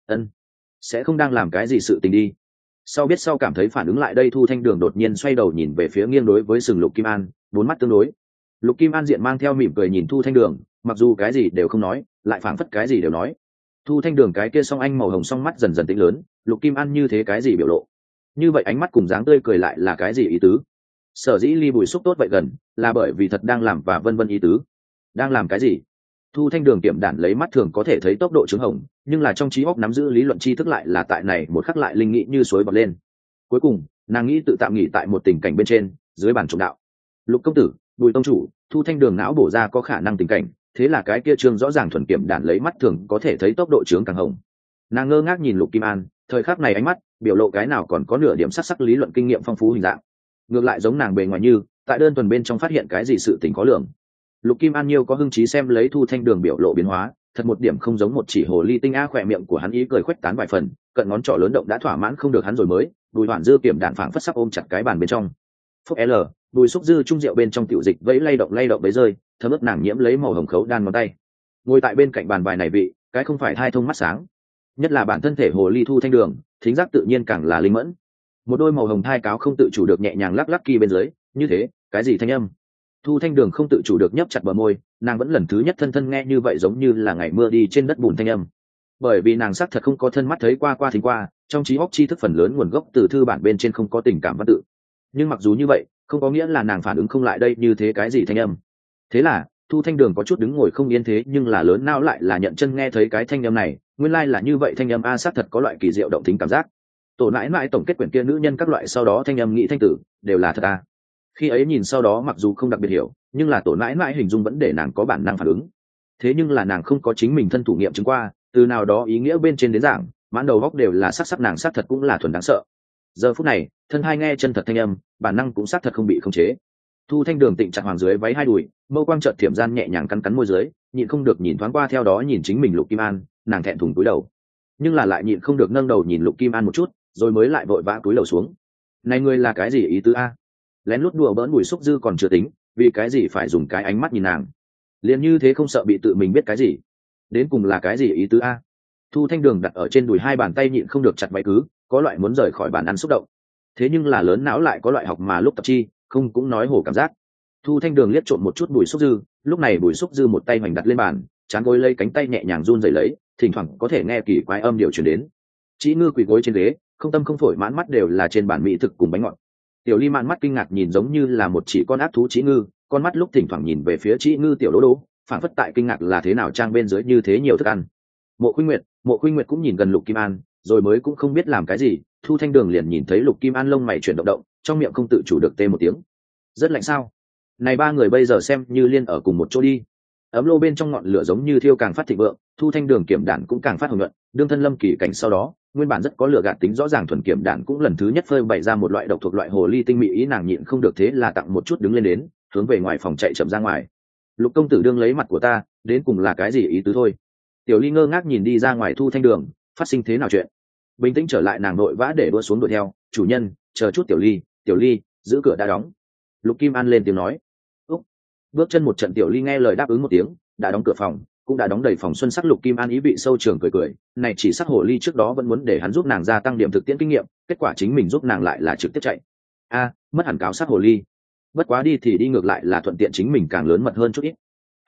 Sẽ không đang làm cái gì sự tình đi. Sau biết sau cảm thấy phản ứng lại đây, Thu Thanh Đường đột nhiên xoay đầu nhìn về phía nghiêng đối với sừng Lục Kim An, bốn mắt tương đối. Lục Kim An diện mang theo mỉm cười nhìn Thu Thanh Đường, mặc dù cái gì đều không nói, lại phảng phất cái gì đều nói. Thu Thanh Đường cái kia song anh màu hồng song mắt dần dần tĩnh lớn, Lục Kim An như thế cái gì biểu lộ? Như vậy ánh mắt cùng dáng tươi cười lại là cái gì ý tứ? Sở dĩ ly Bùi Xúc tốt vậy gần, là bởi vì thật đang làm và vân vân ý tứ. Đang làm cái gì? Thu Thanh Đường kiểm đản lấy mắt thường có thể thấy tốc độ trứng hồng, nhưng là trong trí óc nắm giữ lý luận tri thức lại là tại này một khắc lại linh nghĩ như suối bọt lên. Cuối cùng, nàng nghĩ tự tạm nghỉ tại một tình cảnh bên trên, dưới bàn trùng đạo. Lục công tử, Bùi tông chủ, Thu Thanh Đường não bổ ra có khả năng tình cảnh, thế là cái kia trương rõ ràng thuần kiểm đản lấy mắt thường có thể thấy tốc độ trướng càng hồng. Nàng ngơ ngác nhìn Lục Kim An, thời khắc này ánh mắt biểu lộ cái nào còn có nửa điểm sắc sắc lý luận kinh nghiệm phong phú hình dạng, ngược lại giống nàng bề ngoài như tại đơn thuần bên trong phát hiện cái gì sự tình có lượng. Lục Kim An nhiêu có hưng trí xem lấy Thu Thanh Đường biểu lộ biến hóa, thật một điểm không giống một chỉ hồ ly tinh a. Khỏe miệng của hắn ý cười khuếch tán vài phần, cận ngón trỏ lớn động đã thỏa mãn không được hắn rồi mới. Bùi Hoản Dư kiểm đạn phảng phất sắc ôm chặt cái bàn bên trong. Phúc L, Bùi Xúc Dư trung rượu bên trong tiểu dịch vẫy lay động bấy rơi, thấm ướt nàng nhiễm lấy màu hồng khấu đan ngón tay. Ngồi tại bên cạnh bàn bài này vị, cái không phải hai thông mắt sáng, nhất là bản thân thể hồ ly Thu Thanh Đường, thính giác tự nhiên càng là linh mẫn. Một đôi màu hồng thai cáo không tự chủ được nhẹ nhàng lắc lắc kỳ bên dưới, như thế, cái gì thanh âm? Thu Thanh Đường không tự chủ được nhấp chặt bờ môi, nàng vẫn lần thứ nhất thân nghe như vậy, giống như là ngày mưa đi trên đất bùn thanh âm. Bởi vì nàng xác thật không có thân mắt thấy qua thính qua, trong trí óc tri thức phần lớn nguồn gốc từ thư bản bên trên, không có tình cảm văn tự. Nhưng mặc dù như vậy, không có nghĩa là nàng phản ứng không lại đây như thế cái gì thanh âm. Thế là, Thu Thanh Đường có chút đứng ngồi không yên, thế nhưng là lớn não lại là nhận chân nghe thấy cái thanh âm này, nguyên lai là như vậy, thanh âm a xác thật có loại kỳ diệu động tính cảm giác. Tổ mãi mãi tổng kết quyển kia nữ nhân các loại sau đó thanh âm nghĩ thanh tử, đều là thật a. Khi ấy nhìn sau đó mặc dù không đặc biệt hiểu, nhưng là tổ mãi mãi hình dung vẫn để nàng có bản năng phản ứng. Thế nhưng là nàng không có chính mình thân thủ nghiệm chứng qua, từ nào đó ý nghĩa bên trên đến giảng, mãn đầu góc đều là sắc nàng sắc thật cũng là thuần đáng sợ. Giờ phút này, thân hai nghe chân thật thanh âm, bản năng cũng sắc thật không bị khống chế. Thu Thanh Đường tịnh chặt hoàng dưới váy hai đùi, mâu quang trợt thiểm gian nhẹ nhàng cắn môi dưới, nhịn không được nhìn thoáng qua theo đó nhìn chính mình Lục Kim An, nàng thẹn thùng cúi đầu, nhưng là lại nhịn không được nâng đầu nhìn Lục Kim An một chút, rồi mới lại vội vã cúi đầu xuống. Này ngươi là cái gì ý tứ a? Lén lút đùa bỡn Bùi Xúc Dư còn chưa tính, vì cái gì phải dùng cái ánh mắt nhìn nàng? Liền như thế không sợ bị tự mình biết cái gì? Đến cùng là cái gì ý tứ a? Thu Thanh Đường đặt ở trên đùi hai bàn tay nhịn không được chặt váy cứ, có loại muốn rời khỏi bàn ăn xúc động. Thế nhưng là lớn não lại có loại học mà lúc tập chi, không cũng nói hổ cảm giác. Thu Thanh Đường liếc trộm một chút Bùi Xúc Dư, lúc này Bùi Xúc Dư một tay hoành đặt lên bàn, chán gối lấy cánh tay nhẹ nhàng run rẩy lấy, thỉnh thoảng có thể nghe kỳ quái âm điều truyền đến. Chỉ Ngư quỳ gối trên ghế, không tâm không phổi, mãn mắt đều là trên bàn mỹ thực cùng bánh ngọt. Tiểu Ly mạn mắt kinh ngạc nhìn giống như là một chỉ con ác thú Chỉ Ngư, con mắt lúc thỉnh thoảng nhìn về phía Chỉ Ngư tiểu đố đố, phản phất tại kinh ngạc là thế nào trang bên dưới như thế nhiều thức ăn. Mộ Khuynh Nguyệt cũng nhìn gần Lục Kim An, rồi mới cũng không biết làm cái gì. Thu Thanh Đường liền nhìn thấy Lục Kim An lông mày chuyển động động, trong miệng không tự chủ được tê một tiếng. Rất lạnh sao? Này ba người bây giờ xem như liên ở cùng một chỗ đi. Ấm lô bên trong ngọn lửa giống như thiêu càng phát thịnh vượng, Thu Thanh Đường kiểm đản cũng càng phát hồng nhuận. Đương thân lâm kỳ cảnh sau đó, nguyên bản rất có lửa gạt tính rõ ràng thuần kiểm đản cũng lần thứ nhất phơi bày ra một loại độc thuộc loại hồ ly tinh mỹ ý, nàng nhịn không được thế là tặng một chút đứng lên đến, hướng về ngoài phòng chạy chậm ra ngoài. Lục công tử đương lấy mặt của ta, đến cùng là cái gì ý tứ thôi? Tiểu Ly ngơ ngác nhìn đi ra ngoài Thu Thanh Đường, phát sinh thế nào chuyện? Bình tĩnh trở lại nàng vội vã để đua xuống đuổi theo, chủ nhân, chờ chút Tiểu Ly, giữ cửa đã đóng. Lục Kim An lên tiếng nói. Úc. Bước chân một trận, Tiểu Ly nghe lời đáp ứng một tiếng, đã đóng cửa phòng, cũng đã đóng đầy phòng xuân sắc. Lục Kim An ý vị sâu trường cười, này chỉ sắc hồ ly trước đó vẫn muốn để hắn giúp nàng gia tăng điểm thực tiễn kinh nghiệm, kết quả chính mình giúp nàng lại là trực tiếp chạy. Mất hẳn cáo sắc hồ ly. Bất quá đi thì đi, ngược lại là thuận tiện chính mình càng lớn mật hơn chút ít.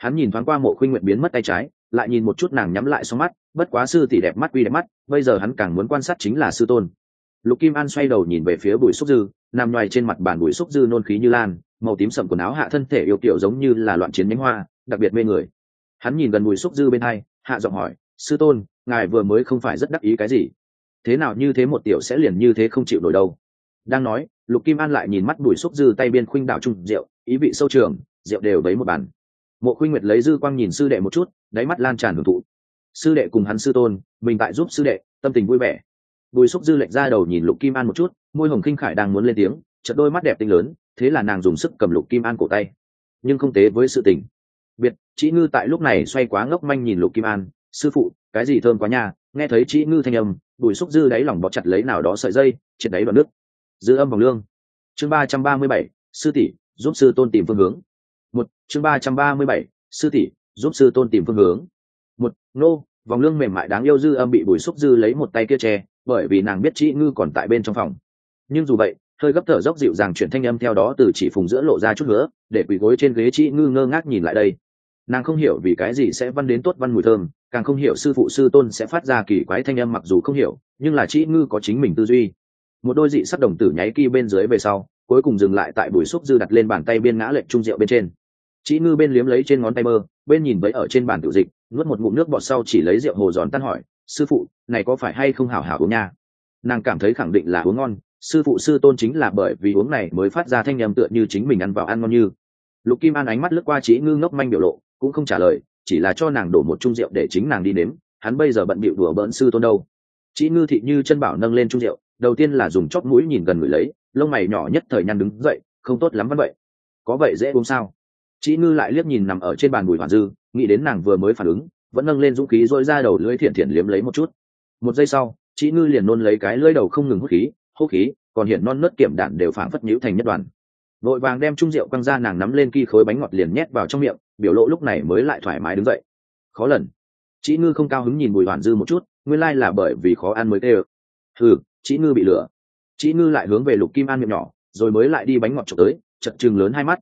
Hắn nhìn thoáng qua Mộ Khuynh Nguyệt biến mất tay trái, lại nhìn một chút nàng nhắm lại xong mắt, bất quá sư tỷ đẹp mắt quy đẹp mắt, bây giờ hắn càng muốn quan sát chính là sư tôn. Lục Kim An xoay đầu nhìn về phía Bùi Xúc Dư, nằm nhoài trên mặt bàn Bùi Xúc Dư nôn khí như lan, màu tím sậm quần áo hạ thân thể yêu kiều giống như là loạn chiến nhánh hoa, đặc biệt mê người. Hắn nhìn gần Bùi Xúc Dư bên hai, hạ giọng hỏi, sư tôn, ngài vừa mới không phải rất đắc ý cái gì? Thế nào như thế một tiểu sẽ liền như thế không chịu nổi đâu? Đang nói, Lục Kim An lại nhìn mắt Bùi Xúc Dư tay biên khuynh đảo chung rượu, ý vị sâu trường, rượu đều bấy một bàn. Mộ Khuynh Nguyệt lấy dư quang nhìn sư đệ một chút, đáy mắt lan tràn hưởng thụ. Sư đệ cùng hắn sư tôn, mình tại giúp sư đệ, tâm tình vui vẻ. Bùi Xúc Dư lệch ra đầu nhìn Lục Kim An một chút, môi hồng khinh khải đang muốn lên tiếng, chợt đôi mắt đẹp tinh lớn, thế là nàng dùng sức cầm Lục Kim An cổ tay, nhưng không tế với sự tình. Biệt, Chỉ Ngư tại lúc này xoay quá ngốc manh nhìn Lục Kim An, sư phụ, cái gì thơm quá nha, nghe thấy Chỉ Ngư thanh âm, Bùi Xúc Dư đáy lòng bó chặt lấy nào đó sợi dây, triệt đáy đoạn nước. Dư âm vòng lương. Chương 337, sư tỷ, giúp sư tôn tìm phương hướng. Chương 337, sư tỷ, giúp sư tôn tìm phương hướng. Nô, vòng lương mềm mại đáng yêu Dư âm bị Bùi Xúc Dư lấy một tay kia che, bởi vì nàng biết Chỉ Ngư còn tại bên trong phòng. Nhưng dù vậy, hơi gấp thở dốc dịu dàng chuyển thanh âm theo đó từ chỉ phùng giữa lộ ra chút nữa, để quỳ gối trên ghế Chỉ Ngư ngơ ngác nhìn lại đây. Nàng không hiểu vì cái gì sẽ văn đến tốt văn mùi thơm, càng không hiểu sư phụ sư tôn sẽ phát ra kỳ quái thanh âm, mặc dù không hiểu, nhưng là Chỉ Ngư có chính mình tư duy. Một đôi dị sắc đồng tử nháy ki bên dưới về sau, cuối cùng dừng lại tại Bùi Xúc Dư đặt lên bàn tay biên ngã lệnh trung rượu bên trên. Chỉ Ngư bên liếm lấy trên ngón tay mơ, bên nhìn với ở trên bàn tự dịch, nuốt một ngụm nước bọt sau chỉ lấy rượu hồ giòn tan hỏi, sư phụ, này có phải hay không hảo hảo uống nha? Nàng cảm thấy khẳng định là uống ngon, sư phụ sư tôn chính là bởi vì uống này mới phát ra thanh âm tựa như chính mình ăn vào ăn ngon như. Lục Kim An ánh mắt lướt qua Chỉ Ngư ngốc manh biểu lộ, cũng không trả lời, chỉ là cho nàng đổ một chung rượu để chính nàng đi nếm, hắn bây giờ bận bịu đùa bỡn sư tôn đâu. Chỉ Ngư thị như chân bảo nâng lên chung rượu, đầu tiên là dùng chóp mũi nhìn gần người lấy, lông mày nhỏ nhất thời nhăn đứng dậy, không tốt lắm vẫn vậy. Có vậy dễ uống sao? Chỉ Ngư lại liếc nhìn nằm ở trên bàn Bùi Hoàn Dư, nghĩ đến nàng vừa mới phản ứng, vẫn nâng lên dũng khí dội ra đầu lưỡi thiện thiện liếm lấy một chút. Một giây sau, Chỉ Ngư liền nôn lấy cái lưỡi đầu không ngừng hút khí, còn hiện non nớt kiểm đạn đều phảng phất nhũ thành nhất đoàn. Vội vàng đem chung rượu quăng ra, nàng nắm lên ki khối bánh ngọt liền nhét vào trong miệng, biểu lộ lúc này mới lại thoải mái đứng dậy. Khó lần. Chỉ Ngư không cao hứng nhìn Bùi Hoàn Dư một chút, nguyên lai là bởi vì khó ăn mới tê. Chỉ Ngư bị lừa. Chỉ Ngư lại hướng về Lục Kim An miệng nhỏ, rồi mới lại đi bánh ngọt chụp tới, chợt trừng lớn hai mắt,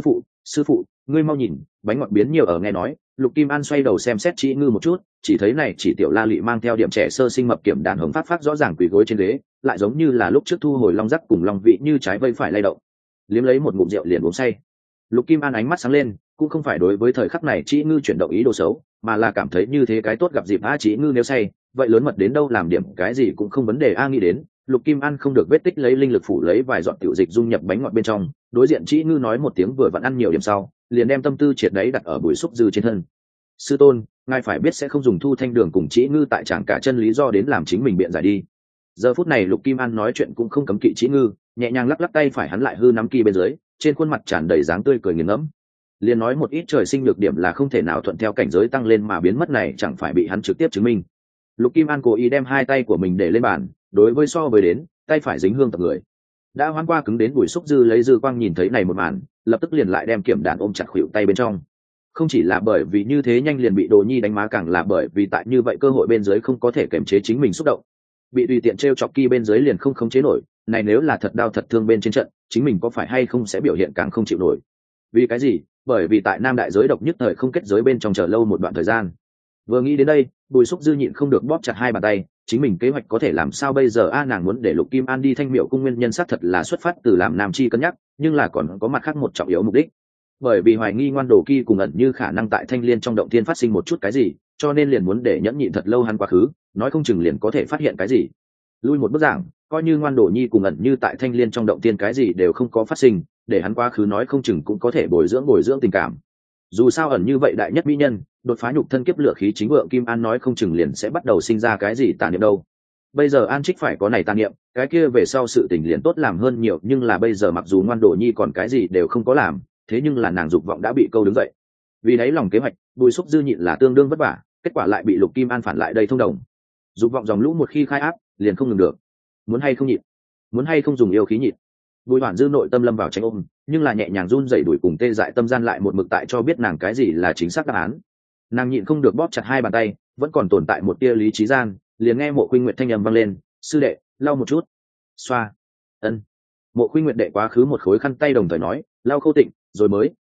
sư phụ, ngươi mau nhìn, bánh ngọt biến nhiều ở nghe nói. Lục Kim An xoay đầu xem xét Chỉ Ngư một chút, chỉ thấy này chỉ tiểu la lị mang theo điểm trẻ sơ sinh mập kiểm đàn hồng phát rõ ràng quỳ gối trên ghế, lại giống như là lúc trước thu hồi long rắc cùng long vị như trái vây phải lay động. Liếm lấy một ngụm rượu liền uống say. Lục Kim An ánh mắt sáng lên, cũng không phải đối với thời khắc này Chỉ Ngư chuyển động ý đồ xấu, mà là cảm thấy như thế cái tốt gặp dịp Chỉ Ngư nếu say, vậy lớn mật đến đâu làm điểm cái gì cũng không vấn đề nghĩ đến. Lục Kim An không được vết tích lấy linh lực phủ lấy vài giọt tiểu dịch dung nhập bánh ngọt bên trong, đối diện Chỉ Ngư nói một tiếng vừa vặn ăn nhiều điểm sau, liền đem tâm tư triệt đấy đặt ở Bùi Xúc Dư trên thân. Sư tôn, ngài phải biết sẽ không dùng Thu Thanh Đường cùng Chỉ Ngư tại chẳng cả chân lý do đến làm chính mình biện giải đi. Giờ phút này Lục Kim An nói chuyện cũng không cấm kỵ Chỉ Ngư, nhẹ nhàng lắc lắc tay phải hắn lại hư nắm ki bên dưới, trên khuôn mặt tràn đầy dáng tươi cười nghiền ngẫm. Liền nói một ít trời sinh được điểm là không thể nào thuận theo cảnh giới tăng lên mà biến mất này chẳng phải bị hắn trực tiếp chứng minh. Lục Kim An cố ý đem hai tay của mình để lên bàn, đối với so với đến, tay phải dính hương tập người. Đã hoán qua cứng đến Bùi Xúc Dư lấy dư quang nhìn thấy này một màn, lập tức liền lại đem kiểm đàn ôm chặt khuỷu tay bên trong. Không chỉ là bởi vì như thế nhanh liền bị Đồ Nhi đánh má, càng là bởi vì tại như vậy cơ hội bên dưới không có thể kiềm chế chính mình xúc động, bị tùy tiện treo chọc ki bên dưới liền không khống chế nổi, này nếu là thật đau thật thương bên trên trận, chính mình có phải hay không sẽ biểu hiện càng không chịu nổi. Vì cái gì? Bởi vì tại Nam Đại giới độc nhất thời không kết giới bên trong chờ lâu một đoạn thời gian. Vừa nghĩ đến đây, Bùi Xúc Dư nhịn không được bóp chặt hai bàn tay, chính mình kế hoạch có thể làm sao bây giờ nàng muốn để Lục Kim An đi Thanh Miểu cung nguyên nhân xác thật là xuất phát từ làm nam chi cân nhắc, nhưng là còn có mặt khác một trọng yếu mục đích. Bởi vì hoài nghi Ngoan Đồ Ki cùng ẩn như khả năng tại Thanh Liên trong động thiên phát sinh một chút cái gì, cho nên liền muốn để nhẫn nhịn thật lâu hắn quá khứ, nói không chừng liền có thể phát hiện cái gì. Lui một bước giảng, coi như Ngoan Đồ Nhi cùng ẩn như tại Thanh Liên trong động thiên cái gì đều không có phát sinh, để hắn quá khứ nói không chừng cũng có thể bồi dưỡng tình cảm. Dù sao ẩn như vậy đại nhất mỹ nhân, đột phá nhục thân kiếp lửa khí chính vượng Kim An nói không chừng liền sẽ bắt đầu sinh ra cái gì tà niệm đâu. Bây giờ An Trích phải có này tà niệm, cái kia về sau sự tình liền tốt làm hơn nhiều, nhưng là bây giờ mặc dù Ngoan Đồ Nhi còn cái gì đều không có làm, thế nhưng là nàng dục vọng đã bị câu đứng dậy. Vì đấy lòng kế hoạch, Bùi Xúc Dư nhịn là tương đương vất vả, kết quả lại bị Lục Kim An phản lại đây thông đồng. Dục vọng dòng lũ một khi khai áp, liền không ngừng được. Muốn hay không nhịn, muốn hay không dùng yêu khí nhịn. Bùi Hoàn Dư nội tâm lâm vào tranh ôm, nhưng là nhẹ nhàng run rẩy đuổi cùng tê dại tâm gian lại một mực tại cho biết nàng cái gì là chính xác đáp án. Nàng nhịn không được bóp chặt hai bàn tay, vẫn còn tồn tại một tia lý trí gian, liền nghe Mộ Khuynh Nguyệt thanh âm vang lên, "Sư đệ, lau một chút." Xoa. Ân. Mộ Khuynh Nguyệt đệ quá khứ một khối khăn tay đồng thời nói, "Lau khô tịnh, rồi mới,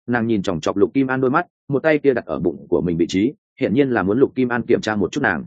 nàng nhìn chòng chọc Lục Kim An đôi mắt, một tay kia đặt ở bụng của mình vị trí, hiển nhiên là muốn Lục Kim An kiểm tra một chút nàng.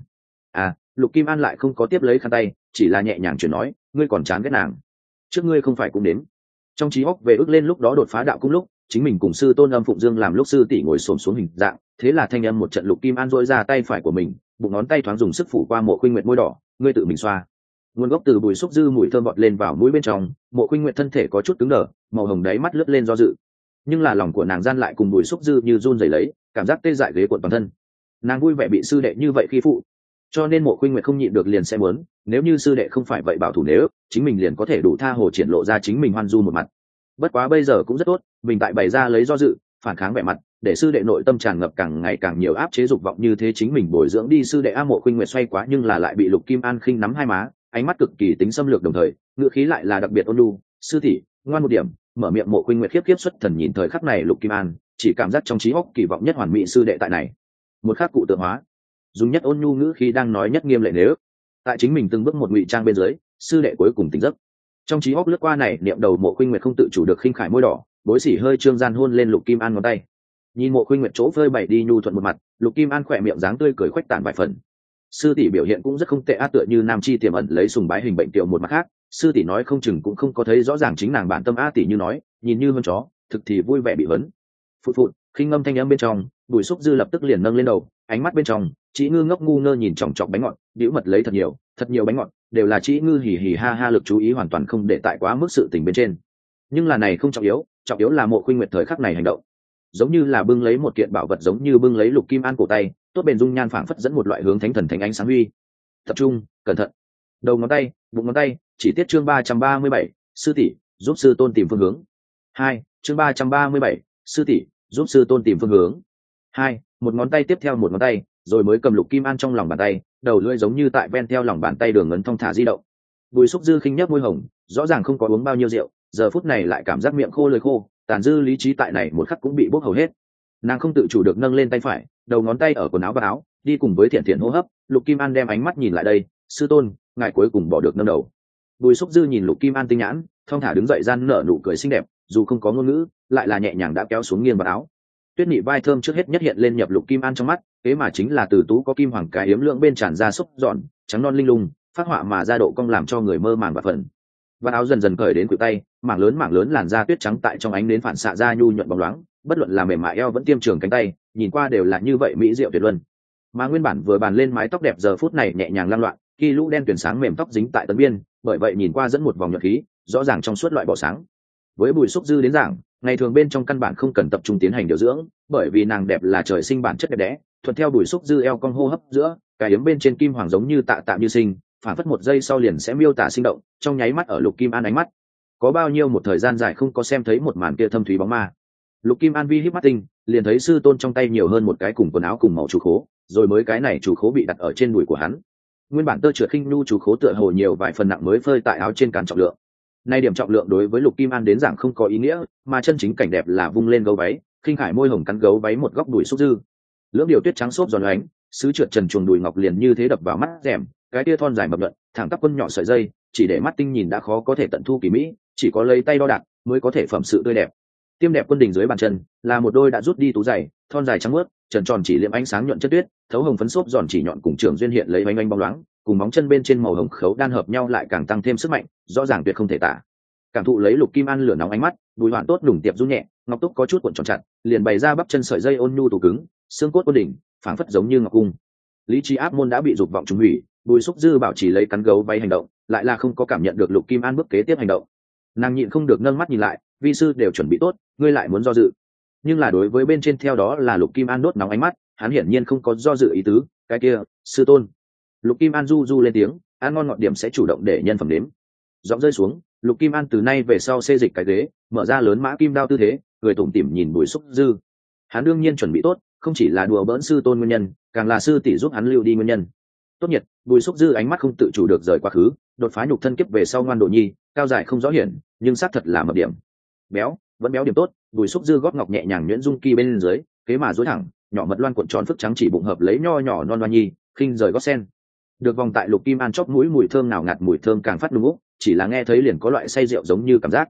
Lục Kim An lại không có tiếp lấy khăn tay, chỉ là nhẹ nhàng chuyển nói, ngươi còn chán ghét nàng, trước ngươi không phải cũng đến. Trong trí óc về ức lên lúc đó đột phá đạo cung lúc chính mình cùng sư tôn Âm Phụng Dương làm lúc sư tỷ ngồi xổm xuống hình dạng, thế là thanh âm một trận. Lục Kim An dỗi ra tay phải của mình, bụng ngón tay thoáng dùng sức phủ qua Mộ Khuynh Nguyệt môi đỏ, ngươi tự mình xoa. Nguồn gốc từ Bùi Xúc Dư mùi thơm bọt lên vào mũi bên trong, Mộ Khuynh Nguyệt thân thể có chút cứng đờ, màu hồng đáy mắt lướt lên do dự, nhưng là lòng của nàng gian lại cùng Bùi Xúc Dư như run rẩy lấy, cảm giác tê dại ghế cuộn toàn thân. Nàng vui vẻ bị sư đệ như vậy khi phụ, cho nên Mộ Khuynh Nguyệt không nhịn được liền sẽ muốn, nếu như sư đệ không phải vậy bảo thủ, nếu chính mình liền có thể đủ tha hồ triển lộ ra chính mình hoan du một mặt. Bất quá bây giờ cũng rất tốt, mình tại bày ra lấy do dự phản kháng vẻ mặt, để sư đệ nội tâm tràn ngập càng ngày càng nhiều áp chế dục vọng, như thế chính mình bồi dưỡng đi sư đệ. Mộ Khuynh Nguyệt xoay quá nhưng là lại bị Lục Kim An khinh nắm hai má, ánh mắt cực kỳ tính xâm lược, đồng thời ngữ khí lại là đặc biệt ôn nhu, sư tỷ ngoan một điểm. Mở miệng Mộ Khuynh Nguyệt khiếp khiếp xuất thần nhìn thời khắc này Lục Kim An, chỉ cảm giác trong trí óc kỳ vọng nhất hoàn mỹ sư đệ tại này một khắc cụ tượng hóa, dùng nhất ôn nhu ngữ khí đang nói nhất nghiêm lệ, nếu tại chính mình từng bước một ngụy trang bên dưới, sư đệ cuối cùng tỉnh giấc. Trong trí óc lướt qua này niệm đầu, Mộ Khuynh Nguyệt không tự chủ được khinh khải môi đỏ, bối sỉ hơi trương gian hôn lên Lục Kim An ngón tay. Nhìn Mộ Khuynh Nguyệt chỗ phơi bày đi nhu thuận một mặt, Lục Kim An khỏe miệng dáng tươi cười khuếch tán vài phần. Sư tỷ biểu hiện cũng rất không tệ, tựa như nam chi tiềm ẩn lấy sùng bái hình bệnh tiểu. Một mặt khác, sư tỷ nói không chừng cũng không có thấy rõ ràng chính nàng bản tâm. Tỷ như nói nhìn như hơn chó, thực thì vui vẻ bị vấn. Phụt phụt, khinh ngâm thanh âm bên trong, Bùi Xúc Dư lập tức liền nâng lên đầu, ánh mắt bên trong Chỉ Ngư ngốc ngu ngơ nhìn chòng chọc bánh ngọt, bĩu mật lấy thật nhiều bánh ngọt, đều là Chỉ Ngư hì hì ha ha, lực chú ý hoàn toàn không để tại quá mức sự tình bên trên. Nhưng là này không trọng yếu là Mộ Khuynh Nguyệt thời khắc này hành động, giống như là bưng lấy một kiện bảo vật, giống như bưng lấy Lục Kim An cổ tay, tốt bền dung nhan phảng phất dẫn một loại hướng thánh thần thánh ánh sáng huy. Tập trung, cẩn thận. Đầu ngón tay, bụng ngón tay, chỉ tiết chương 337, sư tỷ giúp sư tôn tìm phương hướng. 2, chương 337, sư tỷ giúp sư tôn tìm phương hướng. 2, một ngón tay tiếp theo một ngón tay, rồi mới cầm Lục Kim An trong lòng bàn tay, đầu lưỡi giống như tại ven theo lòng bàn tay đường ngấn thong thả di động. Bùi Xúc Dư khinh nhếch môi hồng, rõ ràng không có uống bao nhiêu rượu, giờ phút này lại cảm giác miệng khô lưỡi khô, tàn dư lý trí tại này một khắc cũng bị bốc hầu hết. Nàng không tự chủ được nâng lên tay phải, đầu ngón tay ở quần áo và áo, đi cùng với thiện thiện hô hấp. Lục Kim An đem ánh mắt nhìn lại đây, sư tôn ngài cuối cùng bỏ được nâng đầu. Bùi Xúc Dư nhìn Lục Kim An tinh nhãn, thong thả đứng dậy gian nở nụ cười xinh đẹp, dù không có ngôn ngữ, lại là nhẹ nhàng đã kéo xuống nghiêng vào áo. Tuyết nị vai thơm trước hết nhất hiện lên nhập Lục Kim An trong mắt, thế mà chính là từ tú có kim hoàng cái yếm lượng bên tràn ra xúc dọn, trắng non linh lung, phát họa mà ra độ cong làm cho người mơ màng và phần. Và áo dần dần cởi đến khuỷu tay, mảng lớn làn da tuyết trắng tại trong ánh nến phản xạ ra nhu nhuận bóng loáng, bất luận là mềm mại eo vẫn tiêm trường cánh tay, nhìn qua đều là như vậy mỹ diệu tuyệt luân. Mà nguyên bản vừa bàn lên mái tóc đẹp giờ phút này nhẹ nhàng lăn loạn, khi lũ đen tuyển sáng mềm tóc dính tại tấn biên, bởi vậy nhìn qua dẫn một vòng nhuận khí, rõ ràng trong suốt loại bỏ sáng. Với Bùi Xúc Dư đến giảng, ngày thường bên trong căn bản không cần tập trung tiến hành điều dưỡng, bởi vì nàng đẹp là trời sinh bản chất đẹp đẽ, thuận theo Bùi Xúc Dư eo cong hô hấp giữa, cái yếm bên trên kim hoàng giống như tạ như sinh, phản phất một giây sau liền sẽ miêu tả sinh động, trong nháy mắt ở Lục Kim An ánh mắt. Có bao nhiêu một thời gian dài không có xem thấy một màn kia thâm thúy bóng ma. Lục Kim An vi híp mắt tinh, liền thấy sư tôn trong tay nhiều hơn một cái cùng quần áo cùng màu chủ khố, rồi mới cái này chủ khố bị đặt ở trên đùi của hắn. Nguyên bản tơ trượt khinh nhu chủ khố tựa hồ nhiều vài phần nặng mới phơi tại áo trên cán trọng lượng. Nay điểm trọng lượng đối với Lục Kim An đến giảng không có ý nghĩa, mà chân chính cảnh đẹp là vung lên gấu váy, khinh khải môi hồng cắn gấu váy một góc đùi Xúc Dư. Lưỡng điều tuyết trắng xốp giòn ánh, sứ trượt trần chuồng đùi ngọc liền như thế đập vào mắt rèm, cái tia thon dài mập luận, thẳng tắp quân nhỏ sợi dây, chỉ để mắt tinh nhìn đã khó có thể tận thu kỳ mỹ, chỉ có lấy tay đo đạc mới có thể phẩm sự tươi đẹp. Tiêm đẹp quân đỉnh dưới bàn chân là một đôi đã rút đi tú giày, thon dài trắng mướt, trần tròn chỉ liệm ánh sáng nhuận chất tuyết, thấu hồng phấn xốp giòn chỉ nhọn cùng trường duyên hiện lấy oanh oanh bóng loáng, cùng móng chân bên trên màu hồng khấu đan hợp nhau lại càng tăng thêm sức mạnh, rõ ràng tuyệt không thể tả. Cảm thụ lấy Lục Kim An lửa nóng ánh mắt, Bùi Hoạn tốt đủng tiệp run nhẹ, ngọc túc có chút cuộn tròn chặt, liền bày ra bắp chân sợi dây ôn nhu tủ cứng, xương cốt quân đỉnh, phảng phất giống như ngọc cung. Lý trí áp môn đã bị dục vọng trùng hủy, Bùi Xúc Dư bảo chỉ lấy cắn gấu váy hành động, lại là không có cảm nhận được Lục Kim An bước kế tiếp hành động. Nàng nhịn không được nâng mắt nhìn lại, vi sư đều chuẩn bị tốt, ngươi lại muốn do dự. Nhưng là đối với bên trên theo đó là Lục Kim An đốt nóng ánh mắt, hắn hiển nhiên không có do dự ý tứ, cái kia, sư tôn. Lục Kim An du lên tiếng, ăn ngon ngọt điểm sẽ chủ động để nhân phẩm đếm. Giọng rơi xuống, Lục Kim An từ nay về sau xê dịch cái ghế, mở ra lớn mã kim đao tư thế, cười tủm tỉm nhìn Bùi Xúc Dư. Hắn đương nhiên chuẩn bị tốt, không chỉ là đùa bỡn sư tôn nguyên nhân, càng là sư tỷ giúp hắn lưu đi nguyên nhân. Tốt nhiệt, Bùi Xúc Dư ánh mắt không tự chủ được rời quá khứ, đột phá nhục thân kiếp về sau ngoan độ nhi, cao dài không rõ hiển, nhưng xác thật là mập điểm. Béo, vẫn béo điểm tốt, Bùi Xúc Dư gót ngọc nhẹ nhàng nhuyễn dung kỳ bên dưới, kế mà duỗi thẳng, nhỏ mật loan cuộn tròn phức trắng chỉ bụng hợp lấy nho nhỏ non loan nhi, khinh rời gót sen. Được vòng tại Lục Kim An chóp mũi mùi thơm nào ngạt, mùi thơm càng phát đúng úc, chỉ là nghe thấy liền có loại say rượu giống như cảm giác.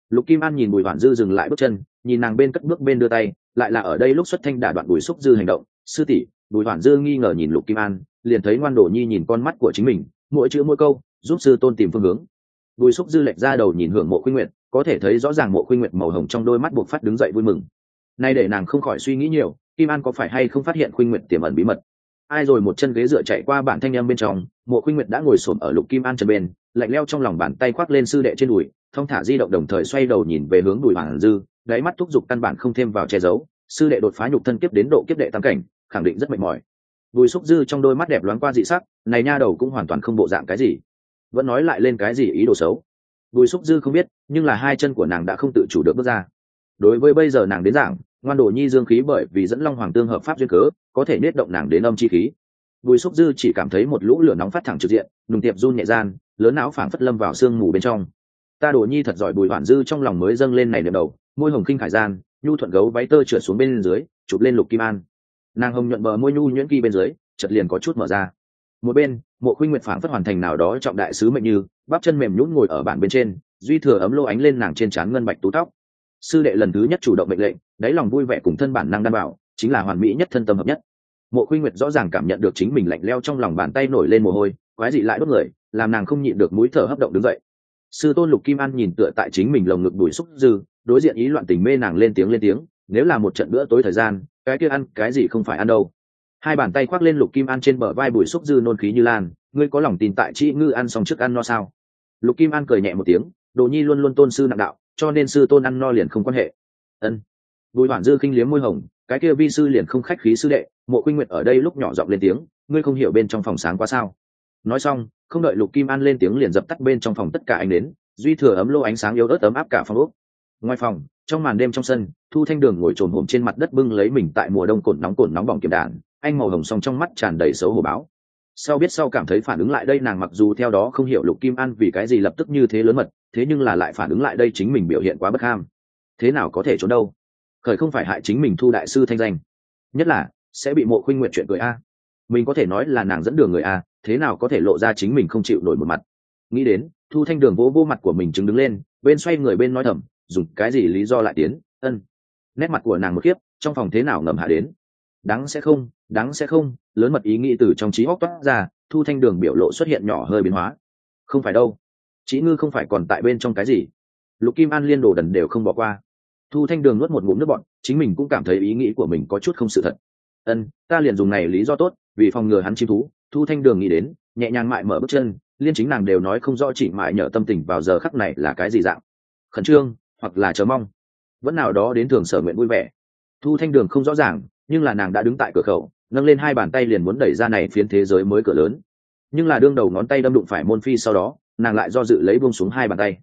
Lục Kim An nhìn Bùi Hoản Dư dừng lại bước chân, nhìn nàng bên cất bước bên đưa tay, lại là ở đây lúc xuất thanh đả đoạn Bùi Xúc Dư hành động. Sư tỷ. Bùi Hoản Dư nghi ngờ nhìn Lục Kim An, liền thấy Ngoan Đồ Nhi nhìn con mắt của chính mình, mỗi chữ mỗi câu giúp sư tôn tìm phương hướng. Bùi Xúc Dư lệch ra đầu nhìn Hưởng Mộ Khuynh Nguyệt, có thể thấy rõ ràng Mộ Khuynh Nguyệt màu hồng trong đôi mắt buộc phát đứng dậy vui mừng. Nay để nàng không khỏi suy nghĩ nhiều, Kim An có phải hay không phát hiện Khuynh Nguyệt tiềm ẩn bí mật. Ai rồi một chân ghế dựa chạy qua bản thanh em bên trong, Mộ Khuynh Nguyệt đã ngồi xổm ở Lục Kim An chân bên, lạnh leo trong lòng bàn tay khoác lên sư đệ trên đùi, thong thả di động đồng thời xoay đầu nhìn về hướng Bùi Hoản Dư, đáy mắt thúc giục căn bản không thêm vào che giấu. Sư đệ đột phá nhục thân kiếp đến độ kiếp đệ tam cảnh, khẳng định rất mệt mỏi. Bùi Xúc Dư trong đôi mắt đẹp loáng qua dị sắc, này nha đầu cũng hoàn toàn không bộ dạng cái gì, vẫn nói lại lên cái gì ý đồ xấu. Bùi Xúc Dư không biết, nhưng là hai chân của nàng đã không tự chủ được bước ra. Đối với bây giờ nàng đến giảng, Ngoan Đồ Nhi dương khí bởi vì dẫn Long Hoàng tương hợp pháp duyên cớ, có thể nết động nàng đến âm chi khí. Bùi Xúc Dư chỉ cảm thấy một lũ lửa nóng phát thẳng trực diện, nùng tiệp run nhẹ gian, lớn não phảng phất lâm vào sương mù bên trong. Ta Đồ Nhi thật giỏi. Bùi Hoản Dư trong lòng mới dâng lên này niệm đầu, môi hồng khinh khải gian, nhu thuận gấu váy tơ trượt xuống bên dưới, chụp lên Lục Kim An. Nàng hồng nhuận bờ môi nhu nhuyễn kỳ bên dưới, chợt liền có chút mở ra. Một bên, Mộ Khuynh Nguyệt phảng phất hoàn thành nào đó trọng đại sứ mệnh như, bắp chân mềm nhũn ngồi ở bàn bên trên, duy thừa ấm lô ánh lên nàng trên trán ngân bạch tú tóc. Sư đệ lần thứ nhất chủ động mệnh lệnh, đáy lòng vui vẻ cùng thân bản năng đảm bảo, chính là hoàn mỹ nhất thân tâm hợp nhất. Mộ Khuynh Nguyệt rõ ràng cảm nhận được chính mình lạnh leo trong lòng bàn tay nổi lên mồ hôi, quái dị lại đốt người, làm nàng không nhịn được mũi thở hấp động đứng dậy. Sư tôn Lục Kim An nhìn tựa tại chính mình lồng ngực Bùi Xúc Dư, đối diện ý loạn tình mê nàng lên tiếng, nếu là một trận bữa tối thời gian, cái kia ăn cái gì không phải ăn đâu. Hai bàn tay khoác lên Lục Kim An trên bờ vai Bùi Xúc Dư nôn khí như lan, ngươi có lòng tin tại chị ngư ăn xong trước ăn no sao? Lục Kim An cười nhẹ một tiếng, Đồ Nhi luôn luôn tôn sư nặng đạo, cho nên sư tôn ăn no liền không quan hệ. Ân. Bùi Hoản Dư khinh liếm môi hồng, cái kia vi sư liền không khách khí sư đệ. Mộ Khuynh Nguyệt ở đây lúc nhỏ giọng lên tiếng, ngươi không hiểu bên trong phòng sáng quá sao? Nói xong, không đợi Lục Kim An lên tiếng liền dập tắt bên trong phòng tất cả ánh đến, duy thừa ấm lô ánh sáng yếu ớt ấm áp cả phòng ốc. Ngoài phòng, trong màn đêm trong sân, Thu Thanh Đường ngồi trồn hổm trên mặt đất bưng lấy mình tại mùa đông cồn nóng bỏng kiềm đạn, anh màu hồng song trong mắt tràn đầy xấu hổ báo. Sau biết sau cảm thấy phản ứng lại đây, nàng mặc dù theo đó không hiểu Lục Kim An vì cái gì lập tức như thế lớn mật, thế nhưng là lại phản ứng lại đây chính mình biểu hiện quá bất ham. Thế nào có thể trốn đâu? Khởi không phải hại chính mình Thu đại sư thanh danh, nhất là sẽ bị Mộ Khuynh Nguyệt chuyện cười a. Mình có thể nói là nàng dẫn đường người a, thế nào có thể lộ ra chính mình không chịu nổi một mặt. Nghĩ đến, Thu Thanh Đường vỗ vỗ mặt của mình chứng đứng lên, bên xoay người bên nói thầm, dùng cái gì lý do lại tiến. Ân. Nét mặt của nàng một khiếp, trong phòng thế nào ngầm hạ đến. Đáng sẽ không, lớn mật ý nghĩ từ trong trí óc toát ra. Thu Thanh Đường biểu lộ xuất hiện nhỏ hơi biến hóa. Không phải đâu, Chí ngư không phải còn tại bên trong cái gì? Lục Kim An liên đồ đần đều không bỏ qua. Thu Thanh Đường nuốt một ngụm nước bọt, chính mình cũng cảm thấy ý nghĩ của mình có chút không sự thật. Ân, ta liền dùng này lý do tốt, vì phòng ngừa hắn chim thú. Thu Thanh Đường nghĩ đến, nhẹ nhàng mại mở bước chân, liên chính nàng đều nói không rõ chỉ mại nhở tâm tình vào giờ khắc này là cái gì dạng. Khẩn trương, hoặc là chờ mong, vẫn nào đó đến thường sở nguyện vui vẻ. Thu Thanh Đường không rõ ràng, nhưng là nàng đã đứng tại cửa khẩu, nâng lên hai bàn tay liền muốn đẩy ra này phiến thế giới mới cửa lớn. Nhưng là đương đầu ngón tay đâm đụng phải môn phi, sau đó nàng lại do dự lấy buông xuống hai bàn tay.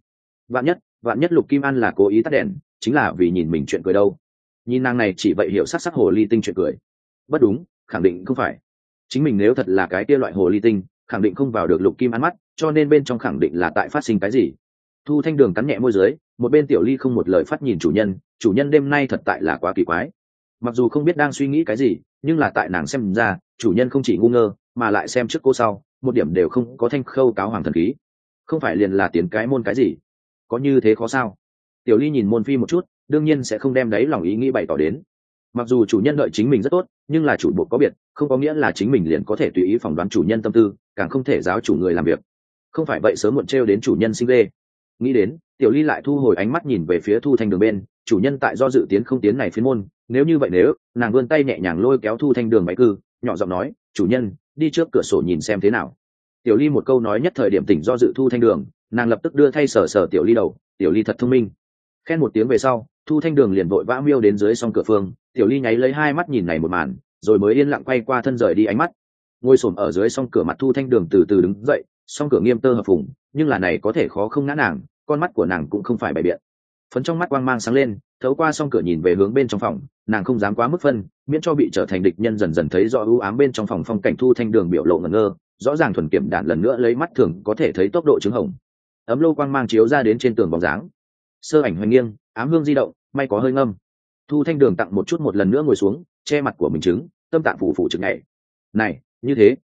Vạn nhất Lục Kim An là cố ý tắt đèn, chính là vì nhìn mình chuyện cười đâu. Nhìn nàng này chỉ vậy hiểu sắc sắc hồ ly tinh chuyện cười. Bất đúng, khẳng định không phải. Chính mình nếu thật là cái kia loại hồ ly tinh, khẳng định không vào được Lục Kim An mắt, cho nên bên trong khẳng định là tại phát sinh cái gì. Thu Thanh Đường cắn nhẹ môi dưới, một bên Tiểu Ly không một lời phát nhìn chủ nhân đêm nay thật tại là quá kỳ quái. Mặc dù không biết đang suy nghĩ cái gì, nhưng là tại nàng xem ra, chủ nhân không chỉ ngu ngơ, mà lại xem trước cô sau, một điểm đều không có thanh khâu cáo hoàng thần khí. Không phải liền là tiến cái môn cái gì? Có như thế khó sao? Tiểu Ly nhìn môn phi một chút, đương nhiên sẽ không đem đấy lòng ý nghĩ bày tỏ đến. Mặc dù chủ nhân đợi chính mình rất tốt, nhưng là chủ buộc có biệt, không có nghĩa là chính mình liền có thể tùy ý phỏng đoán chủ nhân tâm tư, càng không thể giáo chủ người làm việc. Không phải vậy sớm muộn trêu đến chủ nhân sinh lê. Nghĩ đến, Tiểu Ly lại thu hồi ánh mắt nhìn về phía Thu Thanh Đường bên, chủ nhân tại do dự tiến không tiến này phiến môn, nếu như vậy nếu, nàng vươn tay nhẹ nhàng lôi kéo Thu Thanh Đường váy cư, nhỏ giọng nói, chủ nhân, đi trước cửa sổ nhìn xem thế nào. Tiểu Ly một câu nói nhất thời điểm tỉnh do dự Thu Thanh Đường, nàng lập tức đưa thay sờ sờ Tiểu Ly đầu, Tiểu Ly thật thông minh. Khen một tiếng về sau, Thu Thanh Đường liền vội vã miêu đến dưới song cửa phương, Tiểu Ly nháy lấy hai mắt nhìn này một màn, rồi mới yên lặng quay qua thân rời đi ánh mắt. Ngồi xổm ở dưới song cửa mặt Thu Thanh Đường từ từ đứng dậy, song cửa nghiêm tơ hợp phùng, nhưng là này có thể khó không ngã nàng, con mắt của nàng cũng không phải bày biện. Phấn trong mắt quang mang sáng lên, thấu qua song cửa nhìn về hướng bên trong phòng, nàng không dám quá mức phân, miễn cho bị trở thành địch nhân. Dần dần thấy rõ ưu ám bên trong phòng phong cảnh, Thu Thanh Đường biểu lộ ngẩn ngơ, rõ ràng thuần kiểm đạn lần nữa lấy mắt thường có thể thấy tốc độ trứng hồng. Ấm lô quang mang chiếu ra đến trên tường bóng dáng, sơ ảnh hoành nghiêng, ám hương di động, may có hơi ngâm. Thu Thanh Đường tặng một chút một lần nữa ngồi xuống, che mặt của mình trứng, tâm tạng phủ trực nhảy. Này, như thế,